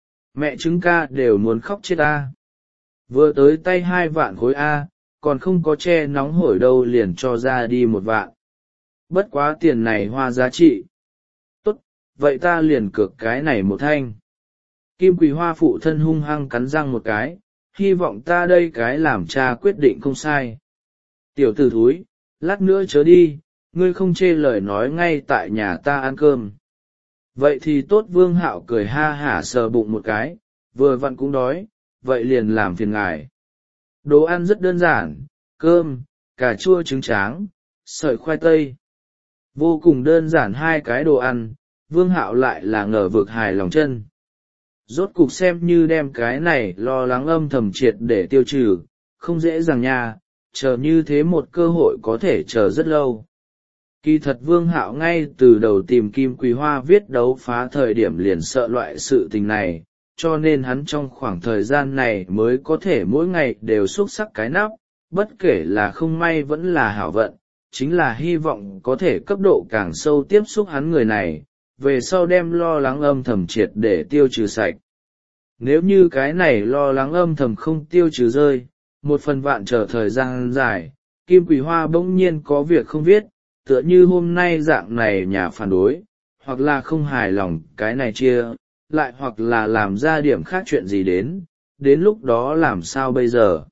Mẹ chứng ca đều muốn khóc chết A. Vừa tới tay hai vạn khối A, còn không có che nóng hổi đâu liền cho ra đi một vạn. Bất quá tiền này hoa giá trị. Tốt, vậy ta liền cược cái này một thanh. Kim Quý Hoa phụ thân hung hăng cắn răng một cái, hy vọng ta đây cái làm cha quyết định không sai. Tiểu tử thúi, lát nữa chớ đi, ngươi không chê lời nói ngay tại nhà ta ăn cơm. Vậy thì tốt. Vương Hạo cười ha hả sờ bụng một cái, vừa vặn cũng đói, vậy liền làm phiền ngài. Đồ ăn rất đơn giản, cơm, cà chua trứng tráng, sợi khoai tây. Vô cùng đơn giản hai cái đồ ăn, Vương Hạo lại là ngờ vực hài lòng chân. Rốt cục xem như đem cái này lo lắng âm thầm triệt để tiêu trừ, không dễ dàng nha, chờ như thế một cơ hội có thể chờ rất lâu. Kỳ thật Vương Hạo ngay từ đầu tìm Kim Quý Hoa viết đấu phá thời điểm liền sợ loại sự tình này, cho nên hắn trong khoảng thời gian này mới có thể mỗi ngày đều xúc sắc cái nắp, bất kể là không may vẫn là hảo vận, chính là hy vọng có thể cấp độ càng sâu tiếp xúc hắn người này, về sau đem lo lắng âm thầm triệt để tiêu trừ sạch. Nếu như cái này lo lắng âm thầm không tiêu trừ rơi, một phần vạn chờ thời gian dài, Kim Quý Hoa bỗng nhiên có việc không viết, tựa như hôm nay dạng này nhà phản đối, hoặc là không hài lòng cái này chia, lại hoặc là làm ra điểm khác chuyện gì đến, đến lúc đó làm sao bây giờ?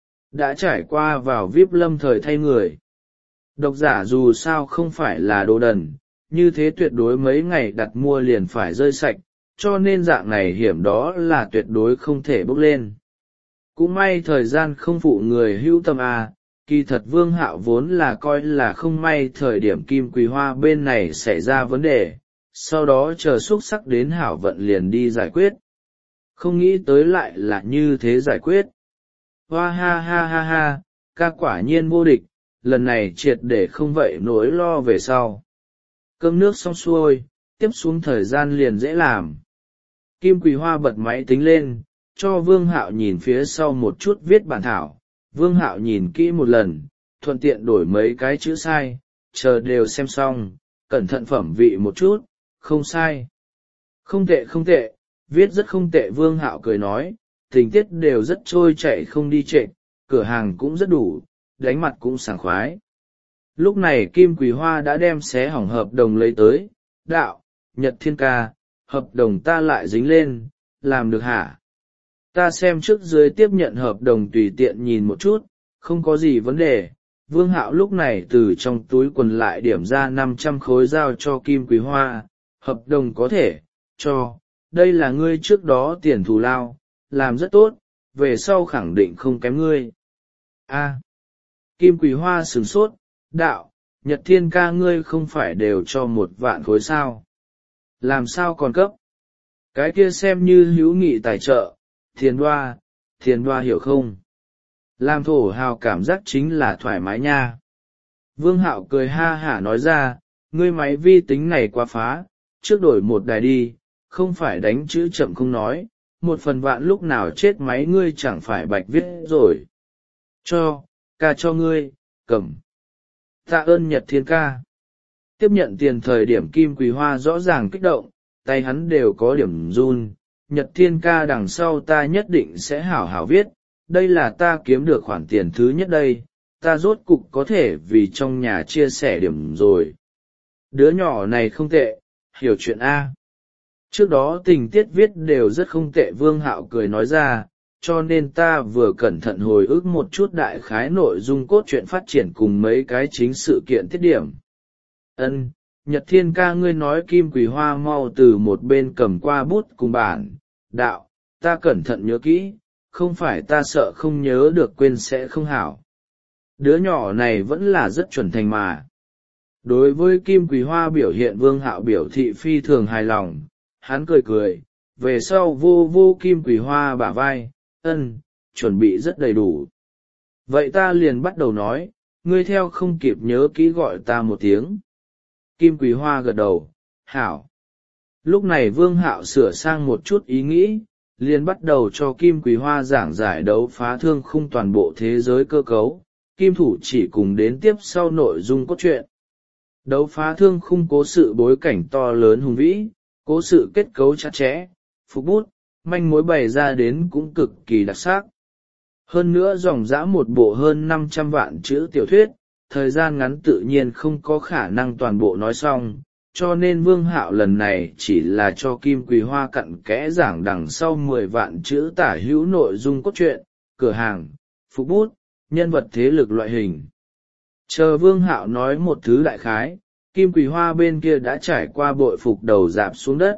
Đã trải qua vào vê i pê lâm thời thay người. Độc giả dù sao không phải là đồ đần, như thế tuyệt đối mấy ngày đặt mua liền phải rơi sạch, cho nên dạng này hiểm đó là tuyệt đối không thể bốc lên. Cũng may thời gian không phụ người hữu tâm à, kỳ thật Vương Hạo vốn là coi là không may thời điểm Kim Quý Hoa bên này xảy ra vấn đề, sau đó chờ xúc sắc đến hảo vận liền đi giải quyết. Không nghĩ tới lại là như thế giải quyết. Hoa ha ha ha ha, ca quả nhiên vô địch, lần này triệt để không vậy nỗi lo về sau. Cơm nước xong xuôi, tiếp xuống thời gian liền dễ làm. Kim Quý Hoa bật máy tính lên, cho Vương Hạo nhìn phía sau một chút viết bản thảo. Vương Hạo nhìn kỹ một lần, thuận tiện đổi mấy cái chữ sai, chờ đều xem xong, cẩn thận phẩm vị một chút, không sai. Không tệ không tệ, viết rất không tệ. Vương Hạo cười nói, tình tiết đều rất trôi chảy không đi trệ, cửa hàng cũng rất đủ, đánh mặt cũng sảng khoái. Lúc này Kim Quý Hoa đã đem xé hỏng hợp đồng lấy tới, đạo, Nhật Thiên Ca, hợp đồng ta lại dính lên, làm được hả? Ta xem trước dưới tiếp nhận hợp đồng tùy tiện nhìn một chút, không có gì vấn đề. Vương Hạo lúc này từ trong túi quần lại điểm ra năm trăm khối giao cho Kim Quý Hoa, hợp đồng có thể, cho, đây là ngươi trước đó tiền thù lao, làm rất tốt, về sau khẳng định không kém ngươi. A. Kim Quý Hoa sửng sốt, đạo, Nhật Thiên ca ngươi không phải đều cho một vạn khối sao? Làm sao còn cấp? Cái kia xem như hữu nghị tài trợ, Thiền Đoa, Thiền Đoa hiểu không? Làm thổ hào cảm giác chính là thoải mái nha. Vương Hạo cười ha hả nói ra, ngươi máy vi tính này quá phá, trước đổi một đài đi, không phải đánh chữ chậm không nói, một phần vạn lúc nào chết máy ngươi chẳng phải bạch viết rồi. Cho, ca cho ngươi, cầm. Tạ ơn Nhật Thiên ca. Tiếp nhận tiền thời điểm Kim Quý Hoa rõ ràng kích động, tay hắn đều có điểm run. Nhật Thiên ca đằng sau ta nhất định sẽ hảo hảo viết, đây là ta kiếm được khoản tiền thứ nhất đây, ta rốt cục có thể vì trong nhà chia sẻ điểm rồi. Đứa nhỏ này không tệ, hiểu chuyện A. Trước đó tình tiết viết đều rất không tệ, Vương Hạo cười nói ra, cho nên ta vừa cẩn thận hồi ức một chút đại khái nội dung cốt truyện phát triển cùng mấy cái chính sự kiện tiết điểm. Ân, Nhật Thiên ca ngươi nói. Kim Quý Hoa mau từ một bên cầm qua bút cùng bản, đạo, ta cẩn thận nhớ kỹ, không phải ta sợ không nhớ được quên sẽ không hảo. Đứa nhỏ này vẫn là rất chuẩn thành mà. Đối với Kim Quý Hoa biểu hiện Vương Hạo biểu thị phi thường hài lòng, hắn cười cười, về sau vô vô Kim Quý Hoa bả vai, ân, chuẩn bị rất đầy đủ. Vậy ta liền bắt đầu nói, ngươi theo không kịp nhớ kỹ gọi ta một tiếng. Kim Quý Hoa gật đầu, hảo. Lúc này Vương Hạo sửa sang một chút ý nghĩ, liền bắt đầu cho Kim Quý Hoa giảng giải đấu phá thương khung toàn bộ thế giới cơ cấu, Kim Thủ chỉ cùng đến tiếp sau nội dung cốt truyện. Đấu phá thương khung cố sự bối cảnh to lớn hùng vĩ, cố sự kết cấu chặt chẽ, phục bút, manh mối bày ra đến cũng cực kỳ đặc sắc. Hơn nữa dòng dã một bộ hơn năm trăm vạn chữ tiểu thuyết, thời gian ngắn tự nhiên không có khả năng toàn bộ nói xong, cho nên Vương Hạo lần này chỉ là cho Kim Quý Hoa cặn kẽ giảng đằng sau mười vạn chữ tả hữu nội dung cốt truyện, cửa hàng, phục bút, nhân vật thế lực loại hình. Chờ Vương Hạo nói một thứ đại khái, Kim Quý Hoa bên kia đã trải qua bội phục đầu rạp xuống đất.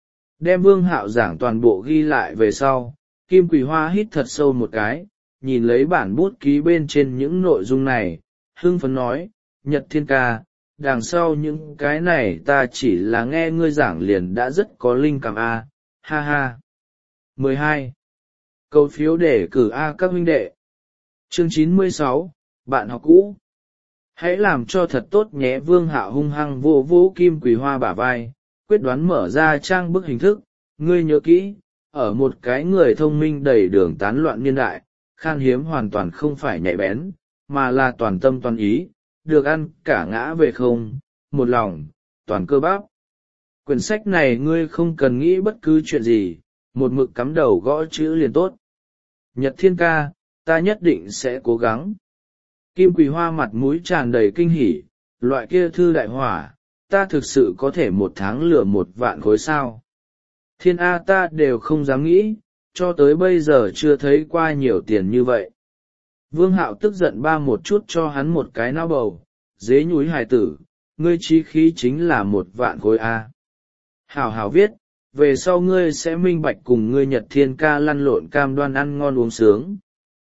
Đem Vương Hạo giảng toàn bộ ghi lại về sau, Kim Quý Hoa hít thật sâu một cái, nhìn lấy bản bút ký bên trên những nội dung này, hưng phấn nói, Nhật Thiên ca, đằng sau những cái này ta chỉ là nghe ngươi giảng liền đã rất có linh cảm a, ha ha. mười hai. Cầu phiếu để cử A các huynh đệ. Chương chín mươi sáu, bạn học cũ. Hãy làm cho thật tốt nhé. Vương Hạo hung hăng vô vô Kim Quý Hoa bả vai, quyết đoán mở ra trang bức hình thức, ngươi nhớ kỹ, ở một cái người thông minh đầy đường tán loạn niên đại, khan hiếm hoàn toàn không phải nhạy bén, mà là toàn tâm toàn ý, được ăn cả ngã về không, một lòng, toàn cơ bắp. Quyển sách này ngươi không cần nghĩ bất cứ chuyện gì, một mực cắm đầu gõ chữ liền tốt. Nhật Thiên ca, ta nhất định sẽ cố gắng. Kim Quý Hoa mặt mũi tràn đầy kinh hỉ, loại kia thư đại hỏa, ta thực sự có thể một tháng lừa một vạn khối sao. Thiên A ta đều không dám nghĩ, cho tới bây giờ chưa thấy qua nhiều tiền như vậy. Vương Hạo tức giận ba một chút cho hắn một cái não bầu, dế nhúi hài tử, ngươi chí khí chính là một vạn khối A. Hảo hảo viết, về sau ngươi sẽ minh bạch cùng ngươi Nhật Thiên ca lăn lộn cam đoan ăn ngon uống sướng.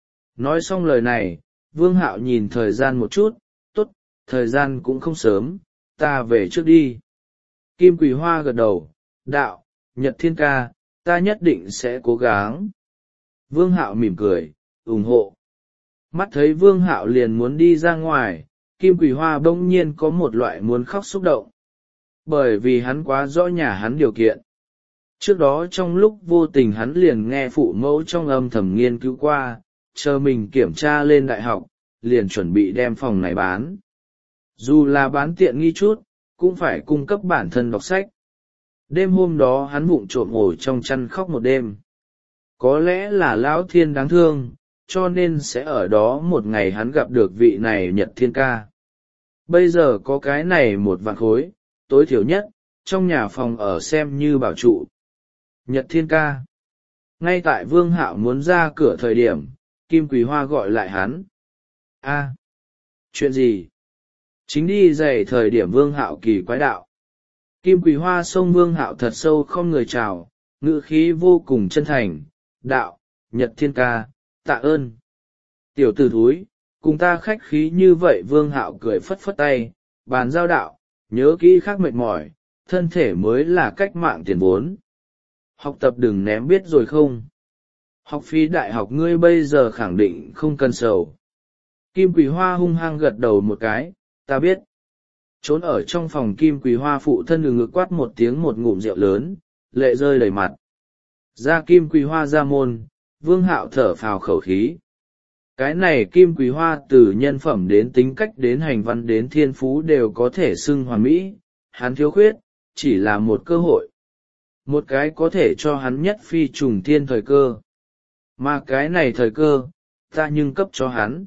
Nói xong lời này, Vương Hạo nhìn thời gian một chút, tốt, thời gian cũng không sớm, ta về trước đi. Kim Quý Hoa gật đầu, đạo, Nhật Thiên ca, ta nhất định sẽ cố gắng. Vương Hạo mỉm cười, ủng hộ. Mắt thấy Vương Hạo liền muốn đi ra ngoài, Kim Quý Hoa bỗng nhiên có một loại muốn khóc xúc động. Bởi vì hắn quá rõ nhà hắn điều kiện. Trước đó trong lúc vô tình hắn liền nghe phụ mẫu trong âm thầm nghiên cứu qua, chờ mình kiểm tra lên đại học, liền chuẩn bị đem phòng này bán. Dù là bán tiện nghi chút, cũng phải cung cấp bản thân đọc sách. Đêm hôm đó hắn vụng trộm ngồi trong chăn khóc một đêm. Có lẽ là Lão Thiên đáng thương, cho nên sẽ ở đó một ngày hắn gặp được vị này Nhật Thiên ca. Bây giờ có cái này một vạn khối, tối thiểu nhất, trong nhà phòng ở xem như bảo trụ. Nhật Thiên ca. Ngay tại Vương Hạo muốn ra cửa thời điểm, Kim Quý Hoa gọi lại hắn. A, chuyện gì? Chính đi dày thời điểm Vương Hạo kỳ quái đạo. Kim Quỳ Hoa xông Vương Hạo thật sâu không người chào, ngữ khí vô cùng chân thành, đạo, Nhật Thiên ca, tạ ơn. Tiểu tử thúi, cùng ta khách khí như vậy. Vương Hạo cười phất phất tay, bàn giao đạo, nhớ kỹ khác mệt mỏi, thân thể mới là cách mạng tiền vốn. Học tập đừng ném biết rồi không? Học phí đại học ngươi bây giờ khẳng định không cần sầu. Kim Quỳ Hoa hung hăng gật đầu một cái, ta biết. Trốn ở trong phòng Kim Quỳ Hoa phụ thân ngực ngực quát một tiếng một ngụm rượu lớn, lệ rơi đầy mặt. Ra Kim Quỳ Hoa ra môn, Vương Hạo thở phào khẩu khí. Cái này Kim Quỳ Hoa từ nhân phẩm đến tính cách đến hành văn đến thiên phú đều có thể xưng hoàn mỹ, hắn thiếu khuyết, chỉ là một cơ hội. Một cái có thể cho hắn nhất phi trùng thiên thời cơ. Mà cái này thời cơ, ta nhưng cấp cho hắn.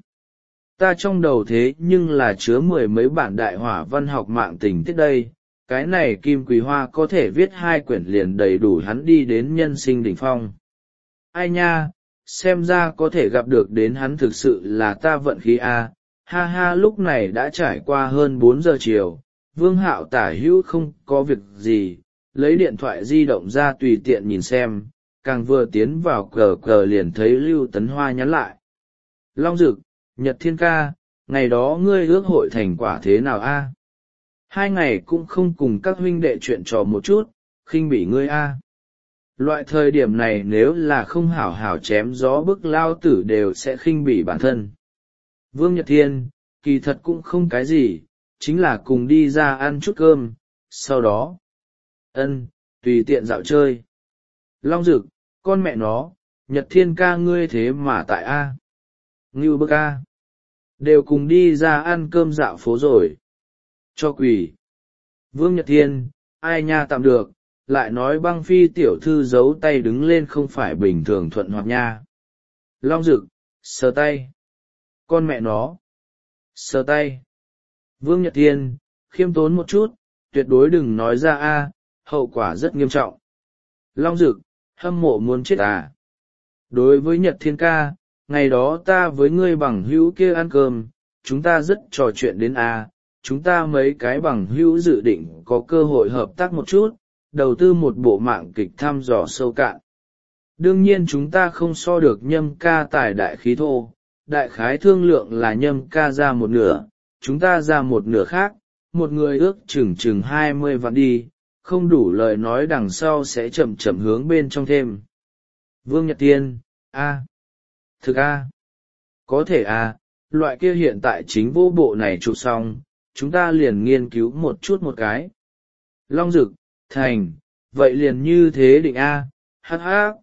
Ta trong đầu thế nhưng là chứa mười mấy bản đại hỏa văn học mạng tình tiết đây, cái này Kim Quỳ Hoa có thể viết hai quyển liền đầy đủ hắn đi đến nhân sinh đỉnh phong. Ai nha, xem ra có thể gặp được đến hắn thực sự là ta vận khí a. Ha ha. Lúc này đã trải qua hơn bốn giờ chiều, Vương Hạo tả hữu không có việc gì, lấy điện thoại di động ra tùy tiện nhìn xem, càng vừa tiến vào cờ cờ liền thấy Lưu Tấn Hoa nhắn lại. Long Dực, Nhật Thiên ca, ngày đó ngươi ước hội thành quả thế nào a? Hai ngày cũng không cùng các huynh đệ chuyện trò một chút, khinh bỉ ngươi a. Loại thời điểm này nếu là không hảo hảo chém gió bức lao tử đều sẽ khinh bỉ bản thân. Vương Nhật Thiên, kỳ thật cũng không cái gì, chính là cùng đi ra ăn chút cơm, sau đó ân tùy tiện dạo chơi. Long Dực, con mẹ nó, Nhật Thiên ca ngươi thế mà tại a? Ngưu bức a, đều cùng đi ra ăn cơm dạo phố rồi. Cho quỷ. Vương Nhật Thiên, ai nha tạm được, lại nói Băng Phi tiểu thư giấu tay đứng lên không phải bình thường thuận hoạt nha. Long Dực, sờ tay. Con mẹ nó. Sờ tay. Vương Nhật Thiên, khiêm tốn một chút, tuyệt đối đừng nói ra a, hậu quả rất nghiêm trọng. Long Dực, hâm mộ muốn chết à. Đối với Nhật Thiên ca, ngày đó ta với ngươi bằng hữu kia ăn cơm, chúng ta rất trò chuyện đến a, chúng ta mấy cái bằng hữu dự định có cơ hội hợp tác một chút, đầu tư một bộ mạng kịch thăm dò sâu cạn. Đương nhiên chúng ta không so được Nhâm ca tài đại khí thô, đại khái thương lượng là Nhâm ca ra một nửa, chúng ta ra một nửa khác, một người ước chừng chừng hai mươi vạn đi, không đủ lời nói đằng sau sẽ chậm chậm hướng bên trong thêm. Vương Nhật Tiên, a, thực a, có thể a, loại kia hiện tại chính vô bộ này chụp xong, chúng ta liền nghiên cứu một chút một cái. Long Dực, thành, vậy liền như thế định a, hắc hắc.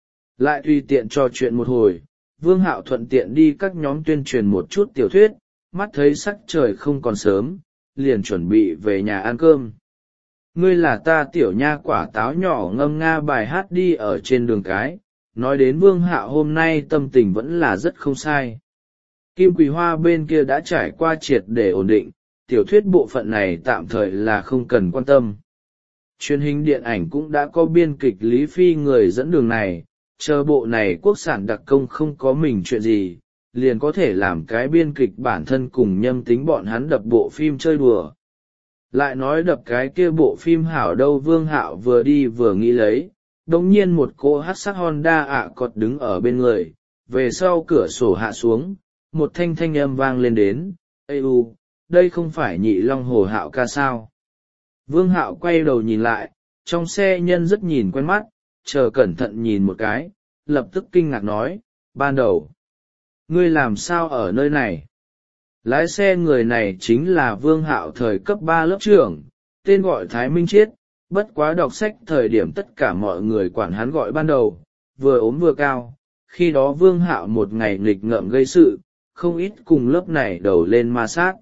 Lại tùy tiện trò chuyện một hồi, Vương Hạo thuận tiện đi các nhóm tuyên truyền một chút tiểu thuyết, mắt thấy sắc trời không còn sớm, liền chuẩn bị về nhà ăn cơm. Ngươi là ta tiểu nha quả táo nhỏ ngâm nga bài hát đi ở trên đường cái, nói đến Vương Hạo hôm nay tâm tình vẫn là rất không sai. Kim Quỳ Hoa bên kia đã trải qua triệt để ổn định, tiểu thuyết bộ phận này tạm thời là không cần quan tâm. Truyền hình điện ảnh cũng đã có biên kịch Lý Phi người dẫn đường này, chờ bộ này quốc sản đặc công không có mình chuyện gì, liền có thể làm cái biên kịch bản thân cùng Nhâm tính bọn hắn đập bộ phim chơi đùa. Lại nói đập cái kia bộ phim hảo đâu. Vương Hạo vừa đi vừa nghĩ lấy, đồng nhiên một cô hát sắc Honda ạ cọt đứng ở bên người, về sau cửa sổ hạ xuống, một thanh thanh âm vang lên đến, ê u, đây không phải Nhị Long Hồ Hạo ca sao. Vương Hạo quay đầu nhìn lại, trong xe nhân rất nhìn quen mắt, chờ cẩn thận nhìn một cái, lập tức kinh ngạc nói, ban đầu, ngươi làm sao ở nơi này? Lái xe người này chính là Vương Hạo thời cấp ba lớp trưởng, tên gọi Thái Minh Chiết, bất quá đọc sách thời điểm tất cả mọi người quản hắn gọi ban đầu, vừa ốm vừa cao, khi đó Vương Hạo một ngày nghịch ngợm gây sự, không ít cùng lớp này đầu lên ma sát.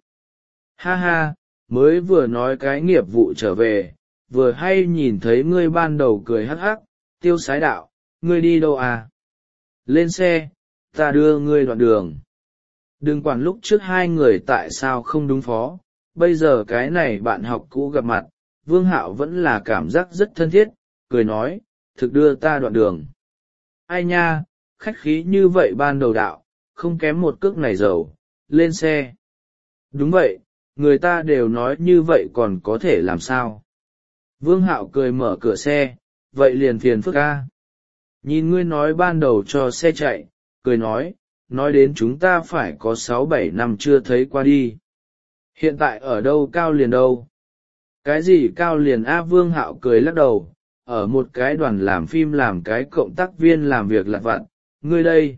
Ha ha, mới vừa nói cái nghiệp vụ trở về, vừa hay nhìn thấy ngươi ban đầu cười hắc hắc, Tiêu Sái đạo, ngươi đi đâu à? Lên xe, ta đưa ngươi đoạn đường. Đừng quản lúc trước hai người tại sao không đúng phó, bây giờ cái này bạn học cũ gặp mặt, Vương Hạo vẫn là cảm giác rất thân thiết, cười nói, thực đưa ta đoạn đường. Ai nha, khách khí như vậy ban đầu đạo, không kém một cước này dầu, lên xe. Đúng vậy, người ta đều nói như vậy còn có thể làm sao. Vương Hạo cười mở cửa xe, vậy liền phiền phức a. Nhìn ngươi nói ban đầu cho xe chạy, cười nói, nói đến chúng ta phải có sáu bảy năm chưa thấy qua đi. Hiện tại ở đâu cao liền đâu? Cái gì cao liền a? Vương Hạo cười lắc đầu, ở một cái đoàn làm phim làm cái cộng tác viên làm việc lặt vặt, ngươi đây.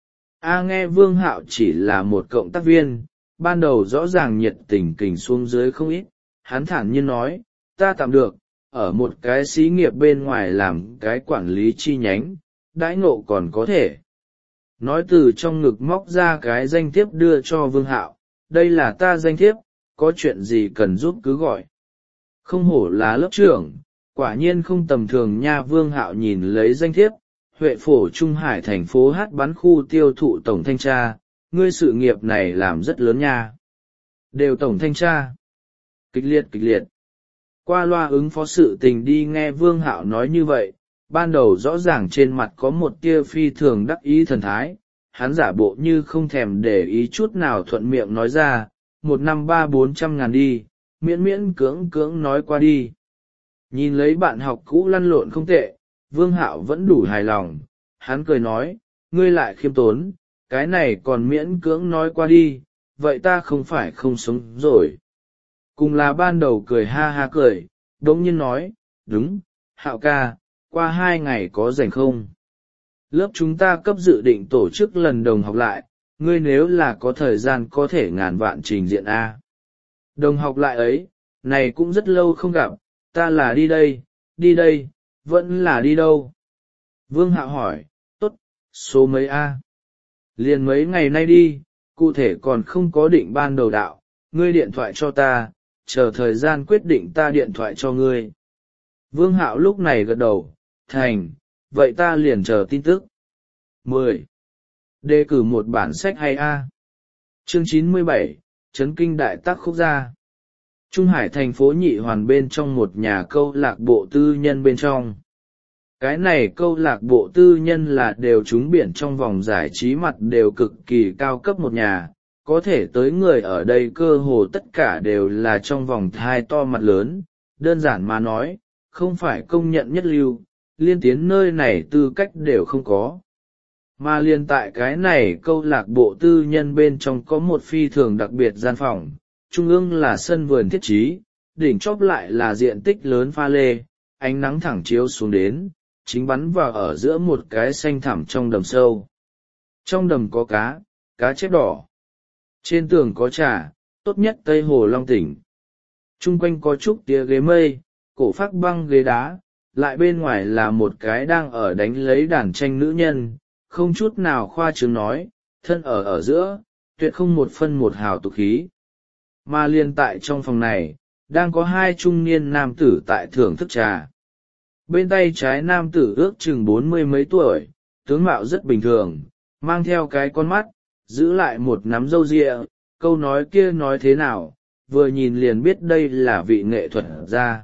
A nghe Vương Hạo chỉ là một cộng tác viên, ban đầu rõ ràng nhiệt tình kình xuống dưới không ít, hắn thản nhiên nói, ta tạm được, ở một cái xí nghiệp bên ngoài làm cái quản lý chi nhánh, đãi ngộ còn có thể. Nói từ trong ngực móc ra cái danh thiếp đưa cho Vương Hạo, đây là ta danh thiếp, có chuyện gì cần giúp cứ gọi. Không hổ là lớp trưởng, quả nhiên không tầm thường nha. Vương Hạo nhìn lấy danh thiếp, Huệ Phổ Trung Hải thành phố hát bắn khu tiêu thụ tổng thanh tra, ngươi sự nghiệp này làm rất lớn nha. Đều tổng thanh tra. Kịch liệt kịch liệt. Qua loa ứng phó sự tình đi. Nghe Vương Hạo nói như vậy, ban đầu rõ ràng trên mặt có một tia phi thường đắc ý thần thái, hắn giả bộ như không thèm để ý chút nào thuận miệng nói ra, một năm ba bốn trăm ngàn đi, miễn miễn cưỡng cưỡng nói qua đi. Nhìn lấy bạn học cũ lăn lộn không tệ, Vương Hạo vẫn đủ hài lòng, hắn cười nói, ngươi lại khiêm tốn, cái này còn miễn cưỡng nói qua đi, vậy ta không phải không sống rồi. Cùng là ban đầu cười ha ha cười, đống nhiên nói, đúng, Hạo ca, qua hai ngày có rảnh không? Lớp chúng ta cấp dự định tổ chức lần đồng học lại, ngươi nếu là có thời gian có thể ngàn vạn trình diện A. Đồng học lại ấy, này cũng rất lâu không gặp, ta là đi đây, đi đây, vẫn là đi đâu? Vương Hạo hỏi, tốt, số mấy A? Liền mấy ngày nay đi, cụ thể còn không có định ban đầu đạo, ngươi điện thoại cho ta, chờ thời gian quyết định ta điện thoại cho ngươi. Vương Hạo lúc này gật đầu, thành, vậy ta liền chờ tin tức. mười. Đề cử một bản sách hay A. Chương chín mươi bảy, Chấn kinh đại tác khúc gia. Trung Hải thành phố Nhị Hoàn bên trong một nhà câu lạc bộ tư nhân bên trong. Cái này câu lạc bộ tư nhân là đều trúng biển trong vòng giải trí mặt đều cực kỳ cao cấp một nhà, có thể tới người ở đây cơ hồ tất cả đều là trong vòng thai to mặt lớn, đơn giản mà nói, không phải công nhận nhất lưu, liên tiến nơi này tư cách đều không có. Mà liên tại cái này câu lạc bộ tư nhân bên trong có một phi thường đặc biệt gian phòng, trung ương là sân vườn thiết trí, đỉnh chóp lại là diện tích lớn pha lê, ánh nắng thẳng chiếu xuống đến, chính bắn vào ở giữa một cái xanh thẳm trong đầm sâu. Trong đầm có cá, cá chép đỏ. Trên tường có trà, tốt nhất Tây Hồ Long Tỉnh. Trung quanh có trúc tía ghế mây, cổ phác băng ghế đá, lại bên ngoài là một cái đang ở đánh lấy đàn tranh nữ nhân, không chút nào khoa trương nói, thân ở ở giữa, tuyệt không một phân một hào tục khí. Mà liên tại trong phòng này, đang có hai trung niên nam tử tại thưởng thức trà. Bên tay trái nam tử ước chừng bốn mươi mấy tuổi, tướng mạo rất bình thường, mang theo cái con mắt, giữ lại một nắm râu ria, câu nói kia nói thế nào, vừa nhìn liền biết đây là vị nghệ thuật gia.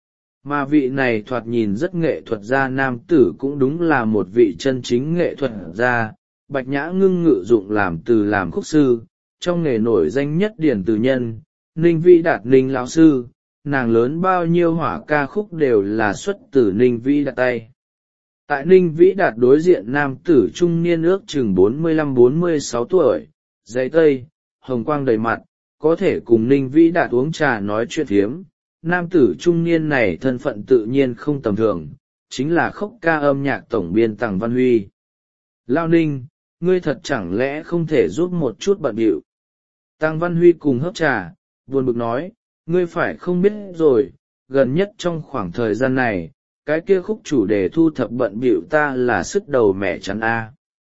Mà vị này thoạt nhìn rất nghệ thuật gia nam tử cũng đúng là một vị chân chính nghệ thuật gia, Bạch Nhã Ngưng ngự dụng làm từ làm khúc sư, trong nghề nổi danh nhất điển từ nhân, Ninh Vĩ Đạt Ninh lão sư, nàng lớn bao nhiêu hỏa ca khúc đều là xuất từ Ninh Vĩ Đạt tay. Tại Ninh Vĩ Đạt đối diện nam tử trung niên ước chừng bốn mươi lăm bốn mươi sáu tuổi, dãy tây, hồng quang đầy mặt, có thể cùng Ninh Vĩ Đạt uống trà nói chuyện phiếm. Nam tử trung niên này thân phận tự nhiên không tầm thường, chính là khúc ca âm nhạc tổng biên Tằng Văn Huy. Lao Ninh, ngươi thật chẳng lẽ không thể giúp một chút bận bịu? Tằng Văn Huy cùng hớp trà, buồn bực nói, ngươi phải không biết rồi, gần nhất trong khoảng thời gian này, cái kia khúc chủ đề thu thập bận bịu ta là sức đầu mẹ chắn a.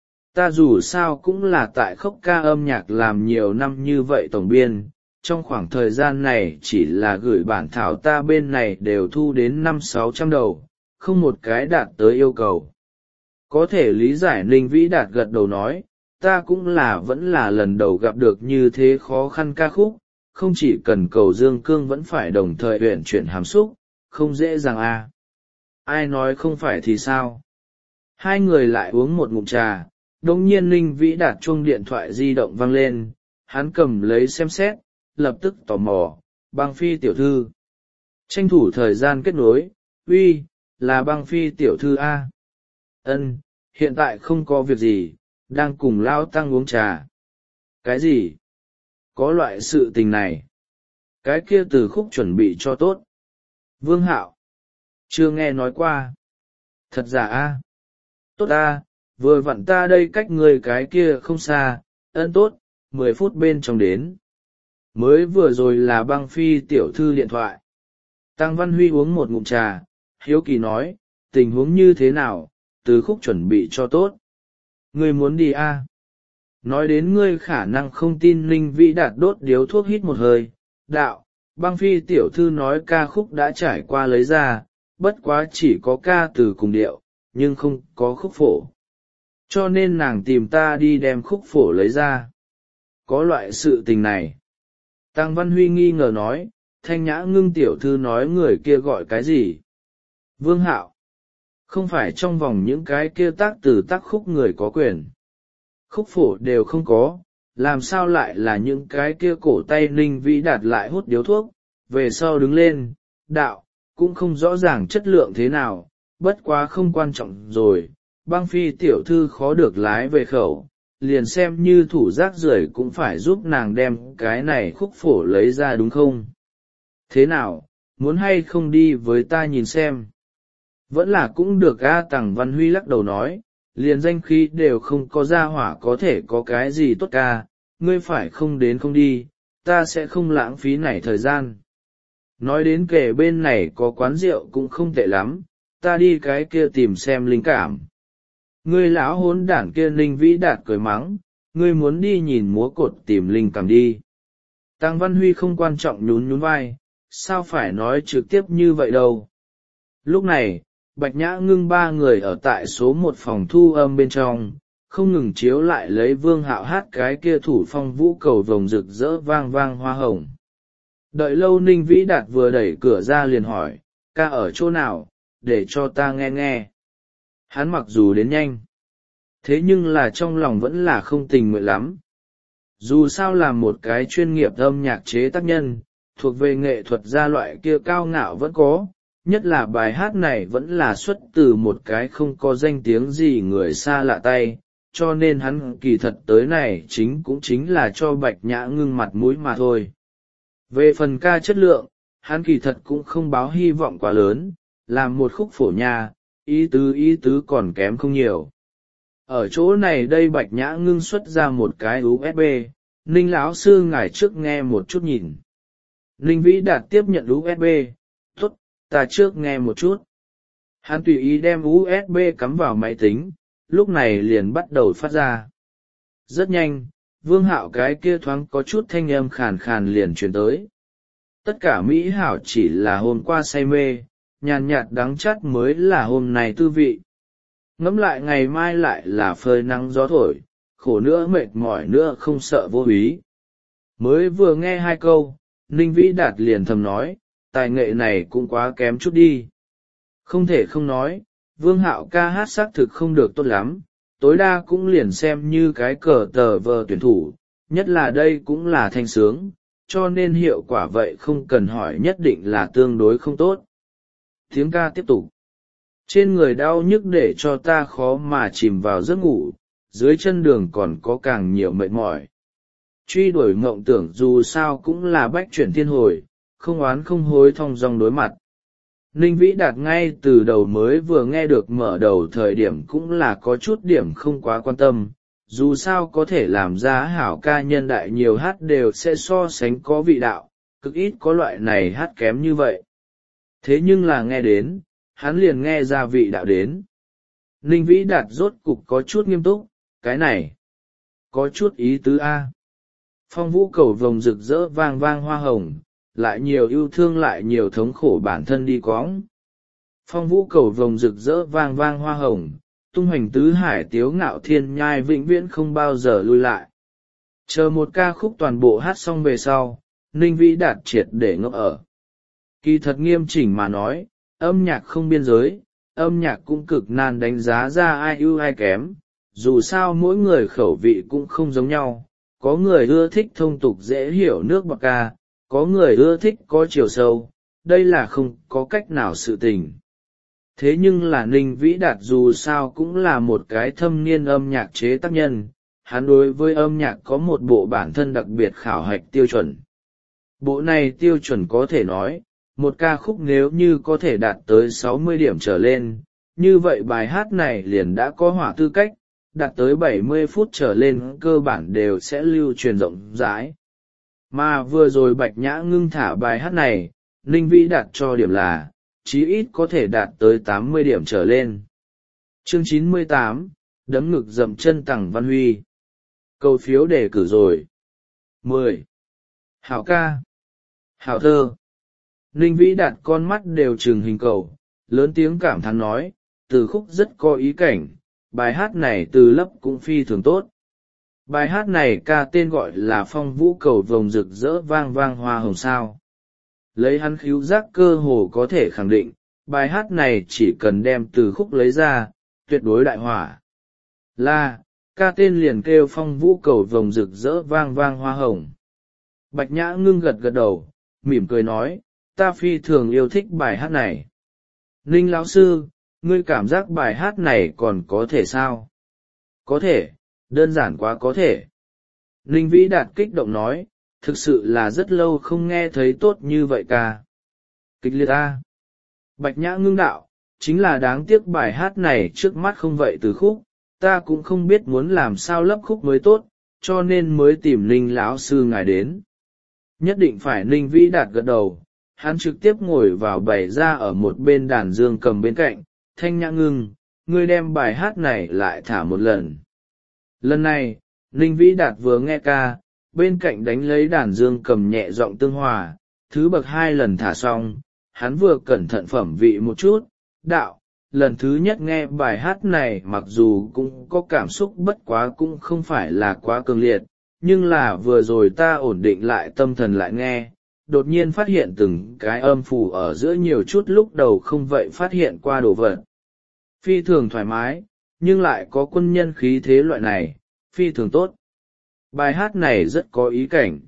Ta dù sao cũng là tại khúc ca âm nhạc làm nhiều năm như vậy tổng biên, trong khoảng thời gian này chỉ là gửi bản thảo ta bên này đều thu đến năm sáu trăm đầu, không một cái đạt tới yêu cầu. Có thể lý giải. Ninh Vĩ Đạt gật đầu nói, ta cũng là vẫn là lần đầu gặp được như thế khó khăn ca khúc, không chỉ cần cầu dương cương vẫn phải đồng thời uyển chuyển hàm xúc, không dễ dàng a. À. Ai nói không phải thì sao? Hai người lại uống một ngụm trà, đồng nhiên Ninh Vĩ Đạt chuông điện thoại di động vang lên, hắn cầm lấy xem xét, lập tức tò mò, băng phi tiểu thư. Tranh thủ thời gian kết nối, uy, là băng phi tiểu thư A. Ân, hiện tại không có việc gì, đang cùng Lao Tăng uống trà. Cái gì? Có loại sự tình này. Cái kia từ khúc chuẩn bị cho tốt. Vương Hạo. Chưa nghe nói qua. Thật giả A. Tốt A, vừa vặn ta đây cách người cái kia không xa, ân tốt, mười phút bên trong đến. Mới vừa rồi là băng phi tiểu thư điện thoại. Tăng Văn Huy uống một ngụm trà, hiếu kỳ nói, tình huống như thế nào, từ khúc chuẩn bị cho tốt. Ngươi muốn đi A. Nói đến ngươi khả năng không tin Linh Vĩ Đạt đốt điếu thuốc hít một hơi, đạo, băng phi tiểu thư nói ca khúc đã trải qua lấy ra, bất quá chỉ có ca từ cùng điệu, nhưng không có khúc phổ. Cho nên nàng tìm ta đi đem khúc phổ lấy ra. Có loại sự tình này. Tăng Văn Huy nghi ngờ nói, Thanh Nhã Ngưng tiểu thư nói người kia gọi cái gì? Vương Hạo. Không phải trong vòng những cái kia tác từ tác khúc người có quyền. Khúc phổ đều không có, làm sao lại là những cái kia cổ tay Ninh Vĩ Đạt lại hút điếu thuốc, về sau đứng lên, đạo, cũng không rõ ràng chất lượng thế nào, bất quá không quan trọng rồi, băng phi tiểu thư khó được lái về khẩu, liền xem như thủ rác rưởi cũng phải giúp nàng đem cái này khúc phổ lấy ra đúng không? Thế nào, muốn hay không đi với ta nhìn xem? Vẫn là cũng được A. Tằng Văn Huy lắc đầu nói, liền danh khí đều không có gia hỏa có thể có cái gì tốt ca, ngươi phải không đến không đi, ta sẽ không lãng phí nảy thời gian. Nói đến kể bên này có quán rượu cũng không tệ lắm, ta đi cái kia tìm xem linh cảm. Ngươi lão hốn đản kia Ninh Vĩ Đạt cười mắng, ngươi muốn đi nhìn múa cột tìm linh cảm đi. Tăng Văn Huy không quan trọng nhún nhún vai, sao phải nói trực tiếp như vậy đâu. Lúc này, Bạch Nhã Ngưng ba người ở tại số một phòng thu âm bên trong, không ngừng chiếu lại lấy Vương Hạo hát cái kia thủ phong vũ cầu vồng rực rỡ vang vang hoa hồng. Đợi lâu Ninh Vĩ Đạt vừa đẩy cửa ra liền hỏi, ca ở chỗ nào, để cho ta nghe nghe. Hắn mặc dù đến nhanh, thế nhưng là trong lòng vẫn là không tình nguyện lắm. Dù sao là một cái chuyên nghiệp âm nhạc chế tác nhân, thuộc về nghệ thuật gia loại kia cao ngạo vẫn có, nhất là bài hát này vẫn là xuất từ một cái không có danh tiếng gì người xa lạ tay, cho nên hắn kỳ thật tới này chính cũng chính là cho Bạch Nhã Ngưng mặt mũi mà thôi. Về phần ca chất lượng, hắn kỳ thật cũng không báo hy vọng quá lớn, làm một khúc phổ nha, ý tứ ý tứ còn kém không nhiều. Ở chỗ này đây Bạch Nhã Ngưng xuất ra một cái u ét bê, Ninh lão sư ngài trước nghe một chút nhìn. Ninh Vĩ Đạt tiếp nhận u ét bê, tốt, ta trước nghe một chút. Hắn tùy ý đem u ét bê cắm vào máy tính, lúc này liền bắt đầu phát ra. Rất nhanh, Vương Hạo cái kia thoáng có chút thanh âm khàn khàn liền truyền tới. Tất cả Mỹ hảo chỉ là hôm qua say mê, nhàn nhạt đắng chát mới là hôm nay tư vị. Ngẫm lại ngày mai lại là phơi nắng gió thổi, khổ nữa mệt mỏi nữa không sợ vô úy. Mới vừa nghe hai câu, Ninh Vĩ Đạt liền thầm nói, tài nghệ này cũng quá kém chút đi. Không thể không nói, Vương Hạo ca hát xác thực không được tốt lắm, tối đa cũng liền xem như cái cờ tờ vờ tuyển thủ, nhất là đây cũng là thanh sướng, cho nên hiệu quả vậy không cần hỏi nhất định là tương đối không tốt. Tiếng ca tiếp tục. Trên người đau nhức để cho ta khó mà chìm vào giấc ngủ, dưới chân đường còn có càng nhiều mệt mỏi. Truy đuổi mộng tưởng dù sao cũng là bách chuyển thiên hồi, không oán không hối thong dong đối mặt. Ninh Vĩ Đạt ngay từ đầu mới vừa nghe được mở đầu thời điểm cũng là có chút điểm không quá quan tâm, dù sao có thể làm ra hảo ca nhân đại nhiều hát đều sẽ so sánh có vị đạo, cực ít có loại này hát kém như vậy. Thế nhưng là nghe đến, hắn liền nghe ra vị đạo đến. Ninh Vĩ Đạt rốt cục có chút nghiêm túc, cái này, có chút ý tứ A. Phong vũ cầu vồng rực rỡ vang vang hoa hồng, lại nhiều yêu thương lại nhiều thống khổ bản thân đi cõng. Phong vũ cầu vồng rực rỡ vang vang hoa hồng, tung hoành tứ hải tiếu ngạo thiên nhai vĩnh viễn không bao giờ lui lại. Chờ một ca khúc toàn bộ hát xong về sau, Ninh Vĩ Đạt triệt để ngốc ở. Kỳ thật nghiêm chỉnh mà nói, âm nhạc không biên giới, âm nhạc cũng cực nan đánh giá ra ai ưu ai kém, dù sao mỗi người khẩu vị cũng không giống nhau, có người ưa thích thông tục dễ hiểu nước bọt ca, có người ưa thích có chiều sâu, đây là không có cách nào sự tình. Thế nhưng là Ninh Vĩ Đạt dù sao cũng là một cái thâm niên âm nhạc chế tác nhân, hắn đối với âm nhạc có một bộ bản thân đặc biệt khảo hạch tiêu chuẩn. Bộ này tiêu chuẩn có thể nói, một ca khúc nếu như có thể đạt tới sáu mươi điểm trở lên, như vậy bài hát này liền đã có hỏa tư cách, đạt tới bảy mươi phút trở lên cơ bản đều sẽ lưu truyền rộng rãi. Mà vừa rồi Bạch Nhã ngưng thả bài hát này, Ninh Vĩ đạt cho điểm là, chí ít có thể đạt tới tám mươi điểm trở lên. Chương chín mươi tám, đấm ngực dậm chân Tằng Văn Huy. Cầu phiếu đề cử rồi. mười. Hảo ca. Hảo thơ. Ninh Vĩ đạt con mắt đều trừng hình cầu, lớn tiếng cảm thán nói, từ khúc rất có ý cảnh, bài hát này từ lấp cũng phi thường tốt. Bài hát này ca tên gọi là Phong Vũ Cầu Vồng Rực Rỡ Vang Vang Hoa Hồng sao. Lấy hắn khíu giác cơ hồ có thể khẳng định, bài hát này chỉ cần đem từ khúc lấy ra, tuyệt đối đại hỏa. Là, ca tên liền kêu Phong Vũ Cầu Vồng Rực Rỡ Vang Vang Hoa Hồng. Bạch Nhã ngưng gật gật đầu, mỉm cười nói, ta phi thường yêu thích bài hát này. Ninh lão sư, ngươi cảm giác bài hát này còn có thể sao? Có thể, đơn giản quá có thể. Ninh Vĩ Đạt kích động nói, thực sự là rất lâu không nghe thấy tốt như vậy ca. Kịch liệt a. Bạch Nhã ngưng đạo, chính là đáng tiếc bài hát này trước mắt không vậy từ khúc, ta cũng không biết muốn làm sao lấp khúc mới tốt, cho nên mới tìm Ninh lão sư ngài đến. Nhất định phải. Ninh Vĩ Đạt gật đầu, hắn trực tiếp ngồi vào bày ra ở một bên đàn dương cầm bên cạnh, Thanh Nhã ngưng, ngươi đem bài hát này lại thả một lần. Lần này, Ninh Vĩ Đạt vừa nghe ca, bên cạnh đánh lấy đàn dương cầm nhẹ giọng tương hòa, thứ bậc hai lần thả xong, hắn vừa cẩn thận phẩm vị một chút, đạo, lần thứ nhất nghe bài hát này mặc dù cũng có cảm xúc bất quá cũng không phải là quá cường liệt, nhưng là vừa rồi ta ổn định lại tâm thần lại nghe, đột nhiên phát hiện từng cái âm phủ ở giữa nhiều chút lúc đầu không vậy phát hiện qua đồ vật. Phi thường thoải mái, nhưng lại có quân nhân khí thế loại này, phi thường tốt. Bài hát này rất có ý cảnh.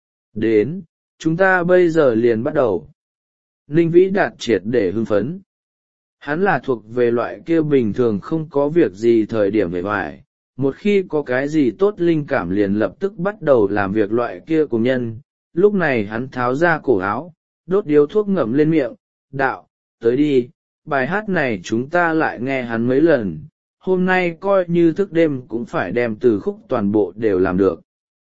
Đến, chúng ta bây giờ liền bắt đầu. Ninh Vĩ Đạt triệt để hưng phấn. Hắn là thuộc về loại kia bình thường không có việc gì thời điểm về vải, một khi có cái gì tốt linh cảm liền lập tức bắt đầu làm việc loại kia cùng nhân. Lúc này hắn tháo ra cổ áo, đốt điếu thuốc ngậm lên miệng, đạo, tới đi, bài hát này chúng ta lại nghe hắn mấy lần, hôm nay coi như thức đêm cũng phải đem từ khúc toàn bộ đều làm được.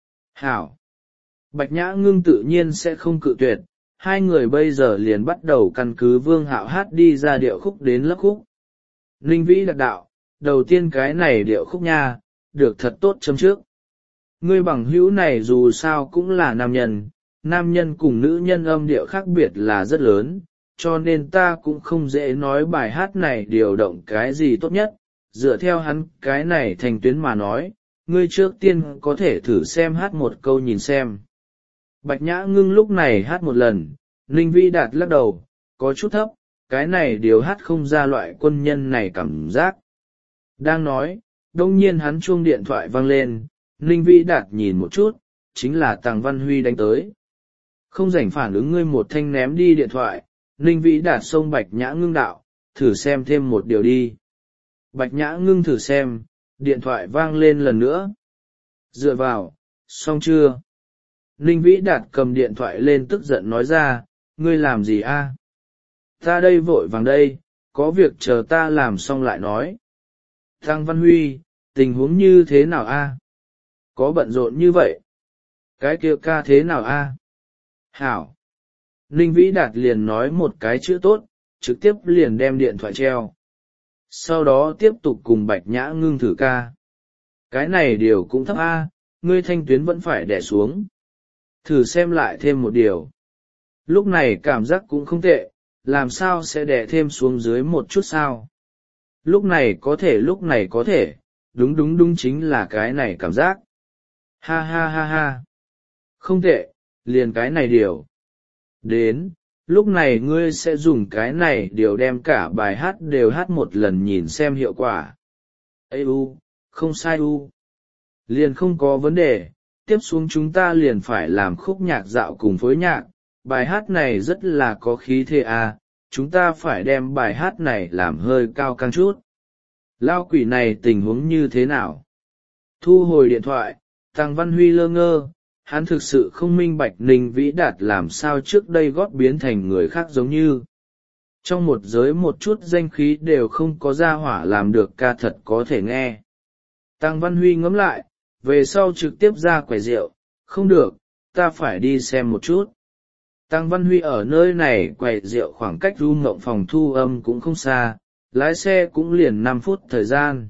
Hảo! Bạch Nhã ngưng tự nhiên sẽ không cự tuyệt, hai người bây giờ liền bắt đầu căn cứ Vương Hạo hát đi ra điệu khúc đến lớp khúc. Ninh Vĩ Đạt đạo, đầu tiên cái này điệu khúc nha, được thật tốt chấm trước. Ngươi bằng hữu này dù sao cũng là nam nhân, nam nhân cùng nữ nhân âm điệu khác biệt là rất lớn, cho nên ta cũng không dễ nói bài hát này điều động cái gì tốt nhất, dựa theo hắn cái này thành tuyến mà nói, ngươi trước tiên có thể thử xem hát một câu nhìn xem. Bạch Nhã ngưng lúc này hát một lần, Ninh Vĩ Đạt lắc đầu, có chút thấp, cái này điều hát không ra loại quân nhân này cảm giác. Đang nói, đông nhiên hắn chuông điện thoại vang lên, Ninh Vĩ Đạt nhìn một chút, chính là Tằng Văn Huy đánh tới. Không rảnh phản ứng ngươi một thanh ném đi điện thoại, Ninh Vĩ Đạt xông Bạch Nhã ngưng đạo, thử xem thêm một điều đi. Bạch Nhã ngưng thử xem, điện thoại vang lên lần nữa. Dựa vào, xong chưa? Ninh Vĩ Đạt cầm điện thoại lên tức giận nói ra, ngươi làm gì a? Ta đây vội vàng đây, có việc chờ ta làm xong lại nói. Tằng Văn Huy, tình huống như thế nào a? Có bận rộn như vậy? Cái kia ca thế nào a? Hảo! Ninh Vĩ Đạt liền nói một cái chữ tốt, trực tiếp liền đem điện thoại treo. Sau đó tiếp tục cùng Bạch Nhã ngưng thử ca. Cái này điều cũng thấp a, ngươi thanh tuyến vẫn phải đè xuống. Thử xem lại thêm một điều. Lúc này cảm giác cũng không tệ, làm sao sẽ đè thêm xuống dưới một chút sao? Lúc này có thể lúc này có thể, đúng đúng đúng chính là cái này cảm giác. Ha ha ha ha. Không tệ, liền cái này điều. Đến, lúc này ngươi sẽ dùng cái này điều đem cả bài hát đều hát một lần nhìn xem hiệu quả. Ê u, không sai u. Liền không có vấn đề, tiếp xuống chúng ta liền phải làm khúc nhạc dạo cùng phối nhạc, bài hát này rất là có khí thế à, chúng ta phải đem bài hát này làm hơi cao căng chút. Lao quỷ này tình huống như thế nào? Thu hồi điện thoại, Tằng Văn Huy lơ ngơ, hắn thực sự không minh bạch Ninh Vĩ Đạt làm sao trước đây gót biến thành người khác giống như. Trong một giới một chút danh khí đều không có gia hỏa làm được ca thật có thể nghe. Tằng Văn Huy ngẫm lại, về sau trực tiếp ra quầy rượu, không được, ta phải đi xem một chút. Tằng Văn Huy ở nơi này quầy rượu khoảng cách ru mộng phòng thu âm cũng không xa, lái xe cũng liền năm phút thời gian.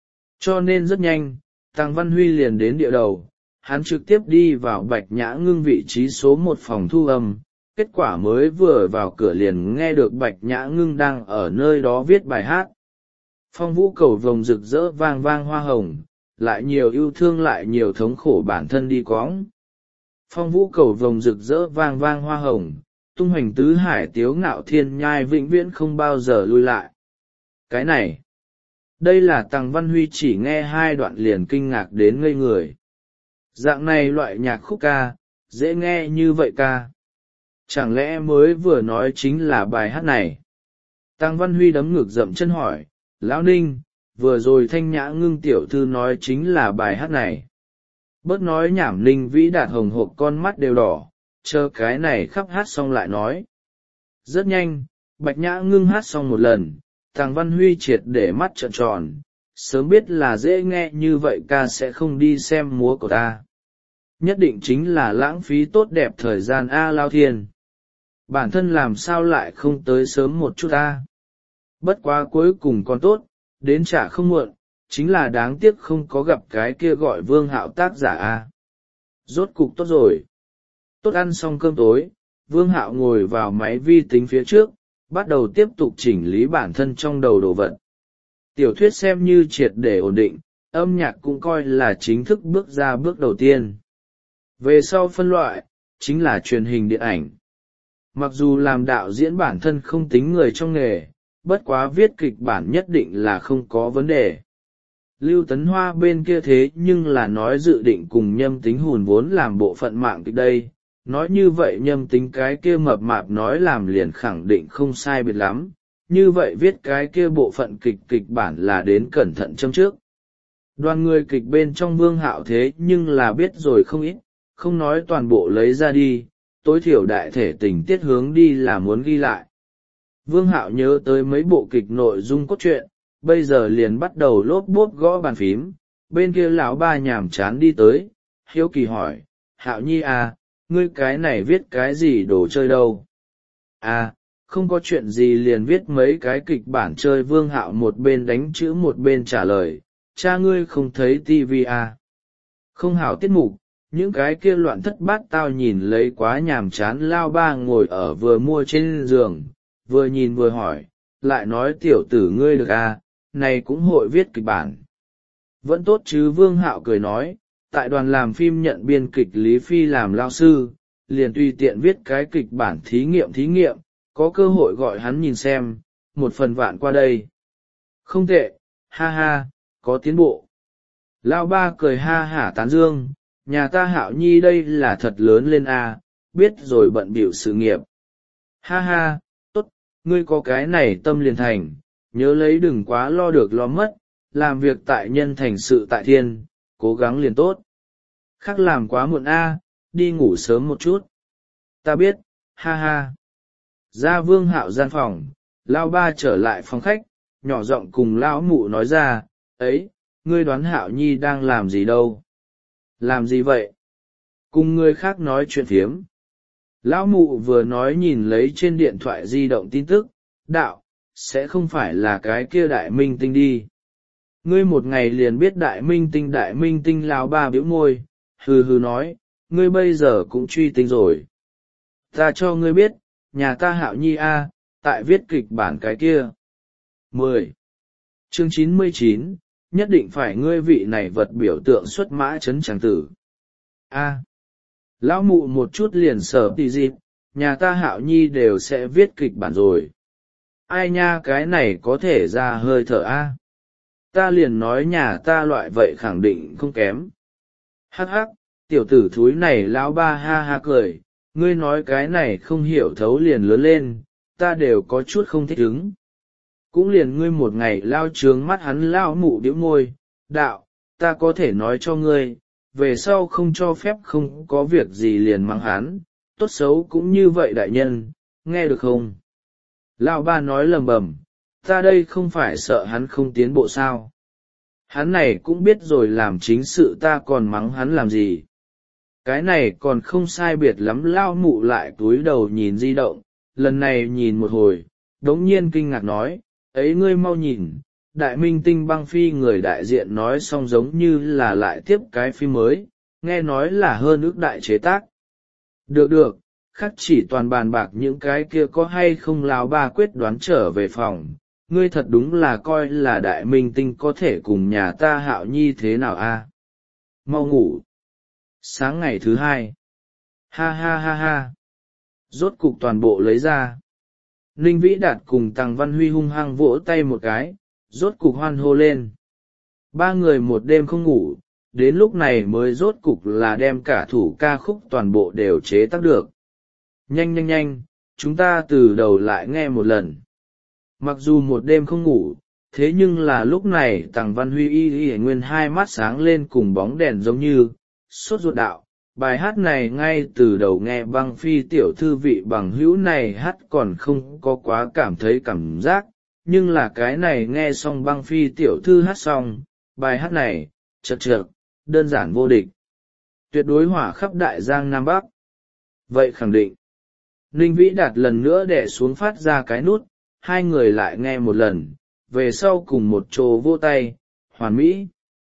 Cho nên rất nhanh, Tằng Văn Huy liền đến địa đầu, hắn trực tiếp đi vào Bạch Nhã Ngưng vị trí số một phòng thu âm. Kết quả mới vừa vào cửa liền nghe được Bạch Nhã Ngưng đang ở nơi đó viết bài hát. Phong vũ cầu vồng rực rỡ vang vang hoa hồng, lại nhiều yêu thương lại nhiều thống khổ bản thân đi cõng. Phong vũ cầu vồng rực rỡ vang vang hoa hồng, tung hoành tứ hải tiếu ngạo thiên nhai vĩnh viễn không bao giờ lui lại. Cái này, đây là Tằng Văn Huy chỉ nghe hai đoạn liền kinh ngạc đến ngây người. Dạng này loại nhạc khúc ca, dễ nghe như vậy ca. Chẳng lẽ mới vừa nói chính là bài hát này? Tằng Văn Huy đấm ngực dậm chân hỏi, Lão Ninh, vừa rồi Thanh Nhã Ngưng tiểu thư nói chính là bài hát này. Bớt nói nhảm. Ninh Vĩ Đạt hồng hộc con mắt đều đỏ, chờ cái này khắp hát xong lại nói. Rất nhanh, Bạch Nhã Ngưng hát xong một lần, Tằng Văn Huy triệt để mắt trợn tròn, sớm biết là dễ nghe như vậy ca sẽ không đi xem múa của ta. Nhất định chính là lãng phí tốt đẹp thời gian A Lao Thiên. Bản thân làm sao lại không tới sớm một chút A. Bất quá cuối cùng còn tốt, đến chả không muộn, chính là đáng tiếc không có gặp cái kia gọi Vương Hạo tác giả A. Rốt cục tốt rồi. Tốt ăn xong cơm tối, Vương Hạo ngồi vào máy vi tính phía trước, bắt đầu tiếp tục chỉnh lý bản thân trong đầu đồ vật. Tiểu thuyết xem như triệt để ổn định, âm nhạc cũng coi là chính thức bước ra bước đầu tiên. Về sau phân loại, chính là truyền hình điện ảnh. Mặc dù làm đạo diễn bản thân không tính người trong nghề, bất quá viết kịch bản nhất định là không có vấn đề. Lưu Tấn Hoa bên kia thế nhưng là nói dự định cùng Nhâm Tính hùn vốn làm bộ phận mạng kịch đây. Nói như vậy Nhâm Tính cái kia mập mạp nói làm liền khẳng định không sai biệt lắm, như vậy viết cái kia bộ phận kịch kịch bản là đến cẩn thận châm trước. Đoàn người kịch bên trong Vương Hạo thế nhưng là biết rồi không ít, không nói toàn bộ lấy ra đi, tối thiểu đại thể tình tiết hướng đi là muốn ghi lại. Vương Hạo nhớ tới mấy bộ kịch nội dung cốt truyện, bây giờ liền bắt đầu lốp bốp gõ bàn phím, bên kia lão ba nhàm chán đi tới, hiếu kỳ hỏi, Hạo Nhi à, ngươi cái này viết cái gì đồ chơi đâu? À, không có chuyện gì liền viết mấy cái kịch bản chơi. Vương Hạo một bên đánh chữ một bên trả lời, cha ngươi không thấy tivi à? Không hảo tiết mục, những cái kia loạn thất bát tao nhìn lấy quá nhàm chán. Lao ba ngồi ở vừa mua trên giường, vừa nhìn vừa hỏi, lại nói tiểu tử ngươi được à, này cũng hội viết kịch bản. Vẫn tốt chứ. Vương Hạo cười nói, tại đoàn làm phim nhận biên kịch Lý Phi làm lao sư, liền tùy tiện viết cái kịch bản thí nghiệm thí nghiệm, có cơ hội gọi hắn nhìn xem, một phần vạn qua đây. Không tệ, ha ha, có tiến bộ. Lao ba cười ha hả tán dương, nhà ta Hạo Nhi đây là thật lớn lên a, biết rồi bận bịu sự nghiệp. Ha ha, tốt, ngươi có cái này tâm liền thành, nhớ lấy đừng quá lo được lo mất, làm việc tại nhân thành sự tại thiên, cố gắng liền tốt. Khác làm quá muộn a, đi ngủ sớm một chút. Ta biết, ha ha. Ra Vương Hạo gian phòng, Lao ba trở lại phòng khách, nhỏ giọng cùng lão mụ nói ra, ấy, ngươi đoán Hạo Nhi đang làm gì đâu? Làm gì vậy? Cùng người khác nói chuyện phiếm. Lão mụ vừa nói nhìn lấy trên điện thoại di động tin tức, đạo, sẽ không phải là cái kia đại minh tinh đi. Ngươi một ngày liền biết đại minh tinh đại minh tinh. Lão ba bĩu môi, hừ hừ nói, ngươi bây giờ cũng truy tinh rồi. Ta cho ngươi biết, nhà ta Hạo Nhi a, tại viết kịch bản cái kia. mười. Chương chín mươi chín, nhất định phải ngươi vị này vật biểu tượng xuất mã chấn tràng tử. A. Lão mụ một chút liền sở tì dịp, nhà ta Hạo Nhi đều sẽ viết kịch bản rồi. Ai nha, cái này có thể ra hơi thở a. Ta liền nói nhà ta loại vậy khẳng định không kém. Hắc hắc, Tiểu tử thúi này lão ba ha ha cười, ngươi nói cái này không hiểu thấu liền lớn lên, ta đều có chút không thích ứng. Cũng liền ngươi một ngày lao trướng mắt hắn lao mụ điếu môi, đạo, ta có thể nói cho ngươi, về sau không cho phép không có việc gì liền mắng hắn, tốt xấu cũng như vậy đại nhân, nghe được không? Lão ba nói lầm bầm, ta đây không phải sợ hắn không tiến bộ sao? Hắn này cũng biết rồi làm chính sự ta còn mắng hắn làm gì? Cái này còn không sai biệt lắm. Lao mụ lại cúi đầu nhìn di động, lần này nhìn một hồi, đống nhiên kinh ngạc nói, ấy ngươi mau nhìn, đại minh tinh băng phi người đại diện nói xong giống như là lại tiếp cái phim mới, nghe nói là hơn ước đại chế tác. Được được, khắc chỉ toàn bàn bạc những cái kia có hay không. Lão ba quyết đoán trở về phòng, ngươi thật đúng là coi là đại minh tinh có thể cùng nhà ta Hạo Nhi thế nào a? Mau ngủ. Sáng ngày thứ hai, ha ha ha ha, rốt cục toàn bộ lấy ra. Ninh Vĩ Đạt cùng Tằng Văn Huy hung hăng vỗ tay một cái, rốt cục hoan hô lên. Ba người một đêm không ngủ, đến lúc này mới rốt cục là đem cả thủ ca khúc toàn bộ đều chế tác được. Nhanh nhanh nhanh, chúng ta từ đầu lại nghe một lần. Mặc dù một đêm không ngủ, thế nhưng là lúc này Tằng Văn Huy y y nguyên hai mắt sáng lên cùng bóng đèn giống như, sốt ruột đạo. Bài hát này ngay từ đầu nghe băng phi tiểu thư vị bằng hữu này hát còn không có quá cảm thấy cảm giác, nhưng là cái này nghe xong băng phi tiểu thư hát xong, bài hát này, chật chật, đơn giản vô địch. Tuyệt đối hỏa khắp đại giang Nam Bắc. Vậy khẳng định. Ninh Vĩ Đạt lần nữa đè xuống phát ra cái nút, hai người lại nghe một lần, về sau cùng một chỗ vô tay, hoàn mỹ.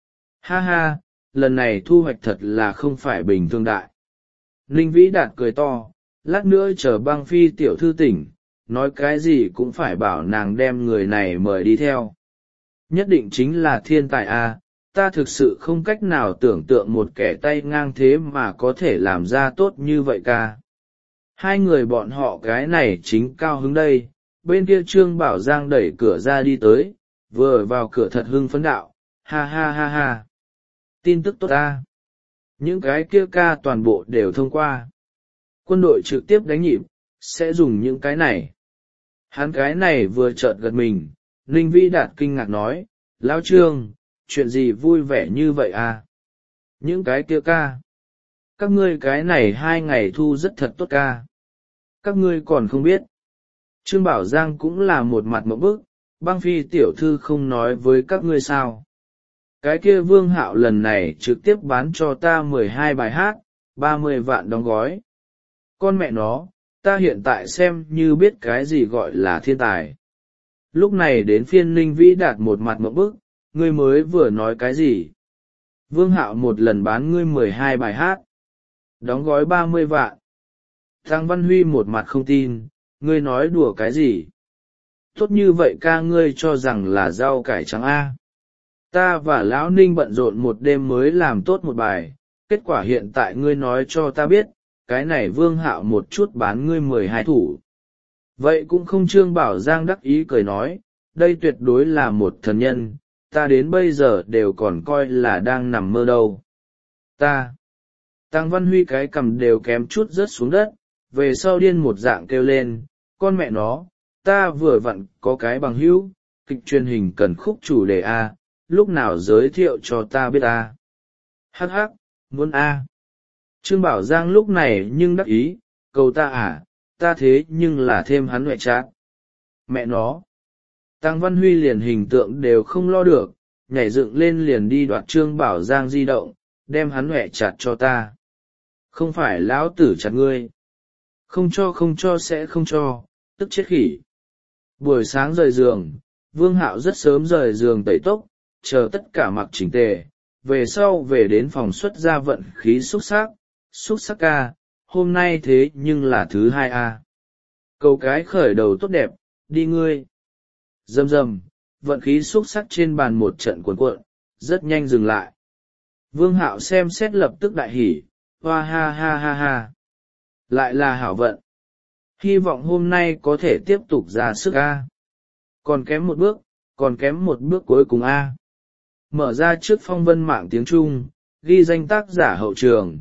Ha ha, lần này thu hoạch thật là không phải bình thường đại. Ninh Vĩ Đạt cười to, lát nữa chờ băng phi tiểu thư tỉnh, nói cái gì cũng phải bảo nàng đem người này mời đi theo. Nhất định chính là thiên tài a, ta thực sự không cách nào tưởng tượng một kẻ tay ngang thế mà có thể làm ra tốt như vậy ca. Hai người bọn họ cái này chính cao hứng đây, bên kia Trương Bảo Giang đẩy cửa ra đi tới, vừa vào cửa thật hưng phấn đạo, ha ha ha ha. Tin tức tốt ta. Những cái kia ca toàn bộ đều thông qua. Quân đội trực tiếp đánh nhịp, sẽ dùng những cái này. Hắn cái này vừa chợt gật mình, Ninh Vĩ Đạt kinh ngạc nói, Lão Trương, chuyện gì vui vẻ như vậy à? Những cái kia ca. Các ngươi cái này hai ngày thu rất thật tốt ca. Các ngươi còn không biết. Trương Bảo Giang cũng là một mặt mộng bức, băng phi tiểu thư không nói với các ngươi sao. Cái kia Vương Hạo lần này trực tiếp bán cho ta mười hai bài hát, ba mươi vạn đóng gói. Con mẹ nó, ta hiện tại xem như biết cái gì gọi là thiên tài. Lúc này đến phiên Ninh Vĩ Đạt một mặt mộng bức, ngươi mới vừa nói cái gì? Vương Hạo một lần bán ngươi mười hai bài hát, đóng gói ba mươi vạn. Tằng Văn Huy một mặt không tin, ngươi nói đùa cái gì? Tốt như vậy ca ngươi cho rằng là rau cải trắng A. Ta và Lão Ninh bận rộn một đêm mới làm tốt một bài, kết quả hiện tại ngươi nói cho ta biết, cái này Vương Hạo một chút bán ngươi mười hai thủ. Vậy cũng không. Trương Bảo Giang đắc ý cười nói, đây tuyệt đối là một thần nhân, ta đến bây giờ đều còn coi là đang nằm mơ đâu. Ta. Tằng Văn Huy cái cằm đều kém chút rớt xuống đất, về sau điên một dạng kêu lên, con mẹ nó, ta vừa vặn có cái bằng hữu, kịch truyền hình cần khúc chủ đề A, lúc nào giới thiệu cho ta biết A. Hắc hắc, muốn A. Trương Bảo Giang lúc này nhưng đắc ý, cầu ta à, ta thế nhưng là thêm hắn ngoại trát. Mẹ nó. Tằng Văn Huy liền hình tượng đều không lo được, nhảy dựng lên liền đi đoạt Trương Bảo Giang di động, đem hắn ngoại chặt cho ta. Không phải lão tử chặt ngươi. Không cho không cho sẽ không cho, tức chết khỉ. Buổi sáng rời giường, Vương Hạo rất sớm rời giường tẩy tóc, chờ tất cả mặc chỉnh tề, về sau về đến phòng xuất ra vận khí xúc sắc, xúc sắc ca, hôm nay thế nhưng là thứ hai a. Cầu cái khởi đầu tốt đẹp, đi ngươi. Rầm rầm, vận khí xúc sắc trên bàn một trận cuộn cuộn, rất nhanh dừng lại. Vương Hạo xem xét lập tức đại hỉ, hoa ha ha ha ha. Lại là hảo vận. Hy vọng hôm nay có thể tiếp tục ra sức a. Còn kém một bước, còn kém một bước cuối cùng a. Mở ra trước phong vân mạng tiếng Trung, ghi danh tác giả hậu trường,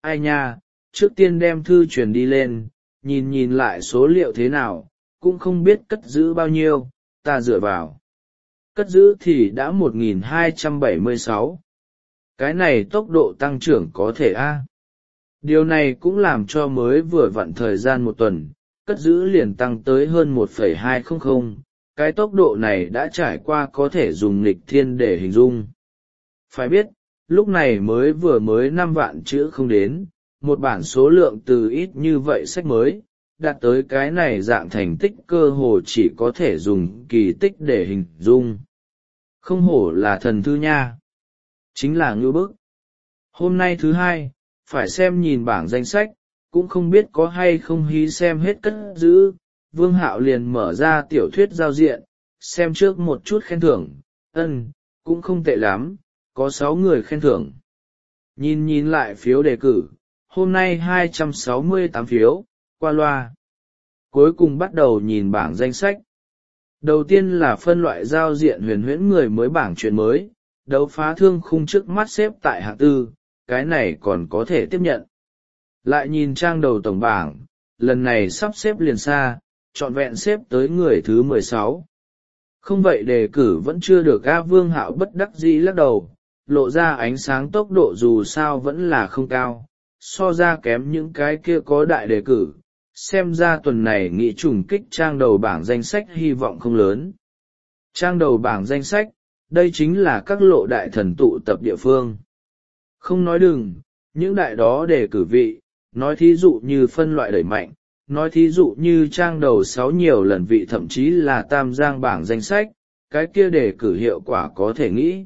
ai nha, trước tiên đem thư truyền đi lên, nhìn nhìn lại số liệu thế nào, cũng không biết cất giữ bao nhiêu, ta dựa vào. Cất giữ thì đã một nghìn hai trăm bảy mươi sáu. Cái này tốc độ tăng trưởng có thể a. Điều này cũng làm cho mới vừa vặn thời gian một tuần, cất giữ liền tăng tới hơn một phẩy hai không không, cái tốc độ này đã trải qua có thể dùng nghịch thiên để hình dung. Phải biết, lúc này mới vừa mới năm vạn chữ không đến, một bản số lượng từ ít như vậy sách mới, đạt tới cái này dạng thành tích cơ hồ chỉ có thể dùng kỳ tích để hình dung. Không hổ là thần thư nha. Chính là ngưu bức. Hôm nay thứ hai, phải xem nhìn bảng danh sách, cũng không biết có hay không hí xem hết cất giữ. Vương Hạo liền mở ra tiểu thuyết giao diện, xem trước một chút khen thưởng, ân, cũng không tệ lắm, có sáu người khen thưởng. Nhìn nhìn lại phiếu đề cử, hôm nay hai trăm sáu mươi tám phiếu, qua loa. Cuối cùng bắt đầu nhìn bảng danh sách. Đầu tiên là phân loại giao diện huyền huyễn người mới bảng chuyện mới, đấu phá thương khung trước mắt xếp tại hạng tư, cái này còn có thể tiếp nhận. Lại nhìn trang đầu tổng bảng, lần này sắp xếp liền xa, trọn vẹn xếp tới người thứ mười sáu. Không vậy đề cử vẫn chưa được. A Vương Hạo bất đắc dĩ lắc đầu, lộ ra ánh sáng tốc độ dù sao vẫn là không cao, so ra kém những cái kia có đại đề cử, xem ra tuần này nghĩ trùng kích trang đầu bảng danh sách hy vọng không lớn. Trang đầu bảng danh sách, đây chính là các lộ đại thần tụ tập địa phương. Không nói đừng, những đại đó đề cử vị, nói thí dụ như phân loại đẩy mạnh, nói thí dụ như trang đầu sáu nhiều lần vị thậm chí là tam giang bảng danh sách, cái kia đề cử hiệu quả có thể nghĩ.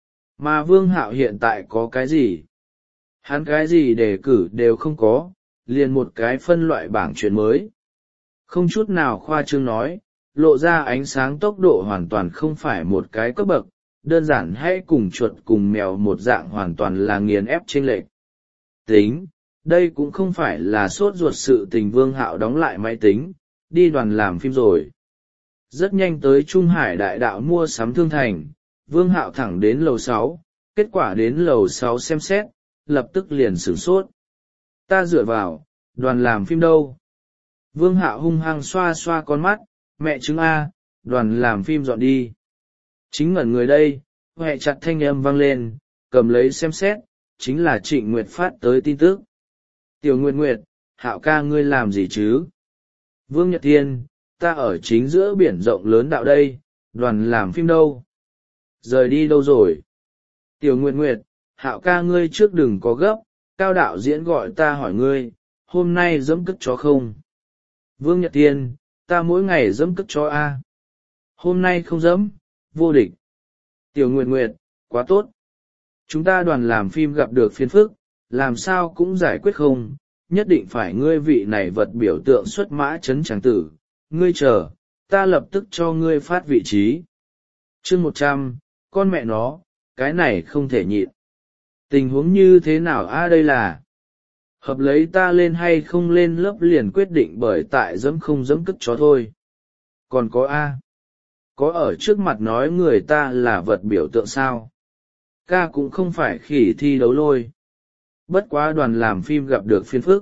Mà Vương Hạo hiện tại có cái gì? Hắn cái gì đề cử đều không có, liền một cái phân loại bảng chuyện mới. Không chút nào khoa trương nói, lộ ra ánh sáng tốc độ hoàn toàn không phải một cái cấp bậc, đơn giản hay cùng chuột cùng mèo một dạng hoàn toàn là nghiền ép chênh lệch. Tính, đây cũng không phải là sốt ruột sự tình. Vương Hạo đóng lại máy tính, đi đoàn làm phim rồi. Rất nhanh tới Trung Hải đại đạo mua sắm thương thành, Vương Hạo thẳng đến lầu sáu, kết quả đến lầu sáu xem xét, lập tức liền sửng sốt. Ta dựa vào, đoàn làm phim đâu? Vương Hạo hung hăng xoa xoa con mắt, mẹ chứng A, đoàn làm phim dọn đi. Chính ngẩn người đây, hệ chặt thanh âm vang lên, cầm lấy xem xét, chính là Trịnh Nguyệt phát tới tin tức. Tiểu Nguyệt Nguyệt, Hạo ca ngươi làm gì chứ? Vương Nhật Thiên, ta ở chính giữa biển rộng lớn đạo đây, đoàn làm phim đâu? Rời đi đâu rồi? Tiểu Nguyệt Nguyệt, Hạo ca ngươi trước đừng có gấp, Cao đạo diễn gọi ta hỏi ngươi, hôm nay dẫm cất chó không? Vương Nhật Thiên, ta mỗi ngày dẫm cất chó A. Hôm nay không dẫm, vô địch. Tiểu Nguyệt Nguyệt, quá tốt. Chúng ta đoàn làm phim gặp được phiền phức, làm sao cũng giải quyết không, nhất định phải ngươi vị này vật biểu tượng xuất mã chấn tràng tử, ngươi chờ, ta lập tức cho ngươi phát vị trí. Chương một trăm, con mẹ nó, cái này không thể nhịn. Tình huống như thế nào a? Đây là hợp lấy ta lên hay không lên lớp liền quyết định bởi tại dẫm không dẫm cất chó thôi. Còn có a, có ở trước mặt nói người ta là vật biểu tượng sao? Ca cũng không phải khỉ thi đấu lôi. Bất quá đoàn làm phim gặp được phiền phức.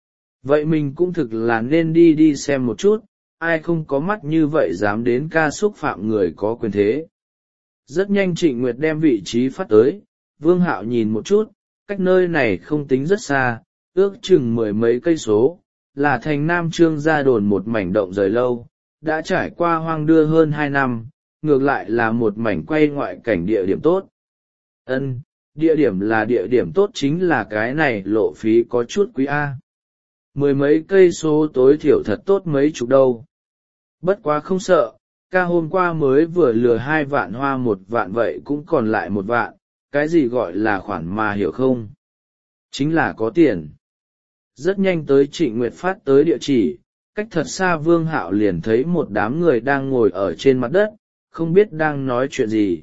Vậy mình cũng thực là nên đi đi xem một chút, ai không có mắt như vậy dám đến ca xúc phạm người có quyền thế. Rất nhanh Trịnh Nguyệt đem vị trí phát tới, Vương Hạo nhìn một chút, cách nơi này không tính rất xa, ước chừng mười mấy cây số, là thành Nam Trương gia đồn một mảnh động rời lâu, đã trải qua hoang đưa hơn hai năm, ngược lại là một mảnh quay ngoại cảnh địa điểm tốt. Ân, địa điểm là địa điểm tốt, chính là cái này lộ phí có chút quý A. Mười mấy cây số tối thiểu thật tốt mấy chục đâu. Bất quá không sợ, ca hôm qua mới vừa lừa hai vạn hoa một vạn vậy cũng còn lại một vạn, cái gì gọi là khoản mà hiểu không? Chính là có tiền. Rất nhanh tới Trịnh Nguyệt phát tới địa chỉ, cách thật xa Vương Hạo liền thấy một đám người đang ngồi ở trên mặt đất, không biết đang nói chuyện gì.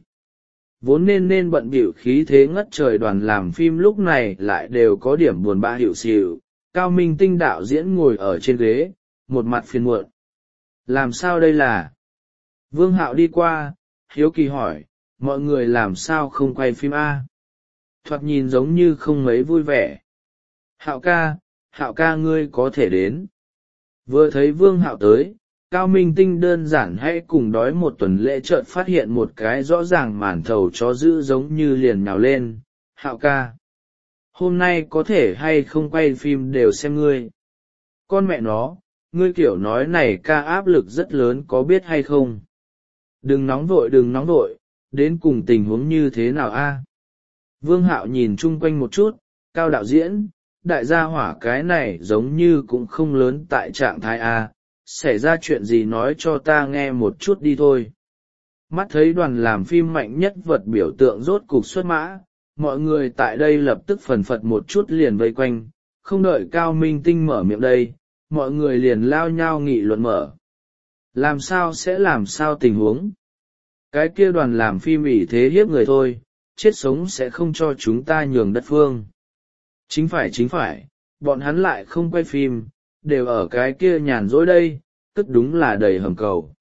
Vốn nên nên bận bịu khí thế ngất trời đoàn làm phim lúc này lại đều có điểm buồn bã hiệu xìu. Cao Minh Tinh đạo diễn ngồi ở trên ghế, một mặt phiền muộn. Làm sao đây là? Vương Hạo đi qua, hiếu kỳ hỏi, mọi người làm sao không quay phim A? Thoạt nhìn giống như không mấy vui vẻ. Hạo ca, Hạo ca ngươi có thể đến. Vừa thấy Vương Hạo tới, Cao Minh Tinh đơn giản hãy cùng đói một tuần lễ chợt phát hiện một cái rõ ràng màn thầu chó dữ giống như liền nhào lên. Hạo ca, hôm nay có thể hay không quay phim đều xem ngươi. Con mẹ nó, ngươi kiểu nói này ca áp lực rất lớn có biết hay không? Đừng nóng vội đừng nóng vội, đến cùng tình huống như thế nào a? Vương Hạo nhìn chung quanh một chút, Cao đạo diễn, đại gia hỏa cái này giống như cũng không lớn tại trạng thái a, xảy ra chuyện gì nói cho ta nghe một chút đi thôi. Mắt thấy đoàn làm phim mạnh nhất vật biểu tượng rốt cục xuất mã, mọi người tại đây lập tức phần phật một chút liền vây quanh, không đợi Cao Minh Tinh mở miệng đây, mọi người liền lao nhau nghị luận mở. Làm sao sẽ làm sao tình huống? Cái kia đoàn làm phim ỷ thế hiếp người thôi, chết sống sẽ không cho chúng ta nhường đất phương. Chính phải chính phải, bọn hắn lại không quay phim, đều ở cái kia nhàn rỗi đây, tức đúng là đầy hầm cầu.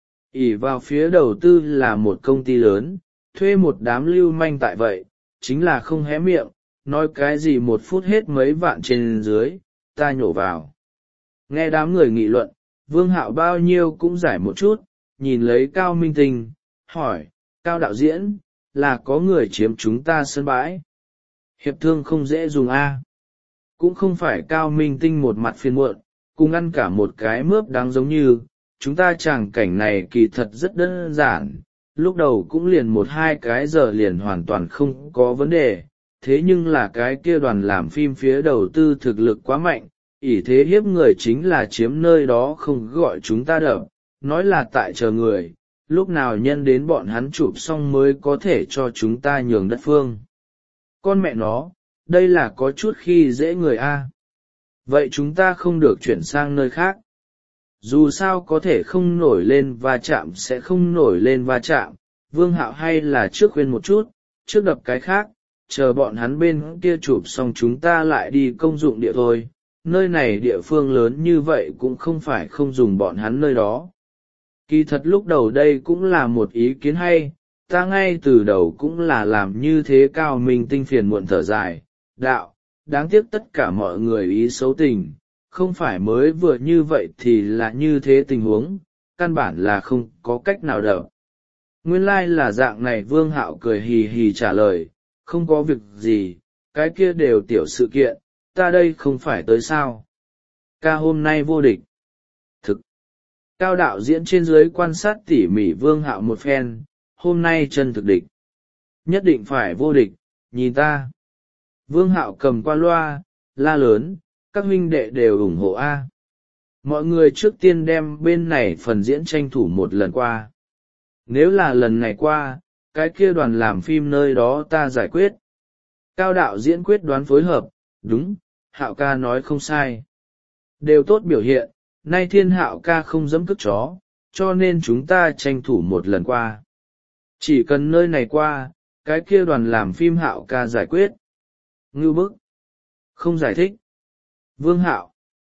ỷ vào phía đầu tư là một công ty lớn, thuê một đám lưu manh tại vậy, chính là không hé miệng, nói cái gì một phút hết mấy vạn trên dưới, ta nhổ vào. Nghe đám người nghị luận, Vương Hạo bao nhiêu cũng giải một chút, nhìn lấy Cao Minh Tinh, hỏi, Cao đạo diễn, là có người chiếm chúng ta sân bãi. Hiệp thương không dễ dùng a. Cũng không phải Cao Minh Tinh một mặt phiền muộn, cùng ăn cả một cái mướp đáng giống như, chúng ta tràng cảnh này kỳ thật rất đơn giản, lúc đầu cũng liền một hai cái giờ liền hoàn toàn không có vấn đề, thế nhưng là cái kia đoàn làm phim phía đầu tư thực lực quá mạnh, ỷ thế hiếp người chính là chiếm nơi đó không gọi chúng ta đập, nói là tại chờ người, lúc nào nhân đến bọn hắn chụp xong mới có thể cho chúng ta nhường đất phương. Con mẹ nó, đây là có chút khi dễ người a. Vậy chúng ta không được chuyển sang nơi khác. Dù sao có thể không nổi lên va chạm sẽ không nổi lên va chạm, Vương Hạo hay là trước khuyên một chút, trước đập cái khác, chờ bọn hắn bên kia chụp xong chúng ta lại đi công dụng địa thôi, nơi này địa phương lớn như vậy cũng không phải không dùng bọn hắn nơi đó. Kỳ thật lúc đầu đây cũng là một ý kiến hay, ta ngay từ đầu cũng là làm như thế. Cao Minh Tinh phiền muộn thở dài, đạo, đáng tiếc tất cả mọi người ý xấu tình, không phải mới vừa như vậy thì là như thế tình huống, căn bản là không có cách nào đâu. Nguyên lai like là dạng này. Vương Hạo cười hì hì trả lời, không có việc gì, cái kia đều tiểu sự kiện, ta đây không phải tới sao. Ca hôm nay vô địch. Thực. Cao đạo diễn trên dưới quan sát tỉ mỉ Vương Hạo một phen, hôm nay chân thực địch. Nhất định phải vô địch, nhìn ta. Vương Hạo cầm qua loa, la lớn, các huynh đệ đều ủng hộ A. Mọi người trước tiên đem bên này phần diễn tranh thủ một lần qua. Nếu là lần này qua, cái kia đoàn làm phim nơi đó ta giải quyết. Cao đạo diễn quyết đoán phối hợp, đúng, Hạo ca nói không sai. Đều tốt biểu hiện, nay thiên Hạo ca không dẫm cước chó, cho nên chúng ta tranh thủ một lần qua. Chỉ cần nơi này qua, cái kia đoàn làm phim Hạo ca giải quyết. Ngưu bức. Không giải thích. Vương Hạo.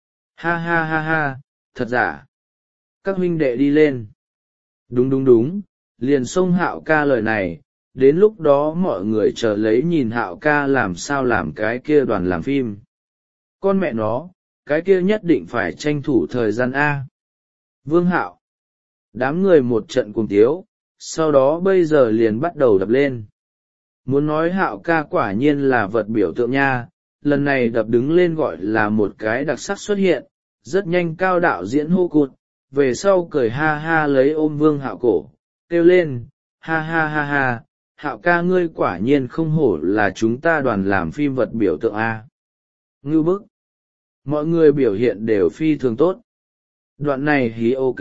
Ha ha ha ha, thật giả. Các huynh đệ đi lên. Đúng đúng đúng, liền xông Hạo ca lời này, đến lúc đó mọi người chờ lấy nhìn Hạo ca làm sao làm cái kia đoàn làm phim. Con mẹ nó, cái kia nhất định phải tranh thủ thời gian A. Vương Hạo. Đám người một trận cùng tiếu, sau đó bây giờ liền bắt đầu đập lên. Muốn nói Hạo ca quả nhiên là vật biểu tượng nha, lần này đập đứng lên gọi là một cái đặc sắc xuất hiện, rất nhanh Cao đạo diễn hô cụt, về sau cười ha ha lấy ôm Vương Hạo cổ, kêu lên, ha ha ha ha, Hạo ca ngươi quả nhiên không hổ là chúng ta đoàn làm phim vật biểu tượng A. Ngưu bức. Mọi người biểu hiện đều phi thường tốt. Đoạn này hí ok.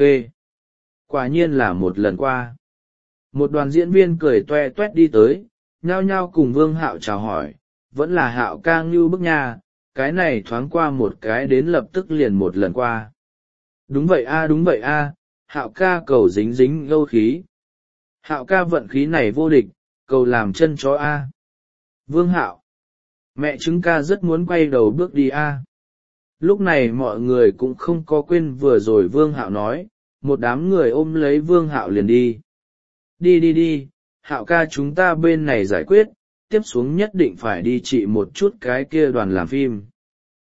Quả nhiên là một lần qua. Một đoàn diễn viên cười toe toét đi tới, nhao nhao cùng Vương Hạo chào hỏi, vẫn là Hạo ca ngưu bức nha, cái này thoáng qua một cái đến lập tức liền một lần qua. Đúng vậy a đúng vậy a, Hạo ca cầu dính dính gâu khí. Hạo ca vận khí này vô địch, cầu làm chân chó a. Vương Hạo. Mẹ chứng ca rất muốn quay đầu bước đi a. Lúc này mọi người cũng không có quên vừa rồi Vương Hạo nói, một đám người ôm lấy Vương Hạo liền đi. Đi đi đi, Hạo ca chúng ta bên này giải quyết, tiếp xuống nhất định phải đi trị một chút cái kia đoàn làm phim.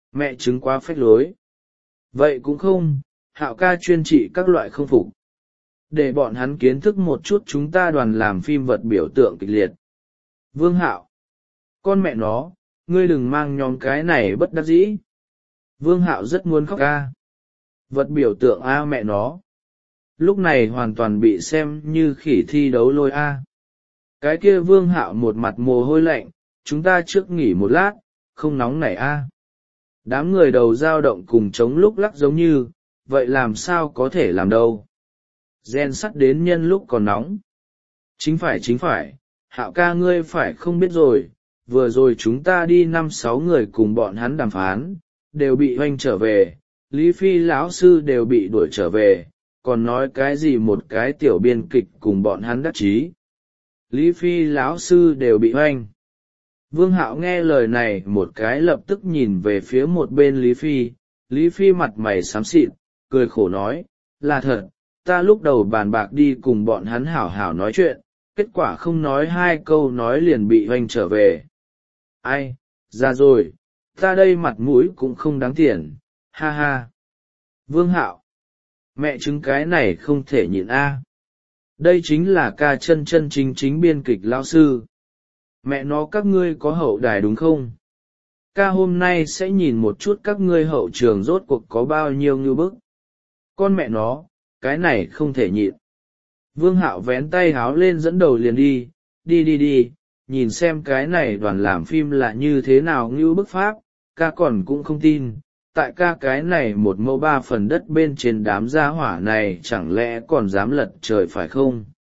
Mẹ chứng quá phách lối. Vậy cũng không, Hạo ca chuyên trị các loại không phục. Để bọn hắn kiến thức một chút chúng ta đoàn làm phim vật biểu tượng kịch liệt. Vương Hạo, con mẹ nó, ngươi đừng mang nhóm cái này bất đắc dĩ. Vương Hạo rất muốn khóc ca. Vật biểu tượng a mẹ nó. Lúc này hoàn toàn bị xem như khỉ thi đấu lôi a. Cái kia Vương Hạo một mặt mồ hôi lạnh, chúng ta trước nghỉ một lát, không nóng nảy a. Đám người đầu dao động cùng chống lúc lắc giống như, vậy làm sao có thể làm đâu. Gen sắt đến nhân lúc còn nóng. Chính phải chính phải, Hạo ca ngươi phải không biết rồi, vừa rồi chúng ta đi năm sáu người cùng bọn hắn đàm phán, đều bị hoanh trở về, Lý Phi lão sư đều bị đuổi trở về, còn nói cái gì một cái tiểu biên kịch cùng bọn hắn đắc chí. Lý Phi lão sư đều bị hoanh. Vương Hạo nghe lời này một cái lập tức nhìn về phía một bên Lý Phi, Lý Phi mặt mày xám xịt, cười khổ nói, là thật, ta lúc đầu bàn bạc đi cùng bọn hắn hảo hảo nói chuyện, kết quả không nói hai câu nói liền bị hoanh trở về. Ai, ra rồi, ta đây mặt mũi cũng không đáng tiền, ha ha. Vương Hạo, mẹ chứng cái này không thể nhịn a. Đây chính là ca chân chân chính chính biên kịch lão sư. Mẹ nó các ngươi có hậu đài đúng không? Ca hôm nay sẽ nhìn một chút các ngươi hậu trường rốt cuộc có bao nhiêu ngư bức. Con mẹ nó, cái này không thể nhịn. Vương Hạo vén tay háo lên dẫn đầu liền đi, đi đi đi, nhìn xem cái này đoàn làm phim là như thế nào ngư bức pháp, ca còn cũng không tin. Tại ca cái này một mẫu ba phần đất bên trên đám gia hỏa này chẳng lẽ còn dám lật trời phải không?